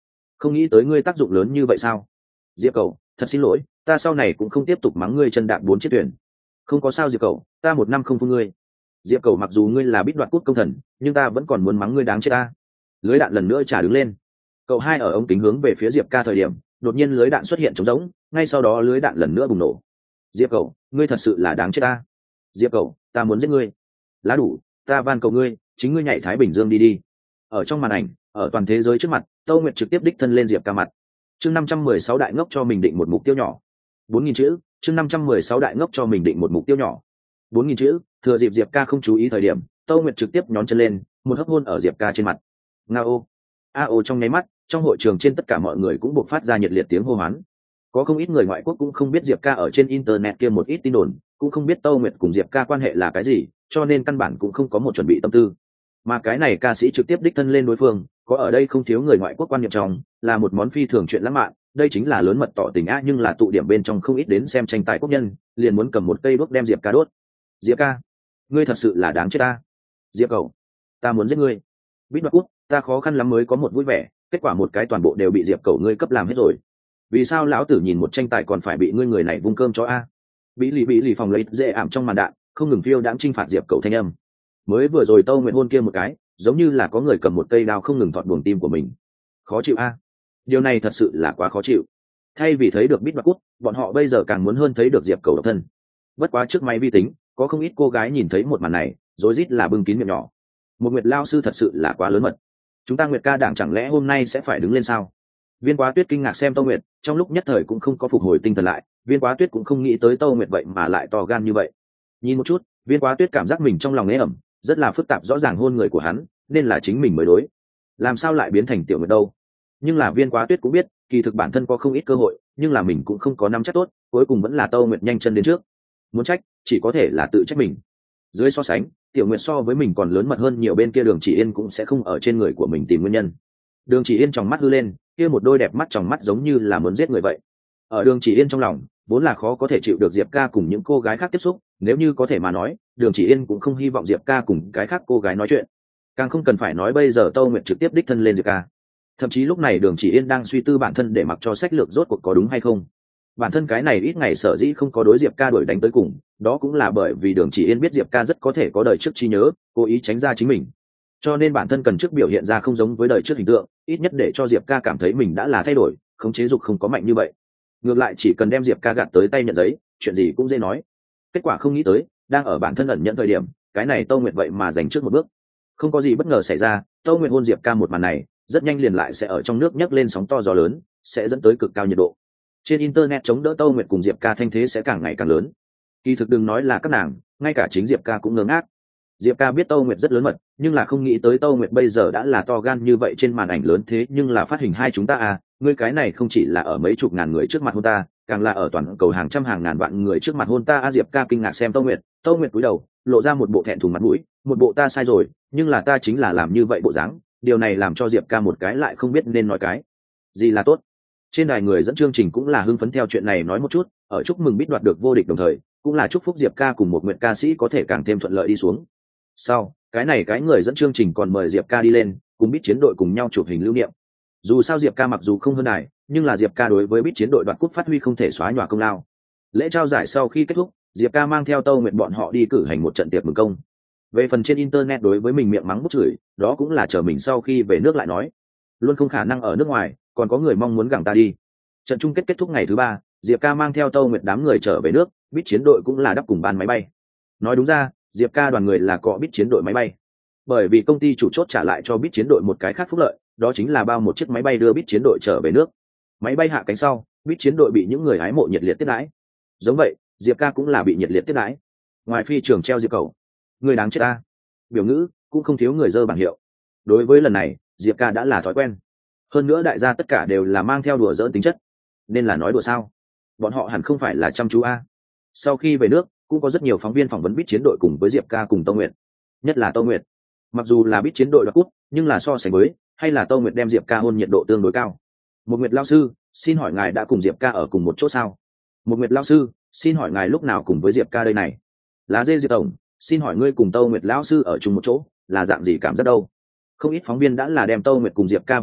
Speaker 1: Không nghĩ tới ngươi tác dụng lớn như vậy sao? Diệp Cầu, thật xin lỗi, ta sau này cũng không tiếp tục mắng ngươi chân đạp 4 chiếc thuyền. Không có sao Diệp Cầu, ta 1 năm không phun ngươi. Diệp Cầu, mặc dù ngươi là bít đoạt cút công thần, nhưng ta vẫn còn muốn mắng ngươi đáng chết ta. Lưới đạn lần nữa trả đứng lên. Cậu hai ở ống kính hướng về phía Diệp Ca thời điểm, đột nhiên lưới đạn xuất hiện trống rỗng, ngay sau đó lưới đạn lần nữa bùng nổ. Diệp Cầu, ngươi thật sự là đáng chết ta. Diệp Cầu, ta muốn giết ngươi. Lá đủ, ta van cầu ngươi, chính ngươi nhảy Thái Bình Dương đi đi. Ở trong màn ảnh, ở toàn thế giới trước mặt, Tâu Nguyệt trực tiếp đích thân lên Diệp Ca mặt. Chương 516 đại ngốc cho mình định một mục tiêu nhỏ. 4000 chữ, chương 516 đại ngốc cho mình định một mục tiêu nhỏ. 4000 chữ, thừa dịp Diệp Ca không chú ý thời điểm, Tâu Nguyệt trực tiếp nhón chân lên, một hấp hôn ở Diệp Ca trên mặt. Ngao. Ao trong nháy mắt, trong hội trường trên tất cả mọi người cũng buộc phát ra nhiệt liệt tiếng hô hoán. Có không ít người ngoại quốc cũng không biết Diệp Ca ở trên internet kia một ít tin đồn, cũng không biết Tâu Nguyệt cùng Diệp Ca quan hệ là cái gì, cho nên căn bản cũng không có một chuẩn bị tâm tư. Mà cái này ca sĩ trực tiếp đích thân lên đối phương, có ở đây không thiếu người ngoại quốc quan niệm trong, là một món phi thường chuyện lãng mạn, đây chính là lớn mật tỏ tình á, nhưng là tụ điểm bên trong không ít đến xem tranh tài quốc nhân, liền muốn cầm một cây đuốc đem Diệp Ca đốt. Diệp Ca, ngươi thật sự là đáng chết ta. Diệp Cầu, ta muốn giết ngươi. Bít Đoạt Quốc, ta khó khăn lắm mới có một vui vẻ, kết quả một cái toàn bộ đều bị Diệp Cầu ngươi cấp làm hết rồi. Vì sao lão tử nhìn một tranh tài còn phải bị ngươi người này vung cơm cho a? Bị lì phòng lấy dễ ảm trong màn đạn, không ngừng phiêu đãng chinh phạt Diệp Cầu thanh âm. Mới vừa rồi Tâu Nguyệt hôn kia một cái, giống như là có người cầm một cây đao không ngừng thọt buồng tim của mình. Khó chịu a. Điều này thật sự là quá khó chịu. Thay vì thấy được Bít Đoạt Quốc, bọn họ bây giờ càng muốn hơn thấy được Diệp Cầu độc thân. Bất quá trước máy vi tính, có không ít cô gái nhìn thấy một màn này, rối rít là bưng kín miệng nhỏ. Một Nguyệt lao sư thật sự là quá lớn mật. Chúng ta Nguyệt ca đảng chẳng lẽ hôm nay sẽ phải đứng lên sao? Viên Quá Tuyết kinh ngạc xem Tâu Nguyệt, trong lúc nhất thời cũng không có phục hồi tinh thần lại, Viên Quá Tuyết cũng không nghĩ tới Tâu Nguyệt vậy mà lại to gan như vậy. Nhìn một chút, Viên Quá Tuyết cảm giác mình trong lòng ế ẩm, rất là phức tạp, rõ ràng hôn người của hắn, nên là chính mình mới đối. Làm sao lại biến thành Tiểu Nguyệt đâu? Nhưng là Viên Quá Tuyết cũng biết, kỳ thực bản thân có không ít cơ hội, nhưng là mình cũng không có nắm chắc tốt, cuối cùng vẫn là Tâu Nguyệt nhanh chân đến trước. Muốn trách, chỉ có thể là tự trách mình. Dưới so sánh, Tiểu Nguyệt so với mình còn lớn mật hơn nhiều, bên kia Đường Chỉ Yên cũng sẽ không ở trên người của mình tìm nguyên nhân. Đường Chỉ Yên trong mắt hư lên, kia một đôi đẹp mắt trong mắt giống như là muốn giết người vậy. Ở Đường Chỉ Yên trong lòng, vốn là khó có thể chịu được Diệp Ca cùng những cô gái khác tiếp xúc, nếu như có thể mà nói, Đường Chỉ Yên cũng không hy vọng Diệp Ca cùng cái khác cô gái nói chuyện. Càng không cần phải nói bây giờ Tâu Nguyệt trực tiếp đích thân lên Diệp Ca. Thậm chí lúc này Đường Chỉ Yên đang suy tư bản thân để mặc cho sách lược rốt cuộc có đúng hay không. Bản thân cái này ít ngày sở dĩ không có đối Diệp Ca đuổi đánh tới cùng, đó cũng là bởi vì Đường Chỉ Yên biết Diệp Ca rất có thể có đời trước trí nhớ, cố ý tránh ra chính mình. Cho nên bản thân cần trước biểu hiện ra không giống với đời trước hình tượng, ít nhất để cho Diệp Ca cảm thấy mình đã là thay đổi, khống chế dục không có mạnh như vậy. Ngược lại chỉ cần đem Diệp Ca gạt tới tay nhận giấy, chuyện gì cũng dễ nói. Kết quả không nghĩ tới, đang ở bản thân ẩn nhận thời điểm, cái này Tâu Nguyệt vậy mà giành trước một bước. Không có gì bất ngờ xảy ra, Tâu Nguyệt hôn Diệp Ca một màn này, rất nhanh liền lại sẽ ở trong nước nhấc lên sóng to gió lớn, sẽ dẫn tới cực cao nhiệt độ. Trên internet chống đỡ Tâu Nguyệt cùng Diệp Ca thanh thế sẽ càng ngày càng lớn. Kỳ thực đừng nói là các nàng, ngay cả chính Diệp Ca cũng ngớ ngác. Diệp Ca biết Tâu Nguyệt rất lớn mật, nhưng là không nghĩ tới Tâu Nguyệt bây giờ đã là to gan như vậy trên màn ảnh lớn, thế nhưng là phát hình hai chúng ta à, ngươi cái này không chỉ là ở mấy chục ngàn người trước mặt hôn ta, càng là ở toàn cầu hàng trăm hàng ngàn vạn người trước mặt hôn ta à. Diệp Ca kinh ngạc xem Tâu Nguyệt cúi đầu, lộ ra một bộ thẹn thùng mặt mũi, một bộ ta sai rồi, nhưng là ta chính là làm như vậy bộ dáng, điều này làm cho Diệp Ca một cái lại không biết nên nói cái gì là tốt. Trên đài người dẫn chương trình cũng là hưng phấn theo chuyện này nói một chút, ở chúc mừng Bít đoạt được vô địch, đồng thời cũng là chúc phúc Diệp Ca cùng một nguyện ca sĩ có thể càng thêm thuận lợi đi xuống. Sau cái này cái người dẫn chương trình còn mời Diệp Ca đi lên cùng Bít chiến đội cùng nhau chụp hình lưu niệm. Dù sao Diệp Ca mặc dù không hơn đài, nhưng là Diệp Ca đối với Bít chiến đội đoạt cúp phát huy không thể xóa nhòa công lao. Lễ trao giải sau khi kết thúc, Diệp Ca mang theo Tâu Nguyệt bọn họ đi cử hành một trận tiệc mừng công. Về phần trên internet đối với mình miệng mắng bút chửi, đó cũng là chờ mình sau khi về nước lại nói, luôn không khả năng ở nước ngoài còn có người mong muốn gẳng ta đi. Trận chung kết kết thúc ngày thứ 3, Diệp Ca mang theo Tâu Nguyệt đám người trở về nước, Bít chiến đội cũng là đắp cùng ban máy bay. Nói đúng ra, Diệp Ca đoàn người là cọ Bít chiến đội máy bay, bởi vì công ty chủ chốt trả lại cho Bít chiến đội một cái khác phúc lợi, đó chính là bao một chiếc máy bay đưa Bít chiến đội trở về nước. Máy bay hạ cánh sau, Bít chiến đội bị những người hái mộ nhiệt liệt tiếp đãi. Giống vậy, Diệp Ca cũng là bị nhiệt liệt tiếp đãi. Ngoài phi trường treo Diệp Cầu, người đáng chết ta, biểu ngữ cũng không thiếu người dơ bảng hiệu. Đối với lần này, Diệp Ca đã là thói quen. Hơn nữa đại gia tất cả đều là mang theo đùa giỡn tính chất, nên là nói đùa sao? Bọn họ hẳn không phải là chăm chú a. Sau khi về nước, cũng có rất nhiều phóng viên phỏng vấn Bít chiến đội cùng với Diệp Ca cùng Tâu Nguyệt. Nhất là Tâu Nguyệt, mặc dù là Bít chiến đội đoạt cúp, nhưng là so sánh với, hay là Tâu Nguyệt đem Diệp Ca hôn nhiệt độ tương đối cao. Một Nguyệt lao sư, xin hỏi ngài đã cùng Diệp Ca ở cùng một chỗ sao? Một Nguyệt lao sư, xin hỏi ngài lúc nào cùng với Diệp Ca đây này? Lá dê Diệp tổng, xin hỏi ngươi cùng Tâu Nguyệt lão sư ở chung một chỗ, là dạng gì cảm giác đâu? Không ít phóng viên đã là đem Tâu Nguyệt cùng Diệp Ca vây lại,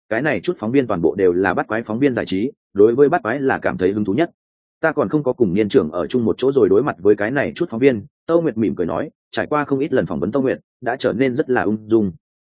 Speaker 1: cái này chút phóng viên toàn bộ đều là bắt quái phóng viên giải trí, đối với bắt quái là cảm thấy hứng thú nhất. Ta còn không có cùng niên trưởng ở chung một chỗ rồi đối mặt với cái này chút phóng viên, Tâu Nguyệt mỉm cười nói, trải qua không ít lần phỏng vấn Tâu Nguyệt đã trở nên rất là ung dung.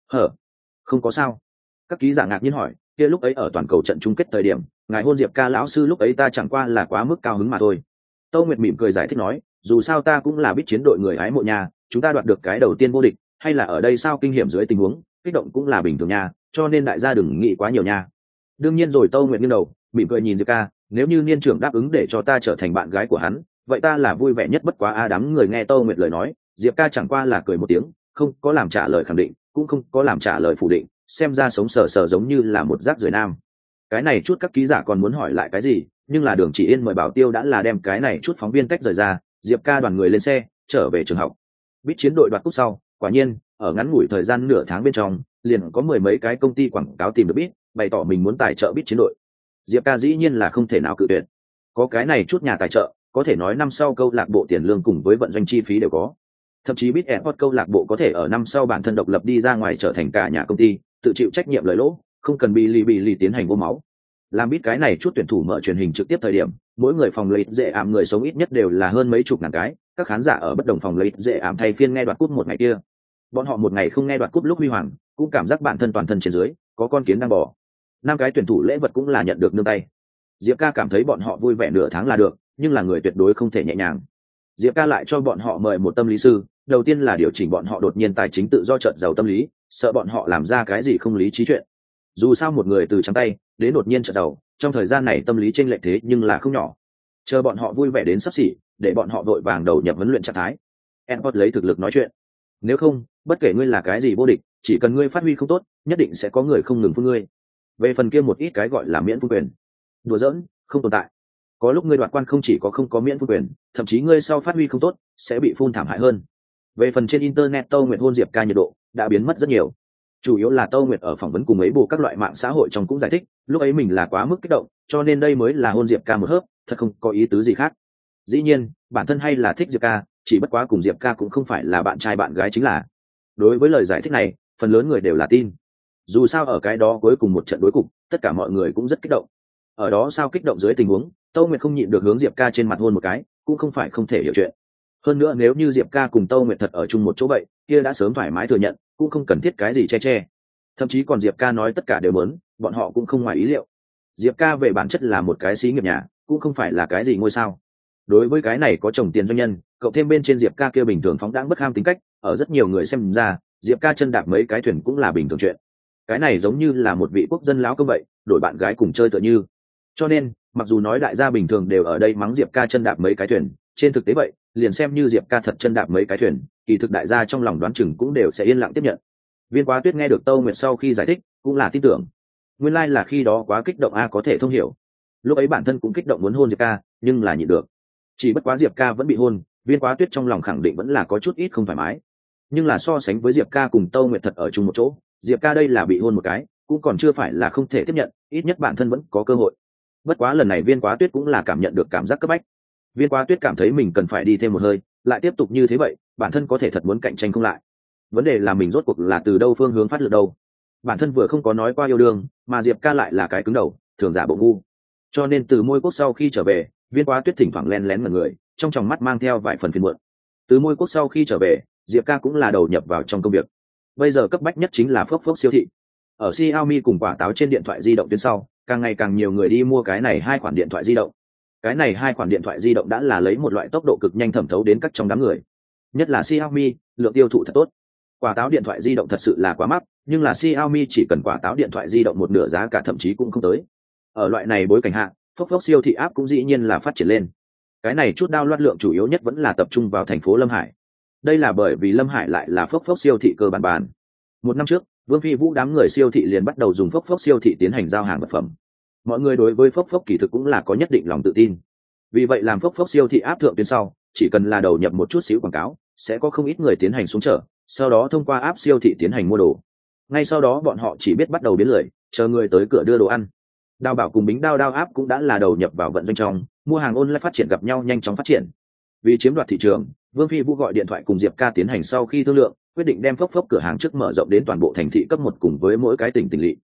Speaker 1: Không có sao. Các ký giả ngạc nhiên hỏi, kia lúc ấy ở toàn cầu trận chung kết thời điểm, ngài hôn Diệp Ca lão sư lúc ấy ta chẳng qua là quá mức cao hứng mà thôi. Tâu Nguyệt mỉm cười giải thích nói, dù sao ta cũng là biết chiến đội người hái mộ nhà, chúng ta đoạt được cái đầu tiên vô địch, hay là ở đây sao kinh hiểm dưới tình huống, kích động cũng là bình thường nha, cho nên đại gia đừng nghĩ quá nhiều nha. Đương nhiên rồi. Tâu Nguyệt nghiêng đầu mỉm cười nhìn Diệp Ca, nếu như niên trưởng đáp ứng để cho ta trở thành bạn gái của hắn, vậy ta là vui vẻ nhất. Bất quá đám người nghe Tâu Nguyệt lời nói, Diệp Ca chẳng qua là cười một tiếng, không có làm trả lời khẳng định, cũng không có làm trả lời phủ định, xem ra sống sờ sờ giống như là một rác rưởi nam. Cái này chút các ký giả còn muốn hỏi lại cái gì, nhưng là Đường Chỉ Yên mời Bảo Tiêu đã là đem cái này chút phóng viên tách rời ra, Diệp Ca đoàn người lên xe trở về trường học. Biết chiến đội đoạt cúp sau, quả nhiên ở ngắn ngủi thời gian nửa tháng bên trong, liền có 10 mấy cái công ty quảng cáo tìm được Biết, bày tỏ mình muốn tài trợ Biết chiến đội. Diệp Ca dĩ nhiên là không thể nào cự tuyệt. Có cái này chút nhà tài trợ, có thể nói năm sau câu lạc bộ tiền lương cùng với vận doanh chi phí đều có. Thậm chí Biết Airport câu lạc bộ có thể ở năm sau bản thân độc lập đi ra ngoài trở thành cả nhà công ty, tự chịu trách nhiệm lợi lỗ, không cần bị lì tiến hành vô máu. Làm Biết cái này chút tuyển thủ mở truyền hình trực tiếp thời điểm, mỗi người phòng lấy dễ ảm người sống ít nhất đều là hơn mấy chục ngàn cái, các khán giả ở bất đồng phòng lấy dễ ảm thay phiên nghe đoạt cúp một ngày kia. Bọn họ một ngày không nghe đoạt cúp lúc huy hoàng, cũng cảm giác bản thân toàn thân trên dưới có con kiến đang bò. 5 cái tuyển thủ lễ vật cũng là nhận được nương tay. Diệp Ca cảm thấy bọn họ vui vẻ nửa tháng là được, nhưng là người tuyệt đối không thể nhẹ nhàng. Diệp Ca lại cho bọn họ mời một tâm lý sư, đầu tiên là điều chỉnh bọn họ đột nhiên tài chính tự do trợt giàu tâm lý, sợ bọn họ làm ra cái gì không lý trí chuyện. Dù sao một người từ trắng tay đến đột nhiên trợt giàu, trong thời gian này tâm lý chênh lệch thế nhưng là không nhỏ. Chờ bọn họ vui vẻ đến sắp xỉ, để bọn họ vội vàng đầu nhập huấn luyện trạng thái. Edward lấy thực lực nói chuyện. Nếu không, bất kể ngươi là cái gì vô địch, chỉ cần ngươi phát huy không tốt, nhất định sẽ có người không ngừng phun ngươi. Về phần kia một ít cái gọi là miễn phun quyền, đùa giỡn, không tồn tại. Có lúc ngươi đoạt quan không chỉ có không có miễn phun quyền, thậm chí ngươi sau phát huy không tốt sẽ bị phun thảm hại hơn. Về phần trên internet Tâu Nguyệt hôn Diệp Ca nhiệt độ đã biến mất rất nhiều. Chủ yếu là Tâu Nguyệt ở phỏng vấn cùng ấy bộ các loại mạng xã hội trong cũng giải thích, lúc ấy mình là quá mức kích động, cho nên đây mới là hôn Diệp Ca một hớp, thật không có ý tứ gì khác. Dĩ nhiên, bản thân hay là thích Diệp Ca, chỉ bất quá cùng Diệp Ca cũng không phải là bạn trai bạn gái chính là. Đối với lời giải thích này, phần lớn người đều là tin. Dù sao ở cái đó cuối cùng một trận đối cục, tất cả mọi người cũng rất kích động. Ở đó sao kích động dưới tình huống, Tâu Nguyệt không nhịn được hướng Diệp Ca trên mặt hôn một cái, cũng không phải không thể hiểu chuyện. Hơn nữa nếu như Diệp Ca cùng Tâu Nguyệt thật ở chung một chỗ vậy, kia đã sớm thoải mái thừa nhận, cũng không cần thiết cái gì che che. Thậm chí còn Diệp Ca nói tất cả đều muốn, bọn họ cũng không ngoài ý liệu. Diệp Ca về bản chất là một cái xí nghiệp nhà, cũng không phải là cái gì ngôi sao. Đối với cái này có chồng tiền doanh nhân, cậu thêm bên trên Diệp Ca kia bình thường phóng đãng bất ham tính cách, ở rất nhiều người xem ra, Diệp Ca chân đạp mấy cái thuyền cũng là bình thường chuyện. Cái này giống như là một vị quốc dân lão công vậy, đổi bạn gái cùng chơi tựa như. Cho nên, mặc dù nói đại gia bình thường đều ở đây mắng Diệp Ca chân đạp mấy cái thuyền, trên thực tế vậy, liền xem như Diệp Ca thật chân đạp mấy cái thuyền, kỳ thực đại gia trong lòng đoán chừng cũng đều sẽ yên lặng tiếp nhận. Viên Quá Tuyết nghe được Tâu Nguyệt sau khi giải thích, cũng là tin tưởng. Nguyên lai là khi đó quá kích động có thể thông hiểu. Lúc ấy bản thân cũng kích động muốn hôn Diệp Ca, nhưng là nhịn được. Chỉ bất quá Diệp Ca vẫn bị hôn, Viên Quá Tuyết trong lòng khẳng định vẫn là có chút ít không thoải mái. Nhưng là so sánh với Diệp Ca cùng Tâu Nguyệt thật ở chung một chỗ, Diệp Ca đây là bị hôn một cái, cũng còn chưa phải là không thể tiếp nhận, ít nhất bản thân vẫn có cơ hội. Bất quá lần này Viên Quá Tuyết cũng là cảm nhận được cảm giác cấp bách. Viên Quá Tuyết cảm thấy mình cần phải đi thêm một hơi, lại tiếp tục như thế vậy, bản thân có thể thật muốn cạnh tranh không lại. Vấn đề là mình rốt cuộc là từ đâu phương hướng phát lực đâu. Bản thân vừa không có nói qua yêu đương, mà Diệp Ca lại là cái cứng đầu, thường giả bộ ngu. Cho nên từ Môi Quốc sau khi trở về, Viên Quá Tuyết thỉnh thoảng len lén mọi người, trong tròng mắt mang theo vài phần phiền muộn. Từ Môi Quốc sau khi trở về, Diệp Ca cũng là đầu nhập vào trong công việc. Bây giờ cấp bách nhất chính là phốc phốc siêu thị. Ở Xiaomi cùng quả táo trên điện thoại di động tuyến sau, càng ngày càng nhiều người đi mua cái này hai khoản điện thoại di động. Cái này hai khoản điện thoại di động đã là lấy một loại tốc độ cực nhanh thẩm thấu đến các trong đám người. Nhất là Xiaomi, lượng tiêu thụ thật tốt. Quả táo điện thoại di động thật sự là quá mắc, nhưng là Xiaomi chỉ cần quả táo điện thoại di động một nửa giá cả thậm chí cũng không tới. Ở loại này bối cảnh hạ, phốc phốc siêu thị app cũng dĩ nhiên là phát triển lên. Cái này chút download lượng chủ yếu nhất vẫn là tập trung vào thành phố Lâm Hải. Đây là bởi vì Lâm Hải lại là phốc phốc siêu thị cơ bản bàn. Một năm trước, Vương Phi Vũ đám người siêu thị liền bắt đầu dùng phốc phốc siêu thị tiến hành giao hàng vật phẩm. Mọi người đối với phốc phốc kỳ thực cũng là có nhất định lòng tự tin. Vì vậy làm phốc phốc siêu thị áp thượng tuyến sau, chỉ cần là đầu nhập một chút xíu quảng cáo, sẽ có không ít người tiến hành xuống chợ, sau đó thông qua app siêu thị tiến hành mua đồ. Ngay sau đó bọn họ chỉ biết bắt đầu biến lười, chờ người tới cửa đưa đồ ăn. Đào Bảo cùng Bính Đao Đao app cũng đã là đầu nhập vào vận doanh trong, mua hàng online phát triển gặp nhau nhanh chóng phát triển. Vì chiếm đoạt thị trường, Vương Phi Vũ gọi điện thoại cùng Diệp Ca tiến hành sau khi thương lượng, quyết định đem phốc phốc cửa hàng trước mở rộng đến toàn bộ thành thị cấp 1 cùng với mỗi cái tỉnh lỵ.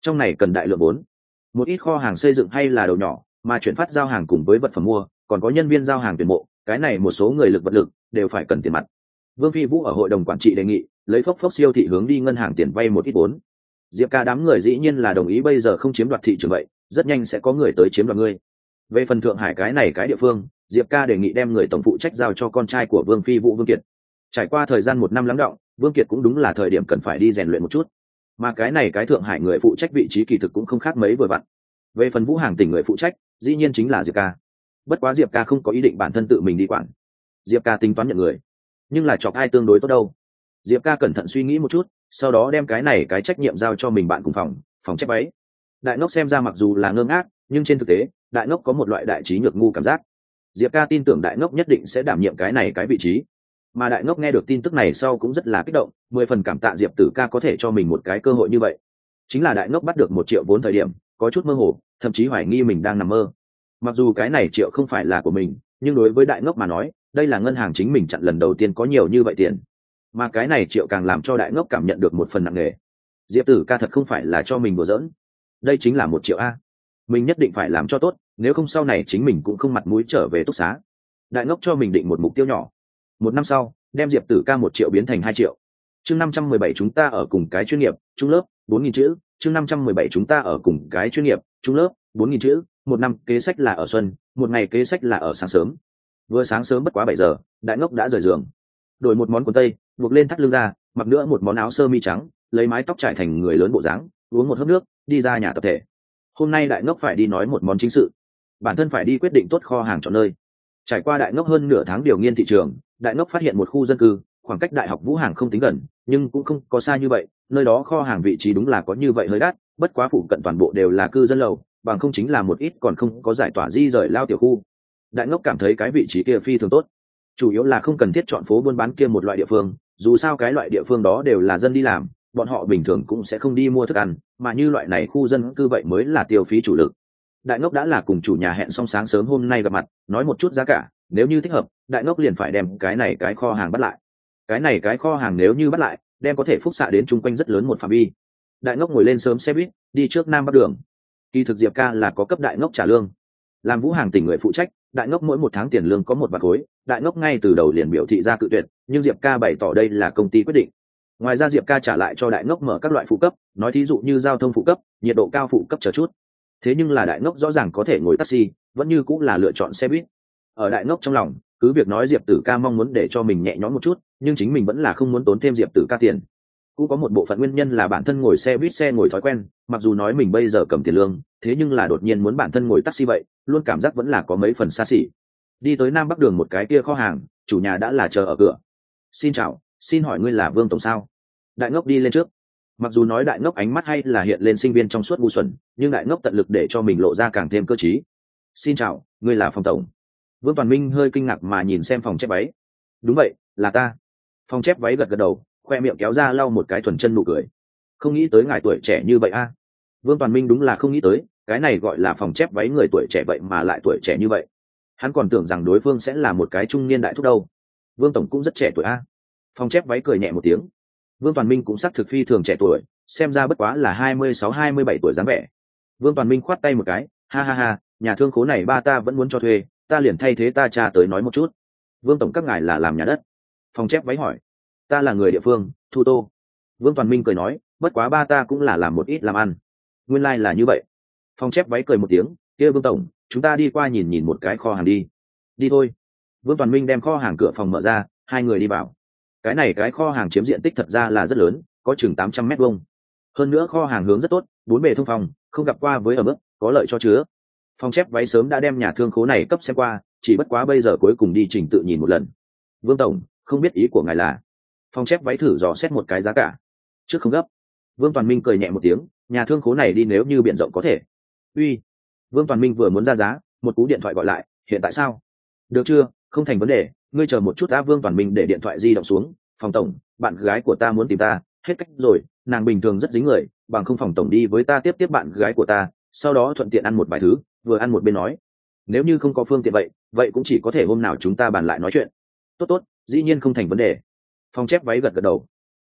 Speaker 1: trong này cần đại lượng vốn, một ít kho hàng xây dựng hay là đầu nhỏ, mà chuyển phát giao hàng cùng với vật phẩm mua, còn có nhân viên giao hàng tuyển mộ, cái này một số người lực vật lực đều phải cần tiền mặt. Vương Phi Vũ ở hội đồng quản trị đề nghị lấy phốc phốc siêu thị hướng đi ngân hàng tiền vay một ít vốn. Diệp Ca đám người dĩ nhiên là đồng ý, bây giờ không chiếm đoạt thị trường vậy rất nhanh sẽ có người tới chiếm đoạt ngươi. Về phần Thượng Hải cái này cái địa phương, Diệp Ca đề nghị đem người tổng phụ trách giao cho con trai của Vương Phi Vũ Vương Kiệt. Trải qua thời gian 1 năm lắng đọng, Vương Kiệt cũng đúng là thời điểm cần phải đi rèn luyện một chút, mà cái này cái Thượng Hải người phụ trách vị trí kỳ thực cũng không khác mấy vừa vặn. Về phần Vũ Hàng tỉnh người phụ trách dĩ nhiên chính là Diệp Ca, bất quá Diệp Ca không có ý định bản thân tự mình đi quản. Diệp Ca tính toán nhận người, nhưng là chọc ai tương đối tốt đâu. Diệp Ca cẩn thận suy nghĩ một chút, sau đó đem cái này cái trách nhiệm giao cho mình bạn cùng phòng chép váy. Đại Ngốc xem ra mặc dù là ngơ ngác, nhưng trên thực tế Đại Ngốc có một loại đại trí nhược ngu cảm giác. Diệp Ca tin tưởng Đại Ngốc nhất định sẽ đảm nhiệm cái này cái vị trí, mà Đại Ngốc nghe được tin tức này sau cũng rất là kích động, 10 phần cảm tạ Diệp Tử Ca có thể cho mình một cái cơ hội như vậy. Chính là Đại Ngốc bắt được 1 triệu vốn thời điểm có chút mơ hồ, thậm chí hoài nghi mình đang nằm mơ. Mặc dù cái này triệu không phải là của mình, nhưng đối với Đại Ngốc mà nói đây là ngân hàng chính mình chặn lần đầu tiên có nhiều như vậy tiền, mà cái này triệu càng làm cho Đại Ngốc cảm nhận được một phần nặng nề. Diệp Tử Ca thật không phải là cho mình đùa giỡn, đây chính là 1 triệu a, mình nhất định phải làm cho tốt, nếu không sau này chính mình cũng không mặt mũi trở về túc xá. Đại Ngốc cho mình định một mục tiêu nhỏ, 1 năm sau đem Diệp Tử Ca 1 triệu biến thành 2 triệu. Chương 517 chúng ta ở cùng cái chuyên nghiệp, trung lớp, 4.000 chữ. Chương 517 chúng ta ở cùng cái chuyên nghiệp, trung lớp, 4.000 chữ. 1 năm kế sách là ở xuân, 1 ngày kế sách là ở sáng sớm. Vừa sáng sớm bất quá 7 giờ, Đại Ngốc đã rời giường, đổi một món quần tây, buộc lên thắt lưng ra, mặc nữa một món áo sơ mi trắng, lấy mái tóc trải thành người lớn bộ dáng, uống một hớp nước, đi ra nhà tập thể. Hôm nay Đại Ngốc phải đi nói một món chính sự, bản thân phải đi quyết định tốt kho hàng chọn nơi. Trải qua Đại Ngốc hơn nửa tháng điều nghiên thị trường, Đại Ngốc phát hiện một khu dân cư, khoảng cách Đại học Vũ Hàng không tính gần, nhưng cũng không có xa như vậy, nơi đó kho hàng vị trí đúng là có như vậy hơi đắt, bất quá phụ cận toàn bộ đều là cư dân lầu, bằng không chính là một ít còn không có giải tỏa di rời lao tiểu khu. Đại Ngốc cảm thấy cái vị trí kia phi thường tốt, chủ yếu là không cần thiết chọn phố buôn bán kia một loại địa phương, dù sao cái loại địa phương đó đều là dân đi làm, bọn họ bình thường cũng sẽ không đi mua thức ăn, mà như loại này khu dân cư vậy mới là tiêu phí chủ lực. Đại Ngốc đã là cùng chủ nhà hẹn xong sáng sớm hôm nay gặp mặt, nói một chút giá cả, nếu như thích hợp Đại Ngốc liền phải đem cái này cái kho hàng bắt lại. Cái này cái kho hàng nếu như bắt lại đem có thể phúc xạ đến chung quanh rất lớn một phạm vi. Đại Ngốc ngồi lên sớm xe buýt đi trước Nam Bắc Đường. Kỳ thực Diệp Ca là có cấp Đại Ngốc trả lương, làm Vũ Hàng tỉnh người phụ trách, Đại Ngốc mỗi 1 tháng tiền lương có 1 vạn khối. Đại Ngốc ngay từ đầu liền biểu thị ra cự tuyệt, nhưng Diệp Ca bày tỏ đây là công ty quyết định. Ngoài ra Diệp Ca trả lại cho Đại Ngốc mở các loại phụ cấp, nói thí dụ như giao thông phụ cấp, nhiệt độ cao phụ cấp chờ chút. Thế nhưng là Đại Ngốc rõ ràng có thể ngồi taxi, vẫn như cũng là lựa chọn xe buýt. Ở Đại Ngốc trong lòng cứ việc nói Diệp Tử Ca mong muốn để cho mình nhẹ nhõm một chút, nhưng chính mình vẫn là không muốn tốn thêm Diệp Tử Ca tiền. Cũng có một bộ phận nguyên nhân là bản thân ngồi xe buýt xe ngồi thói quen, mặc dù nói mình bây giờ cầm tiền lương, thế nhưng là đột nhiên muốn bản thân ngồi taxi vậy luôn cảm giác vẫn là có mấy phần xa xỉ. Đi tới Nam Bắc Đường một cái kia kho hàng, chủ nhà đã là chờ ở cửa. Xin chào, xin hỏi ngươi là Vương tổng sao? Đại Ngốc đi lên trước. Mặc dù nói Đại Ngốc ánh mắt hay là hiện lên sinh viên trong suốt ngu xuẩn, nhưng Đại Ngốc tận lực để cho mình lộ ra càng thêm cơ trí. Xin chào, ngươi là phòng tổng? Vương Toàn Minh hơi kinh ngạc mà nhìn xem phòng chép váy. Đúng vậy, là ta. Phòng chép váy gật gật đầu, khoe miệng kéo ra lau một cái thuần chân nụ cười. Không nghĩ tới ngài tuổi trẻ như vậy a. Vương Toàn Minh đúng là không nghĩ tới, cái này gọi là phòng chép váy người tuổi trẻ vậy mà lại tuổi trẻ như vậy. Hắn còn tưởng rằng đối phương sẽ là một cái trung niên đại thúc đâu. Vương tổng cũng rất trẻ tuổi a. Phòng chép váy cười nhẹ một tiếng. Vương Toàn Minh cũng xác thực phi thường trẻ tuổi, xem ra bất quá là 26-27 tuổi dáng vẻ. Vương Toàn Minh khoát tay một cái, ha ha ha, nhà thương khố này ba ta vẫn muốn cho thuê, ta liền thay thế ta cha tới nói một chút. Vương tổng các ngài là làm nhà đất? Phòng chép váy hỏi. Ta là người địa phương, Thu Tô. Vương Toàn Minh cười nói, bất quá ba ta cũng là làm một ít làm ăn. Nguyên lai là như vậy. Phòng chép váy cười một tiếng, kia Vương tổng, chúng ta đi qua nhìn nhìn một cái kho hàng đi. Đi thôi. Vương Toàn Minh đem kho hàng cửa phòng mở ra, 2 người đi vào. Cái này cái kho hàng chiếm diện tích thật ra là rất lớn, có chừng 800 mét vuông. Hơn nữa kho hàng hướng rất tốt, 4 bề thông phòng, không gặp qua với ở mức, có lợi cho chứa. Phòng chép váy sớm đã đem nhà thương khố này cấp xem qua, chỉ bất quá bây giờ cuối cùng đi trình tự nhìn một lần. Vương tổng, không biết ý của ngài là? Phòng chép váy thử dò xét một cái giá cả. Trước không gấp. Vương Toàn Minh cười nhẹ một tiếng, nhà thương khố này đi nếu như biển rộng có thể. Uy. Vương Toàn Minh vừa muốn ra giá, một cú điện thoại gọi lại, hiện tại sao? Được chưa, không thành vấn đề, ngươi chờ một chút đã. Vương Toàn Minh để điện thoại di động xuống. Phòng tổng, bạn gái của ta muốn tìm ta, hết cách rồi, nàng bình thường rất dính người, bằng không phòng tổng đi với ta tiếp bạn gái của ta, sau đó thuận tiện ăn một vài thứ, vừa ăn một bên nói. Nếu như không có phương tiện vậy cũng chỉ có thể hôm nào chúng ta bàn lại nói chuyện. Tốt, dĩ nhiên không thành vấn đề. Phòng chép váy gật gật đầu.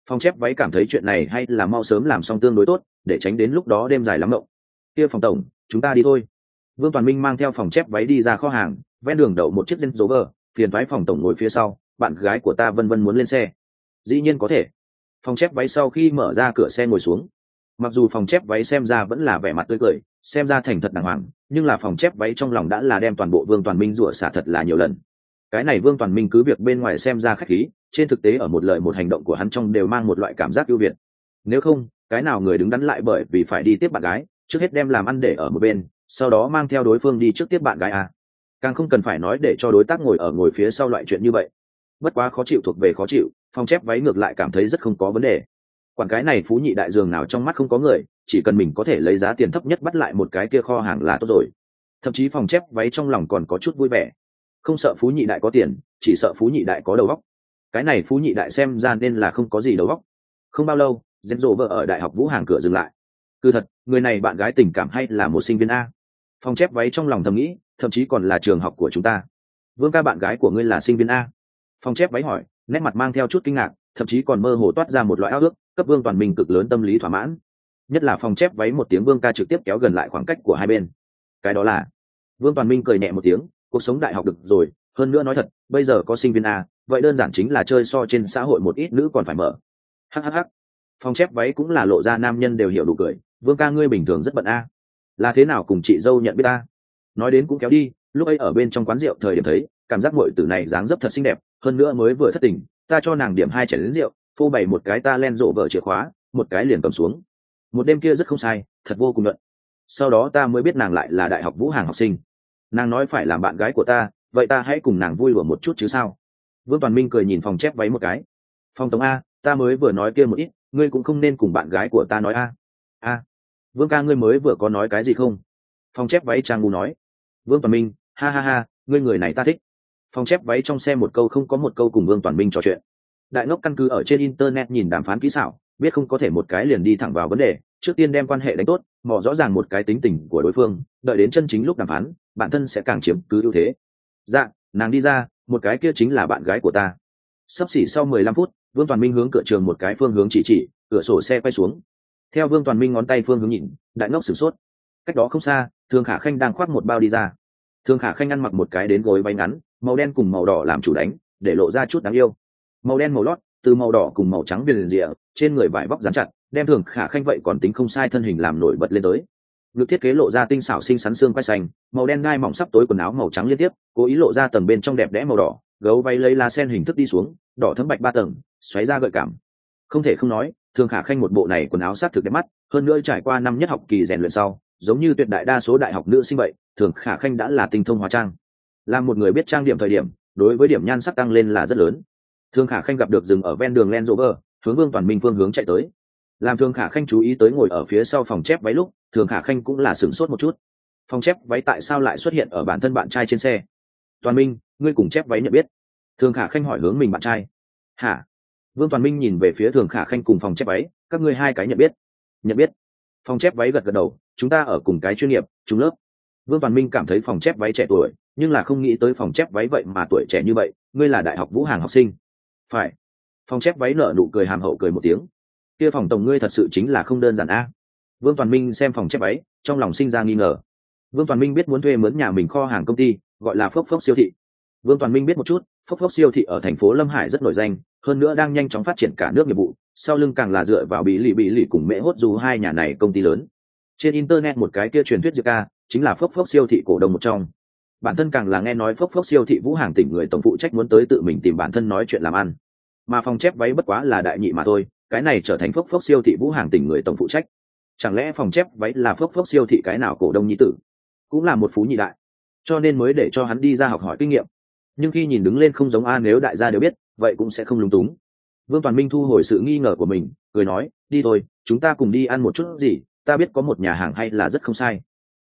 Speaker 1: Phòng chép váy cảm thấy chuyện này hay là mau sớm làm xong tương đối tốt, để tránh đến lúc đó đêm dài lắm mộng. Kia phòng tổng, chúng ta đi thôi. Vương Toàn Minh mang theo phòng chép váy đi ra kho hàng, ven đường đậu một chiếc Range Rover, phiền thoái phòng tổng ngồi phía sau, bạn gái của ta vân vân muốn lên xe. Dĩ nhiên có thể. Phòng chép váy sau khi mở ra cửa xe ngồi xuống. Mặc dù phòng chép váy xem ra vẫn là vẻ mặt tươi cười, xem ra thành thật đàng hoàng, nhưng là phòng chép váy trong lòng đã là đem toàn bộ Vương Toàn Minh rủa xả thật là nhiều lần. Cái này Vương Toàn Minh cứ việc bên ngoài xem ra khách khí, trên thực tế ở một lời một hành động của hắn trong đều mang một loại cảm giác ưu việt. Nếu không, cái nào người đứng đắn lại bởi vì phải đi tiếp bạn gái, trước hết đem làm ăn để ở một bên, sau đó mang theo đối phương đi trước tiếp bạn gái à. Càng không cần phải nói để cho đối tác ngồi phía sau loại chuyện như vậy. Bất quá khó chịu thuộc về khó chịu, phòng chép váy ngược lại cảm thấy rất không có vấn đề. Quản cái này phú nhị đại giường nào trong mắt không có người, chỉ cần mình có thể lấy giá tiền thấp nhất bắt lại một cái kia kho hàng là tốt rồi. Thậm chí phòng chép váy trong lòng còn có chút vui vẻ. Không sợ phú nhị đại có tiền, chỉ sợ phú nhị đại có đầu óc. Cái này phú nhị đại xem ra nên là không có gì đầu óc. Không bao lâu, Gen Rover ở đại học Vũ Hàng cửa dừng lại. Cứ thật, người này bạn gái tình cảm hay là một sinh viên a? Phòng chép váy trong lòng thầm nghĩ, thậm chí còn là trường học của chúng ta. Vương ca bạn gái của ngươi là sinh viên a? Phòng chép váy hỏi, nét mặt mang theo chút kinh ngạc, thậm chí còn mơ hồ toát ra một loại ao ước, cấp Vương Toàn Minh cực lớn tâm lý thỏa mãn. Nhất là phòng chép váy một tiếng Vương ca trực tiếp kéo gần lại khoảng cách của hai bên. Cái đó là Vương Toàn Minh cười nhẹ một tiếng, cuộc sống đại học được rồi, hơn nữa nói thật, bây giờ có sinh viên a, vậy đơn giản chính là chơi so trên xã hội một ít nữ còn phải mở. Hhh. Phòng chép váy cũng là lộ ra nam nhân đều hiểu đủ cười, Vương ca ngươi bình thường rất bận a, là thế nào cùng chị dâu nhận biết ta? Nói đến cũng kéo đi, lúc ấy ở bên trong quán rượu thời điểm thấy, cảm giác muội tử này dáng dấp thật xinh đẹp, hơn nữa mới vừa thất tình, ta cho nàng điểm 2 chén lớn rượu, phô bày một cái ta len rộ vợ chìa khóa, một cái liền cầm xuống. Một đêm kia rất không sai, thật vô cùng nhuận. Sau đó ta mới biết nàng lại là đại học Vũ Hàng học sinh. Nàng nói phải làm bạn gái của ta, vậy ta hãy cùng nàng vui đùa một chút chứ sao? Vương Toàn Minh cười nhìn phòng chép váy một cái. Phòng tổng a, ta mới vừa nói kia một ít, ngươi cũng không nên cùng bạn gái của ta nói a. A, Vương ca ngươi mới vừa có nói cái gì không? Phòng chép váy trang ngu nói. Vương Toàn Minh, ha ha ha, ngươi người này ta thích. Phòng chép váy trong xe một câu không có một câu cùng Vương Toàn Minh trò chuyện. Đại ngốc căn cứ ở trên internet nhìn đàm phán kỹ xảo, biết không có thể một cái liền đi thẳng vào vấn đề, trước tiên đem quan hệ đánh tốt, mò rõ ràng một cái tính tình của đối phương, đợi đến chân chính lúc đàm phán, bản thân sẽ càng chiếm cứ ưu thế. Dạ, nàng đi ra, một cái kia chính là bạn gái của ta. Sắp xỉ sau 15 phút, Vương Toàn Minh hướng cửa trường một cái phương hướng chỉ, cửa sổ xe quay xuống. Theo Vương Toàn Minh ngón tay phương hướng nhìn, đại ngốc sửng sốt. Cách đó không xa, Thường Khả Khanh đang khoác một bao đi ra. Thường Khả Khanh ăn mặc một cái đến gối váy ngắn, màu đen cùng màu đỏ làm chủ đánh, để lộ ra chút đáng yêu. Màu đen màu lót, từ màu đỏ cùng màu trắng viền rìa, trên người vải vóc dán chặt, đem Thường Khả Khanh vậy còn tính không sai thân hình làm nổi bật lên tới. Ngực thiết kế lộ ra tinh xảo xinh xắn xương quai xanh, màu đen gai mỏng sắp tối quần áo màu trắng liên tiếp, cố ý lộ ra tầng bên trong đẹp đẽ màu đỏ, gấu váy lấy lá sen hình thức đi xuống, đỏ thấm bạch 3 tầng, xoáy ra gợi cảm. Không thể không nói, Thường Khả Khanh một bộ này quần áo sát thực đẹp mắt, hơn nữa trải qua năm nhất học kỳ rèn luyện sau, giống như tuyệt đại đa số đại học nữ sinh vậy, Thường Khả Khanh đã là tinh thông hóa trang. Là một người biết trang điểm thời điểm, đối với điểm nhan sắc tăng lên là rất lớn. Thường Khả Khanh gặp được dừng ở ven đường Land Rover, hướng Vương Toàn Minh phương hướng chạy tới. Làm Thường Khả Khanh chú ý tới ngồi ở phía sau phòng chép váy lúc, Thường Khả Khanh cũng là sửng sốt một chút. Phòng chép váy tại sao lại xuất hiện ở bản thân bạn trai trên xe? Toàn Minh, ngươi cùng chép váy nhận biết? Thường Khả Khanh hỏi hướng mình bạn trai. Hả? Vương Toàn Minh nhìn về phía Thường Khả Khanh cùng phòng chép váy, các ngươi hai cái nhận biết? Nhận biết. Phòng chép váy gật gật đầu, chúng ta ở cùng cái chuyên nghiệp, chung lớp. Vương Toàn Minh cảm thấy phòng chép váy trẻ tuổi, nhưng là không nghĩ tới phòng chép váy vậy mà tuổi trẻ như vậy, ngươi là đại học Vũ Hàng học sinh. Phải. Phòng chép váy nở nụ cười hàm hậu cười một tiếng. Kia phòng tổng ngươi thật sự chính là không đơn giản a. Vương Toàn Minh xem phòng chép váy, trong lòng sinh ra nghi ngờ. Vương Toàn Minh biết muốn thuê mướn nhà mình kho hàng công ty, gọi là Phốc Phốc siêu thị. Vương Toàn Minh biết một chút, Phốc Phốc siêu thị ở thành phố Lâm Hải rất nổi danh, hơn nữa đang nhanh chóng phát triển cả nước nghiệp vụ, sau lưng càng là dựa vào Bí Lì cùng Mễ Hốt dù hai nhà này công ty lớn. Trên internet một cái kia truyền thuyết Diệp ca, chính là Phốc Phốc siêu thị cổ đông một trong. Bản thân càng là nghe nói Phốc Phốc siêu thị Vũ Hàng tỉnh người tổng phụ trách muốn tới tự mình tìm bản thân nói chuyện làm ăn. Mà phòng chép váy bất quá là đại nhị mà thôi, cái này trở thành Phốc Phốc siêu thị Vũ Hàng tỉnh người tổng phụ trách. Chẳng lẽ phòng chép váy là Phốc Phốc siêu thị cái nào cổ đông nhi tử, cũng là một phú nhị đại, cho nên mới để cho hắn đi ra học hỏi kinh nghiệm. Nhưng khi nhìn đứng lên không giống a, nếu đại gia đều biết, vậy cũng sẽ không lúng túng. Vương Toàn Minh thu hồi sự nghi ngờ của mình, cười nói, đi thôi, chúng ta cùng đi ăn một chút gì, ta biết có một nhà hàng hay là rất không sai.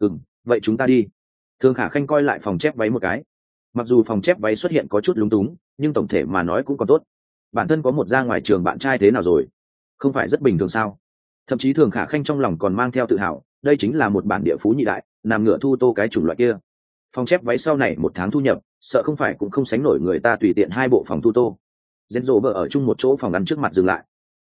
Speaker 1: Vậy chúng ta đi. Thường Khả Khanh coi lại phòng chép váy một cái. Mặc dù phòng chép váy xuất hiện có chút lúng túng, nhưng tổng thể mà nói cũng còn tốt. Bản thân có một ra ngoài trường bạn trai thế nào rồi, không phải rất bình thường sao? Thậm chí Thường Khả Khanh trong lòng còn mang theo tự hào, đây chính là một bản địa phú nhị đại, nằm ngựa thu tô cái chủng loại kia. Phòng chép váy sau này một tháng thu nhập, sợ không phải cũng không sánh nổi người ta tùy tiện 2 bộ phòng thu tô. Gen rộ vợ ở chung một chỗ phòng ăn trước mặt dừng lại.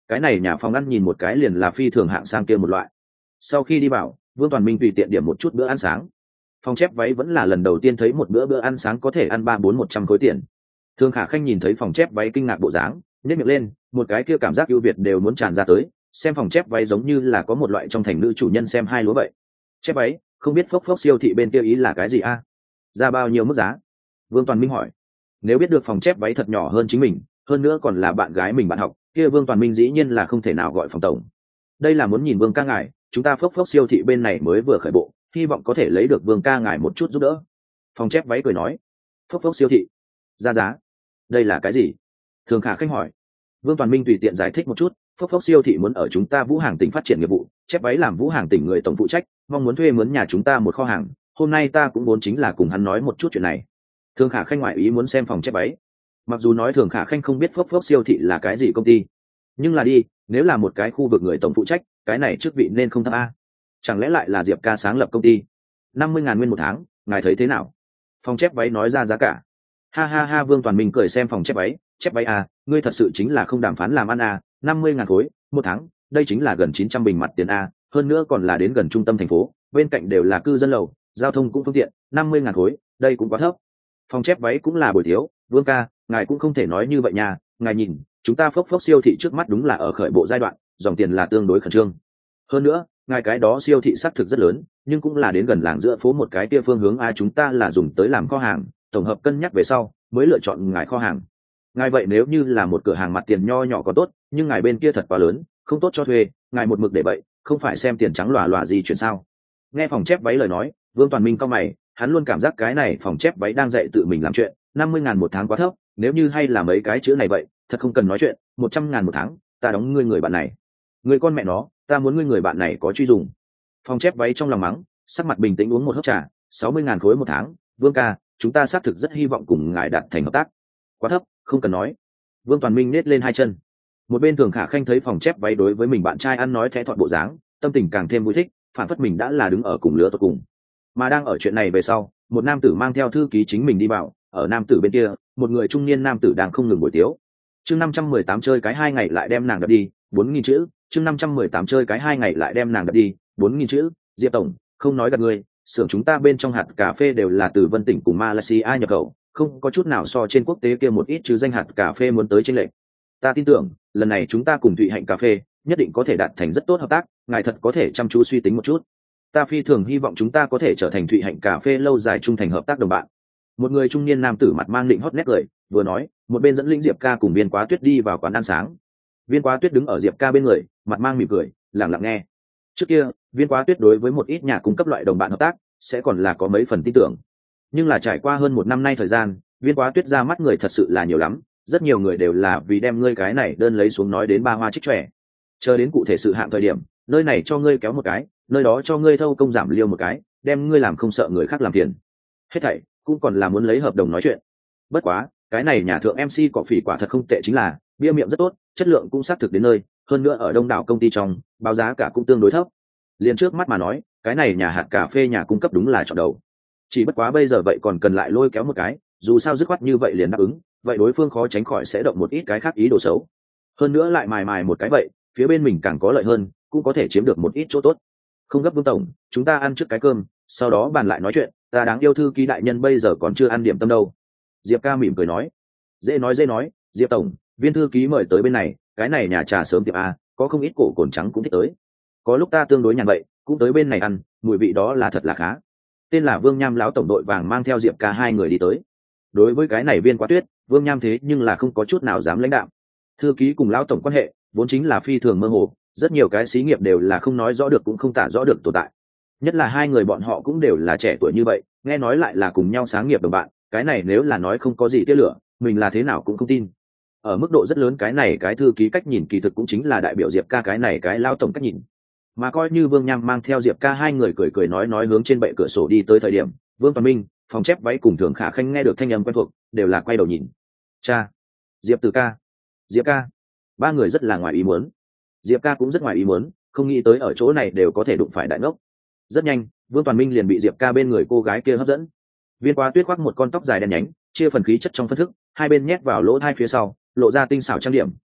Speaker 1: cái này nhà phòng ăn nhìn một cái liền là phi thường hạng sang kia một loại. Sau khi đi vào, Vương Toàn Minh tùy tiện điểm một chút bữa ăn sáng. Phòng chép váy vẫn là lần đầu tiên thấy một bữa ăn sáng có thể ăn 300-400 khối tiền. Thường Khả Khanh nhìn thấy phòng chép váy kinh ngạc bộ dáng, nhếch miệng lên, một cái kia cảm giác ưu việt đều muốn tràn ra tới, xem phòng chép váy giống như là có một loại trong thành nữ chủ nhân xem hai lúa vậy. Chép váy, không biết phốc phốc siêu thị bên kia ý là cái gì a? Ra bao nhiêu mức giá? Vương Toàn Minh hỏi. Nếu biết được phòng chép váy thật nhỏ hơn chính mình, hơn nữa còn là bạn gái mình bạn học, kia Vương Toàn Minh dĩ nhiên là không thể nào gọi phòng tổng. Đây là muốn nhìn Vương ca ngài, chúng ta phốc phốc siêu thị bên này mới vừa khởi bộ, hy vọng có thể lấy được Vương ca ngài một chút giúp đỡ. Phòng chép váy cười nói. Phốc phốc siêu thị, ra giá, đây là cái gì? Thường Khả Khanh hỏi. Vương Toàn Minh tùy tiện giải thích một chút, phốc phốc siêu thị muốn ở chúng ta Vũ Hàng tỉnh phát triển nghiệp vụ, chép váy làm Vũ Hàng tỉnh người tổng phụ trách, mong muốn thuê mướn nhà chúng ta một kho hàng, hôm nay ta cũng muốn chính là cùng hắn nói một chút chuyện này. Thường Khả Khanh ngoại ý muốn xem phòng chép váy. Mặc dù nói Thường Khả Khanh không biết phốc phốc siêu thị là cái gì công ty, nhưng là đi, nếu là một cái khu vực người tổng phụ trách, cái này chức vị nên không thấp a. Chẳng lẽ lại là Diệp ca sáng lập công ty? 50.000 nguyên một tháng, ngài thấy thế nào? Phòng chép váy nói ra giá cả. Ha ha ha, Vương Toàn Minh cười xem phòng chép váy à, ngươi thật sự chính là không đàm phán làm ăn à, 50.000 khối một tháng, đây chính là gần 900 bình mặt tiền a, hơn nữa còn là đến gần trung tâm thành phố, bên cạnh đều là cư dân lầu, giao thông cũng phương tiện, 50.000 khối, đây cũng quá thấp. Phòng chép váy cũng là buổi thiếu, Vương ca, ngài cũng không thể nói như vậy nha, ngài nhìn, chúng ta phốc phốc siêu thị trước mắt đúng là ở khởi bộ giai đoạn, dòng tiền là tương đối khẩn trương. Hơn nữa, ngài cái đó siêu thị xác thực rất lớn, nhưng cũng là đến gần làng giữa phố một cái kia phương hướng a, chúng ta là dùng tới làm kho hàng, tổng hợp cân nhắc về sau mới lựa chọn ngài kho hàng. Ngài vậy nếu như là một cửa hàng mặt tiền nho nhỏ có tốt, nhưng ngài bên kia thật quá lớn, không tốt cho thuê, ngài một mực để vậy, không phải xem tiền trắng lòa lòa gì chuyện sao? Nghe phòng chép váy lời nói, Vương Toàn Minh cau mày, hắn luôn cảm giác cái này phòng chép váy đang dạy tự mình làm chuyện, 50.000 một tháng quá thấp, nếu như hay là mấy cái chữ này vậy, thật không cần nói chuyện, 100.000 một tháng, ta đóng ngươi người bạn này. Người con mẹ nó, ta muốn ngươi người bạn này có truy dùng. Phòng chép váy trong lòng mắng, sắc mặt bình tĩnh uống một hớp trà, 60.000 khối một tháng, Vương ca, chúng ta xác thực rất hy vọng cùng ngài đạt thành hợp tác. Quá thấp, không cần nói. Vương Toàn Minh nết lên hai chân. Một bên Thường Khả Khanh thấy phòng chép váy đối với mình bạn trai ăn nói thẽ thọt bộ dáng, tâm tình càng thêm vui thích, phản phất mình đã là đứng ở cùng lứa tột cùng. Mà đang ở chuyện này về sau, một nam tử mang theo thư ký chính mình đi vào, ở nam tử bên kia, một người trung niên nam tử đang không ngừng buổi tiếu. Chương 518 chơi cái 2 ngày lại đem nàng đập đi, 4.000 chữ, chương 518 chơi cái 2 ngày lại đem nàng đập đi, 4.000 chữ, Diệp tổng, không nói gạt người, xưởng chúng ta bên trong hạt cà phê đều là từ Vân tỉnh cùng Malaysia nhập khẩu, không có chút nào so trên quốc tế kia một ít chứ danh hạt cà phê muốn tới trên lệnh. Ta tin tưởng, lần này chúng ta cùng Thụy Hạnh cà phê, nhất định có thể đạt thành rất tốt hợp tác, ngài thật có thể chăm chú suy tính một chút. Ta phi thường hy vọng chúng ta có thể trở thành Thụy Hạnh cà phê lâu dài trung thành hợp tác đồng bạn. Một người trung niên nam tử mặt mang định hót nét cười, vừa nói, một bên dẫn lĩnh Diệp ca cùng Viên Quá Tuyết đi vào quán ăn sáng. Viên Quá Tuyết đứng ở Diệp ca bên người, mặt mang mỉm cười, lặng lặng nghe. Trước kia, Viên Quá Tuyết đối với một ít nhà cung cấp loại đồng bạn hợp tác, sẽ còn là có mấy phần tin tưởng. Nhưng là trải qua hơn một năm nay thời gian, Viên Quá Tuyết ra mắt người thật sự là nhiều lắm, rất nhiều người đều là vì đem ngươi cái này đơn lấy xuống nói đến ba hoa trích trẻ. Chờ đến cụ thể sự hạng thời điểm, nơi này cho ngươi kéo một cái, nơi đó cho ngươi thâu công giảm liêu một cái, đem ngươi làm không sợ người khác làm tiền. Hết thảy cũng còn là muốn lấy hợp đồng nói chuyện. Bất quá, cái này nhà thượng MC cỏ phỉ quả thật không tệ, chính là bia miệng rất tốt, chất lượng cũng xác thực đến nơi, hơn nữa ở đông đảo công ty trong, báo giá cả cũng tương đối thấp. Liền trước mắt mà nói, cái này nhà hạt cà phê nhà cung cấp đúng là chọn đầu. Chỉ bất quá bây giờ vậy còn cần lại lôi kéo một cái, dù sao dứt khoát như vậy liền đáp ứng, vậy đối phương khó tránh khỏi sẽ động một ít cái khác ý đồ xấu. Hơn nữa lại mài mài một cái vậy, phía bên mình càng có lợi hơn, cũng có thể chiếm được một ít chỗ tốt. Không gấp Vương tổng, chúng ta ăn trước cái cơm, sau đó bàn lại nói chuyện, ta đáng yêu thư ký đại nhân bây giờ còn chưa ăn điểm tâm đâu. Diệp ca mỉm cười nói. Dễ nói, Diệp tổng, Viên thư ký mời tới bên này, cái này nhà trà sớm tiệm a, có không ít cổ cồn trắng cũng thích tới. Có lúc ta tương đối nhàn vậy, cũng tới bên này ăn, mùi vị đó là thật là khá. Tên là Vương Nham lão tổng đội vàng mang theo Diệp ca hai người đi tới. Đối với cái này Viên Quá Tuyết, Vương Nham thế nhưng là không có chút nào dám lãnh đạo. Thư ký cùng lão tổng quan hệ vốn chính là phi thường mơ hồ, rất nhiều cái xí nghiệp đều là không nói rõ được cũng không tả rõ được tồn tại. Nhất là hai người bọn họ cũng đều là trẻ tuổi như vậy, nghe nói lại là cùng nhau sáng nghiệp đồng bạn, cái này nếu là nói không có gì tia lửa, mình là thế nào cũng không tin. Ở mức độ rất lớn cái này cái thư ký cách nhìn kỳ thực cũng chính là đại biểu Diệp ca cái này cái lão tổng cách nhìn. Mà coi như Vương Nham mang theo Diệp ca hai người cười nói hướng trên bệ cửa sổ đi tới thời điểm, Vương Toàn Minh, phòng chép váy cùng Thường Khả Khanh nghe được thanh âm quen thuộc, đều là quay đầu nhìn. Cha, Diệp Từ ca, Diệp ca, ba người rất là ngoài ý muốn. Diệp ca cũng rất ngoài ý muốn, không nghĩ tới ở chỗ này đều có thể đụng phải đại ngốc. Rất nhanh, Vương Toàn Minh liền bị Diệp ca bên người cô gái kia hấp dẫn. Viên Quá Tuyết khoác một con tóc dài đen nhánh, chia phần khí chất trong phân thức, hai bên nhét vào lỗ tai phía sau, lộ ra tinh xảo trang điểm,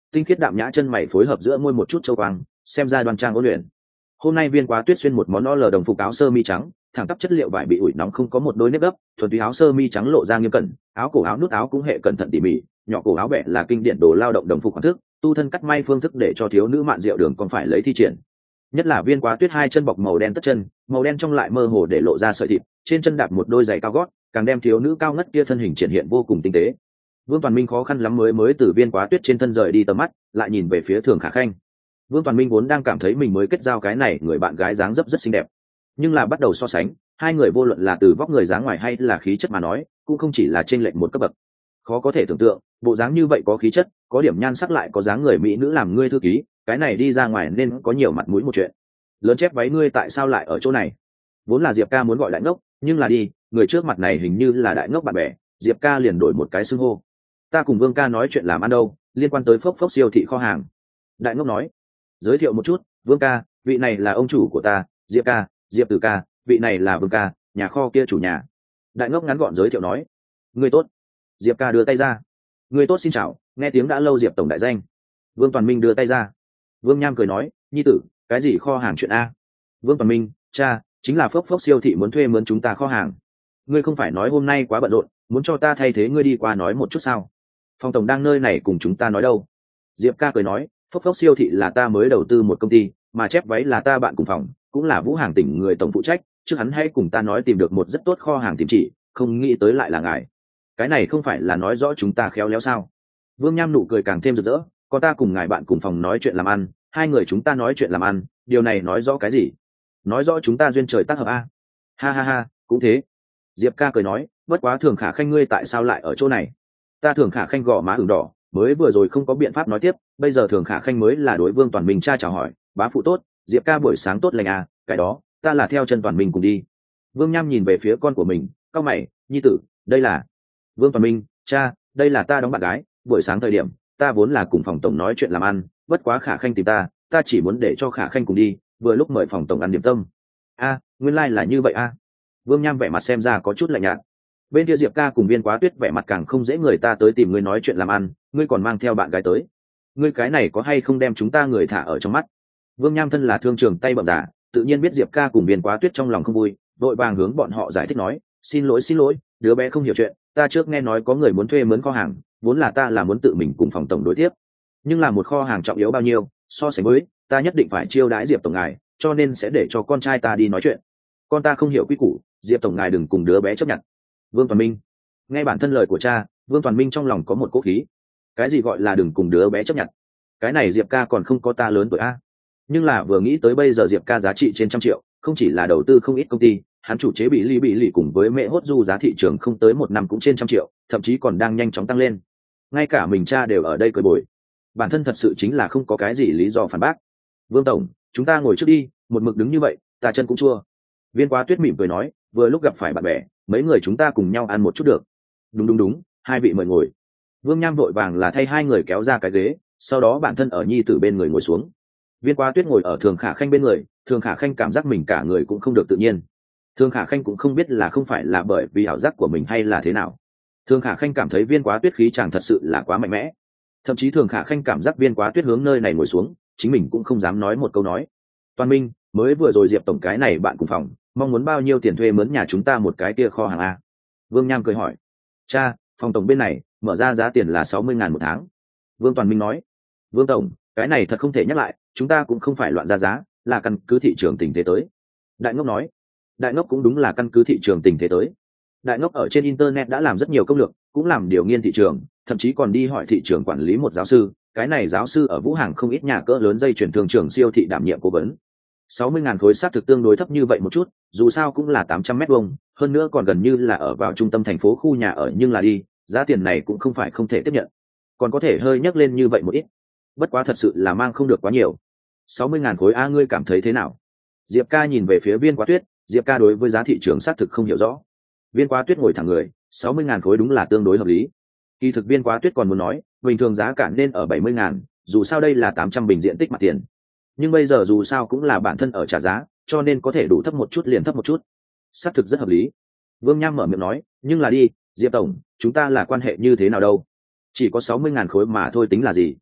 Speaker 1: tinh khiết đạm nhã chân mày phối hợp giữa môi một chút châu quang, xem ra đoan trang ôn luyện. Hôm nay Viên Quá Tuyết xuyên một món lờ đồng phục áo sơ mi trắng, thẳng tắp chất liệu vải bị ủi nóng không có một đôi nếp gấp, thuần túy áo sơ mi trắng lộ ra nghiêm cẩn, áo cổ áo nút áo cũng hệ cẩn thận tỉ mỉ, nhỏ cổ áo bẹ là kinh điển đồ lao động đồng phục khoản thức, tu thân cắt may phương thức để cho thiếu nữ mạn rượu đường còn phải lấy thi triển. Nhất là Viên Quá Tuyết hai chân bọc màu đen tất chân, màu đen trong lại mơ hồ để lộ ra sợi thịt, trên chân đạp một đôi giày cao gót, càng đem thiếu nữ cao ngất kia thân hình triển hiện vô cùng tinh tế. Vương Toàn Minh khó khăn lắm mới từ Viên Quá Tuyết trên thân rời đi tầm mắt, lại nhìn về phía Thường Khả Khanh. Vương Toàn Minh vốn đang cảm thấy mình mới kết giao cái này người bạn gái dáng dấp rất xinh đẹp, nhưng là bắt đầu so sánh, hai người vô luận là từ vóc người dáng ngoài hay là khí chất mà nói, cũng không chỉ là chênh lệch một cấp bậc. Khó có thể tưởng tượng, bộ dáng như vậy có khí chất, có điểm nhan sắc lại có dáng người mỹ nữ làm ngươi thư ký, cái này đi ra ngoài nên có nhiều mặt mũi một chuyện. Lớn chép váy ngươi tại sao lại ở chỗ này? Vốn là Diệp Ca muốn gọi đại ngốc, nhưng là đi, người trước mặt này hình như là đại ngốc bạn bè, Diệp Ca liền đổi một cái xưng hô. Ta cùng Vương ca nói chuyện làm ăn đâu, liên quan tới phốc phốc siêu thị kho hàng. Đại ngốc nói, giới thiệu một chút, Vương ca, vị này là ông chủ của ta, Diệp ca, Diệp Tử ca, vị này là Vương ca, nhà kho kia chủ nhà. Đại ngốc ngắn gọn giới thiệu nói, người tốt. Diệp ca đưa tay ra, người tốt xin chào, nghe tiếng đã lâu Diệp tổng đại danh. Vương Toàn Minh đưa tay ra. Vương Nham cười nói, nhi tử, cái gì kho hàng chuyện a? Vương Toàn Minh, cha, chính là phốc phốc siêu thị muốn thuê mướn chúng ta kho hàng. Ngươi không phải nói hôm nay quá bận rộn, muốn cho ta thay thế ngươi đi qua nói một chút sao? Phòng tổng đang nơi này cùng chúng ta nói đâu? Diệp ca cười nói, phốc phốc siêu thị là ta mới đầu tư một công ty, mà chép váy là ta bạn cùng phòng, cũng là Vũ Hàng tỉnh người tổng phụ trách, trước hắn hãy cùng ta nói tìm được một rất tốt kho hàng tìm chỉ, không nghĩ tới lại là ngài. Cái này không phải là nói rõ chúng ta khéo léo sao? Vương Nham nụ cười càng thêm rực rỡ, có ta cùng ngài bạn cùng phòng nói chuyện làm ăn, hai người chúng ta nói chuyện làm ăn, điều này nói rõ cái gì? Nói rõ chúng ta duyên trời tác hợp a. Ha ha ha, cũng thế. Diệp ca cười nói, bất quá Thường Khả Khanh ngươi tại sao lại ở chỗ này? Ta Thường Khả Khanh gò má ửng đỏ, mới vừa rồi không có biện pháp nói tiếp, bây giờ Thường Khả Khanh mới là đối Vương Toàn Minh cha chào hỏi, bá phụ tốt, Diệp ca buổi sáng tốt lành à, cái đó, ta là theo chân Toàn Minh cùng đi. Vương Nham nhìn về phía con của mình, cau mày, nhi tử, đây là Vương Toàn Minh, cha, đây là ta đóng bạn gái, buổi sáng thời điểm, ta vốn là cùng phòng tổng nói chuyện làm ăn, bất quá Khả Khanh tìm ta chỉ muốn để cho Khả Khanh cùng đi, vừa lúc mời phòng tổng ăn điểm tâm. A, nguyên lai là như vậy a. Vương Nham vẻ mặt xem ra có chút lạnh nhạt. Bên kia Diệp ca cùng Viên Quá Tuyết vẻ mặt càng không dễ người ta tới tìm ngươi nói chuyện làm ăn, ngươi còn mang theo bạn gái tới, ngươi cái này có hay không đem chúng ta người thả ở trong mắt? Vương Nham thân là thương trường tay bậm giả, tự nhiên biết Diệp ca cùng Viên Quá Tuyết trong lòng không vui, vội vàng hướng bọn họ giải thích nói, xin lỗi, đứa bé không hiểu chuyện, ta trước nghe nói có người muốn thuê mướn kho hàng, vốn là ta là muốn tự mình cùng phòng tổng đối tiếp, nhưng là một kho hàng trọng yếu bao nhiêu, so sánh với ta nhất định phải chiêu đãi Diệp tổng ngài, cho nên sẽ để cho con trai ta đi nói chuyện. Con ta không hiểu quy củ, Diệp tổng ngài đừng cùng đứa bé chấp nhận. Vương Toàn Minh nghe bản thân lời của cha, Vương Toàn Minh trong lòng có một cỗ khí. Cái gì gọi là đừng cùng đứa bé chấp nhận? Cái này Diệp ca còn không có ta lớn tuổi a. Nhưng là vừa nghĩ tới bây giờ Diệp ca giá trị trên 100 triệu, không chỉ là đầu tư không ít công ty, hắn chủ chế bị lì cùng với mẹ hốt du giá thị trường không tới một năm cũng trên 100 triệu, thậm chí còn đang nhanh chóng tăng lên. Ngay cả mình cha đều ở đây cười bồi, bản thân thật sự chính là không có cái gì lý do phản bác. Vương tổng, chúng ta ngồi trước đi, một mực đứng như vậy ta chân cũng chua. Viên Quá Tuyết mỉm cười nói, vừa lúc gặp phải bạn bè, mấy người chúng ta cùng nhau ăn một chút được. Đúng, hai vị mời ngồi. Vương Nham vội vàng là thay hai người kéo ra cái ghế, sau đó bản thân ở nhi tử bên người ngồi xuống. Viên Quá Tuyết ngồi ở Thường Khả Khanh bên người, Thường Khả Khanh cảm giác mình cả người cũng không được tự nhiên. Thường Khả Khanh cũng không biết là không phải là bởi vì ảo giác của mình hay là thế nào. Thường Khả Khanh cảm thấy Viên Quá Tuyết khí chàng thật sự là quá mạnh mẽ. Thậm chí Thường Khả Khanh cảm giác Viên Quá Tuyết hướng nơi này ngồi xuống, chính mình cũng không dám nói một câu nói. Toàn Minh, mới vừa rồi Diệp tổng cái này bạn cùng phòng, mong muốn bao nhiêu tiền thuê mướn nhà chúng ta một cái kia kho hàng a? Vương Nham cười hỏi. Cha, phòng tổng bên này mở ra giá tiền là 60.000 một tháng. Vương Toàn Minh nói. Vương tổng, cái này thật không thể nhắc lại, chúng ta cũng không phải loạn ra giá, là căn cứ thị trường tình thế tới. Đại ngốc nói. Đại ngốc cũng đúng là căn cứ thị trường tình thế tới. Đại ngốc ở trên internet đã làm rất nhiều công lược, cũng làm điều nghiên thị trường, thậm chí còn đi hỏi thị trường quản lý một giáo sư, cái này giáo sư ở Vũ Hàng không ít nhà cỡ lớn dây chuyển thường trường siêu thị đảm nhiệm cố vấn. 60.000 khối xác thực tương đối thấp như vậy một chút, dù sao cũng là 800 mét vuông, hơn nữa còn gần như là ở vào trung tâm thành phố khu nhà ở, nhưng là đi, giá tiền này cũng không phải không thể tiếp nhận, còn có thể hơi nhấc lên như vậy một ít. Bất quá thật sự là mang không được quá nhiều. 60.000 khối a, ngươi cảm thấy thế nào? Diệp ca nhìn về phía Viên Quá Tuyết, Diệp ca đối với giá thị trường xác thực không hiểu rõ. Viên Quá Tuyết ngồi thẳng người, 60.000 khối đúng là tương đối hợp lý. Kỳ thực Viên Quá Tuyết còn muốn nói, bình thường giá cả nên ở 70.000, dù sao đây là 800 bình diện tích mặt tiền. Nhưng bây giờ dù sao cũng là bản thân ở trả giá, cho nên có thể đủ thấp một chút liền thấp một chút. Xác thực rất hợp lý. Vương Nham mở miệng nói, nhưng là đi, Diệp tổng, chúng ta là quan hệ như thế nào đâu? Chỉ có 60.000 khối mà thôi tính là gì?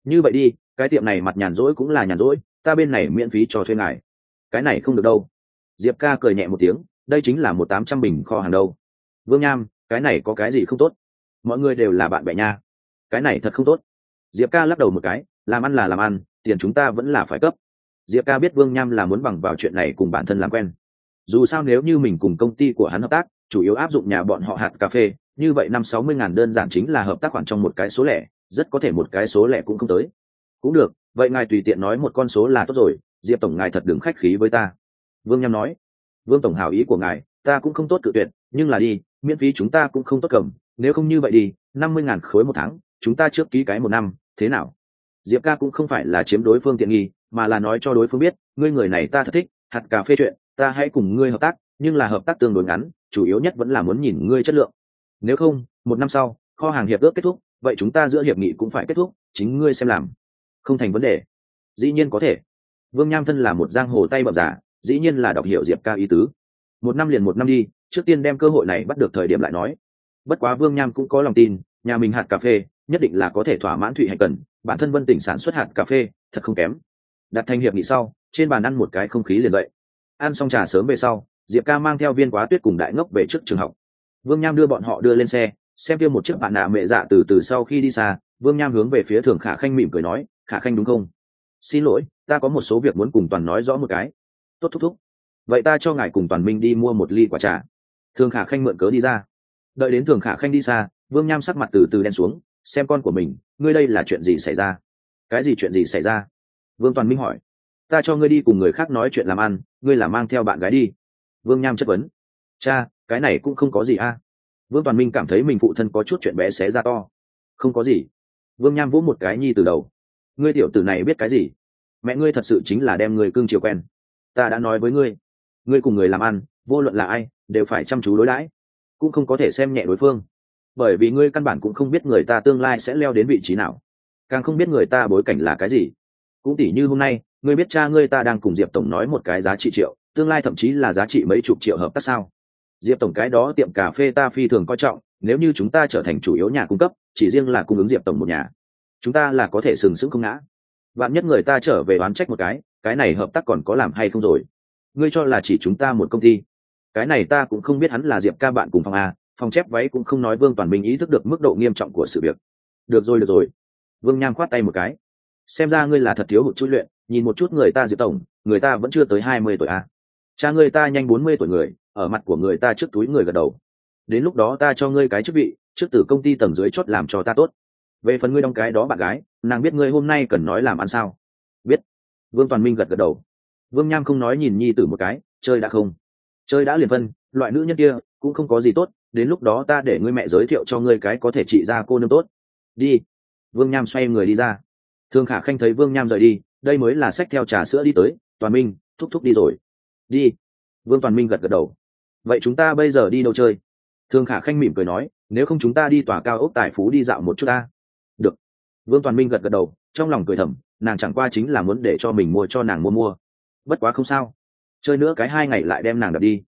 Speaker 1: như vậy đi, cái tiệm này mặt nhàn rỗi cũng là nhàn rỗi, ta bên này miễn phí cho thuê ngài. Cái này không được đâu. Diệp ca cười nhẹ một tiếng, đây chính là 800 bình kho hàng đâu. Vương Nham, cái này có cái gì không tốt? Mọi người đều là bạn bè nha. Cái này thật không tốt. Diệp ca lắc đầu một cái, làm ăn là làm ăn, tiền chúng ta vẫn là phải cấp. Diệp ca biết Vương Nham là muốn bằng vào chuyện này cùng bản thân làm quen. Dù sao nếu như mình cùng công ty của hắn hợp tác, chủ yếu áp dụng nhà bọn họ hạt cà phê, như vậy 50-60 ngàn đơn giản chính là hợp tác khoản trong một cái số lẻ, rất có thể một cái số lẻ cũng không tới. Cũng được, vậy ngài tùy tiện nói một con số là tốt rồi, Diệp tổng ngài thật đừng khách khí với ta. Vương Nham nói. Vương tổng hảo ý của ngài, ta cũng không tốt cự tuyệt, nhưng là đi, miễn phí chúng ta cũng không tốt cầm, nếu không như vậy đi, 50 ngàn khối một tháng, chúng ta trước ký cái một năm, thế nào? Diệp ca cũng không phải là chiếm đối phương tiện nghi, mà là nói cho đối phương biết, ngươi người này ta thật thích, hạt cà phê chuyện, ta hãy cùng ngươi hợp tác, nhưng là hợp tác tương đối ngắn, chủ yếu nhất vẫn là muốn nhìn ngươi chất lượng. Nếu không, một năm sau, kho hàng hiệp ước kết thúc, vậy chúng ta giữa hiệp nghị cũng phải kết thúc, chính ngươi xem làm. Không thành vấn đề. Dĩ nhiên có thể. Vương Nham thân là một giang hồ tay bậm giả, dĩ nhiên là đọc hiểu Diệp ca ý tứ. Một năm liền một năm đi, trước tiên đem cơ hội này bắt được thời điểm lại nói. Bất quá Vương Nham cũng có lòng tin, nhà mình hạt cà phê nhất định là có thể thỏa mãn Thụy Hạnh cần, bản thân Vân Tỉnh sản xuất hạt cà phê thật không kém. Đặt thành hiệp nghị sau, trên bàn ăn một cái không khí liền dậy. Ăn xong trà sớm về sau, Diệp ca mang theo Viên Quá Tuyết cùng Đại Ngốc về trước trường học. Vương Nham đưa bọn họ đưa lên xe, xem kia một chiếc bạn nạ mẹ dạ từ từ sau khi đi xa, Vương Nham hướng về phía Thường Khả Khanh mỉm cười nói, Khả Khanh đúng không? Xin lỗi, ta có một số việc muốn cùng Toàn nói rõ một cái. Tốt thúc thúc. Vậy ta cho ngài cùng Toàn Minh đi mua một ly quả trà. Thường Khả Khanh mượn cớ đi ra. Đợi đến Thường Khả Khanh đi xa, Vương Nham sắc mặt từ từ đen xuống, xem con của mình, ngươi đây là chuyện gì xảy ra? Cái gì chuyện gì xảy ra? Vương Toàn Minh hỏi. Ta cho ngươi đi cùng người khác nói chuyện làm ăn, ngươi là mang theo bạn gái đi. Vương Nham chất vấn. Cha, cái này cũng không có gì a. Vương Toàn Minh cảm thấy mình phụ thân có chút chuyện bé xé ra to. Không có gì. Vương Nham vỗ một cái nhi từ đầu. Ngươi tiểu tử này biết cái gì? Mẹ ngươi thật sự chính là đem người cưng chiều quen. Ta đã nói với ngươi, ngươi cùng người làm ăn, vô luận là ai, đều phải chăm chú đối đãi, cũng không có thể xem nhẹ đối phương. Bởi vì ngươi căn bản cũng không biết người ta tương lai sẽ leo đến vị trí nào, càng không biết người ta bối cảnh là cái gì. Cũng tỉ như hôm nay, ngươi biết cha ngươi ta đang cùng Diệp tổng nói một cái giá trị triệu, tương lai thậm chí là giá trị mấy chục triệu hợp tác sao? Diệp tổng cái đó tiệm cà phê ta phi thường coi trọng, nếu như chúng ta trở thành chủ yếu nhà cung cấp, chỉ riêng là cung ứng Diệp tổng một nhà, chúng ta là có thể sừng sững không ngã. Vạn nhất người ta trở về oán trách một cái này hợp tác còn có làm hay không rồi? Ngươi cho là chỉ chúng ta một công ty? Cái này ta cũng không biết hắn là Diệp ca bạn cùng phòng A, phòng chép váy cũng không nói. Vương Toàn Minh ý thức được mức độ nghiêm trọng của sự việc. Được rồi. Vương Nham khoát tay một cái. Xem ra ngươi là thật thiếu hụt chui luyện, nhìn một chút người ta Diệp tổng, người ta vẫn chưa tới 20 tuổi A. Cha người ta nhanh 40 tuổi người, ở mặt của người ta trước túi người gật đầu. Đến lúc đó ta cho ngươi cái chức vị, trước từ công ty tầng dưới chốt làm cho ta tốt. Về phần ngươi đóng cái đó bạn gái, nàng biết ngươi hôm nay cần nói làm ăn sao? Biết. Vương Toàn Minh gật đầu. Vương Nham không nói nhìn nhi tử một cái, chơi đã không? Chơi đã liền phân, loại nữ nhân kia cũng không có gì tốt, đến lúc đó ta để ngươi mẹ giới thiệu cho ngươi cái có thể trị ra cô nương tốt. Đi. Vương Nham xoay người đi ra. Thường Khả Khanh thấy Vương Nham rời đi, đây mới là xách theo trà sữa đi tới. Toàn Minh, thúc thúc đi rồi. Đi. Vương Toàn Minh gật đầu. Vậy chúng ta bây giờ đi đâu chơi? Thường Khả Khanh mỉm cười nói, nếu không chúng ta đi tòa cao ốc Tài Phú đi dạo một chút ta. Được. Vương Toàn Minh gật đầu, trong lòng cười thầm, nàng chẳng qua chính là muốn để cho mình mua cho nàng mua. Bất quá không sao, chơi nữa cái 2 ngày lại đem nàng đập đi.